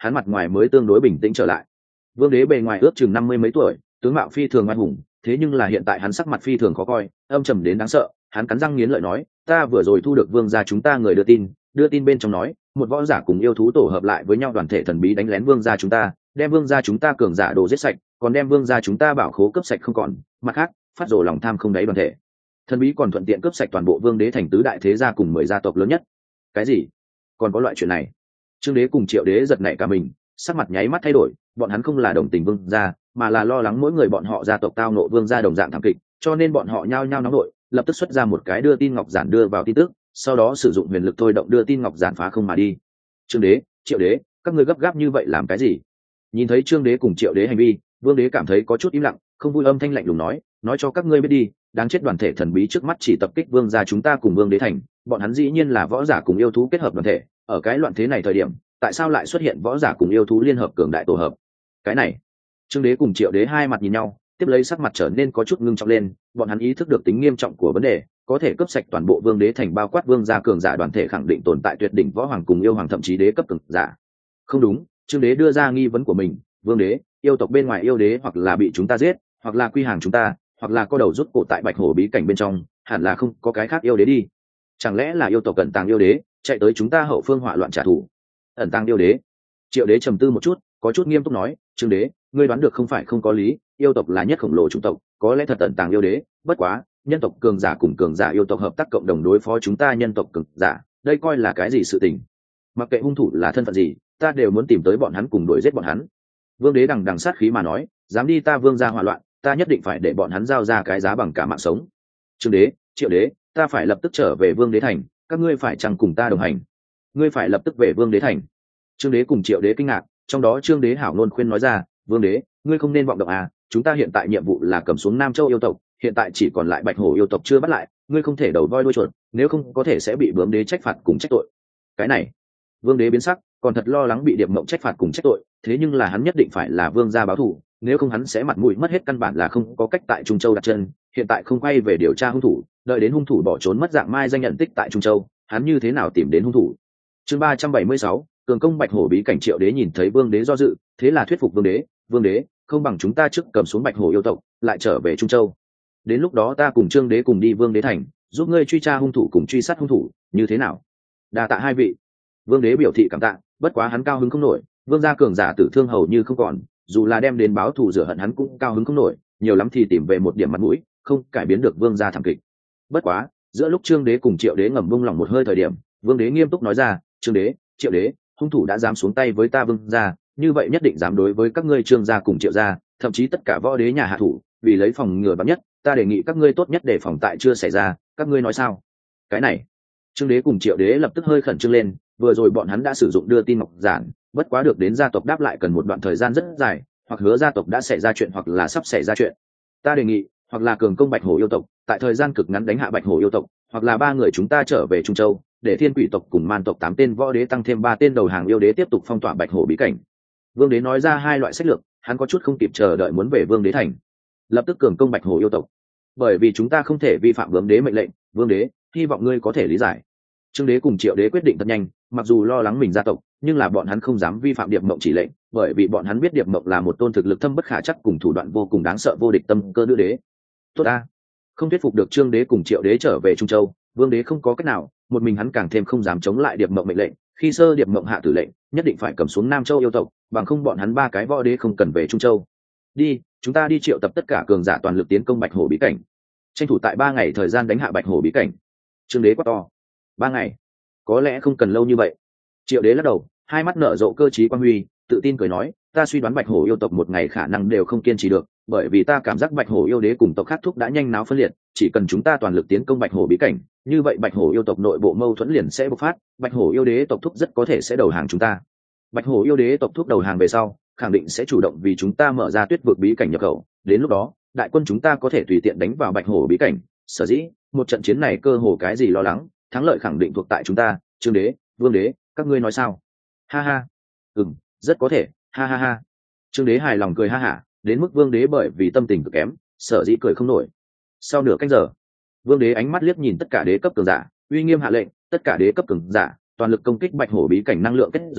hắn mặt ngoài mới tương đối bình tĩnh trở lại. Vương đế bề ngoài ước chừng năm mươi mấy tuổi, tướng mạo phi thường oai hùng, thế nhưng là hiện tại hắn sắc mặt phi thường khó coi, âm trầm đến đáng sợ. Hắn cắn răng nghiến lợi nói, ta vừa rồi thu được vương gia chúng ta người đưa tin, đưa tin bên trong nói một võ giả cùng yêu thú tổ hợp lại với nhau, đoàn thể thần bí đánh lén vương gia chúng ta, đem vương gia chúng ta cường giả đồ giết sạch, còn đem vương gia chúng ta bảo khố cướp sạch không còn. Mặt khác, phát rồ lòng tham không đáy đoàn thể thần bí còn thuận tiện cướp sạch toàn bộ vương đế thành tứ đại thế gia cùng mười gia tộc lớn nhất. Cái gì? Còn có loại chuyện này? Trương đế cùng Triệu đế giật nảy cả mình, sắc mặt nháy mắt thay đổi. Bọn hắn không là đồng tình vương gia, mà là lo lắng mỗi người bọn họ gia tộc tao nộ vương gia đồng dạng thảm kịch, cho nên bọn họ nhao nhao nóng nổi, lập tức xuất ra một cái đưa tin ngọc giản đưa vào tin tức, sau đó sử dụng huyền lực thôi động đưa tin ngọc giản phá không mà đi. Trương đế, Triệu đế, các ngươi gấp gáp như vậy làm cái gì? Nhìn thấy Trương đế cùng Triệu đế hành vi, vương đế cảm thấy có chút im lặng, không vui, âm thanh lạnh lùng nói, nói cho các ngươi biết đi, đáng chết đoàn thể thần bí trước mắt chỉ tập kích vương gia chúng ta cùng vương đế thành, bọn hắn dĩ nhiên là võ giả cùng yêu thú kết hợp đoàn thể, ở cái loạn thế này thời điểm, tại sao lại xuất hiện võ giả cùng yêu thú liên hợp cường đại tổ hợp? Cái này, Trương đế cùng Triệu đế hai mặt nhìn nhau, tiếp lấy sắc mặt trở nên có chút ngưng trọng lên. Bọn hắn ý thức được tính nghiêm trọng của vấn đề, có thể cướp sạch toàn bộ vương đế thành bao quát vương gia cường giả đoàn thể, khẳng định tồn tại tuyệt đỉnh võ hoàng cùng yêu hoàng, thậm chí đế cấp cường giả. Không đúng, Trương đế đưa ra nghi vấn của mình, vương đế, yêu tộc bên ngoài yêu đế hoặc là bị chúng ta giết, hoặc là quy hàng chúng ta, hoặc là có đầu rút cổ tại bạch hổ bí cảnh bên trong, hẳn là không có cái khác yêu đế đi. Chẳng lẽ là yêu tộc cẩn tàng yêu đế chạy tới chúng ta hậu phương hỏa loạn trả thù? Ẩn tàng yêu đế? Triệu đế trầm tư một chút, có chút nghiêm túc nói, Trương đế, ngươi đoán được không phải không có lý, yêu tộc là nhất khổng lồ chủng tộc, có lẽ thật ẩn tàng yêu đế, bất quá nhân tộc cường giả cùng cường giả yêu tộc hợp tác cộng đồng đối phó chúng ta nhân tộc cường giả, đây coi là cái gì sự tình? Mặc kệ hung thủ là thân phận gì, ta đều muốn tìm tới bọn hắn cùng đuổi giết bọn hắn. Vương đế đằng đằng sát khí mà nói, dám đi ta vương gia hỏa loạn, ta nhất định phải để bọn hắn giao ra cái giá bằng cả mạng sống. Trương đế, Triệu đế, ta phải lập tức trở về vương đế thành, các ngươi phải chăng cùng ta đồng hành? Ngươi phải lập tức về vương đế thành. Trương đế cùng Triệu đế kinh ngạc, trong đó Trương đế hảo ngôn khuyên nói ra, vương đế, ngươi không nên vọng động à, chúng ta hiện tại nhiệm vụ là cầm xuống Nam Châu yêu tộc, hiện tại chỉ còn lại bạch hổ yêu tộc chưa bắt lại, ngươi không thể đầu voi đuôi chuột, nếu không có thể sẽ bị bướm đế trách phạt cùng trách tội. Cái này, vương đế biến sắc, còn thật lo lắng bị điệp mộng trách phạt cùng trách tội, thế nhưng là hắn nhất định phải là vương gia báo thù, nếu không hắn sẽ mặt mũi mất hết, căn bản là không có cách tại Trung Châu đặt chân. Hiện tại không quay về điều tra hung thủ, đợi đến hung thủ bỏ trốn mất dạng mai danh nhận tích tại Trung Châu, hắn như thế nào tìm đến hung thủ? Chương ba trăm bảy mươi sáu, cường công bạch hổ bí cảnh. Triệu đế nhìn thấy vương đế do dự, thế là thuyết phục vương đế, vương đế, không bằng chúng ta trước cầm xuống bạch hổ yêu tộc, lại trở về Trung Châu, đến lúc đó ta cùng Trương đế cùng đi vương đế thành, giúp ngươi truy tra hung thủ cùng truy sát hung thủ, như thế nào? Đa tạ hai vị. Vương đế biểu thị cảm tạ, bất quá hắn cao hứng không nổi, vương gia cường giả tử thương hầu như không còn, dù là đem đến báo thù rửa hận hắn cũng cao hứng không nổi, nhiều lắm thì tìm về một điểm mặt mũi, không cải biến được vương gia thảm kịch. Bất quá giữa lúc Trương đế cùng Triệu đế ngầm buông lòng một hơi thời điểm, vương đế nghiêm túc nói ra, Trương đế, Triệu đế, hung thủ đã dám xuống tay với ta vương gia, như vậy nhất định dám đối với các ngươi Trương gia cùng Triệu gia, thậm chí tất cả võ đế nhà hạ thủ, vì lấy phòng ngừa vắn nhất, ta đề nghị các ngươi tốt nhất để phòng tại chưa xảy ra, các ngươi nói sao? Cái này, Trương đế cùng Triệu đế lập tức hơi khẩn trương lên, vừa rồi bọn hắn đã sử dụng đưa tin ngọc giản, bất quá được đến gia tộc đáp lại cần một đoạn thời gian rất dài, hoặc hứa gia tộc đã xảy ra chuyện hoặc là sắp xảy ra chuyện. Ta đề nghị, hoặc là cường công bạch hổ yêu tộc, tại thời gian cực ngắn đánh hạ bạch hổ yêu tộc, hoặc là ba người chúng ta trở về Trung Châu, để thiên quỷ tộc cùng man tộc tám tên võ đế tăng thêm ba tên đầu hàng yêu đế tiếp tục phong tỏa bạch hổ bí cảnh. Vương đế nói ra hai loại sách lược, hắn có chút không kịp chờ đợi muốn về vương đế thành, lập tức cường công bạch hổ yêu tộc, bởi vì chúng ta không thể vi phạm vương đế mệnh lệnh. Vương đế, hy vọng ngươi có thể lý giải. Trương đế cùng Triệu đế quyết định thật nhanh, mặc dù lo lắng mình gia tộc, nhưng là bọn hắn không dám vi phạm điệp mộng chỉ lệnh, bởi vì bọn hắn biết điệp mộng là một tôn thực lực thâm bất khả chắc cùng thủ đoạn vô cùng đáng sợ vô địch tâm cơ nữ đế. Tốt a, không thuyết phục được Trương đế cùng Triệu đế trở về Trung Châu, vương đế không có cách nào, một mình hắn càng thêm không dám chống lại điệp mộng mệnh lệnh. Khi sơ điệp mộng hạ tử lệnh, nhất định phải cầm xuống Nam Châu yêu tộc, bằng không bọn hắn ba cái võ đế không cần về Trung Châu. Đi, chúng ta đi triệu tập tất cả cường giả toàn lực tiến công bạch hổ bí cảnh, tranh thủ tại ba ngày thời gian đánh hạ bạch hổ bí cảnh. Trương đế quát to. Ba ngày? Có lẽ không cần lâu như vậy. Triệu đế lắc đầu, hai mắt nở rộ cơ trí quan huy, tự tin cười nói, ta suy đoán bạch hổ yêu tộc một ngày khả năng đều không kiên trì được, bởi vì ta cảm giác bạch hổ yêu đế cùng tộc khác thúc đã nhanh náo phân liệt, chỉ cần chúng ta toàn lực tiến công bạch hổ bí cảnh, như vậy bạch hổ yêu tộc nội bộ mâu thuẫn liền sẽ bộc phát, bạch hổ yêu đế tộc thúc rất có thể sẽ đầu hàng chúng ta. Bạch hổ yêu đế tộc thúc đầu hàng về sau, khẳng định sẽ chủ động vì chúng ta mở ra tuyết vực bí cảnh nhập khẩu, đến lúc đó đại quân chúng ta có thể tùy tiện đánh vào bạch hổ bí cảnh. Sở dĩ một trận chiến này cơ hồ cái gì lo lắng, thắng lợi khẳng định thuộc tại chúng ta. Trương đế, vương đế, các ngươi nói sao? Ha ha, ừm, rất có thể, ha ha ha. Trương đế hài lòng cười ha hả, đến mức vương đế bởi vì tâm tình cực kém, sở dĩ cười không nổi. Sau nửa canh giờ, vương đế ánh mắt liếc nhìn tất cả đế cấp cường giả, uy nghiêm hạ lệnh, tất cả đế cấp cường giả toàn lực công kích bạch hổ bí cảnh năng lượng kết giới,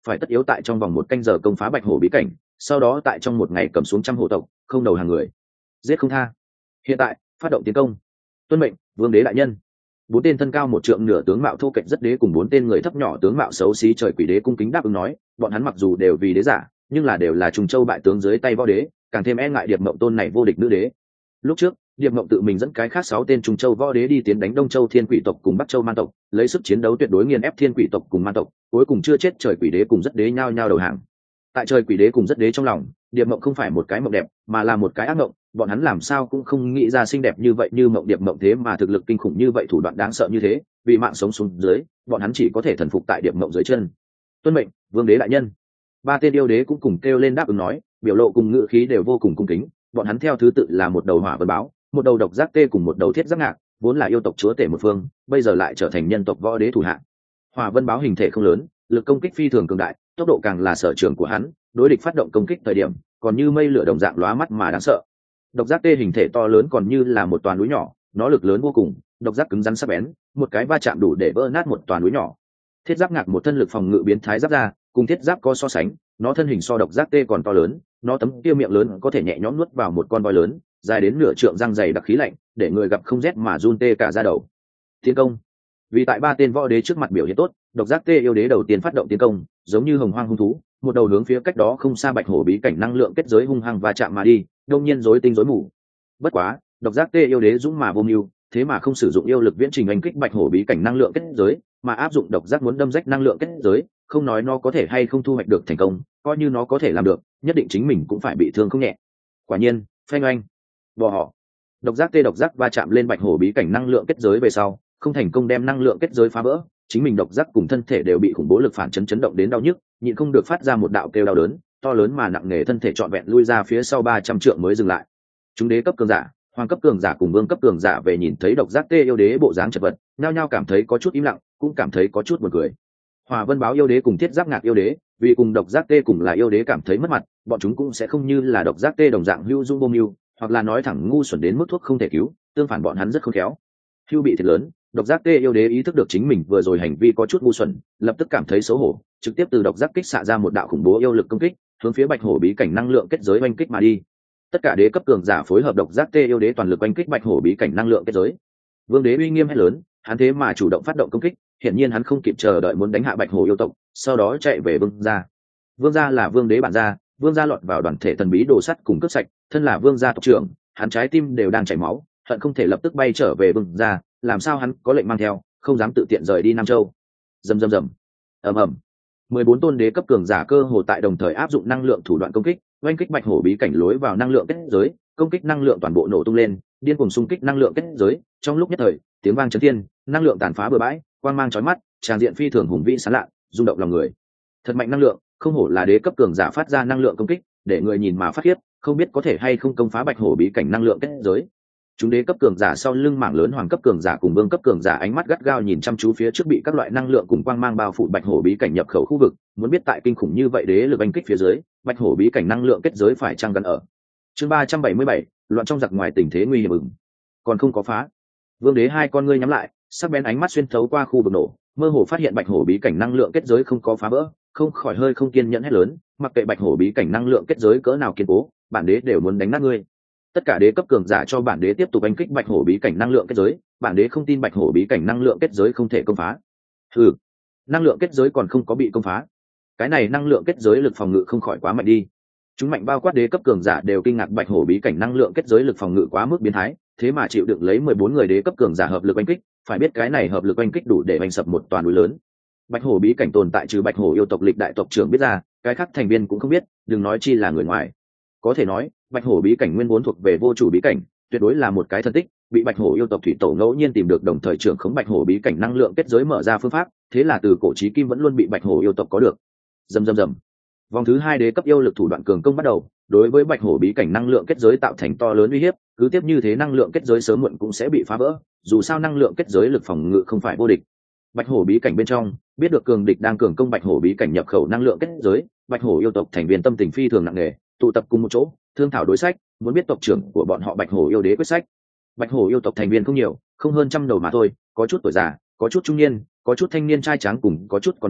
phải tất yếu tại trong vòng một canh giờ công phá bạch hổ bí cảnh, sau đó tại trong một ngày cầm xuống trăm hổ tộc, không đầu hàng người, giết không tha. Hiện tại phát động tiến công. Tuân mệnh, vương đế đại nhân. Bốn tên thân cao một trượng nửa tướng mạo thô kệch rất đế cùng bốn tên người thấp nhỏ tướng mạo xấu xí trời quỷ đế cung kính đáp ứng nói, bọn hắn mặc dù đều vì đế giả, nhưng là đều là trùng châu bại tướng dưới tay võ đế, càng thêm e ngại Điệp Mộng tôn này vô địch nữ đế. Lúc trước Điệp Mộng tự mình dẫn cái khác sáu tên trùng châu võ đế đi tiến đánh Đông Châu Thiên Quỷ tộc cùng Bắc Châu Man tộc, lấy sức chiến đấu tuyệt đối nghiền ép Thiên Quỷ tộc cùng Man tộc, cuối cùng chưa chết trời quỷ đế cùng rất đế nhao nhao đầu hàng. Tại trời quỷ đế cùng rất đế trong lòng, Điệp Mộng không phải một cái mộng đẹp, mà là một cái ác mộng, bọn hắn làm sao cũng không nghĩ ra xinh đẹp như vậy như Mộng Điệp Mộng thế mà thực lực kinh khủng như vậy, thủ đoạn đáng sợ như thế, vì mạng sống xuống dưới, bọn hắn chỉ có thể thần phục tại Điệp Mộng dưới chân. Tuân mệnh, vương đế đại nhân. Ba tên yêu đế cũng cùng kêu lên đáp ứng nói, biểu lộ cùng ngữ khí đều vô cùng cung kính, bọn hắn theo thứ tự là một đầu hỏa vân báo, một đầu độc giác tê cùng một đầu thiết giác ngạc, vốn là yêu tộc chúa tể một phương, bây giờ lại trở thành nhân tộc võ đế thủ hạ. Hỏa vân báo hình thể không lớn, lực công kích phi thường cường đại, tốc độ càng là sở trường của hắn, đối địch phát động công kích thời điểm còn như mây lửa đồng dạng lóa mắt mà đáng sợ. Độc giác tê hình thể to lớn còn như là một toàn núi nhỏ, nó lực lớn vô cùng, độc giác cứng rắn sắc bén, một cái va chạm đủ để vỡ nát một toàn núi nhỏ. Thiết giáp ngạc một thân lực phòng ngự biến thái giáp ra, cùng thiết giáp có so sánh, nó thân hình so độc giác tê còn to lớn, nó tấm kia miệng lớn có thể nhẹ nhõm nuốt vào một con voi lớn, dài đến nửa trượng răng dày đặc khí lạnh, để người gặp không rét mà run tê cả da đầu. Tiến công. Vì tại ba tên võ đế trước mặt biểu hiện tốt, độc giác tê yêu đế đầu tiên phát động tiến công, giống như hồng hoang hung thú, một đầu hướng phía cách đó không xa bạch hổ bí cảnh năng lượng kết giới hung hăng va chạm mà đi, đông nhiên rối tinh rối mù. Bất quá, độc giác tê yêu đế dũng mà vô mưu, thế mà không sử dụng yêu lực viễn trình đánh kích bạch hổ bí cảnh năng lượng kết giới, mà áp dụng độc giác muốn đâm rách năng lượng kết giới, không nói nó có thể hay không thu hoạch được thành công, coi như nó có thể làm được, nhất định chính mình cũng phải bị thương không nhẹ. Quả nhiên, phanh oanh, bò họ. Độc giác tê độc giác va chạm lên bạch hổ bí cảnh năng lượng kết giới về sau, không thành công đem năng lượng kết giới phá vỡ, chính mình độc giác cùng thân thể đều bị khủng bố lực phản chấn chấn động đến đau nhức, nhịn không được phát ra một đạo kêu đau đớn, to lớn mà nặng nề thân thể trọn vẹn lui ra phía sau ba trăm trượng mới dừng lại. Chúng đế cấp cường giả, hoàng cấp cường giả cùng vương cấp cường giả về nhìn thấy độc giác tê yêu đế bộ dáng chật vật, nhao nhao cảm thấy có chút im lặng, cũng cảm thấy có chút buồn cười. Hỏa Vân báo yêu đế cùng thiết giáp ngạc yêu đế, vì cùng độc giác tê cùng là yêu đế cảm thấy mất mặt, bọn chúng cũng sẽ không như là độc giác tê đồng dạng hưu dung vô mưu, hoặc là nói thẳng ngu xuẩn đến mức thuốc không thể cứu, tương phản bọn hắn rất khôn khéo. Hưu bị thiệt lớn, độc giác tê yêu đế ý thức được chính mình vừa rồi hành vi có chút ngu xuẩn, lập tức cảm thấy xấu hổ, trực tiếp từ độc giác kích xạ ra một đạo khủng bố yêu lực công kích, hướng phía bạch hổ bí cảnh năng lượng kết giới oanh kích mà đi. Tất cả đế cấp cường giả phối hợp độc giác tê yêu đế toàn lực oanh kích bạch hổ bí cảnh năng lượng kết giới. Vương đế uy nghiêm hét lớn, hắn thế mà chủ động phát động công kích, hiển nhiên hắn không kịp chờ đợi muốn đánh hạ bạch hổ yêu tộc, sau đó chạy về vương gia. Vương gia là vương đế bản gia, vương gia lọt vào đoàn thể thần bí đồ sắt cùng cướp sạch, thân là vương gia tộc trưởng, hắn trái tim đều đang chảy máu, hận không thể lập tức bay trở về vương gia, làm sao hắn có lệnh mang theo, không dám tự tiện rời đi Nam Châu. Rầm rầm rầm, ầm ầm. mười bốn tôn đế cấp cường giả cơ hồ tại đồng thời áp dụng năng lượng thủ đoạn công kích, oanh kích bạch hổ bí cảnh lối vào năng lượng kết giới, công kích năng lượng toàn bộ nổ tung lên, điên cuồng xung kích năng lượng kết giới, trong lúc nhất thời, tiếng vang chấn thiên, năng lượng tàn phá bừa bãi, quang mang chói mắt, tràn diện phi thường hùng vĩ sáng lạ, rung động lòng người. Thật mạnh năng lượng, không hổ là đế cấp cường giả phát ra năng lượng công kích, để người nhìn mà phát khiếp, không biết có thể hay không công phá bạch hổ bí cảnh năng lượng kết giới. Chúng đế cấp cường giả sau lưng mảng lớn hoàng cấp cường giả cùng vương cấp cường giả ánh mắt gắt gao nhìn chăm chú phía trước bị các loại năng lượng cùng quang mang bao phủ bạch hổ bí cảnh nhập khẩu khu vực, muốn biết tại kinh khủng như vậy đế lực anh kích phía dưới, bạch hổ bí cảnh năng lượng kết giới phải chăng gần ở. Chương ba trăm bảy mươi bảy, loạn trong giặc ngoài tình thế nguy hiểm ửng. Còn không có phá. Vương đế hai con ngươi nhắm lại, sắc bén ánh mắt xuyên thấu qua khu vực nổ, mơ hồ phát hiện bạch hổ bí cảnh năng lượng kết giới không có phá vỡ, không khỏi hơi không kiên nhẫn hét lớn, mặc kệ bạch hổ bí cảnh năng lượng kết giới cỡ nào kiên cố, bản đế đều muốn đánh nát ngươi. Tất cả đế cấp cường giả cho bản đế tiếp tục đánh kích bạch hổ bí cảnh năng lượng kết giới, bản đế không tin bạch hổ bí cảnh năng lượng kết giới không thể công phá. Ừ, năng lượng kết giới còn không có bị công phá, cái này năng lượng kết giới lực phòng ngự không khỏi quá mạnh đi. Chúng mạnh bao quát đế cấp cường giả đều kinh ngạc bạch hổ bí cảnh năng lượng kết giới lực phòng ngự quá mức biến thái, thế mà chịu đựng lấy mười bốn người đế cấp cường giả hợp lực đánh kích, phải biết cái này hợp lực đánh kích đủ để đánh sập một toàn núi lớn. Bạch hổ bí cảnh tồn tại trừ bạch hổ yêu tộc lịch đại tộc trưởng biết ra, cái khác thành viên cũng không biết, đừng nói chi là người ngoài. Có thể nói, bạch hổ bí cảnh nguyên vốn thuộc về vô chủ bí cảnh, tuyệt đối là một cái thần tích, bị bạch hổ yêu tộc thủy tổ ngẫu nhiên tìm được, đồng thời trưởng khống bạch hổ bí cảnh năng lượng kết giới mở ra phương pháp, thế là từ cổ chí kim vẫn luôn bị bạch hổ yêu tộc có được. Rầm rầm rầm. Vòng thứ hai đế cấp yêu lực thủ đoạn cường công bắt đầu, đối với bạch hổ bí cảnh năng lượng kết giới tạo thành to lớn uy hiếp, cứ tiếp như thế năng lượng kết giới sớm muộn cũng sẽ bị phá vỡ, dù sao năng lượng kết giới lực phòng ngự không phải vô địch. Bạch hổ bí cảnh bên trong, biết được cường địch đang cường công bạch hổ bí cảnh nhập khẩu năng lượng kết giới, bạch hổ yêu tộc thành viên tâm tình phi thường nặng nề, tụ tập cùng một chỗ, thương thảo đối sách, muốn biết tộc trưởng của bọn họ bạch hổ yêu đế quyết sách. Bạch hổ yêu tộc thành viên không nhiều, không hơn trăm đầu mà thôi, có chút tuổi già, có chút trung niên, có chút thanh niên trai tráng cùng có chút còn nhỏ,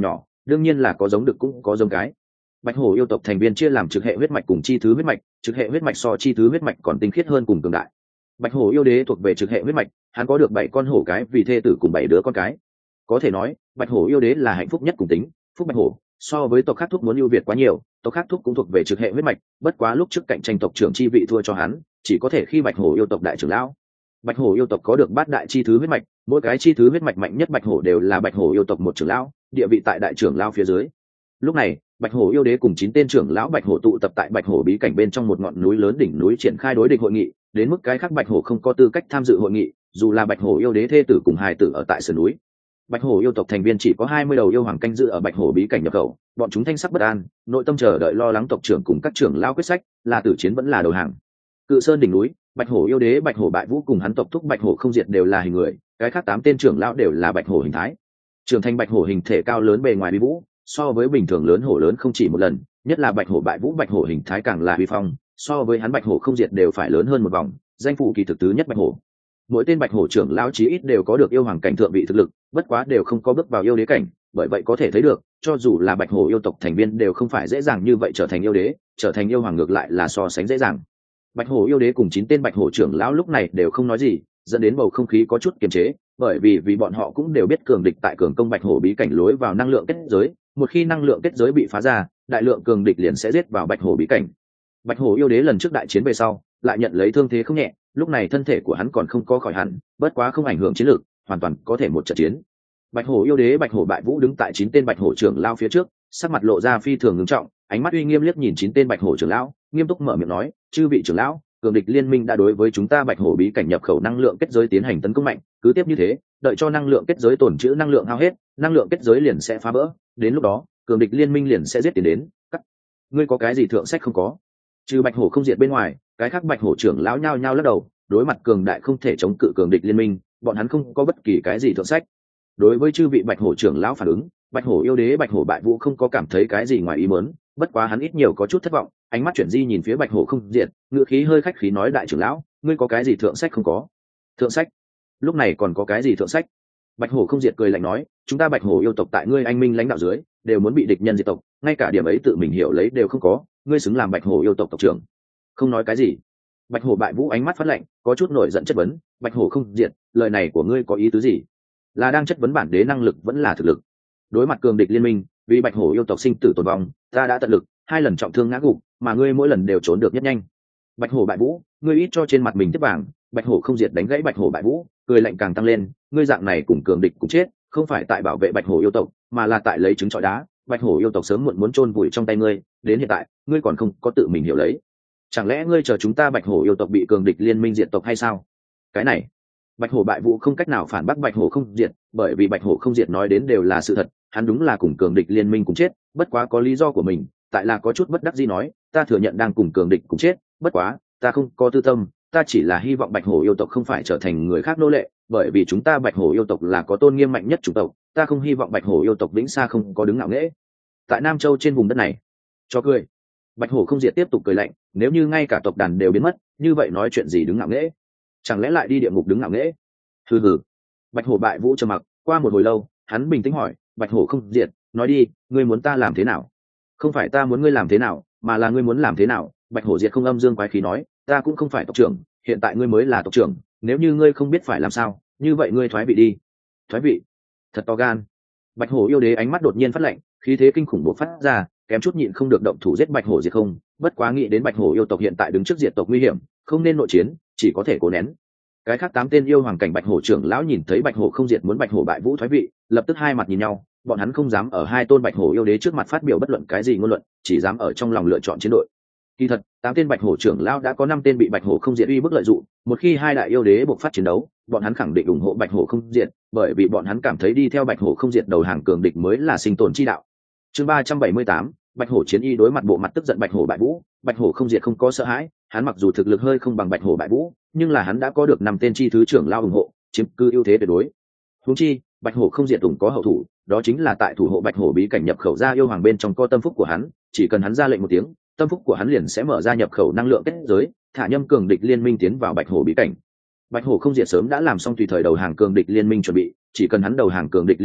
đương nhiên là có giống được cũng có giống cái. Bạch hổ yêu tộc thành viên chia làm trực hệ huyết mạch cùng chi thứ huyết mạch, trực hệ huyết mạch so chi thứ huyết mạch còn tinh khiết hơn cùng cường đại. Bạch hổ yêu đế thuộc về trực hệ huyết mạch, hắn có được bảy con hổ cái vì thê tử cùng bảy đứa con cái. Có thể nói bạch hổ yêu đế là hạnh phúc nhất cùng tính phúc bạch hổ, so với tộc khác thúc muốn ưu việt quá nhiều. Tộc khác thúc cũng thuộc về trực hệ huyết mạch, bất quá lúc trước cạnh tranh tộc trưởng chi vị thua cho hắn, chỉ có thể khi bạch hổ yêu tộc đại trưởng lão. Bạch hổ yêu tộc có được bát đại chi thứ huyết mạch, mỗi cái chi thứ huyết mạch mạnh nhất bạch hổ đều là bạch hổ yêu tộc một trưởng lão, địa vị tại đại trưởng lão phía dưới. Lúc này bạch hổ yêu đế cùng chín tên trưởng lão bạch hổ tụ tập tại bạch hổ bí cảnh bên trong một ngọn núi lớn đỉnh núi triển khai đối địch hội nghị, đến mức cái khác bạch hổ không có tư cách tham dự hội nghị, dù là bạch hổ yêu đế thê tử cùng hài tử ở tại sườn núi. Bạch hổ yêu tộc thành viên chỉ có hai mươi đầu yêu hoàng canh giữ ở bạch hổ bí cảnh nhập khẩu, bọn chúng thanh sắc bất an, nội tâm chờ đợi lo lắng tộc trưởng cùng các trưởng lão quyết sách, là tử chiến vẫn là đầu hàng. Cự sơn đỉnh núi, bạch hổ yêu đế bạch hổ bại vũ cùng hắn tộc thúc bạch hổ không diệt đều là hình người, cái khác tám tên trưởng lão đều là bạch hổ hình thái. Trưởng thành bạch hổ hình thể cao lớn bề ngoài bí vũ, so với bình thường lớn hổ lớn không chỉ một lần, nhất là bạch hổ bại vũ bạch hổ hình thái càng là uy phong, so với hắn bạch hổ không diệt đều phải lớn hơn một vòng, danh phủ kỳ thực tứ nhất bạch hổ. Mỗi tên bạch hổ trưởng lão chí ít đều có được yêu hoàng cảnh thượng vị thực lực, bất quá đều không có bước vào yêu đế cảnh, bởi vậy có thể thấy được, cho dù là bạch hổ yêu tộc thành viên đều không phải dễ dàng như vậy trở thành yêu đế, trở thành yêu hoàng ngược lại là so sánh dễ dàng. Bạch hổ yêu đế cùng chín tên bạch hổ trưởng lão lúc này đều không nói gì, dẫn đến bầu không khí có chút kiềm chế, bởi vì vì bọn họ cũng đều biết cường địch tại cường công bạch hổ bí cảnh lối vào năng lượng kết giới, một khi năng lượng kết giới bị phá ra, đại lượng cường địch liền sẽ giết vào bạch hổ bí cảnh. Bạch hổ yêu đế lần trước đại chiến về sau, lại nhận lấy thương thế không nhẹ, lúc này thân thể của hắn còn không có khỏi hẳn, bất quá không ảnh hưởng chiến lược, hoàn toàn có thể một trận chiến. Bạch hổ yêu đế bạch hổ bại vũ đứng tại chín tên bạch hổ trưởng lão phía trước, sắc mặt lộ ra phi thường ngưng trọng, ánh mắt uy nghiêm liếc nhìn chín tên bạch hổ trưởng lão, nghiêm túc mở miệng nói: "Chư vị trưởng lão, cường địch liên minh đã đối với chúng ta bạch hổ bí cảnh nhập khẩu năng lượng kết giới tiến hành tấn công mạnh, cứ tiếp như thế, đợi cho năng lượng kết giới tổn trữ năng lượng hao hết, năng lượng kết giới liền sẽ phá vỡ, đến lúc đó, cường địch liên minh liền sẽ giết tiền đến." Cắt. Ngươi có cái gì thượng sách không có? Trừ bạch hổ không diệt bên ngoài, cái khác bạch hổ trưởng lão nhao nhao lắc đầu, đối mặt cường đại không thể chống cự cường địch liên minh, bọn hắn không có bất kỳ cái gì thượng sách. Đối với chư vị bạch hổ trưởng lão phản ứng, bạch hổ yêu đế bạch hổ bại vũ không có cảm thấy cái gì ngoài ý muốn, bất quá hắn ít nhiều có chút thất vọng, ánh mắt chuyển di nhìn phía bạch hổ không diệt, ngữ khí hơi khách khí nói: "Đại trưởng lão, ngươi có cái gì thượng sách không có?" Thượng sách? Lúc này còn có cái gì thượng sách? Bạch hổ không diệt cười lạnh nói: "Chúng ta bạch hổ yêu tộc tại ngươi anh minh lãnh đạo dưới, đều muốn bị địch nhân diệt tộc, ngay cả điểm ấy tự mình hiểu lấy đều không có, ngươi xứng làm bạch hổ yêu tộc tộc trưởng?" Không nói cái gì. Bạch hổ bại vũ ánh mắt phát lạnh, có chút nổi giận chất vấn: "Bạch hổ không diệt, lời này của ngươi có ý tứ gì? Là đang chất vấn bản đế năng lực vẫn là thực lực? Đối mặt cường địch liên minh, vì bạch hổ yêu tộc sinh tử tồn vong, ta đã tận lực, hai lần trọng thương ngã gục, mà ngươi mỗi lần đều trốn được nhất nhanh." Bạch hổ bại vũ, ngươi ít cho trên mặt mình tiếp vàng. Bạch hổ không diệt đánh gãy bạch hổ bại vũ, cười lạnh càng tăng lên: "Ngươi dạng này cùng cường địch cũng chết, không phải tại bảo vệ bạch hổ yêu tộc, mà là tại lấy trứng trọi đá. Bạch hổ yêu tộc sớm muộn muốn chôn vùi trong tay ngươi, đến hiện tại, ngươi còn không có tự mình hiểu lấy. Chẳng lẽ ngươi chờ chúng ta bạch hổ yêu tộc bị cường địch liên minh diệt tộc hay sao?" Cái này, bạch hổ bại vũ không cách nào phản bác bạch hổ không diệt, bởi vì bạch hổ không diệt nói đến đều là sự thật, hắn đúng là cùng cường địch liên minh cùng chết, bất quá có lý do của mình, tại là có chút bất đắc dĩ nói: "Ta thừa nhận đang cùng cường địch cùng chết, bất quá ta không có tư tâm, ta chỉ là hy vọng bạch hổ yêu tộc không phải trở thành người khác nô lệ, bởi vì chúng ta bạch hổ yêu tộc là có tôn nghiêm mạnh nhất chủng tộc, ta không hy vọng bạch hổ yêu tộc vĩnh xa không có đứng ngạo nghễ tại Nam Châu trên vùng đất này." Cho cười. Bạch hổ không diệt tiếp tục cười lạnh: "Nếu như ngay cả tộc đàn đều biến mất, như vậy nói chuyện gì đứng ngạo nghễ? Chẳng lẽ lại đi địa ngục đứng ngạo nghễ?" Hừ hừ. Bạch hổ bại vũ trầm mặc, qua một hồi lâu, hắn bình tĩnh hỏi: "Bạch hổ không diệt, nói đi, ngươi muốn ta làm thế nào?" "Không phải ta muốn ngươi làm thế nào, mà là ngươi muốn làm thế nào." Bạch hổ diệt không âm dương quái khí nói: "Ta cũng không phải tộc trưởng, hiện tại ngươi mới là tộc trưởng, nếu như ngươi không biết phải làm sao, như vậy ngươi thoái vị đi." Thoái vị? Thật to gan. Bạch hổ yêu đế ánh mắt đột nhiên phát lạnh, khí thế kinh khủng bộc phát ra, kém chút nhịn không được động thủ giết bạch hổ diệt không, bất quá nghĩ đến bạch hổ yêu tộc hiện tại đứng trước diệt tộc nguy hiểm, không nên nội chiến, chỉ có thể cố nén. Cái khác tám tên yêu hoàng cảnh bạch hổ trưởng lão nhìn thấy bạch hổ không diệt muốn bạch hổ bại vũ thoái vị, lập tức hai mặt nhìn nhau, bọn hắn không dám ở hai tôn bạch hổ yêu đế trước mặt phát biểu bất luận cái gì ngôn luận, chỉ dám ở trong lòng lựa chọn chiến đội. Kỳ thật, tám tên bạch hổ trưởng lão đã có năm tên bị bạch hổ không diệt uy bức lợi dụng, một khi hai đại yêu đế buộc phát chiến đấu, bọn hắn khẳng định ủng hộ bạch hổ không diệt, bởi vì bọn hắn cảm thấy đi theo bạch hổ không diệt đầu hàng cường địch mới là sinh tồn chi đạo. Chương ba trăm bảy mươi tám, bạch hổ chiến y đối mặt bộ mặt tức giận bạch hổ bại vũ. Bạch hổ không diệt không có sợ hãi, hắn mặc dù thực lực hơi không bằng bạch hổ bại vũ, nhưng là hắn đã có được năm tên chi thứ trưởng lao ủng hộ, chiếm cư ưu thế tuyệt đối. Huống chi, bạch hổ không diệt ủng có hậu thủ, đó chính là tại thủ hộ bạch hổ bí cảnh nhập khẩu ra yêu hoàng bên trong có tâm phúc của hắn, chỉ cần hắn ra lệnh một tiếng, tâm phúc của hắn liền sẽ mở ra nhập khẩu năng lượng kết giới, thả nhâm cường địch liên minh tiến vào bạch hổ bí cảnh. Bạch hổ không diệt sớm đã làm xong tùy thời đầu hàng cường địch liên minh chuẩn bị, chỉ cần hắn đầu hàng cường địch liên minh,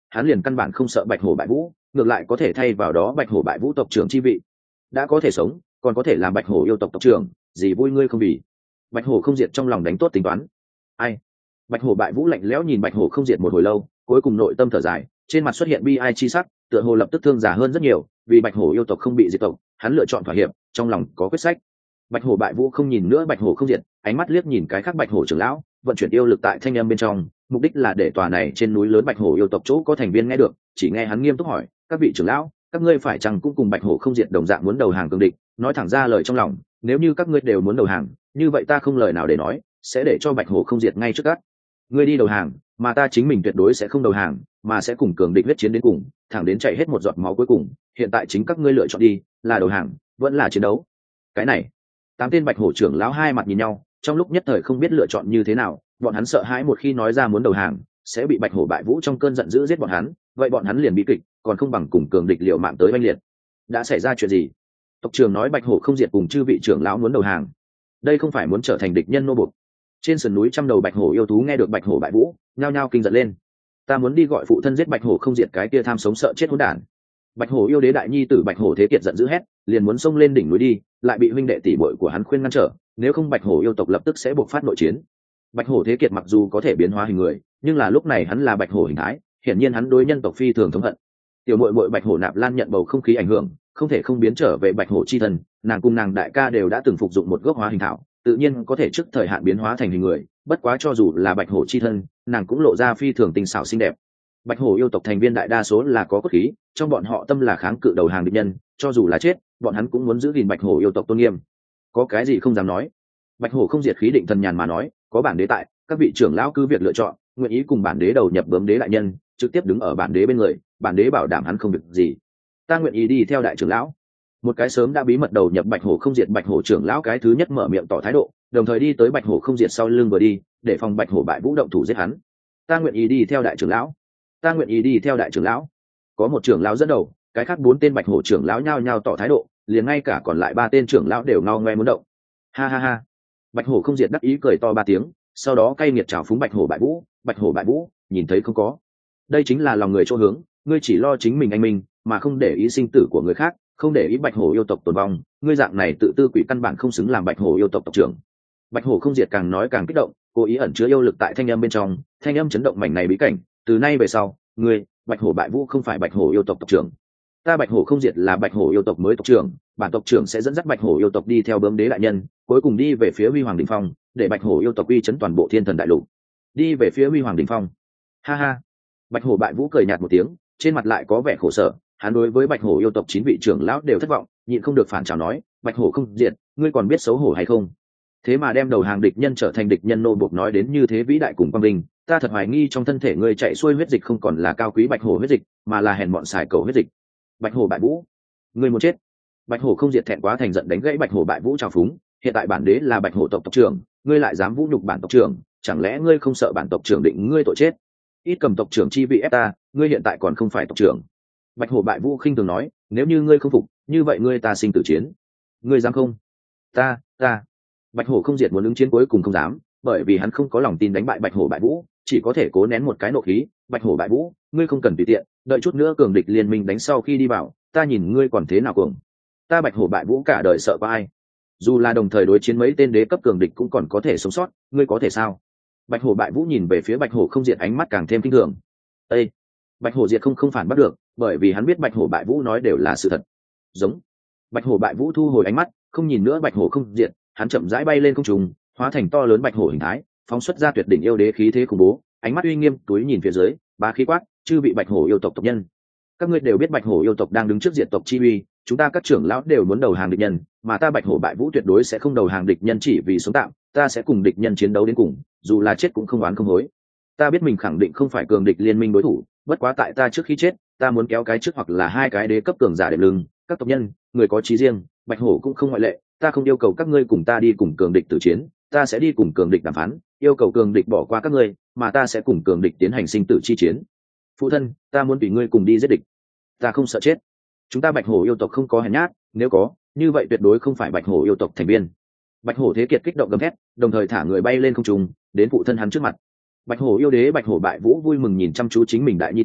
hắn liền căn bản không sợ bạch hổ bại vũ, ngược lại có thể thay vào đó bạch hổ bại vũ tộc trưởng chi vị. Đã có thể sống, còn có thể làm bạch hổ yêu tộc tộc trưởng, gì vui ngươi không vì. Bạch hổ không diệt trong lòng đánh tốt tính toán. Ai? Bạch hổ bại vũ lạnh lẽo nhìn bạch hổ không diệt một hồi lâu, cuối cùng nội tâm thở dài, trên mặt xuất hiện bi ai chi sắc, tựa hồ lập tức thương giả hơn rất nhiều, vì bạch hổ yêu tộc không bị diệt tộc, hắn lựa chọn thỏa hiệp, trong lòng có quyết sách. Bạch hổ bại vũ không nhìn nữa bạch hổ không diệt, ánh mắt liếc nhìn cái khác bạch hổ trưởng lão, vận chuyển yêu lực tại thanh âm bên trong, mục đích là để tòa này trên núi lớn bạch hổ yêu tộc chỗ có thành viên nghe được. Chỉ nghe hắn nghiêm túc hỏi, các vị trưởng lão, các ngươi phải chăng cũng cùng bạch hổ không diệt đồng dạng muốn đầu hàng cường địch? Nói thẳng ra lời trong lòng, nếu như các ngươi đều muốn đầu hàng, như vậy ta không lời nào để nói, sẽ để cho bạch hổ không diệt ngay trước gắt. Ngươi đi đầu hàng, mà ta chính mình tuyệt đối sẽ không đầu hàng, mà sẽ cùng cường địch huyết chiến đến cùng, thẳng đến chạy hết một giọt máu cuối cùng. Hiện tại chính các ngươi lựa chọn đi, là đầu hàng, vẫn là chiến đấu. Cái này, tám tên bạch hổ trưởng lão hai mặt nhìn nhau, trong lúc nhất thời không biết lựa chọn như thế nào. Bọn hắn sợ hãi một khi nói ra muốn đầu hàng, sẽ bị bạch hổ bại vũ trong cơn giận dữ giết bọn hắn, vậy bọn hắn liền bị kịch, còn không bằng cùng cường địch liều mạng tới oanh liệt. Đã xảy ra chuyện gì? Tộc trưởng nói bạch hổ không diệt cùng chư vị trưởng lão muốn đầu hàng, đây không phải muốn trở thành địch nhân nô bộc. Trên sườn núi trăm đầu bạch hổ yêu thú nghe được bạch hổ bại vũ, nhao nhao kinh giận lên. Ta muốn đi gọi phụ thân giết bạch hổ không diệt cái kia tham sống sợ chết hỗn đản. Bạch hổ yêu đế đại nhi tử bạch hổ thế kiệt giận dữ hét, liền muốn xông lên đỉnh núi đi, lại bị huynh đệ tỷ muội của hắn khuyên ngăn trở, nếu không bạch hổ yêu tộc lập tức sẽ bộc phát nội chiến. Bạch hổ thế kiệt mặc dù có thể biến hóa hình người, nhưng là lúc này hắn là bạch hổ hình thái, hiển nhiên hắn đối nhân tộc phi thường thống hận. Tiểu muội muội bạch hổ nạp lan nhận bầu không khí ảnh hưởng, không thể không biến trở về bạch hổ chi thần, nàng cùng nàng đại ca đều đã từng phục dụng một gốc hóa hình thảo, tự nhiên có thể trước thời hạn biến hóa thành hình người. Bất quá cho dù là bạch hổ chi thân, nàng cũng lộ ra phi thường tinh xảo xinh đẹp. Bạch hổ yêu tộc thành viên đại đa số là có cốt khí, trong bọn họ tâm là kháng cự đầu hàng địch nhân, cho dù là chết, bọn hắn cũng muốn giữ gìn bạch hổ yêu tộc tôn nghiêm. Có cái gì không dám nói? Bạch hổ không diệt khí định thần nhàn mà nói, có bản đế tại, các vị trưởng lão cứ việc lựa chọn, nguyện ý cùng bản đế đầu nhập bướm đế đại nhân, trực tiếp đứng ở bản đế bên người, bản đế bảo đảm hắn không việc gì. Ta nguyện ý đi theo đại trưởng lão. Một cái sớm đã bí mật đầu nhập bạch hổ không diệt bạch hổ trưởng lão cái thứ nhất mở miệng tỏ thái độ, đồng thời đi tới bạch hổ không diệt sau lưng vừa đi, để phòng bạch hổ bại vũ động thủ giết hắn. Ta nguyện ý đi theo đại trưởng lão. Ta nguyện ý đi theo đại trưởng lão. Có một trưởng lão dẫn đầu, cái khác bốn tên bạch hổ trưởng lão nhao nhao tỏ thái độ, liền ngay cả còn lại ba tên trưởng lão đều ngao ngoe muốn động. Ha ha ha. Bạch hổ không diệt đắc ý cười to ba tiếng, sau đó cay nghiệt chào phúng bạch hổ bại vũ. Bạch hổ bại vũ, nhìn thấy không có, đây chính là lòng người chỗ hướng, ngươi chỉ lo chính mình anh minh, mà không để ý sinh tử của người khác, không để ý bạch hổ yêu tộc tồn vong, ngươi dạng này tự tư quỷ căn bản không xứng làm bạch hổ yêu tộc tộc trưởng. Bạch hổ không diệt càng nói càng kích động, cố ý ẩn chứa yêu lực tại thanh âm bên trong, thanh âm chấn động mảnh này bí cảnh. Từ nay về sau, ngươi bạch hổ bại vũ không phải bạch hổ yêu tộc tộc trưởng, ta bạch hổ không diệt là bạch hổ yêu tộc mới tộc trưởng. Bản tộc trưởng sẽ dẫn dắt bạch hổ yêu tộc đi theo bướm đế đại nhân, cuối cùng đi về phía huy hoàng đỉnh phong, để bạch hổ yêu tộc uy chấn toàn bộ thiên thần đại lục. Đi về phía huy hoàng đỉnh phong. Ha ha. Bạch hổ bại vũ cười nhạt một tiếng, trên mặt lại có vẻ khổ sở. Hắn đối với bạch hổ yêu tộc chín vị trưởng lão đều thất vọng, nhịn không được phản chào nói, bạch hổ không diệt, ngươi còn biết xấu hổ hay không? Thế mà đem đầu hàng địch nhân trở thành địch nhân nô buộc nói đến như thế vĩ đại cùng quang vinh, ta thật hoài nghi trong thân thể ngươi chạy xuôi huyết dịch không còn là cao quý bạch hổ huyết dịch, mà là hèn mọn xài cầu huyết dịch. Bạch hổ bại vũ, ngươi muốn chết. Bạch hổ không diệt thẹn quá thành giận đánh gãy bạch hổ bại vũ trào phúng, hiện tại bản đế là bạch hổ tộc tộc trưởng, ngươi lại dám vũ nhục bản tộc trưởng, chẳng lẽ ngươi không sợ bản tộc trưởng định ngươi tội chết? Ít cầm tộc trưởng chi vị ép ta, ngươi hiện tại còn không phải tộc trưởng. Bạch hổ bại vũ khinh thường nói, nếu như ngươi không phục, như vậy ngươi ta sinh tử chiến. Ngươi dám không? Ta, ta. Bạch hổ không diệt muốn ứng chiến cuối cùng không dám, bởi vì hắn không có lòng tin đánh bại bạch hổ bại vũ, chỉ có thể cố nén một cái nộ khí. Bạch hổ bại vũ, ngươi không cần tùy tiện, đợi chút nữa cường địch liên minh đánh sau khi đi vào, ta nhìn ngươi còn thế nào cường. Ta bạch hổ bại vũ cả đời sợ có ai? Dù là đồng thời đối chiến mấy tên đế cấp cường địch cũng còn có thể sống sót, ngươi có thể sao? Bạch hổ bại vũ nhìn về phía bạch hổ không diệt ánh mắt càng thêm kinh thường. Ê! Bạch hổ diệt không không phản bắt được, bởi vì hắn biết bạch hổ bại vũ nói đều là sự thật. Giống. Bạch hổ bại vũ thu hồi ánh mắt, không nhìn nữa bạch hổ không diệt, hắn chậm rãi bay lên không trung, hóa thành to lớn bạch hổ hình thái, phóng xuất ra tuyệt đỉnh yêu đế khí thế khủng bố, ánh mắt uy nghiêm túi nhìn phía dưới, bá khí quát, chư vị bạch hổ yêu tộc tộc nhân, các ngươi đều biết bạch hổ yêu tộc đang đứng trước diệt tộc chi uy, chúng ta các trưởng lão đều muốn đầu hàng địch nhân, mà ta bạch hổ bại vũ tuyệt đối sẽ không đầu hàng địch nhân chỉ vì sống tạm, ta sẽ cùng địch nhân chiến đấu đến cùng, dù là chết cũng không oán không hối. Ta biết mình khẳng định không phải cường địch liên minh đối thủ, bất quá tại ta trước khi chết, ta muốn kéo cái trước hoặc là hai cái đế cấp cường giả đệm lưng, các tộc nhân, người có chí riêng, bạch hổ cũng không ngoại lệ, ta không yêu cầu các ngươi cùng ta đi cùng cường địch tử chiến, ta sẽ đi cùng cường địch đàm phán, yêu cầu cường địch bỏ qua các ngươi, mà ta sẽ cùng cường địch tiến hành sinh tử chi chiến. Phụ thân, ta muốn tùy ngươi cùng đi giết địch, ta không sợ chết. Chúng ta bạch hổ yêu tộc không có hèn nhát, nếu có, như vậy tuyệt đối không phải bạch hổ yêu tộc thành viên. Bạch hổ thế kiệt kích động gầm thét, đồng thời thả người bay lên không trung, đến phụ thân hắn trước mặt. Bạch hổ yêu đế bạch hổ bại vũ vui mừng nhìn chăm chú chính mình đại nhi tử,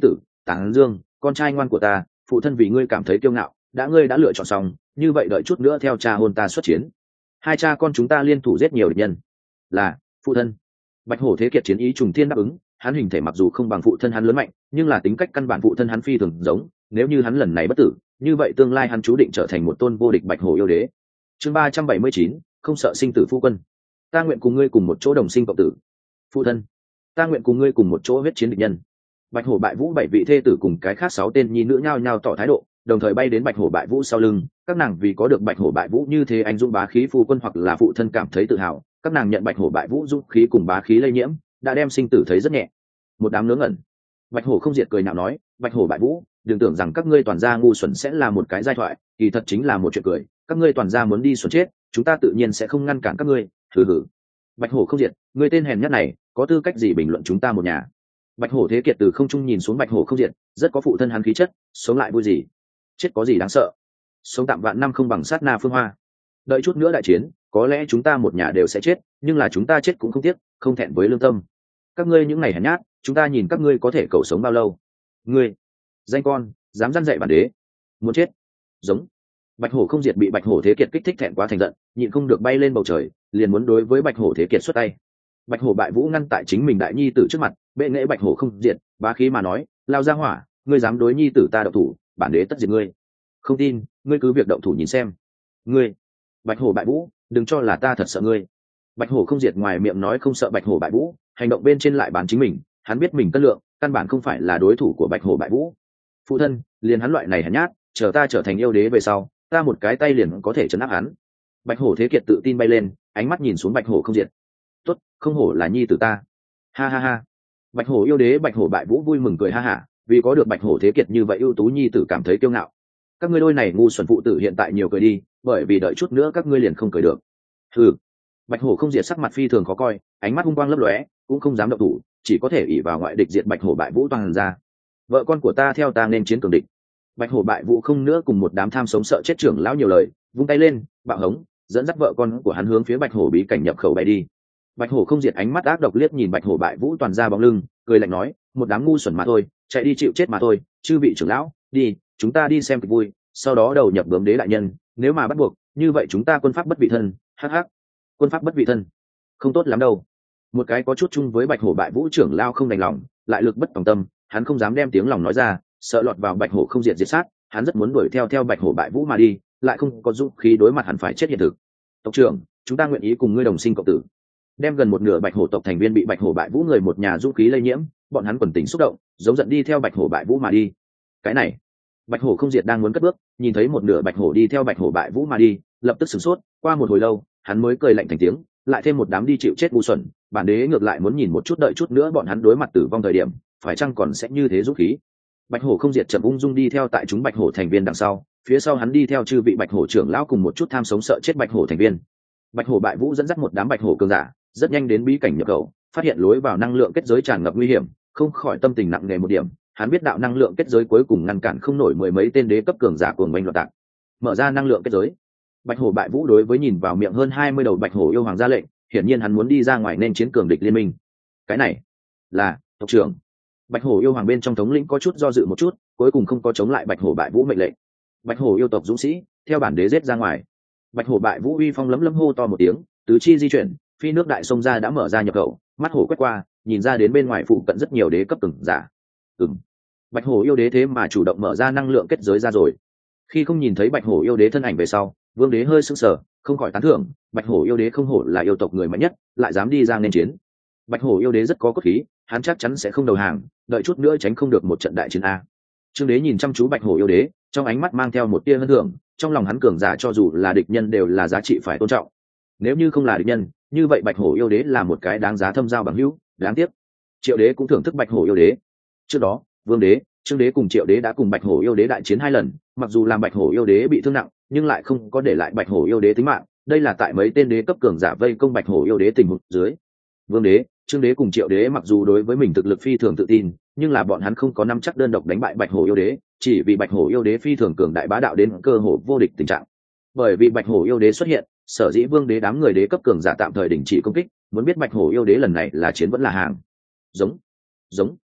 tán dương con trai ngoan của ta, phụ thân vì ngươi cảm thấy kiêu ngạo, đã ngươi đã lựa chọn xong, như vậy đợi chút nữa theo cha hôn ta xuất chiến, hai cha con chúng ta liên thủ giết nhiều địch nhân. Là phụ thân. Bạch Hổ Thế Kiệt chiến ý trùng thiên đáp ứng. Hắn hình thể mặc dù không bằng phụ thân hắn lớn mạnh, nhưng là tính cách căn bản phụ thân hắn phi thường giống, nếu như hắn lần này bất tử, như vậy tương lai hắn chú định trở thành một tôn vô địch Bạch Hổ yêu đế. Chương ba trăm bảy mươi chín, không sợ sinh tử phu quân. Ta nguyện cùng ngươi cùng một chỗ đồng sinh cộng tử. Phụ thân, ta nguyện cùng ngươi cùng một chỗ huyết chiến địch nhân. Bạch Hổ Bại Vũ bảy vị thê tử cùng cái khác sáu tên nhi nữ nhao nhao tỏ thái độ, đồng thời bay đến Bạch Hổ Bại Vũ sau lưng. Các nàng vì có được Bạch Hổ Bại Vũ như thế anh dũng bá khí phu quân hoặc là phụ thân cảm thấy tự hào, các nàng nhận Bạch Hổ Bại Vũ dũng khí cùng bá khí lây nhiễm, đã đem sinh tử thấy rất nhẹ. Một đám ngớ ngẩn. Bạch Hổ không diệt cười nhạo nói, Bạch Hổ Bại Vũ, đừng tưởng rằng các ngươi toàn gia ngu xuẩn sẽ là một cái giai thoại, kỳ thật chính là một chuyện cười, các ngươi toàn gia muốn đi xuẩn chết, chúng ta tự nhiên sẽ không ngăn cản các ngươi. Hừ hừ. Bạch Hổ không diệt, ngươi tên hèn nhát này, có tư cách gì bình luận chúng ta một nhà? Bạch Hổ Thế Kiệt từ không trung nhìn xuống Bạch Hổ không diệt, rất có phụ thân hắn khí chất, sống lại vui gì? Chết có gì đáng sợ? Sống tạm vạn năm không bằng sát na phương hoa. Đợi chút nữa đại chiến, có lẽ chúng ta một nhà đều sẽ chết, nhưng là chúng ta chết cũng không tiếc, không thẹn với lương tâm. Các ngươi những ngày hèn nhát, chúng ta nhìn các ngươi có thể cầu sống bao lâu? Ngươi, danh con, dám răn dạy bản đế, muốn chết? Giống. Bạch Hổ không diệt bị Bạch Hổ Thế Kiệt kích thích thẹn quá thành giận, nhịn không được bay lên bầu trời, liền muốn đối với Bạch Hổ Thế Kiệt xuất tay. Bạch Hổ Bại Vũ ngăn tại chính mình đại nhi tử trước mặt, bệ nghệ Bạch Hổ không diệt, bá khí mà nói, lao ra hỏa, ngươi dám đối nhi tử ta động thủ, bản đế tất diệt ngươi. Không tin, ngươi cứ việc động thủ nhìn xem. Ngươi, Bạch Hổ Bại Vũ, đừng cho là ta thật sợ ngươi. Bạch Hổ không diệt ngoài miệng nói không sợ Bạch Hổ Bại Vũ, hành động bên trên lại bán chính mình, hắn biết mình cân lượng, căn bản không phải là đối thủ của Bạch Hổ Bại Vũ. Phụ thân, liền hắn loại này hèn nhát, chờ ta trở thành yêu đế về sau, ta một cái tay liền có thể trấn áp hắn. Bạch Hổ Thế Kiệt tự tin bay lên, ánh mắt nhìn xuống Bạch Hổ không diệt. Tốt, không hổ là nhi tử ta. Ha ha ha. Bạch Hổ yêu đế Bạch Hổ Bại Vũ vui mừng cười ha hả, vì có được Bạch Hổ Thế Kiệt như vậy ưu tú nhi tử cảm thấy kiêu ngạo. Các ngươi đôi này ngu xuẩn phụ tử hiện tại nhiều cười đi, bởi vì đợi chút nữa các ngươi liền không cười được. Hừ. Bạch Hổ không diệt sắc mặt phi thường khó coi, ánh mắt hung quang lấp lóe, cũng không dám động thủ, chỉ có thể ỷ vào ngoại địch diệt Bạch Hổ Bại Vũ toàn ra. Vợ con của ta theo ta nên chiến cường địch. Bạch Hổ Bại Vũ không nữa cùng một đám tham sống sợ chết trưởng lão nhiều lời, vung tay lên, bạo hống, dẫn dắt vợ con của hắn hướng phía Bạch Hổ bí cảnh nhập khẩu bay đi. Bạch Hổ không diệt ánh mắt ác độc liếc nhìn Bạch Hổ Bại Vũ toàn ra bóng lưng, cười lạnh nói, một đám ngu xuẩn mà thôi, chạy đi chịu chết mà thôi, chư vị trưởng lão, đi, chúng ta đi xem kịch vui, sau đó đầu nhập bướm đế đại nhân, nếu mà bắt buộc, như vậy chúng ta quân pháp bất vị thân. Hắc hắc. Quân pháp bất vị thân, không tốt lắm đâu. Một cái có chút chung với Bạch Hổ Bại Vũ trưởng lão không đành lòng, lại lực bất tòng tâm, hắn không dám đem tiếng lòng nói ra, sợ lọt vào Bạch Hổ không diệt diệt sát, hắn rất muốn đuổi theo theo Bạch Hổ Bại Vũ mà đi, lại không có dũng khí đối mặt hắn phải chết hiện thực. Tộc trưởng, chúng ta nguyện ý cùng ngươi đồng sinh cộng tử. Đem gần một nửa Bạch Hổ tộc thành viên bị Bạch Hổ Bại Vũ người một nhà dũng khí lây nhiễm, bọn hắn quần tình xúc động, giống giận đi theo Bạch Hổ Bại Vũ mà đi. Cái này, Bạch Hổ không diệt đang muốn cất bước, nhìn thấy một nửa Bạch Hổ đi theo Bạch Hổ Bại Vũ mà đi, lập tức sửng sốt, qua một hồi lâu, hắn mới cười lạnh thành tiếng, lại thêm một đám đi chịu chết ngu xuẩn, bản đế ngược lại muốn nhìn một chút, đợi chút nữa bọn hắn đối mặt tử vong thời điểm, phải chăng còn sẽ như thế dũng khí. Bạch Hổ không diệt chậm ung dung đi theo tại chúng Bạch Hổ thành viên đằng sau, phía sau hắn đi theo chư vị Bạch Hổ trưởng lão cùng một chút tham sống sợ chết Bạch Hổ thành viên. Bạch Hổ Bại Vũ dẫn dắt một đám Bạch Hổ cường giả, rất nhanh đến bí cảnh nhập khẩu, phát hiện lối vào năng lượng kết giới tràn ngập nguy hiểm, không khỏi tâm tình nặng nề một điểm. Hắn biết đạo năng lượng kết giới cuối cùng ngăn cản không nổi mười mấy tên đế cấp cường giả cuồng oanh loạn tạc. Mở ra năng lượng kết giới. Bạch Hổ Bại Vũ đối với nhìn vào miệng hơn hai mươi đầu Bạch Hổ yêu hoàng ra lệnh, hiển nhiên hắn muốn đi ra ngoài nên chiến cường địch liên minh. Cái này là tộc trưởng. Bạch Hổ yêu hoàng bên trong thống lĩnh có chút do dự một chút, cuối cùng không có chống lại Bạch Hổ Bại Vũ mệnh lệnh. Bạch Hổ yêu tộc dũng sĩ, theo bản đế giết ra ngoài. Bạch Hổ Bại Vũ uy phong lấm lấm hô to một tiếng, tứ chi di chuyển, phi nước đại sông ra đã mở ra nhập khẩu, mắt hổ quét qua, nhìn ra đến bên ngoài phụ cận rất nhiều đế cấp cường giả. Ừm. Bạch Hổ yêu đế thế mà chủ động mở ra năng lượng kết giới ra rồi. Khi không nhìn thấy Bạch Hổ yêu đế thân ảnh về sau, Vương đế hơi sững sờ, không khỏi tán thưởng, Bạch Hổ yêu đế không hổ là yêu tộc người mạnh nhất, lại dám đi ra nên chiến. Bạch Hổ yêu đế rất có cốt khí, hắn chắc chắn sẽ không đầu hàng, đợi chút nữa tránh không được một trận đại chiến a. Trương đế nhìn chăm chú Bạch Hổ yêu đế, trong ánh mắt mang theo một tia hân thưởng, trong lòng hắn cường giả cho dù là địch nhân đều là giá trị phải tôn trọng. Nếu như không là địch nhân, như vậy Bạch Hổ yêu đế là một cái đáng giá thâm giao bằng hữu, đáng tiếc. Triệu đế cũng thưởng thức Bạch Hổ yêu đế. Trước đó, Vương đế, Trương đế cùng Triệu đế đã cùng Bạch Hổ yêu đế đại chiến hai lần, mặc dù làm Bạch Hổ yêu đế bị thương nặng, nhưng lại không có để lại Bạch Hổ yêu đế tính mạng, đây là tại mấy tên đế cấp cường giả vây công Bạch Hổ yêu đế tình huống dưới. Vương đế, Trương đế cùng Triệu đế mặc dù đối với mình thực lực phi thường tự tin, nhưng là bọn hắn không có nắm chắc đơn độc đánh bại Bạch Hổ yêu đế, chỉ vì Bạch Hổ yêu đế phi thường cường đại bá đạo đến cơ hồ vô địch tình trạng. Bởi vì Bạch Hổ yêu đế xuất hiện, sở dĩ Vương đế đám người đế cấp cường giả tạm thời đình chỉ công kích, muốn biết Bạch Hổ yêu đế lần này là chiến vẫn là hàng. Giống, giống.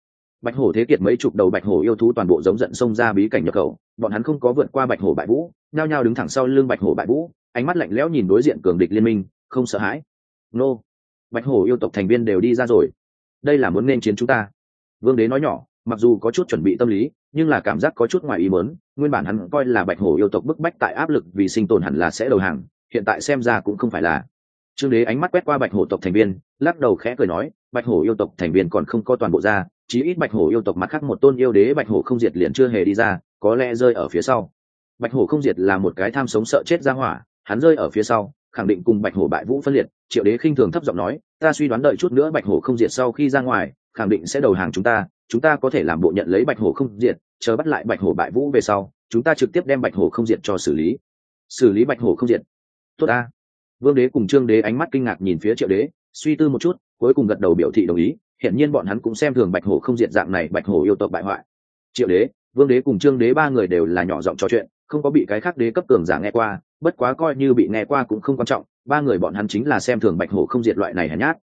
Bạch hổ thế kiệt mấy chục đầu bạch hổ yêu thú toàn bộ giống giận xông ra bí cảnh nhập khẩu, bọn hắn không có vượt qua bạch hổ bại vũ, nhao nhao đứng thẳng sau lưng bạch hổ bại vũ, ánh mắt lạnh lẽo nhìn đối diện cường địch liên minh, không sợ hãi. Nô, bạch hổ yêu tộc thành viên đều đi ra rồi, đây là muốn nên chiến chúng ta. Vương đế nói nhỏ, mặc dù có chút chuẩn bị tâm lý, nhưng là cảm giác có chút ngoài ý muốn. Nguyên bản hắn coi là bạch hổ yêu tộc bức bách tại áp lực vì sinh tồn hẳn là sẽ đầu hàng, hiện tại xem ra cũng không phải là. Trương đế ánh mắt quét qua bạch hổ tộc thành viên, lắc đầu khẽ cười nói, bạch hổ yêu tộc thành viên còn không có toàn bộ ra, chí ít bạch hổ yêu tộc mặt khác một tôn yêu đế bạch hổ không diệt liền chưa hề đi ra, có lẽ rơi ở phía sau. Bạch hổ không diệt là một cái tham sống sợ chết ra hỏa, hắn rơi ở phía sau khẳng định cùng bạch hổ bại vũ phân liệt. Triệu đế khinh thường thấp giọng nói, ta suy đoán đợi chút nữa bạch hổ không diệt sau khi ra ngoài khẳng định sẽ đầu hàng chúng ta, chúng ta có thể làm bộ nhận lấy bạch hổ không diệt, chờ bắt lại bạch hổ bại vũ về sau chúng ta trực tiếp đem bạch hổ không diệt cho xử lý xử lý bạch hổ không diệt. Tốt a. Vương đế cùng Trương đế ánh mắt kinh ngạc nhìn phía Triệu đế, suy tư một chút cuối cùng gật đầu biểu thị đồng ý. Hiện nhiên bọn hắn cũng xem thường bạch hổ không diệt dạng này bạch hổ yêu tộc bại hoại. Triệu đế, Vương đế cùng Trương đế ba người đều là nhỏ giọng trò chuyện, không có bị cái khác đế cấp cường giả nghe qua, bất quá coi như bị nghe qua cũng không quan trọng, ba người bọn hắn chính là xem thường bạch hổ không diệt loại này hèn nhát.